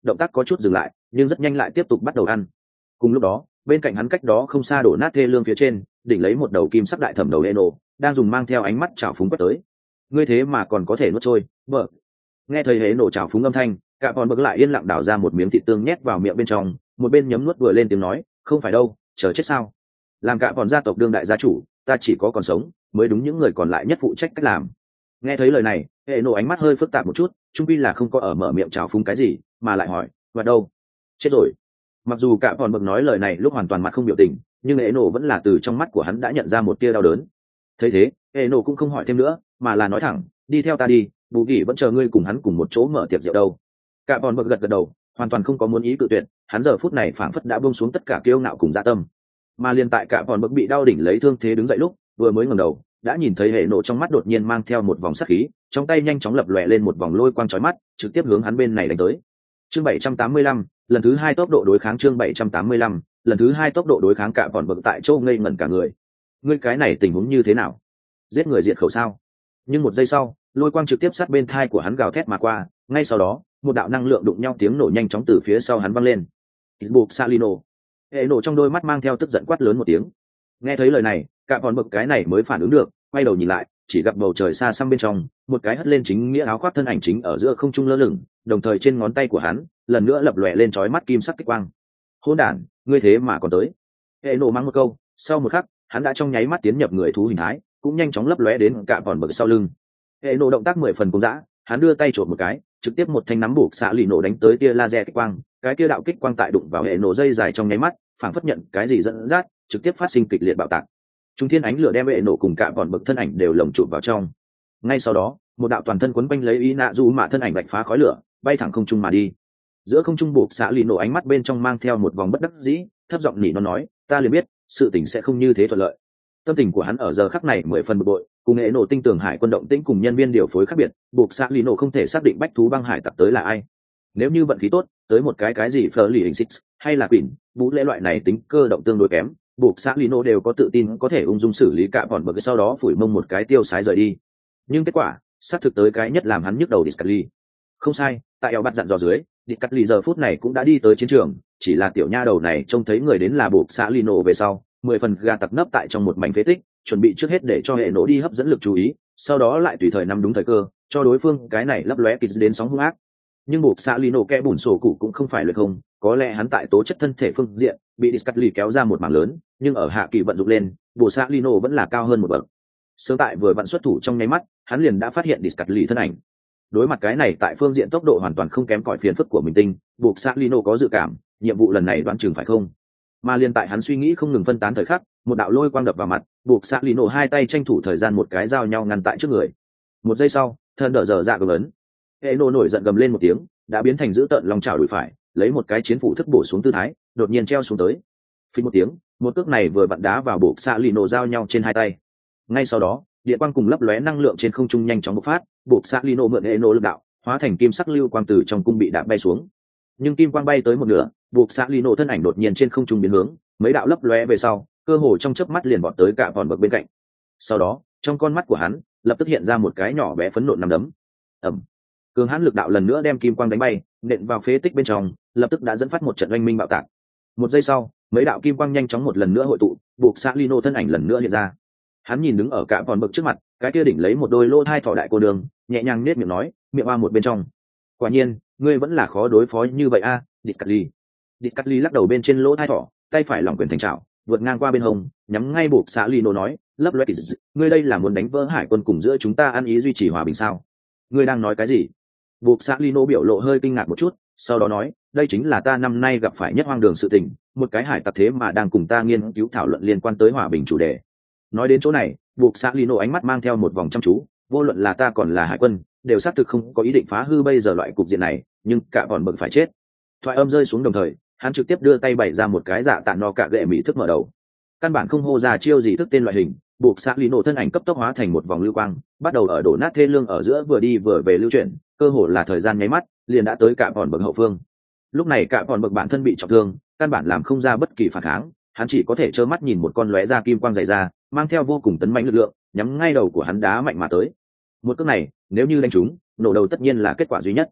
động tác có chút dừng lại nhưng rất nhanh lại tiếp tục bắt đầu ăn. Cùng lúc đó bên cạnh hắn cách đó không xa đổ nát thê lương phía trên đỉnh lấy một đầu kim sắc đại thẩm đầu eno đang dùng mang theo ánh mắt trào phúng quét tới. Ngươi thế mà còn có thể nuốt trôi vợ. Nghe thấy hễ nổ trào phúng âm thanh, cả bọn bực lại yên lặng đảo ra một miếng thịt tương nhét vào miệng bên trong, một bên nhấm nuốt vừa lên tiếng nói, không phải đâu, chờ chết sao? Làm cả bọn gia tộc đương đại gia chủ, ta chỉ có còn sống mới đúng những người còn lại nhất phụ trách cách làm. Nghe thấy lời này, hệ nổ ánh mắt hơi phức tạp một chút, trung pi là không có ở mở miệng trào phúng cái gì, mà lại hỏi, và đâu? Chết rồi. Mặc dù cả bọn bực nói lời này lúc hoàn toàn mặt không biểu tình, nhưng hệ nổ vẫn là từ trong mắt của hắn đã nhận ra một tia đau đớn. Thấy thế, hệ nổ cũng không hỏi thêm nữa, mà là nói thẳng, đi theo ta đi, bù gỉ vẫn chờ ngươi cùng hắn cùng một chỗ mở tiệc rượu đâu. Cả bọn bực gật gật đầu, hoàn toàn không có muốn ý cự tuyệt, hắn giờ phút này phảng phất đã buông xuống tất cả kiêu ngạo cùng dạ tâm. Mà liên tại cả bọn bực bị đau đỉnh lấy thương thế đứng dậy lúc vừa mới ngẩng đầu đã nhìn thấy hệ nổ trong mắt đột nhiên mang theo một vòng sát khí, trong tay nhanh chóng lập lòe lên một vòng lôi quang chói mắt trực tiếp hướng hắn bên này đánh tới. Chương bảy trăm tám mươi lăm, lần thứ hai tốc độ đối kháng. Chương bảy trăm tám mươi lăm, lần thứ hai tốc độ đối kháng. Cả bọn bực tại chỗ ngây ngẩn cả người. Ngươi cái này tình huống như thế nào? Giết người diệt khẩu sao? Nhưng một giây sau lôi quang trực tiếp sát bên thai của hắn gào thét mà qua, ngay sau đó một đạo năng lượng đụng nhau tiếng nổ nhanh chóng từ phía sau hắn vang lên. Isbuk Salino. Hệ nổ trong đôi mắt mang theo tức giận quát lớn một tiếng. Nghe thấy lời này, cả bọn bực cái này mới phản ứng được, quay đầu nhìn lại, chỉ gặp bầu trời xa xăm bên trong, một cái hất lên chính nghĩa áo khoác thân ảnh chính ở giữa không trung lơ lửng, đồng thời trên ngón tay của hắn, lần nữa lập lòe lên chói mắt kim sắc kích quang. Hỗn đản, ngươi thế mà còn tới. Hệ nổ mang một câu, sau một khắc, hắn đã trong nháy mắt tiến nhập người thú hình thái, cũng nhanh chóng lấp lóe đến cả bọn bực sau lưng. Hệ nổ động tác mười phần cuồng dã, hắn đưa tay trộn một cái, trực tiếp một thanh nắm buộc xạ lì nổ đánh tới tia laser kích quang, cái tia đạo kích quang tại đụng vào hệ nổ dây dài trong nháy mắt, phảng phất nhận cái gì dẫn dắt, trực tiếp phát sinh kịch liệt bạo tạc. Trung thiên ánh lửa đem hệ nổ cùng cả bọn bực thân ảnh đều lồng chụp vào trong. Ngay sau đó, một đạo toàn thân quấn quanh lấy ý nạ du mạ thân ảnh bạch phá khói lửa, bay thẳng không trung mà đi. Giữa không trung buộc xạ lì nổ ánh mắt bên trong mang theo một vòng bất đắc dĩ, thấp giọng nỉ nó nói, ta liền biết, sự tình sẽ không như thế thuận lợi. Tâm tình của hắn ở giờ khắc này mười phần bực bội, cùng hệ nổ tinh tường hải quân động tĩnh cùng nhân viên điều phối khác biệt, buộc xạ lì nổ không thể xác định bách thú băng hải tặc tới là ai. Nếu như vận khí tốt, tới một cái cái gì phở lì hình xích hay là quỷ vũ lễ loại này tính cơ động tương đối kém, buộc xã lino đều có tự tin có thể ung dung xử lý cả bọn bờ, sau đó phủi mông một cái tiêu sái rời đi. Nhưng kết quả xác thực tới cái nhất làm hắn nhức đầu Discutly. Không sai, tại eo bắt dặn dò dưới, Discutly giờ phút này cũng đã đi tới chiến trường, chỉ là tiểu nha đầu này trông thấy người đến là buộc xã lino về sau, mười phần gà tặc nấp tại trong một mảnh phế tích, chuẩn bị trước hết để cho hệ nổ đi hấp dẫn lực chú ý, sau đó lại tùy thời nắm đúng thời cơ, cho đối phương cái này lấp lóe kỳ đến sóng hung ác. Nhưng buộc xã lino kẽ bùn sổ cụ cũng không phải luyện không, có lẽ hắn tại tố chất thân thể phương diện bị Discutly kéo ra một mảng lớn, nhưng ở hạ kỳ vận dụng lên, buộc xã lino vẫn là cao hơn một bậc. Sớm tại vừa vận xuất thủ trong nháy mắt, hắn liền đã phát hiện Discutly thân ảnh. Đối mặt cái này tại phương diện tốc độ hoàn toàn không kém cỏi phiền phức của mình tinh, buộc xã lino có dự cảm, nhiệm vụ lần này đoán chừng phải không. Mà liên tại hắn suy nghĩ không ngừng phân tán thời khắc, một đạo lôi quang đập vào mặt, buộc xã lino hai tay tranh thủ thời gian một cái giao nhau ngăn tại trước người. Một giây sau, thân đỡ dở dạ gầm lớn. Hệ nổ nổi giận gầm lên một tiếng, đã biến thành dữ tợn lòng chảo đùi phải, lấy một cái chiến phủ thức bổ xuống tư thái, đột nhiên treo xuống tới. Phí một tiếng, một cước này vừa vặn đá vào buộc xạ lì nổ giao nhau trên hai tay. Ngay sau đó, điện quang cùng lấp lóe năng lượng trên không trung nhanh chóng bộc phát, buộc xạ lì nổ mượn hệ nổ lực đạo, hóa thành kim sắc lưu quang từ trong cung bị đạp bay xuống. Nhưng kim quang bay tới một nửa, buộc xạ lì nổ thân ảnh đột nhiên trên không trung biến hướng, mấy đạo lấp lóe về sau, cơ hồ trong chớp mắt liền vọt tới cả vòn bậc bên cạnh. Sau đó, trong con mắt của hắn lập tức hiện ra một cái nhỏ bé phấn nộn nằm đấm. Ầm. Cường hãn lực đạo lần nữa đem kim quang đánh bay, nện vào phế tích bên trong, lập tức đã dẫn phát một trận oanh minh bạo tạc. Một giây sau, mấy đạo kim quang nhanh chóng một lần nữa hội tụ, buộc xã lino thân ảnh lần nữa hiện ra. Hắn nhìn đứng ở cả vòn bậc trước mặt, cái kia đỉnh lấy một đôi lô thai thỏ đại cô đường, nhẹ nhàng nết miệng nói, miệng oa một bên trong. Quả nhiên, ngươi vẫn là khó đối phó như vậy a, à, Discutly. Discutly lắc đầu bên trên lỗ thai thỏ, tay phải lỏng quyền thành trảo, vượt ngang qua bên hông, nhắm ngay buộc xã lino nói, lấp loét, ngươi đây là muốn đánh vỡ hải quân cùng giữa chúng ta ăn ý duy trì hòa bình sao? Ngươi đang nói cái gì? Buộc xã lino biểu lộ hơi kinh ngạc một chút, sau đó nói, đây chính là ta năm nay gặp phải nhất hoang đường sự tình, một cái hải tặc thế mà đang cùng ta nghiên cứu thảo luận liên quan tới hòa bình chủ đề. Nói đến chỗ này, buộc xã lino ánh mắt mang theo một vòng chăm chú, vô luận là ta còn là hải quân, đều xác thực không có ý định phá hư bây giờ loại cục diện này, nhưng cả bọn bực phải chết. Thoại âm rơi xuống đồng thời, hắn trực tiếp đưa tay bày ra một cái dạ tạ no cả gệ mỹ thức mở đầu. Căn bản không hô ra chiêu gì thức tên loại hình, buộc xã lino thân ảnh cấp tốc hóa thành một vòng lưu quang, bắt đầu ở đổ nát thê lương ở giữa vừa đi vừa về lưu chuyển, cơ hồ là thời gian nháy mắt liền đã tới cả bọn bậc hậu phương. Lúc này cả bọn bậc bản thân bị trọng thương, căn bản làm không ra bất kỳ phản kháng, hắn chỉ có thể trơ mắt nhìn một con lóe ra kim quang dày ra, mang theo vô cùng tấn mãnh lực lượng, nhắm ngay đầu của hắn đá mạnh mà tới. Một cước này nếu như đánh trúng, nổ đầu tất nhiên là kết quả duy nhất.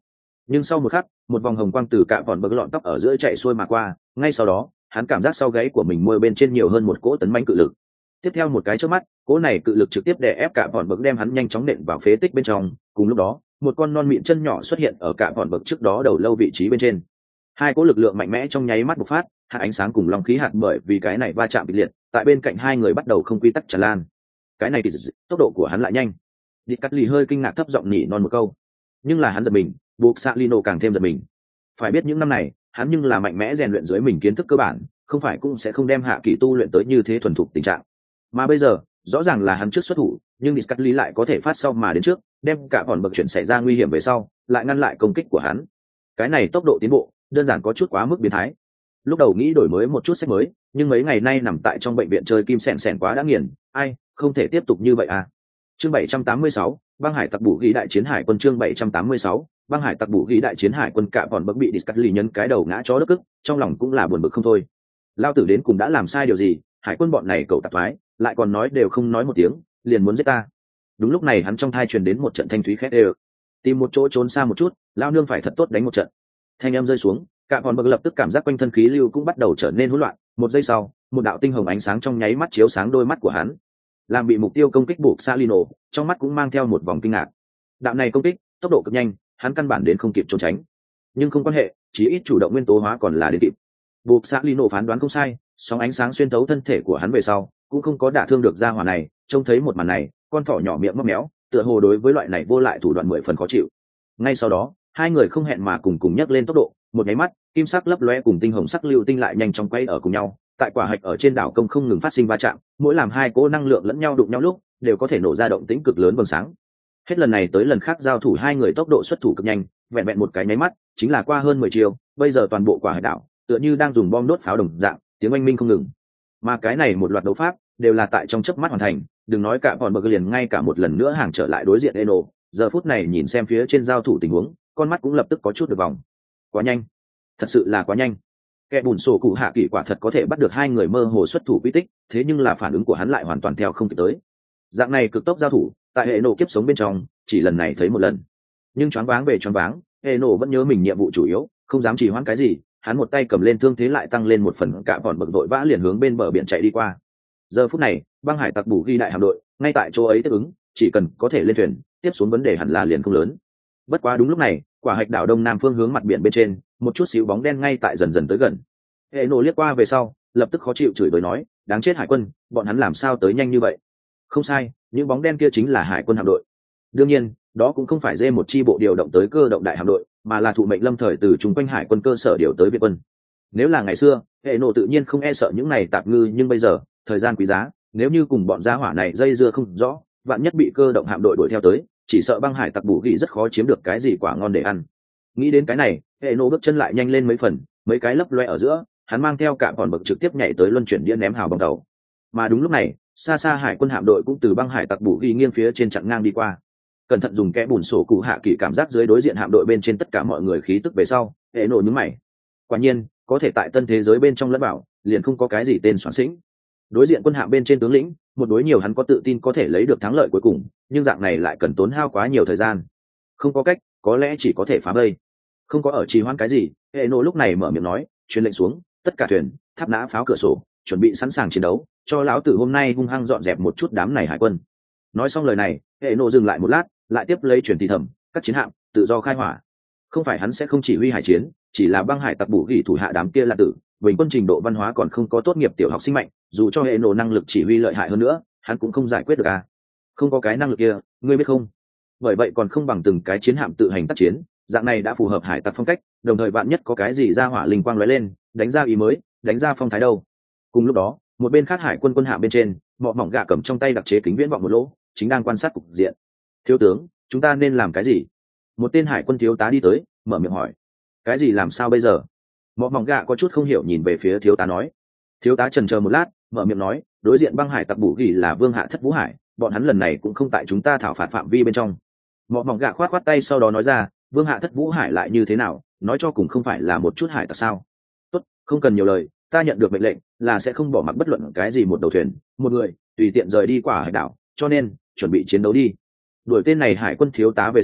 Nhưng sau một khắc một vòng hồng quang từ cả vòn bờ lọn tóc ở giữa chạy xuôi mà qua, ngay sau đó hắn cảm giác sau gáy của mình môi bên trên nhiều hơn một cỗ tấn mãnh cự lực. Tiếp theo một cái chớp mắt, cỗ này cự lực trực tiếp đè ép cả vòn bờ đem hắn nhanh chóng nện vào phế tích bên trong. Cùng lúc đó một con non mịn chân nhỏ xuất hiện ở cả vòn bờ trước đó đầu lâu vị trí bên trên. Hai cỗ lực lượng mạnh mẽ trong nháy mắt bộc phát, hạt ánh sáng cùng long khí hạt bởi vì cái này va chạm kịch liệt, tại bên cạnh hai người bắt đầu không quy tắc tràn lan. Cái này thì tốc độ của hắn lại nhanh. Đi cắt lì hơi kinh ngạc thấp giọng nhỉ non một câu, nhưng là hắn giật mình, buộc Salino càng thêm giật mình. Phải biết những năm này hắn nhưng là mạnh mẽ rèn luyện dưới mình kiến thức cơ bản, không phải cũng sẽ không đem hạ kỳ tu luyện tới như thế thuần thục tình trạng. Mà bây giờ rõ ràng là hắn trước xuất thủ, nhưng đi cắt lì lại có thể phát sau mà đến trước, đem cả bọn bậc chuyện xảy ra nguy hiểm về sau lại ngăn lại công kích của hắn. Cái này tốc độ tiến bộ đơn giản có chút quá mức biến thái. Lúc đầu nghĩ đổi mới một chút sách mới, nhưng mấy ngày nay nằm tại trong bệnh viện chơi kim sèn sèn quá đã nghiền, ai không thể tiếp tục như vậy à. Chương bảy trăm tám mươi sáu, băng hải tặc bù ghi đại chiến hải quân. Chương bảy trăm tám mươi sáu, băng hải tặc bù ghi đại chiến hải quân. Cả bọn bậc bị Discutly nhấn cái đầu ngã chó đất cức, trong lòng cũng là buồn bực không thôi. Lao tử đến cùng đã làm sai điều gì, hải quân bọn này cậu tạp thoái lại còn nói đều không nói một tiếng liền muốn giết ta. Đúng lúc này hắn trong thai truyền đến một trận thanh thúy khét đều, tìm một chỗ trốn xa một chút, lao nương phải thật tốt đánh một trận. Thanh em rơi xuống, cả bọn bậc lập tức cảm giác quanh thân khí lưu cũng bắt đầu trở nên hỗn loạn. Một giây sau một đạo tinh hồng ánh sáng trong nháy mắt chiếu sáng đôi mắt của hắn, làm bị mục tiêu công kích buộc Salino, trong mắt cũng mang theo một vòng kinh ngạc. Đạo này công kích tốc độ cực nhanh, hắn căn bản đến không kịp trốn tránh. Nhưng không quan hệ, chí ít chủ động nguyên tố hóa còn là đến kịp. Buộc Salino phán đoán không sai, sóng ánh sáng xuyên thấu thân thể của hắn về sau cũng không có đả thương được gia hỏa này. Trông thấy một màn này, con thỏ nhỏ miệng mấp méo, tựa hồ đối với loại này vô lại thủ đoạn mười phần khó chịu. Ngay sau đó hai người không hẹn mà cùng cùng nhấc lên tốc độ, một nháy mắt kim sắc lấp lóe cùng tinh hồng sắc lưu tinh lại nhanh chóng quay ở cùng nhau. Tại quả hạch ở trên đảo công không ngừng phát sinh va chạm, mỗi làm hai cỗ năng lượng lẫn nhau đụng nhau lúc đều có thể nổ ra động tĩnh cực lớn vầng sáng. Hết lần này tới lần khác giao thủ hai người tốc độ xuất thủ cực nhanh, vẹn vẹn một cái nháy mắt chính là qua hơn mười chiều. Bây giờ toàn bộ quả hạch đảo tựa như đang dùng bom đốt pháo đồng dạng, tiếng oanh minh không ngừng. Mà cái này một loạt đấu pháp đều là tại trong chớp mắt hoàn thành, đừng nói cả bọn bờ liền ngay cả một lần nữa hàng trở lại đối diện Eno, giờ phút này nhìn xem phía trên giao thủ tình huống, con mắt cũng lập tức có chút được vòng. Quá nhanh, thật sự là quá nhanh. Kẻ bùn sổ cụ hạ kỳ quả thật có thể bắt được hai người mơ hồ xuất thủ quy tích, thế nhưng là phản ứng của hắn lại hoàn toàn theo không kịp tới. Dạng này cực tốc giao thủ tại hệ nổ kiếp sống bên trong chỉ lần này thấy một lần, nhưng choáng váng về choáng váng, hệ nổ vẫn nhớ mình nhiệm vụ chủ yếu, không dám trì hoãn cái gì. Hắn một tay cầm lên thương thế lại tăng lên một phần, cả bọn bậc đội vã liền hướng bên bờ biển chạy đi qua. Giờ phút này băng hải tặc bù ghi đại hạm đội ngay tại chỗ ấy tiếp ứng, chỉ cần có thể lên thuyền tiếp xuống vấn đề hẳn là liền không lớn. Bất quá đúng lúc này quả hạch đảo đông nam phương hướng mặt biển bên trên một chút xíu bóng đen ngay tại dần dần tới gần. Hệ nổ liếc qua về sau lập tức khó chịu chửi bới nói, đáng chết hải quân, bọn hắn làm sao tới nhanh như vậy. Không sai, những bóng đen kia chính là hải quân hạm đội. Đương nhiên đó cũng không phải dê một chi bộ điều động tới cơ động đại hạm đội, mà là thụ mệnh lâm thời từ chung quanh hải quân cơ sở điều tới Việt quân. Nếu là ngày xưa hệ nổ tự nhiên không e sợ những này tạp ngư, nhưng bây giờ thời gian quý giá, nếu như cùng bọn gia hỏa này dây dưa không rõ, vạn nhất bị cơ động hạm đội đuổi theo tới, chỉ sợ băng hải tặc bù ghi rất khó chiếm được cái gì quả ngon để ăn. Nghĩ đến cái này, hệ nổ bước chân lại nhanh lên mấy phần, mấy cái lấp loe ở giữa hắn mang theo cả bọn bậc trực tiếp nhảy tới luân chuyển đĩa ném hào bằng tàu. Mà đúng lúc này xa xa hải quân hạm đội cũng từ băng hải tặc bù ghi nghiêng phía trên chặn ngang đi qua. Cẩn thận dùng kẽ bùn sổ cụ hạ kỳ cảm giác dưới đối diện hạm đội bên trên tất cả mọi người khí tức về sau, hệ nổ nhướng mày. Quả nhiên có thể tại tân thế giới bên trong lẫn bảo liền không có cái gì tên soạn sĩnh. Đối diện quân hạm bên trên tướng lĩnh một đối nhiều hắn có tự tin có thể lấy được thắng lợi cuối cùng, nhưng dạng này lại cần tốn hao quá nhiều thời gian. Không có cách, có lẽ chỉ có thể phá vây. Không có ở trì hoãn cái gì, hệ nổ lúc này mở miệng nói, truyền lệnh xuống, tất cả thuyền tháp nã pháo cửa sổ, chuẩn bị sẵn sàng chiến đấu, cho lão tử hôm nay hung hăng dọn dẹp một chút đám này hải quân. Nói xong lời này, hệ nổ dừng lại một lát, lại tiếp lấy truyền thì thầm, các chiến hạm tự do khai hỏa. Không phải hắn sẽ không chỉ huy hải chiến, chỉ là băng hải tặc bù ghi thủ hạ đám kia là tử bình quân trình độ văn hóa còn không có tốt nghiệp tiểu học sinh mạnh, dù cho hệ nổ năng lực chỉ huy lợi hại hơn nữa hắn cũng không giải quyết được à. Không có cái năng lực kia, ngươi biết không, bởi vậy còn không bằng từng cái chiến hạm tự hành tác chiến, dạng này đã phù hợp hải tặc phong cách, đồng thời bạn nhất có cái gì ra hỏa linh quang lóe lên, đánh ra ý mới, đánh ra phong thái đâu. Cùng lúc đó một bên khác hải quân quân hạm bên trên, mọ mỏng gạ cầm trong tay đặc chế kính viễn vọng một lỗ, chính đang quan sát cục diện. Thiếu tướng, chúng ta nên làm cái gì? Một tên hải quân thiếu tá đi tới mở miệng hỏi. Cái gì làm sao bây giờ? Mọ mỏng gạ có chút không hiểu nhìn về phía thiếu tá nói. Thiếu tá chần chờ một lát mở miệng nói, đối diện băng hải tặc bù ghi là vương hạ thất vũ hải, bọn hắn lần này cũng không tại chúng ta thảo phạt phạm vi bên trong. Mọ mỏng gạ khoát khoát tay sau đó nói ra, vương hạ thất vũ hải lại như thế nào, nói cho cùng không phải là một chút hải tặc sao? Tốt, không cần nhiều lời, ta nhận được mệnh lệnh là sẽ không bỏ mặc bất luận cái gì một đầu thuyền một người tùy tiện rời đi quả hải đảo, cho nên chuẩn bị chiến đấu đi. Đuổi tên này hải quân thiếu tá về sau,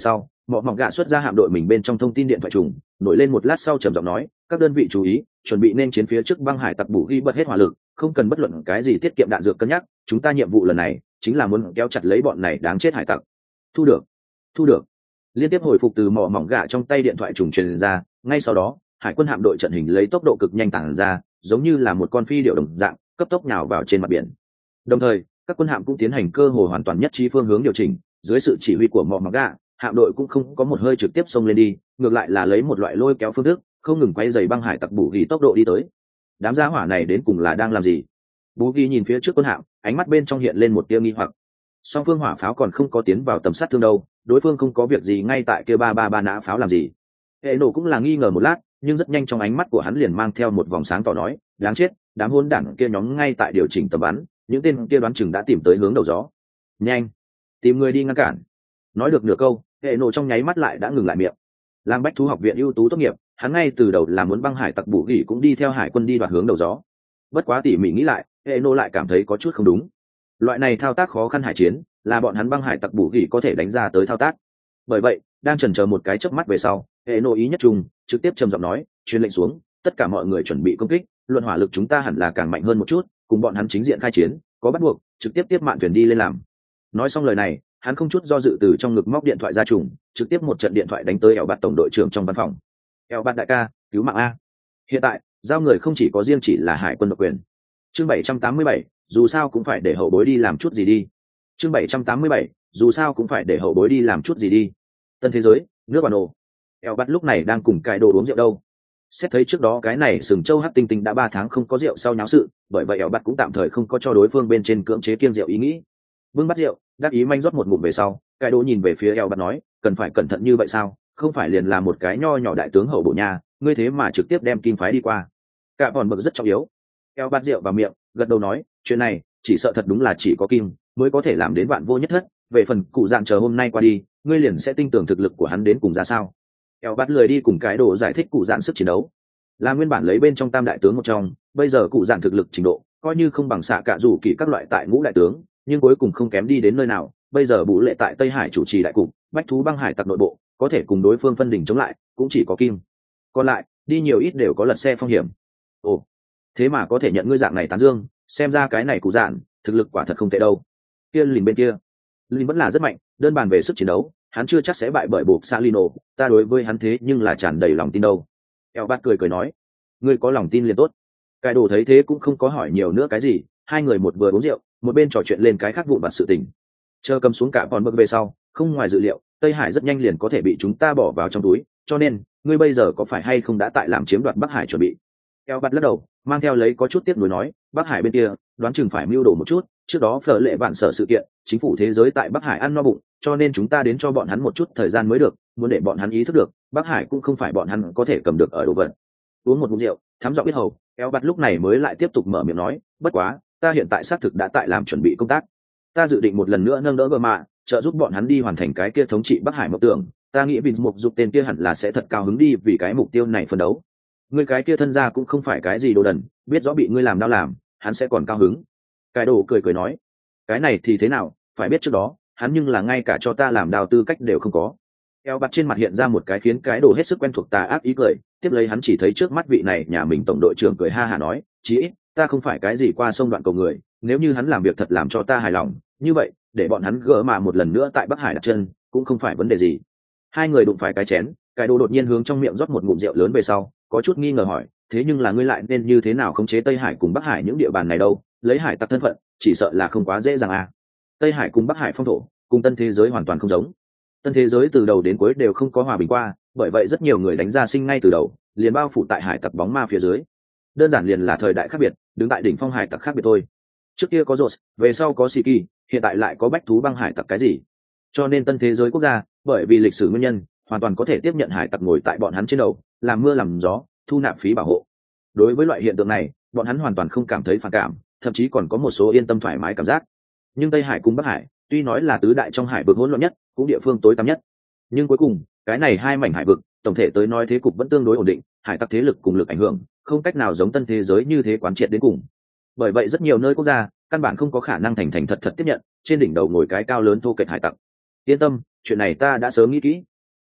Mọ mỏng gạ xuất ra hạm đội mình bên trong thông tin điện thoại trùng, nổi lên một lát sau trầm giọng nói, các đơn vị chú ý, chuẩn bị nên chiến phía trước băng hải tặc bù ghi bật hết hỏa lực, không cần bất luận cái gì tiết kiệm đạn dược cân nhắc, chúng ta nhiệm vụ lần này chính là muốn kéo chặt lấy bọn này đáng chết hải tặc. Thu được, thu được. Liên tiếp hồi phục từ mỏ mỏng gạ trong tay điện thoại trùng truyền ra, ngay sau đó hải quân hạm đội trận hình lấy tốc độ cực nhanh tản ra, giống như là một con phi điệu đồng dạng cấp tốc nhào vào trên mặt biển. Đồng thời các quân hạm cũng tiến hành cơ hồ hoàn toàn nhất trí phương hướng điều chỉnh, dưới sự chỉ huy của mỏ mỏng gạ, hạm đội cũng không có một hơi trực tiếp xông lên đi, ngược lại là lấy một loại lôi kéo phương thức không ngừng quay dày băng hải tặc bù ghi tốc độ đi tới. Đám gia hỏa này đến cùng là đang làm gì? Bù ghi nhìn phía trước quân hạm, ánh mắt bên trong hiện lên một tia nghi hoặc. Song phương hỏa pháo còn không có tiến vào tầm sát thương đâu, đối phương không có việc gì ngay tại kia ba ba ba nã pháo làm gì? Hệ nổ cũng là nghi ngờ một lát, nhưng rất nhanh trong ánh mắt của hắn liền mang theo một vòng sáng tỏ nói, đáng chết, đám hỗn đản kia nhóm ngay tại điều chỉnh tầm bắn, những tên kia đoán chừng đã tìm tới hướng đầu gió. Nhanh, tìm người đi ngăn cản. Nói được nửa câu, hệ nổ trong nháy mắt lại đã ngừng lại miệng. Làm bách thú học viện ưu tú tốt nghiệp, hắn ngay từ đầu là muốn băng hải tặc bù gỉ cũng đi theo hải quân đi đoạt hướng đầu gió. Bất quá tỉ mỉ nghĩ lại, hệ nổ lại cảm thấy có chút không đúng. Loại này thao tác khó khăn hải chiến là bọn hắn băng hải tặc bù gỉ có thể đánh ra tới thao tác. Bởi vậy đang chần chờ một cái chớp mắt về sau, hệ nổ ý nhất trùng trực tiếp trầm giọng nói, truyền lệnh xuống, tất cả mọi người chuẩn bị công kích, luận hỏa lực chúng ta hẳn là càng mạnh hơn một chút, cùng bọn hắn chính diện khai chiến, có bắt buộc trực tiếp tiếp mạn thuyền đi lên làm. Nói xong lời này, hắn không chút do dự từ trong ngực móc điện thoại ra trùng, trực tiếp một trận điện thoại đánh tới eo bạt tổng đội trưởng trong văn phòng. Eo bạt đại ca, cứu mạng a! Hiện tại giao người không chỉ có riêng chỉ là hải quân độc quyền. Chương bảy trăm tám mươi bảy, dù sao cũng phải để hậu bối đi làm chút gì đi. Chương bảy trăm tám mươi bảy, dù sao cũng phải để hậu bối đi làm chút gì đi. Tân thế giới, nước bản đồ. Eo bạt lúc này đang cùng cái đồ uống rượu đâu. Xét thấy trước đó cái này sừng châu hắc tinh tinh đã ba tháng không có rượu sau nháo sự, bởi vậy eo bạt cũng tạm thời không có cho đối phương bên trên cưỡng chế kiêng rượu ý nghĩ. Vương bắt rượu, đắc ý manh rót một ngụm về sau, cái đồ nhìn về phía eo bạt nói, cần phải cẩn thận như vậy sao? Không phải liền là một cái nho nhỏ đại tướng hậu bộ nhà, ngươi thế mà trực tiếp đem kim phái đi qua. Cả bọn bực rất trọng yếu. Eo bạt rượu vào miệng, gật đầu nói, chuyện này chỉ sợ thật đúng là chỉ có kim mới có thể làm đến vạn vô nhất thất. Về phần cụ dạng chờ hôm nay qua đi, ngươi liền sẽ tin tưởng thực lực của hắn đến cùng ra sao. Eo bạt lười đi cùng cái đồ giải thích cụ dạng sức chiến đấu, là nguyên bản lấy bên trong tam đại tướng một trong, bây giờ cụ dạng thực lực trình độ coi như không bằng xạ cả rủ kỳ các loại tại ngũ đại tướng, nhưng cuối cùng không kém đi đến nơi nào. Bây giờ Bú Lệ tại Tây Hải chủ trì đại cục, bách thú băng hải tặc nội bộ có thể cùng đối phương phân đỉnh chống lại cũng chỉ có kim, còn lại đi nhiều ít đều có lật xe phong hiểm. Ồ, thế mà có thể nhận ngươi dạng này tán dương, xem ra cái này cụ dạn thực lực quả thật không tệ đâu. Kia lìn bên kia, lìn vẫn là rất mạnh, đơn bàn về sức chiến đấu hắn chưa chắc sẽ bại bởi buộc Salino, ta đối với hắn thế nhưng là tràn đầy lòng tin đâu. Eo bát cười cười nói, ngươi có lòng tin liền tốt. Cái đồ thấy thế cũng không có hỏi nhiều nữa cái gì, hai người một vừa uống rượu một bên trò chuyện lên cái khác vụn vặt sự tình. Chờ cầm xuống cả bọn bực về sau, không ngoài dự liệu Tây Hải rất nhanh liền có thể bị chúng ta bỏ vào trong túi, cho nên ngươi bây giờ có phải hay không đã tại làm chiếm đoạt Bắc Hải chuẩn bị? Eo bát lắc đầu, mang theo lấy có chút tiếc nuối nói, Bắc Hải bên kia đoán chừng phải mưu đồ một chút, trước đó phở lệ vạn sở sự kiện, chính phủ thế giới tại Bắc Hải ăn no bụng, cho nên chúng ta đến cho bọn hắn một chút thời gian mới được, muốn để bọn hắn ý thức được Bắc Hải cũng không phải bọn hắn có thể cầm được ở đồ vật. Uống một ngụm rượu, thắm giọng biết hầu, Eo bát lúc này mới lại tiếp tục mở miệng nói, bất quá ta hiện tại xác thực đã tại làm chuẩn bị công tác, ta dự định một lần nữa nâng đỡ gờ mạ, trợ giúp bọn hắn đi hoàn thành cái kia thống trị Bắc Hải mộng tưởng. Ta nghĩ vì một dục tên kia hẳn là sẽ thật cao hứng đi vì cái mục tiêu này phấn đấu. Ngươi cái kia thân gia cũng không phải cái gì đồ đần, biết rõ bị ngươi làm đau làm, hắn sẽ còn cao hứng. Cái đồ cười cười nói, cái này thì thế nào, phải biết trước đó hắn nhưng là ngay cả cho ta làm đào tư cách đều không có. Eo bạt trên mặt hiện ra một cái khiến cái đồ hết sức quen thuộc tà ác ý cười, tiếp lấy hắn chỉ thấy trước mắt vị này nhà mình tổng đội trưởng cười ha hả nói, chí ít ta không phải cái gì qua sông đoạn cầu người, nếu như hắn làm việc thật làm cho ta hài lòng, như vậy để bọn hắn gỡ mà một lần nữa tại Bắc Hải đặt chân cũng không phải vấn đề gì. Hai người đụng phải cái chén, cái đồ đột nhiên hướng trong miệng rót một ngụm rượu lớn về sau, có chút nghi ngờ hỏi, thế nhưng là ngươi lại nên như thế nào khống chế Tây Hải cùng Bắc Hải những địa bàn này đâu? Lấy hải tặc thân phận chỉ sợ là không quá dễ dàng à. Tây Hải cùng Bắc Hải phong thổ cùng tân thế giới hoàn toàn không giống, tân thế giới từ đầu đến cuối đều không có hòa bình qua, bởi vậy rất nhiều người đánh ra sinh ngay từ đầu liền bao phủ tại hải tặc bóng ma phía dưới, đơn giản liền là thời đại khác biệt, đứng tại đỉnh phong hải tặc khác biệt thôi. Trước kia có rột, về sau có Siki, hiện tại lại có bách thú băng hải tặc cái gì, cho nên tân thế giới quốc gia bởi vì lịch sử nguyên nhân hoàn toàn có thể tiếp nhận hải tặc ngồi tại bọn hắn trên đầu làm mưa làm gió, thu nạp phí bảo hộ. Đối với loại hiện tượng này bọn hắn hoàn toàn không cảm thấy phản cảm, thậm chí còn có một số yên tâm thoải mái cảm giác. Nhưng Tây Hải cùng Bắc Hải tuy nói là tứ đại trong hải vực hỗn loạn nhất, cũng địa phương tối tăm nhất, nhưng cuối cùng cái này hai mảnh hải vực tổng thể tới nói thế cục vẫn tương đối ổn định, hải tặc thế lực cùng lực ảnh hưởng không cách nào giống tân thế giới như thế quán triệt đến cùng. Bởi vậy rất nhiều nơi quốc gia căn bản không có khả năng thành thành thật thật tiếp nhận trên đỉnh đầu ngồi cái cao lớn thô kệch hải tặc. Yên tâm, chuyện này ta đã sớm nghĩ kỹ.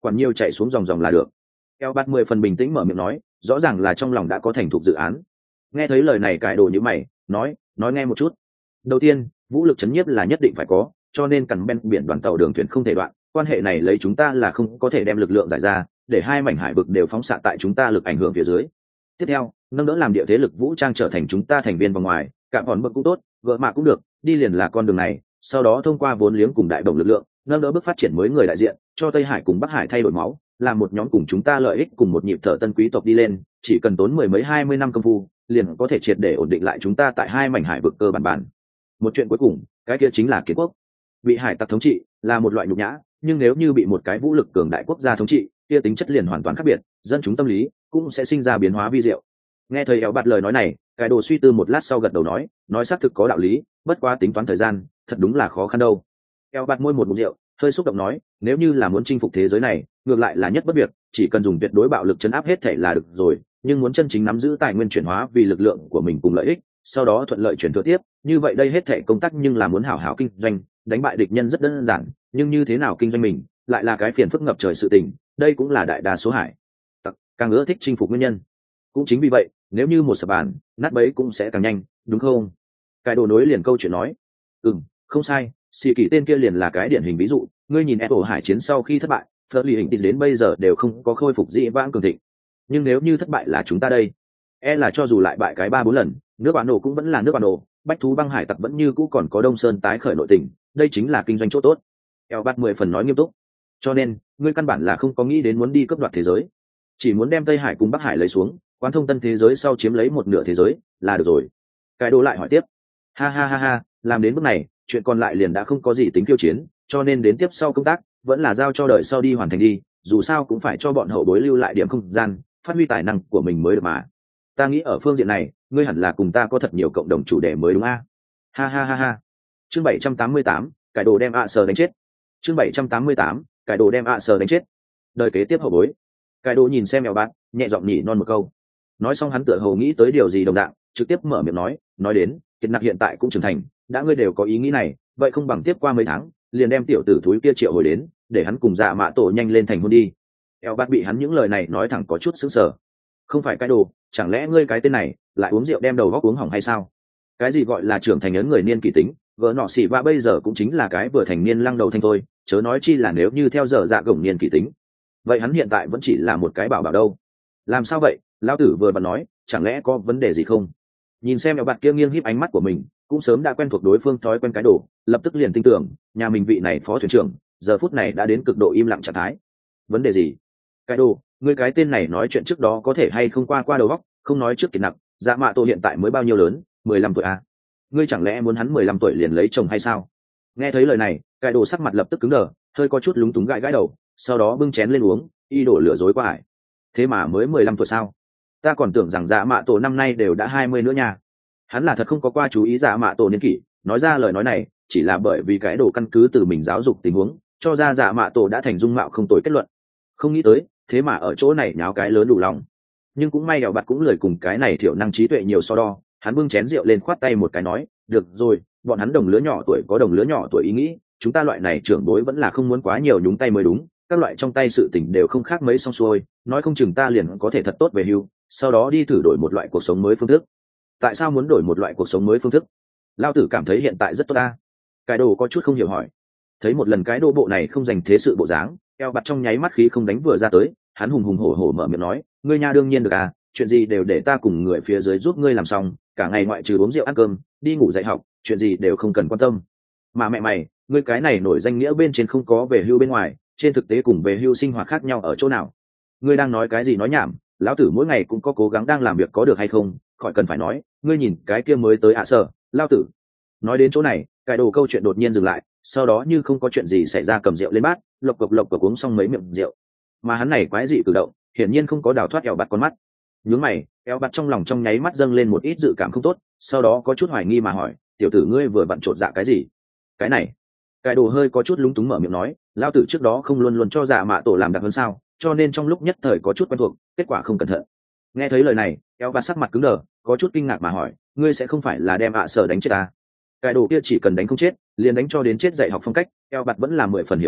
quản nhiều chạy xuống dòng dòng là được. Eo bạt mười phần bình tĩnh mở miệng nói, rõ ràng là trong lòng đã có thành thục dự án. Nghe thấy lời này cải đồ như mày, nói nói nghe một chút. Đầu tiên, vũ lực chấn nhiếp là nhất định phải có, cho nên cần bên biển đoàn tàu đường thuyền không thể đoạn, quan hệ này lấy chúng ta là không có thể đem lực lượng giải ra, để hai mảnh hải vực đều phóng xạ tại chúng ta lực ảnh hưởng phía dưới. Tiếp theo, nâng đỡ làm địa thế lực vũ trang trở thành chúng ta thành viên vòng ngoài, cả bọn bậc cũng tốt, gỡ mạ cũng được, đi liền là con đường này, sau đó thông qua vốn liếng cùng đại đồng lực lượng, nâng đỡ bước phát triển mới người đại diện, cho Tây Hải cùng Bắc Hải thay đổi máu, làm một nhóm cùng chúng ta lợi ích cùng một nhịp thở tân quý tộc đi lên, chỉ cần tốn mười mấy hai mươi năm công phu, liền có thể triệt để ổn định lại chúng ta tại hai mảnh hải vực cơ bản bản. Một chuyện cuối cùng, cái kia chính là kiến quốc. Bị hải tặc thống trị là một loại nhục nhã, nhưng nếu như bị một cái vũ lực cường đại quốc gia thống trị, kia tính chất liền hoàn toàn khác biệt, dân chúng tâm lý cũng sẽ sinh ra biến hóa vi diệu. Nghe thầy éo bạt lời nói này, cái đồ suy tư một lát sau gật đầu nói, nói xác thực có đạo lý, bất quá tính toán thời gian, thật đúng là khó khăn đâu. Éo bạt môi một ngụm rượu, hơi xúc động nói, nếu như là muốn chinh phục thế giới này, ngược lại là nhất bất việc, chỉ cần dùng tuyệt đối bạo lực chấn áp hết thể là được rồi, nhưng muốn chân chính nắm giữ tài nguyên chuyển hóa vì lực lượng của mình cùng lợi ích, sau đó thuận lợi chuyển thừa tiếp, như vậy đây hết thể công tác nhưng là muốn hảo hảo kinh doanh, đánh bại địch nhân rất đơn giản, nhưng như thế nào kinh doanh mình, lại là cái phiền phức ngập trời sự tình, đây cũng là đại đa số hải tặc càng ưa thích chinh phục nguyên nhân. Cũng chính vì vậy, nếu như một sập bàn, nát bấy cũng sẽ càng nhanh, đúng không? Cái đồ nối liền câu chuyện nói, ừm, không sai, xì kỳ tên kia liền là cái điển hình ví dụ, ngươi nhìn Apple hải chiến sau khi thất bại, Phật lì hình tịt đến bây giờ đều không có khôi phục dị vãng cường thịnh. Nhưng nếu như thất bại là chúng ta đây, e là cho dù lại bại cái ba bốn lần, nước bạn nổ cũng vẫn là nước bạn nổ, bách thú băng hải tặc vẫn như cũ còn có Đông Sơn tái khởi nội tình, đây chính là kinh doanh chỗ tốt. Eo bát mười phần nói nghiêm túc, cho nên ngươi căn bản là không có nghĩ đến muốn đi cướp đoạt thế giới, chỉ muốn đem Tây Hải cùng Bắc Hải lấy xuống, quán thông tân thế giới sau chiếm lấy một nửa thế giới là được rồi. Cái đồ lại hỏi tiếp, ha ha ha ha, làm đến bước này, chuyện còn lại liền đã không có gì tính khiêu chiến, cho nên đến tiếp sau công tác vẫn là giao cho đời sau đi hoàn thành đi, dù sao cũng phải cho bọn hậu bối lưu lại điểm không gian, phát huy tài năng của mình mới được mà. Ta nghĩ ở phương diện này, ngươi hẳn là cùng ta có thật nhiều cộng đồng chủ đề mới đúng a? Ha ha ha ha. Chương bảy trăm tám mươi tám, cải đồ đem ạ sờ đánh chết. Chương bảy trăm tám mươi tám, cải đồ đem ạ sờ đánh chết. Đời kế tiếp hậu bối. Cải đồ nhìn xem mèo bạn, nhẹ giọng nhỉ non một câu. Nói xong hắn tựa hồ nghĩ tới điều gì đồng dạng, trực tiếp mở miệng nói, nói đến, Kiệt Nặc hiện tại cũng trưởng thành, đã ngươi đều có ý nghĩ này, vậy không bằng tiếp qua mấy tháng, liền đem tiểu tử thúi kia triệu hồi đến, để hắn cùng Dạ Mạ Tổ nhanh lên thành hôn đi. Eo bát bị hắn những lời này nói thẳng có chút sững sờ. Không phải cái đồ, chẳng lẽ ngươi cái tên này lại uống rượu đem đầu góc uống hỏng hay sao? Cái gì gọi là trưởng thành ấn người niên kỷ tính, vợ nọ xỉ và bây giờ cũng chính là cái vừa thành niên lăng đầu thanh thôi, chớ nói chi là nếu như theo giờ dạ gồng niên kỷ tính. Vậy hắn hiện tại vẫn chỉ là một cái bảo bảo đâu? Làm sao vậy? Lão tử vừa bật nói, chẳng lẽ có vấn đề gì không? Nhìn xem eo bát kia nghiêng híp ánh mắt của mình, cũng sớm đã quen thuộc đối phương thói quen cái đồ, lập tức liền tin tưởng nhà mình vị này phó thuyền trưởng giờ phút này đã đến cực độ im lặng trạng thái. Vấn đề gì? Cái đồ, ngươi cái tên này nói chuyện trước đó có thể hay không qua qua đầu óc, không nói trước Kiệt Nặc, Dạ Mạ Tổ hiện tại mới bao nhiêu lớn, mười lăm tuổi à? Ngươi chẳng lẽ muốn hắn mười lăm tuổi liền lấy chồng hay sao? Nghe thấy lời này, cái đồ sắc mặt lập tức cứng đờ, hơi có chút lúng túng gãi gãi đầu, sau đó bưng chén lên uống, y đổ lửa dối qua ải. Thế mà mới mười lăm tuổi sao? Ta còn tưởng rằng Dạ Mạ Tổ năm nay đều đã hai mươi nữa nha. Hắn là thật không có qua chú ý Dạ Mạ Tổ niên kỷ, nói ra lời nói này chỉ là bởi vì cái đồ căn cứ từ mình giáo dục tình huống, cho ra Dạ Mạ Tổ đã thành dung mạo không tồi kết luận. Không nghĩ tới, thế mà ở chỗ này nháo cái lớn đủ lòng. Nhưng cũng may đèo bạt cũng lười cùng cái này thiểu năng trí tuệ nhiều so đo, hắn bưng chén rượu lên khoát tay một cái nói, được rồi, bọn hắn đồng lứa nhỏ tuổi có đồng lứa nhỏ tuổi ý nghĩ, chúng ta loại này trưởng bối vẫn là không muốn quá nhiều nhúng tay mới đúng, các loại trong tay sự tình đều không khác mấy xong xuôi, nói không chừng ta liền có thể thật tốt về hưu, sau đó đi thử đổi một loại cuộc sống mới phương thức. Tại sao muốn đổi một loại cuộc sống mới phương thức? Lao tử cảm thấy hiện tại rất tốt ta. Cái đồ có chút không hiểu hỏi. Thấy một lần cái đồ bộ này không dành thế sự bộ dáng, eo bạt trong nháy mắt khí không đánh vừa ra tới, hắn hùng hùng hổ hổ mở miệng nói, ngươi nha đương nhiên được à, chuyện gì đều để ta cùng người phía dưới giúp ngươi làm xong, cả ngày ngoại trừ uống rượu ăn cơm, đi ngủ dạy học, chuyện gì đều không cần quan tâm. Mà mẹ mày, ngươi cái này nổi danh nghĩa bên trên không có về hưu bên ngoài, trên thực tế cùng về hưu sinh hoạt khác nhau ở chỗ nào? Ngươi đang nói cái gì nói nhảm, lão tử mỗi ngày cũng có cố gắng đang làm việc có được hay không, khỏi cần phải nói, ngươi nhìn cái kia mới tới ạ à sở, lão tử. Nói đến chỗ này, cái đồ câu chuyện đột nhiên dừng lại, sau đó như không có chuyện gì xảy ra cầm rượu lên bát, lộc cộc lộc cộc uống xong mấy miệng rượu. Mà hắn này quái dị cử động, hiển nhiên không có đào thoát eo bạt con mắt. Nhướng mày, eo bạt trong lòng trong nháy mắt dâng lên một ít dự cảm không tốt, sau đó có chút hoài nghi mà hỏi, tiểu tử ngươi vừa vặn trột dạ cái gì? Cái này, cái đồ hơi có chút lúng túng mở miệng nói, lão tử trước đó không luôn luôn cho Dạ Mạ Tổ làm đặc hơn sao, cho nên trong lúc nhất thời có chút quen thuộc, kết quả không cẩn thận. Nghe thấy lời này, eo bạt sắc mặt cứng đờ, có chút kinh ngạc mà hỏi, ngươi sẽ không phải là đem ạ sở đánh chết ta? Cái đồ kia chỉ cần đánh không chết, liền đánh cho đến chết dạy học phong cách, eo bạt vẫn là mười phần hiểu rõ,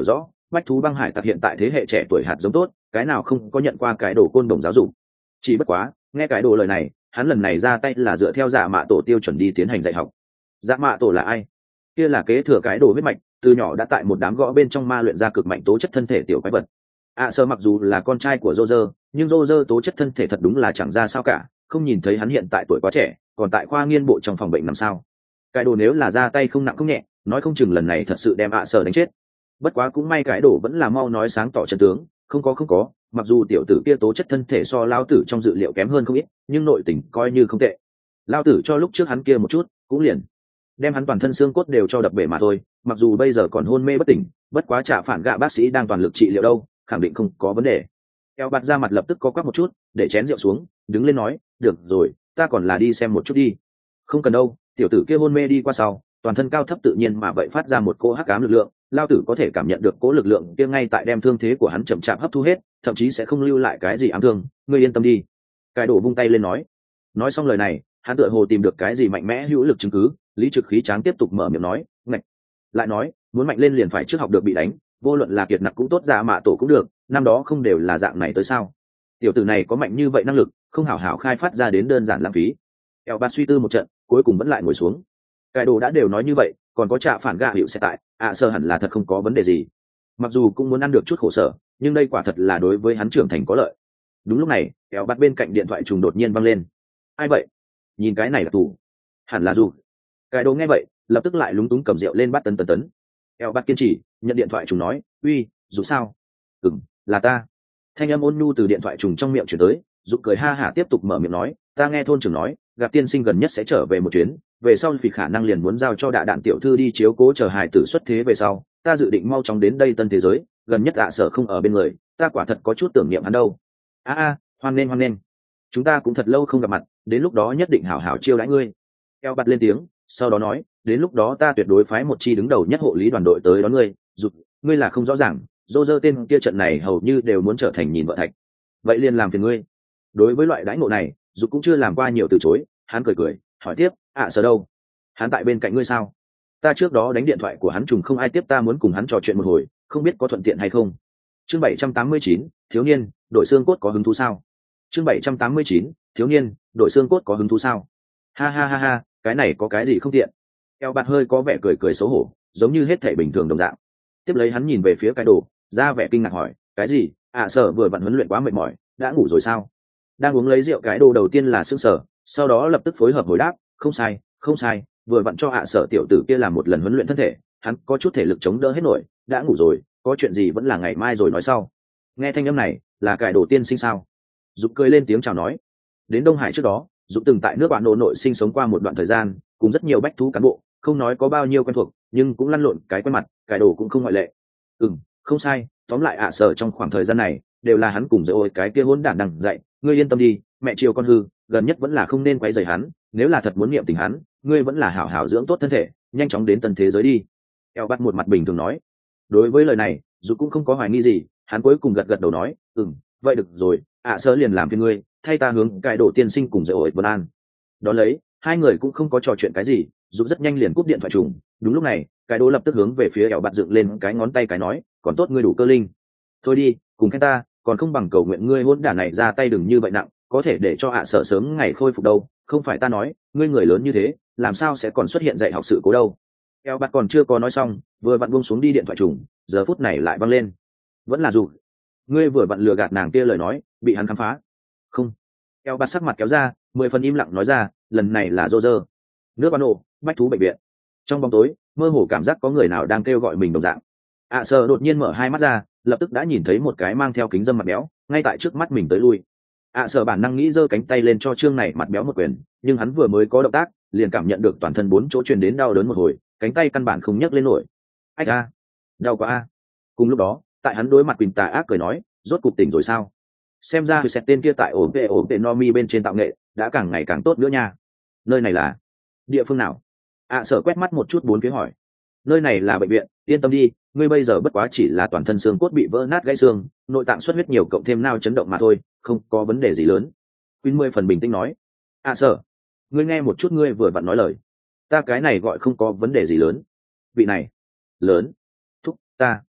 bách thú băng hải tặc hiện tại thế hệ trẻ tuổi hạt giống tốt, cái nào không có nhận qua cái đồ côn đồng giáo dục. Chỉ bất quá nghe cái đồ lời này, hắn lần này ra tay là dựa theo dạ mạ tổ tiêu chuẩn đi tiến hành dạy học. Dạ mạ tổ là ai? Kia là kế thừa cái đồ huyết mạch, từ nhỏ đã tại một đám gõ bên trong ma luyện ra cực mạnh tố chất thân thể tiểu quái vật. ạ sơ mặc dù là con trai của Roger, nhưng Roger tố chất thân thể thật đúng là chẳng ra sao cả, không nhìn thấy hắn hiện tại tuổi quá trẻ, còn tại khoa nghiên bộ trong phòng bệnh nằm sao. Cái đồ nếu là ra tay không nặng không nhẹ, nói không chừng lần này thật sự đem ạ sơ đánh chết. Bất quá cũng may cái đồ vẫn là mau nói sáng tỏ chân tướng, không có không có, mặc dù tiểu tử kia tố chất thân thể so lao tử trong dự liệu kém hơn không ít, nhưng nội tình coi như không tệ. Lao tử cho lúc trước hắn kia một chút, cũng liền đem hắn toàn thân xương cốt đều cho đập bể mà thôi, mặc dù bây giờ còn hôn mê bất tỉnh, bất quá trả phản gạ bác sĩ đang toàn lực trị liệu đâu, khẳng định không có vấn đề. Eo bạt ra mặt lập tức có quắc một chút, để chén rượu xuống, đứng lên nói, được rồi, ta còn là đi xem một chút đi. Không cần đâu, tiểu tử kia hôn mê đi qua sau, toàn thân cao thấp tự nhiên mà vậy phát ra một cỗ hắc ám lực lượng, lao tử có thể cảm nhận được cỗ lực lượng kia ngay tại đem thương thế của hắn chậm chạp hấp thu hết, thậm chí sẽ không lưu lại cái gì ám thương, ngươi yên tâm đi. Cái đổ vung tay lên nói. Nói xong lời này, hắn tựa hồ tìm được cái gì mạnh mẽ hữu lực chứng cứ, Lý Trực Khí Tráng tiếp tục mở miệng nói, ngạch. Lại nói, muốn mạnh lên liền phải trước học được bị đánh, vô luận là kiệt nặc cũng tốt, dạ mạ tổ cũng được, năm đó không đều là dạng này tới sao? Tiểu tử này có mạnh như vậy năng lực, không hảo hảo khai phát ra đến đơn giản lãng phí. Eo Bạt suy tư một trận, cuối cùng vẫn lại ngồi xuống. Cái đồ đã đều nói như vậy, còn có trạ phản gạ hiệu sẽ tại, ạ à, sơ hẳn là thật không có vấn đề gì. Mặc dù cũng muốn ăn được chút khổ sở, nhưng đây quả thật là đối với hắn trưởng thành có lợi. Đúng lúc này, Eo Bạt bên cạnh điện thoại trùng đột nhiên văng lên. Ai vậy? Nhìn cái này là tù. Hẳn là dù. Cái đồ nghe vậy, lập tức lại lúng túng cầm rượu lên bắt tấn tấn tấn. Eo Bạt kiên trì, nhận điện thoại trùng nói, uy, dù sao? Ừm, là ta. Thanh âm ôn nhu từ điện thoại trùng trong miệng chuyển tới, Dụ cười ha hả tiếp tục mở miệng nói, ta nghe thôn trưởng nói, gặp tiên sinh gần nhất sẽ trở về một chuyến, về sau vì khả năng liền muốn giao cho đạ đạn tiểu thư đi chiếu cố chờ hài tử xuất thế về sau, ta dự định mau chóng đến đây tân thế giới, gần nhất ạ sở không ở bên người, ta quả thật có chút tưởng niệm hắn đâu. A a, hoan nên hoan nên, chúng ta cũng thật lâu không gặp mặt, đến lúc đó nhất định hảo hảo chiêu đãi ngươi. Eo Bạt lên tiếng, sau đó nói, đến lúc đó ta tuyệt đối phái một chi đứng đầu nhất hộ lý đoàn đội tới đón ngươi. Dục, ngươi là không rõ ràng, dô dơ tên kia trận này hầu như đều muốn trở thành nhìn vợ thạch, vậy liền làm phiền ngươi. Đối với loại đãi ngộ này, Dục cũng chưa làm qua nhiều từ chối, hắn cười cười, hỏi tiếp, ạ sở đâu? Hắn tại bên cạnh ngươi sao? Ta trước đó đánh điện thoại của hắn trùng không ai tiếp, ta muốn cùng hắn trò chuyện một hồi, không biết có thuận tiện hay không. Chương bảy trăm tám mươi chín, thiếu niên, đội xương cốt có hứng thú sao? Chương bảy trăm tám mươi chín, thiếu niên, đội xương cốt có hứng thú sao? Ha ha ha ha, cái này có cái gì không tiện? Eo Bạt hơi có vẻ cười cười xấu hổ, giống như hết thảy bình thường đồng dạng. Tiếp lấy hắn nhìn về phía cái đồ, ra vẻ kinh ngạc hỏi, cái gì? ạ sở vừa vặn huấn luyện quá mệt mỏi, đã ngủ rồi sao? Đang uống lấy rượu cái đồ đầu tiên là sững sờ, sau đó lập tức phối hợp hồi đáp, không sai, không sai, vừa vặn cho ạ sở tiểu tử kia làm một lần huấn luyện thân thể, hắn có chút thể lực chống đỡ hết nổi, đã ngủ rồi, có chuyện gì vẫn là ngày mai rồi nói sau. Nghe thanh âm này, là cải đồ tiên sinh sao? Dục cười lên tiếng chào nói. Đến Đông Hải trước đó, Dục từng tại nước bạn nội nội sinh sống qua một đoạn thời gian, cùng rất nhiều bách thú cán bộ, không nói có bao nhiêu quen thuộc, nhưng cũng lăn lộn cái quen mặt, cải đồ cũng không ngoại lệ. Ừm, không sai, tóm lại ạ sở trong khoảng thời gian này, đều là hắn cùng dạy ôi cái kia hỗn đản đằng dạy, ngươi yên tâm đi, mẹ chiều con hư, gần nhất vẫn là không nên quấy rầy hắn, nếu là thật muốn niệm tình hắn, ngươi vẫn là hảo hảo dưỡng tốt thân thể, nhanh chóng đến tân thế giới đi. Eo Bạt một mặt bình thường nói. Đối với lời này, dù cũng không có hoài nghi gì, hắn cuối cùng gật gật đầu nói, ừm, vậy được rồi, ạ sở liền làm phiền ngươi, thay ta hướng cái đồ tiên sinh cùng dạy ôi vân an. Đó lấy, hai người cũng không có trò chuyện cái gì, dù rất nhanh liền cúp điện thoại trùng. Đúng lúc này, cái đồ lập tức hướng về phía Eo Bạt dựng lên cái ngón tay cái nói, còn tốt ngươi đủ cơ linh. Thôi đi, cùng khen ta, còn không bằng cầu nguyện ngươi hỗn đản này ra tay đừng như vậy nặng, có thể để cho ạ sở sớm ngày khôi phục đâu, không phải ta nói, ngươi người lớn như thế, làm sao sẽ còn xuất hiện dạy học sự cố đâu. Eo Bạt còn chưa có nói xong, vừa vặn buông xuống đi điện thoại trùng, giờ phút này lại văng lên. Vẫn là dù ngươi vừa vặn lừa gạt nàng kia lời nói, bị hắn khám phá. Không. Eo Bạt sắc mặt kéo ra, mười phần im lặng nói ra, lần này là Roger. Nước ban nổ, bách thú bệnh viện. Trong bóng tối, mơ hồ cảm giác có người nào đang kêu gọi mình đồng dạng. ạ sở đột nhiên mở hai mắt ra, lập tức đã nhìn thấy một cái mang theo kính dâm mặt béo ngay tại trước mắt mình tới lui. ạ sở bản năng nghĩ giơ cánh tay lên cho trương này mặt béo một quyền, nhưng hắn vừa mới có động tác liền cảm nhận được toàn thân bốn chỗ truyền đến đau đớn một hồi, cánh tay căn bản không nhấc lên nổi. Ách a, đau quá a. Cùng lúc đó, tại hắn đối mặt Quỳnh tà ác cười nói, rốt cục tỉnh rồi sao? Xem ra sẽ tên kia tại ổ vệ ổ vệ Nomi bên trên tạo nghệ đã càng ngày càng tốt nữa nha. Nơi này là địa phương nào? ạ sở quét mắt một chút bốn phía hỏi. Nơi này là bệnh viện, yên tâm đi, ngươi bây giờ bất quá chỉ là toàn thân xương cốt bị vỡ nát gãy xương, nội tạng xuất huyết nhiều cộng thêm nao chấn động mà thôi, không có vấn đề gì lớn. Quyên mười phần bình tĩnh nói. À sở, ngươi nghe một chút, ngươi vừa vặn nói lời, ta cái này gọi không có vấn đề gì lớn. Vị này lớn, thúc ta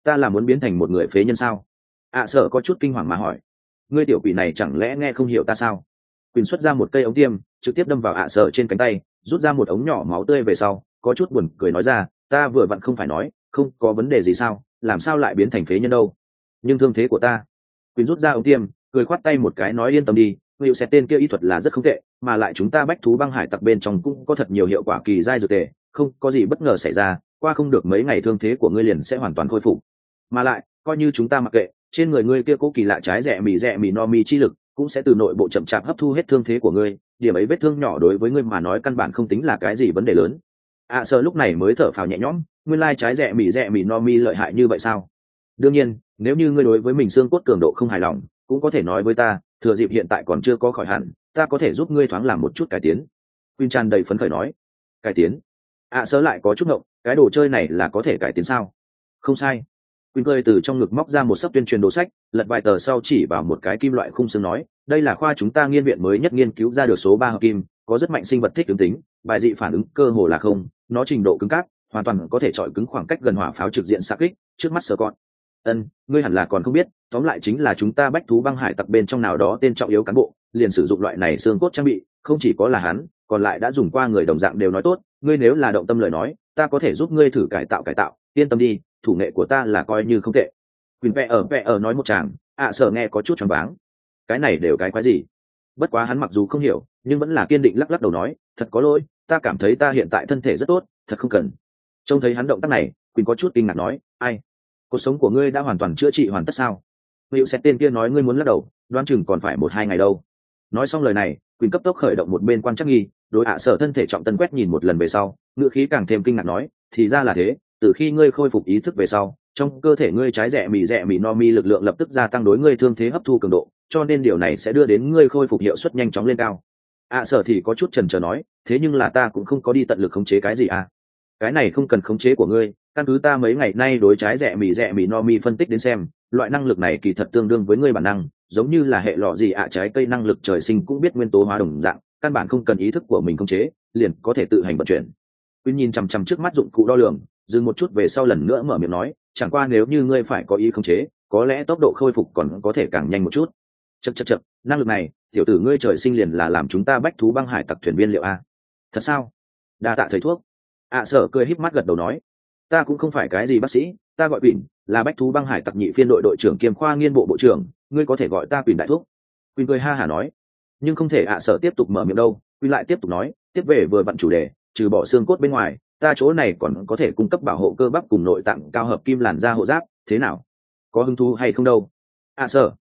ta là muốn biến thành một người phế nhân sao? ạ sở có chút kinh hoàng mà hỏi. Ngươi tiểu quỷ này chẳng lẽ nghe không hiểu ta sao? Quỳnh xuất ra một cây ống tiêm, trực tiếp đâm vào ạ sở trên cánh tay, rút ra một ống nhỏ máu tươi về sau, có chút buồn cười nói ra, ta vừa vặn không phải nói, không có vấn đề gì sao, làm sao lại biến thành phế nhân đâu? Nhưng thương thế của ta. Quỳnh rút ra ống tiêm, cười khoát tay một cái nói yên tâm đi, Hữu sẽ tên kia y thuật là rất không tệ, mà lại chúng ta bách thú băng hải tặc bên trong cũng có thật nhiều hiệu quả kỳ giai dược tề, không có gì bất ngờ xảy ra, qua không được mấy ngày thương thế của ngươi liền sẽ hoàn toàn khôi phục. Mà lại, coi như chúng ta mặc kệ, trên người ngươi kia cố kỳ lạ trái rẻ mì rẻ mì no mi chi lực, cũng sẽ từ nội bộ chậm chạp hấp thu hết thương thế của ngươi, điểm ấy vết thương nhỏ đối với ngươi mà nói căn bản không tính là cái gì vấn đề lớn. ạ sở lúc này mới thở phào nhẹ nhõm, nguyên lai trái rẻ mì rẻ mì no mi lợi hại như vậy sao? Đương nhiên, nếu như ngươi đối với mình xương cốt cường độ không hài lòng, cũng có thể nói với ta, thừa dịp hiện tại còn chưa có khỏi hẳn, ta có thể giúp ngươi thoáng làm một chút cải tiến. Quyên tràn đầy phấn khởi nói. Cải tiến? ạ sở lại có chút ngộng, cái đồ chơi này là có thể cải tiến sao? Không sai. Quyên cười từ trong ngực móc ra một sấp tuyên truyền đồ sách, lật vài tờ sau chỉ vào một cái kim loại khung xương nói, đây là khoa chúng ta nghiên viện mới nhất nghiên cứu ra được số ba hợp kim, có rất mạnh sinh vật thích ứng tính, bài dị phản ứng cơ hồ là không, nó trình độ cứng cáp, hoàn toàn có thể chọi cứng khoảng cách gần hỏa pháo trực diện xạ kích, trước mắt sờ gọn. Ân, ngươi hẳn là còn không biết, tóm lại chính là chúng ta bách thú băng hải tặc bên trong nào đó tên trọng yếu cán bộ, liền sử dụng loại này xương cốt trang bị, không chỉ có là hắn, còn lại đã dùng qua người đồng dạng đều nói tốt, ngươi nếu là động tâm lời nói, ta có thể giúp ngươi thử cải tạo cải tạo, yên tâm đi, thủ nghệ của ta là coi như không tệ. Quỳnh vẽ ở vẽ ở nói một chàng, ạ sở nghe có chút choáng váng. Cái này đều cái quái gì? Bất quá hắn mặc dù không hiểu, nhưng vẫn là kiên định lắc lắc đầu nói, thật có lỗi, ta cảm thấy ta hiện tại thân thể rất tốt, thật không cần. Trông thấy hắn động tác này, Quỳnh có chút kinh ngạc nói, ai? Cuộc sống của ngươi đã hoàn toàn chữa trị hoàn tất sao? Hữu sẽ tên kia nói ngươi muốn lắc đầu, đoán chừng còn phải một hai ngày đâu. Nói xong lời này, Quỳnh cấp tốc khởi động một bên quan trắc nghi, đối ạ sở thân thể trọng tân quét nhìn một lần về sau, ngữ khí càng thêm kinh ngạc nói, thì ra là thế, từ khi ngươi khôi phục ý thức về sau, trong cơ thể ngươi trái rẻ mì rẻ mì no mi lực lượng lập tức gia tăng đối ngươi thương thế hấp thu cường độ, cho nên điều này sẽ đưa đến ngươi khôi phục hiệu suất nhanh chóng lên cao. ạ sở thì có chút chần chờ nói, thế nhưng là ta cũng không có đi tận lực khống chế cái gì à? Cái này không cần khống chế của ngươi, căn cứ ta mấy ngày nay đối trái rẻ mì rẻ mì no mi phân tích đến xem, loại năng lực này kỳ thật tương đương với ngươi bản năng, giống như là hệ lọ gì ạ trái cây năng lực trời sinh cũng biết nguyên tố hóa đồng dạng, căn bản không cần ý thức của mình khống chế, liền có thể tự hành vận chuyển. Quyên nhìn chằm chằm trước mắt dụng cụ đo lường, dừng một chút về sau lần nữa mở miệng nói, chẳng qua nếu như ngươi phải có ý khống chế, có lẽ tốc độ khôi phục còn có thể càng nhanh một chút. Chậc chậc chậc, năng lực này, tiểu tử ngươi trời sinh liền là làm chúng ta bách thú băng hải tặc thuyền viên liệu a? Thật sao? Đa tạ thầy thuốc. ạ sở cười híp mắt gật đầu nói, ta cũng không phải cái gì bác sĩ, ta gọi Quỳnh, là bách thú băng hải tặc nhị phiên đội đội trưởng kiêm khoa nghiên bộ bộ trưởng, ngươi có thể gọi ta Quỳnh đại thuốc. Quỳnh cười ha hả nói, nhưng không thể ạ sở tiếp tục mở miệng đâu. Quỳnh lại tiếp tục nói, tiếp về vừa vặn chủ đề, trừ bỏ xương cốt bên ngoài, ta chỗ này còn có thể cung cấp bảo hộ cơ bắp cùng nội tạng cao hợp kim làn da hộ giáp, thế nào? Có hứng thú hay không đâu? ạ sở,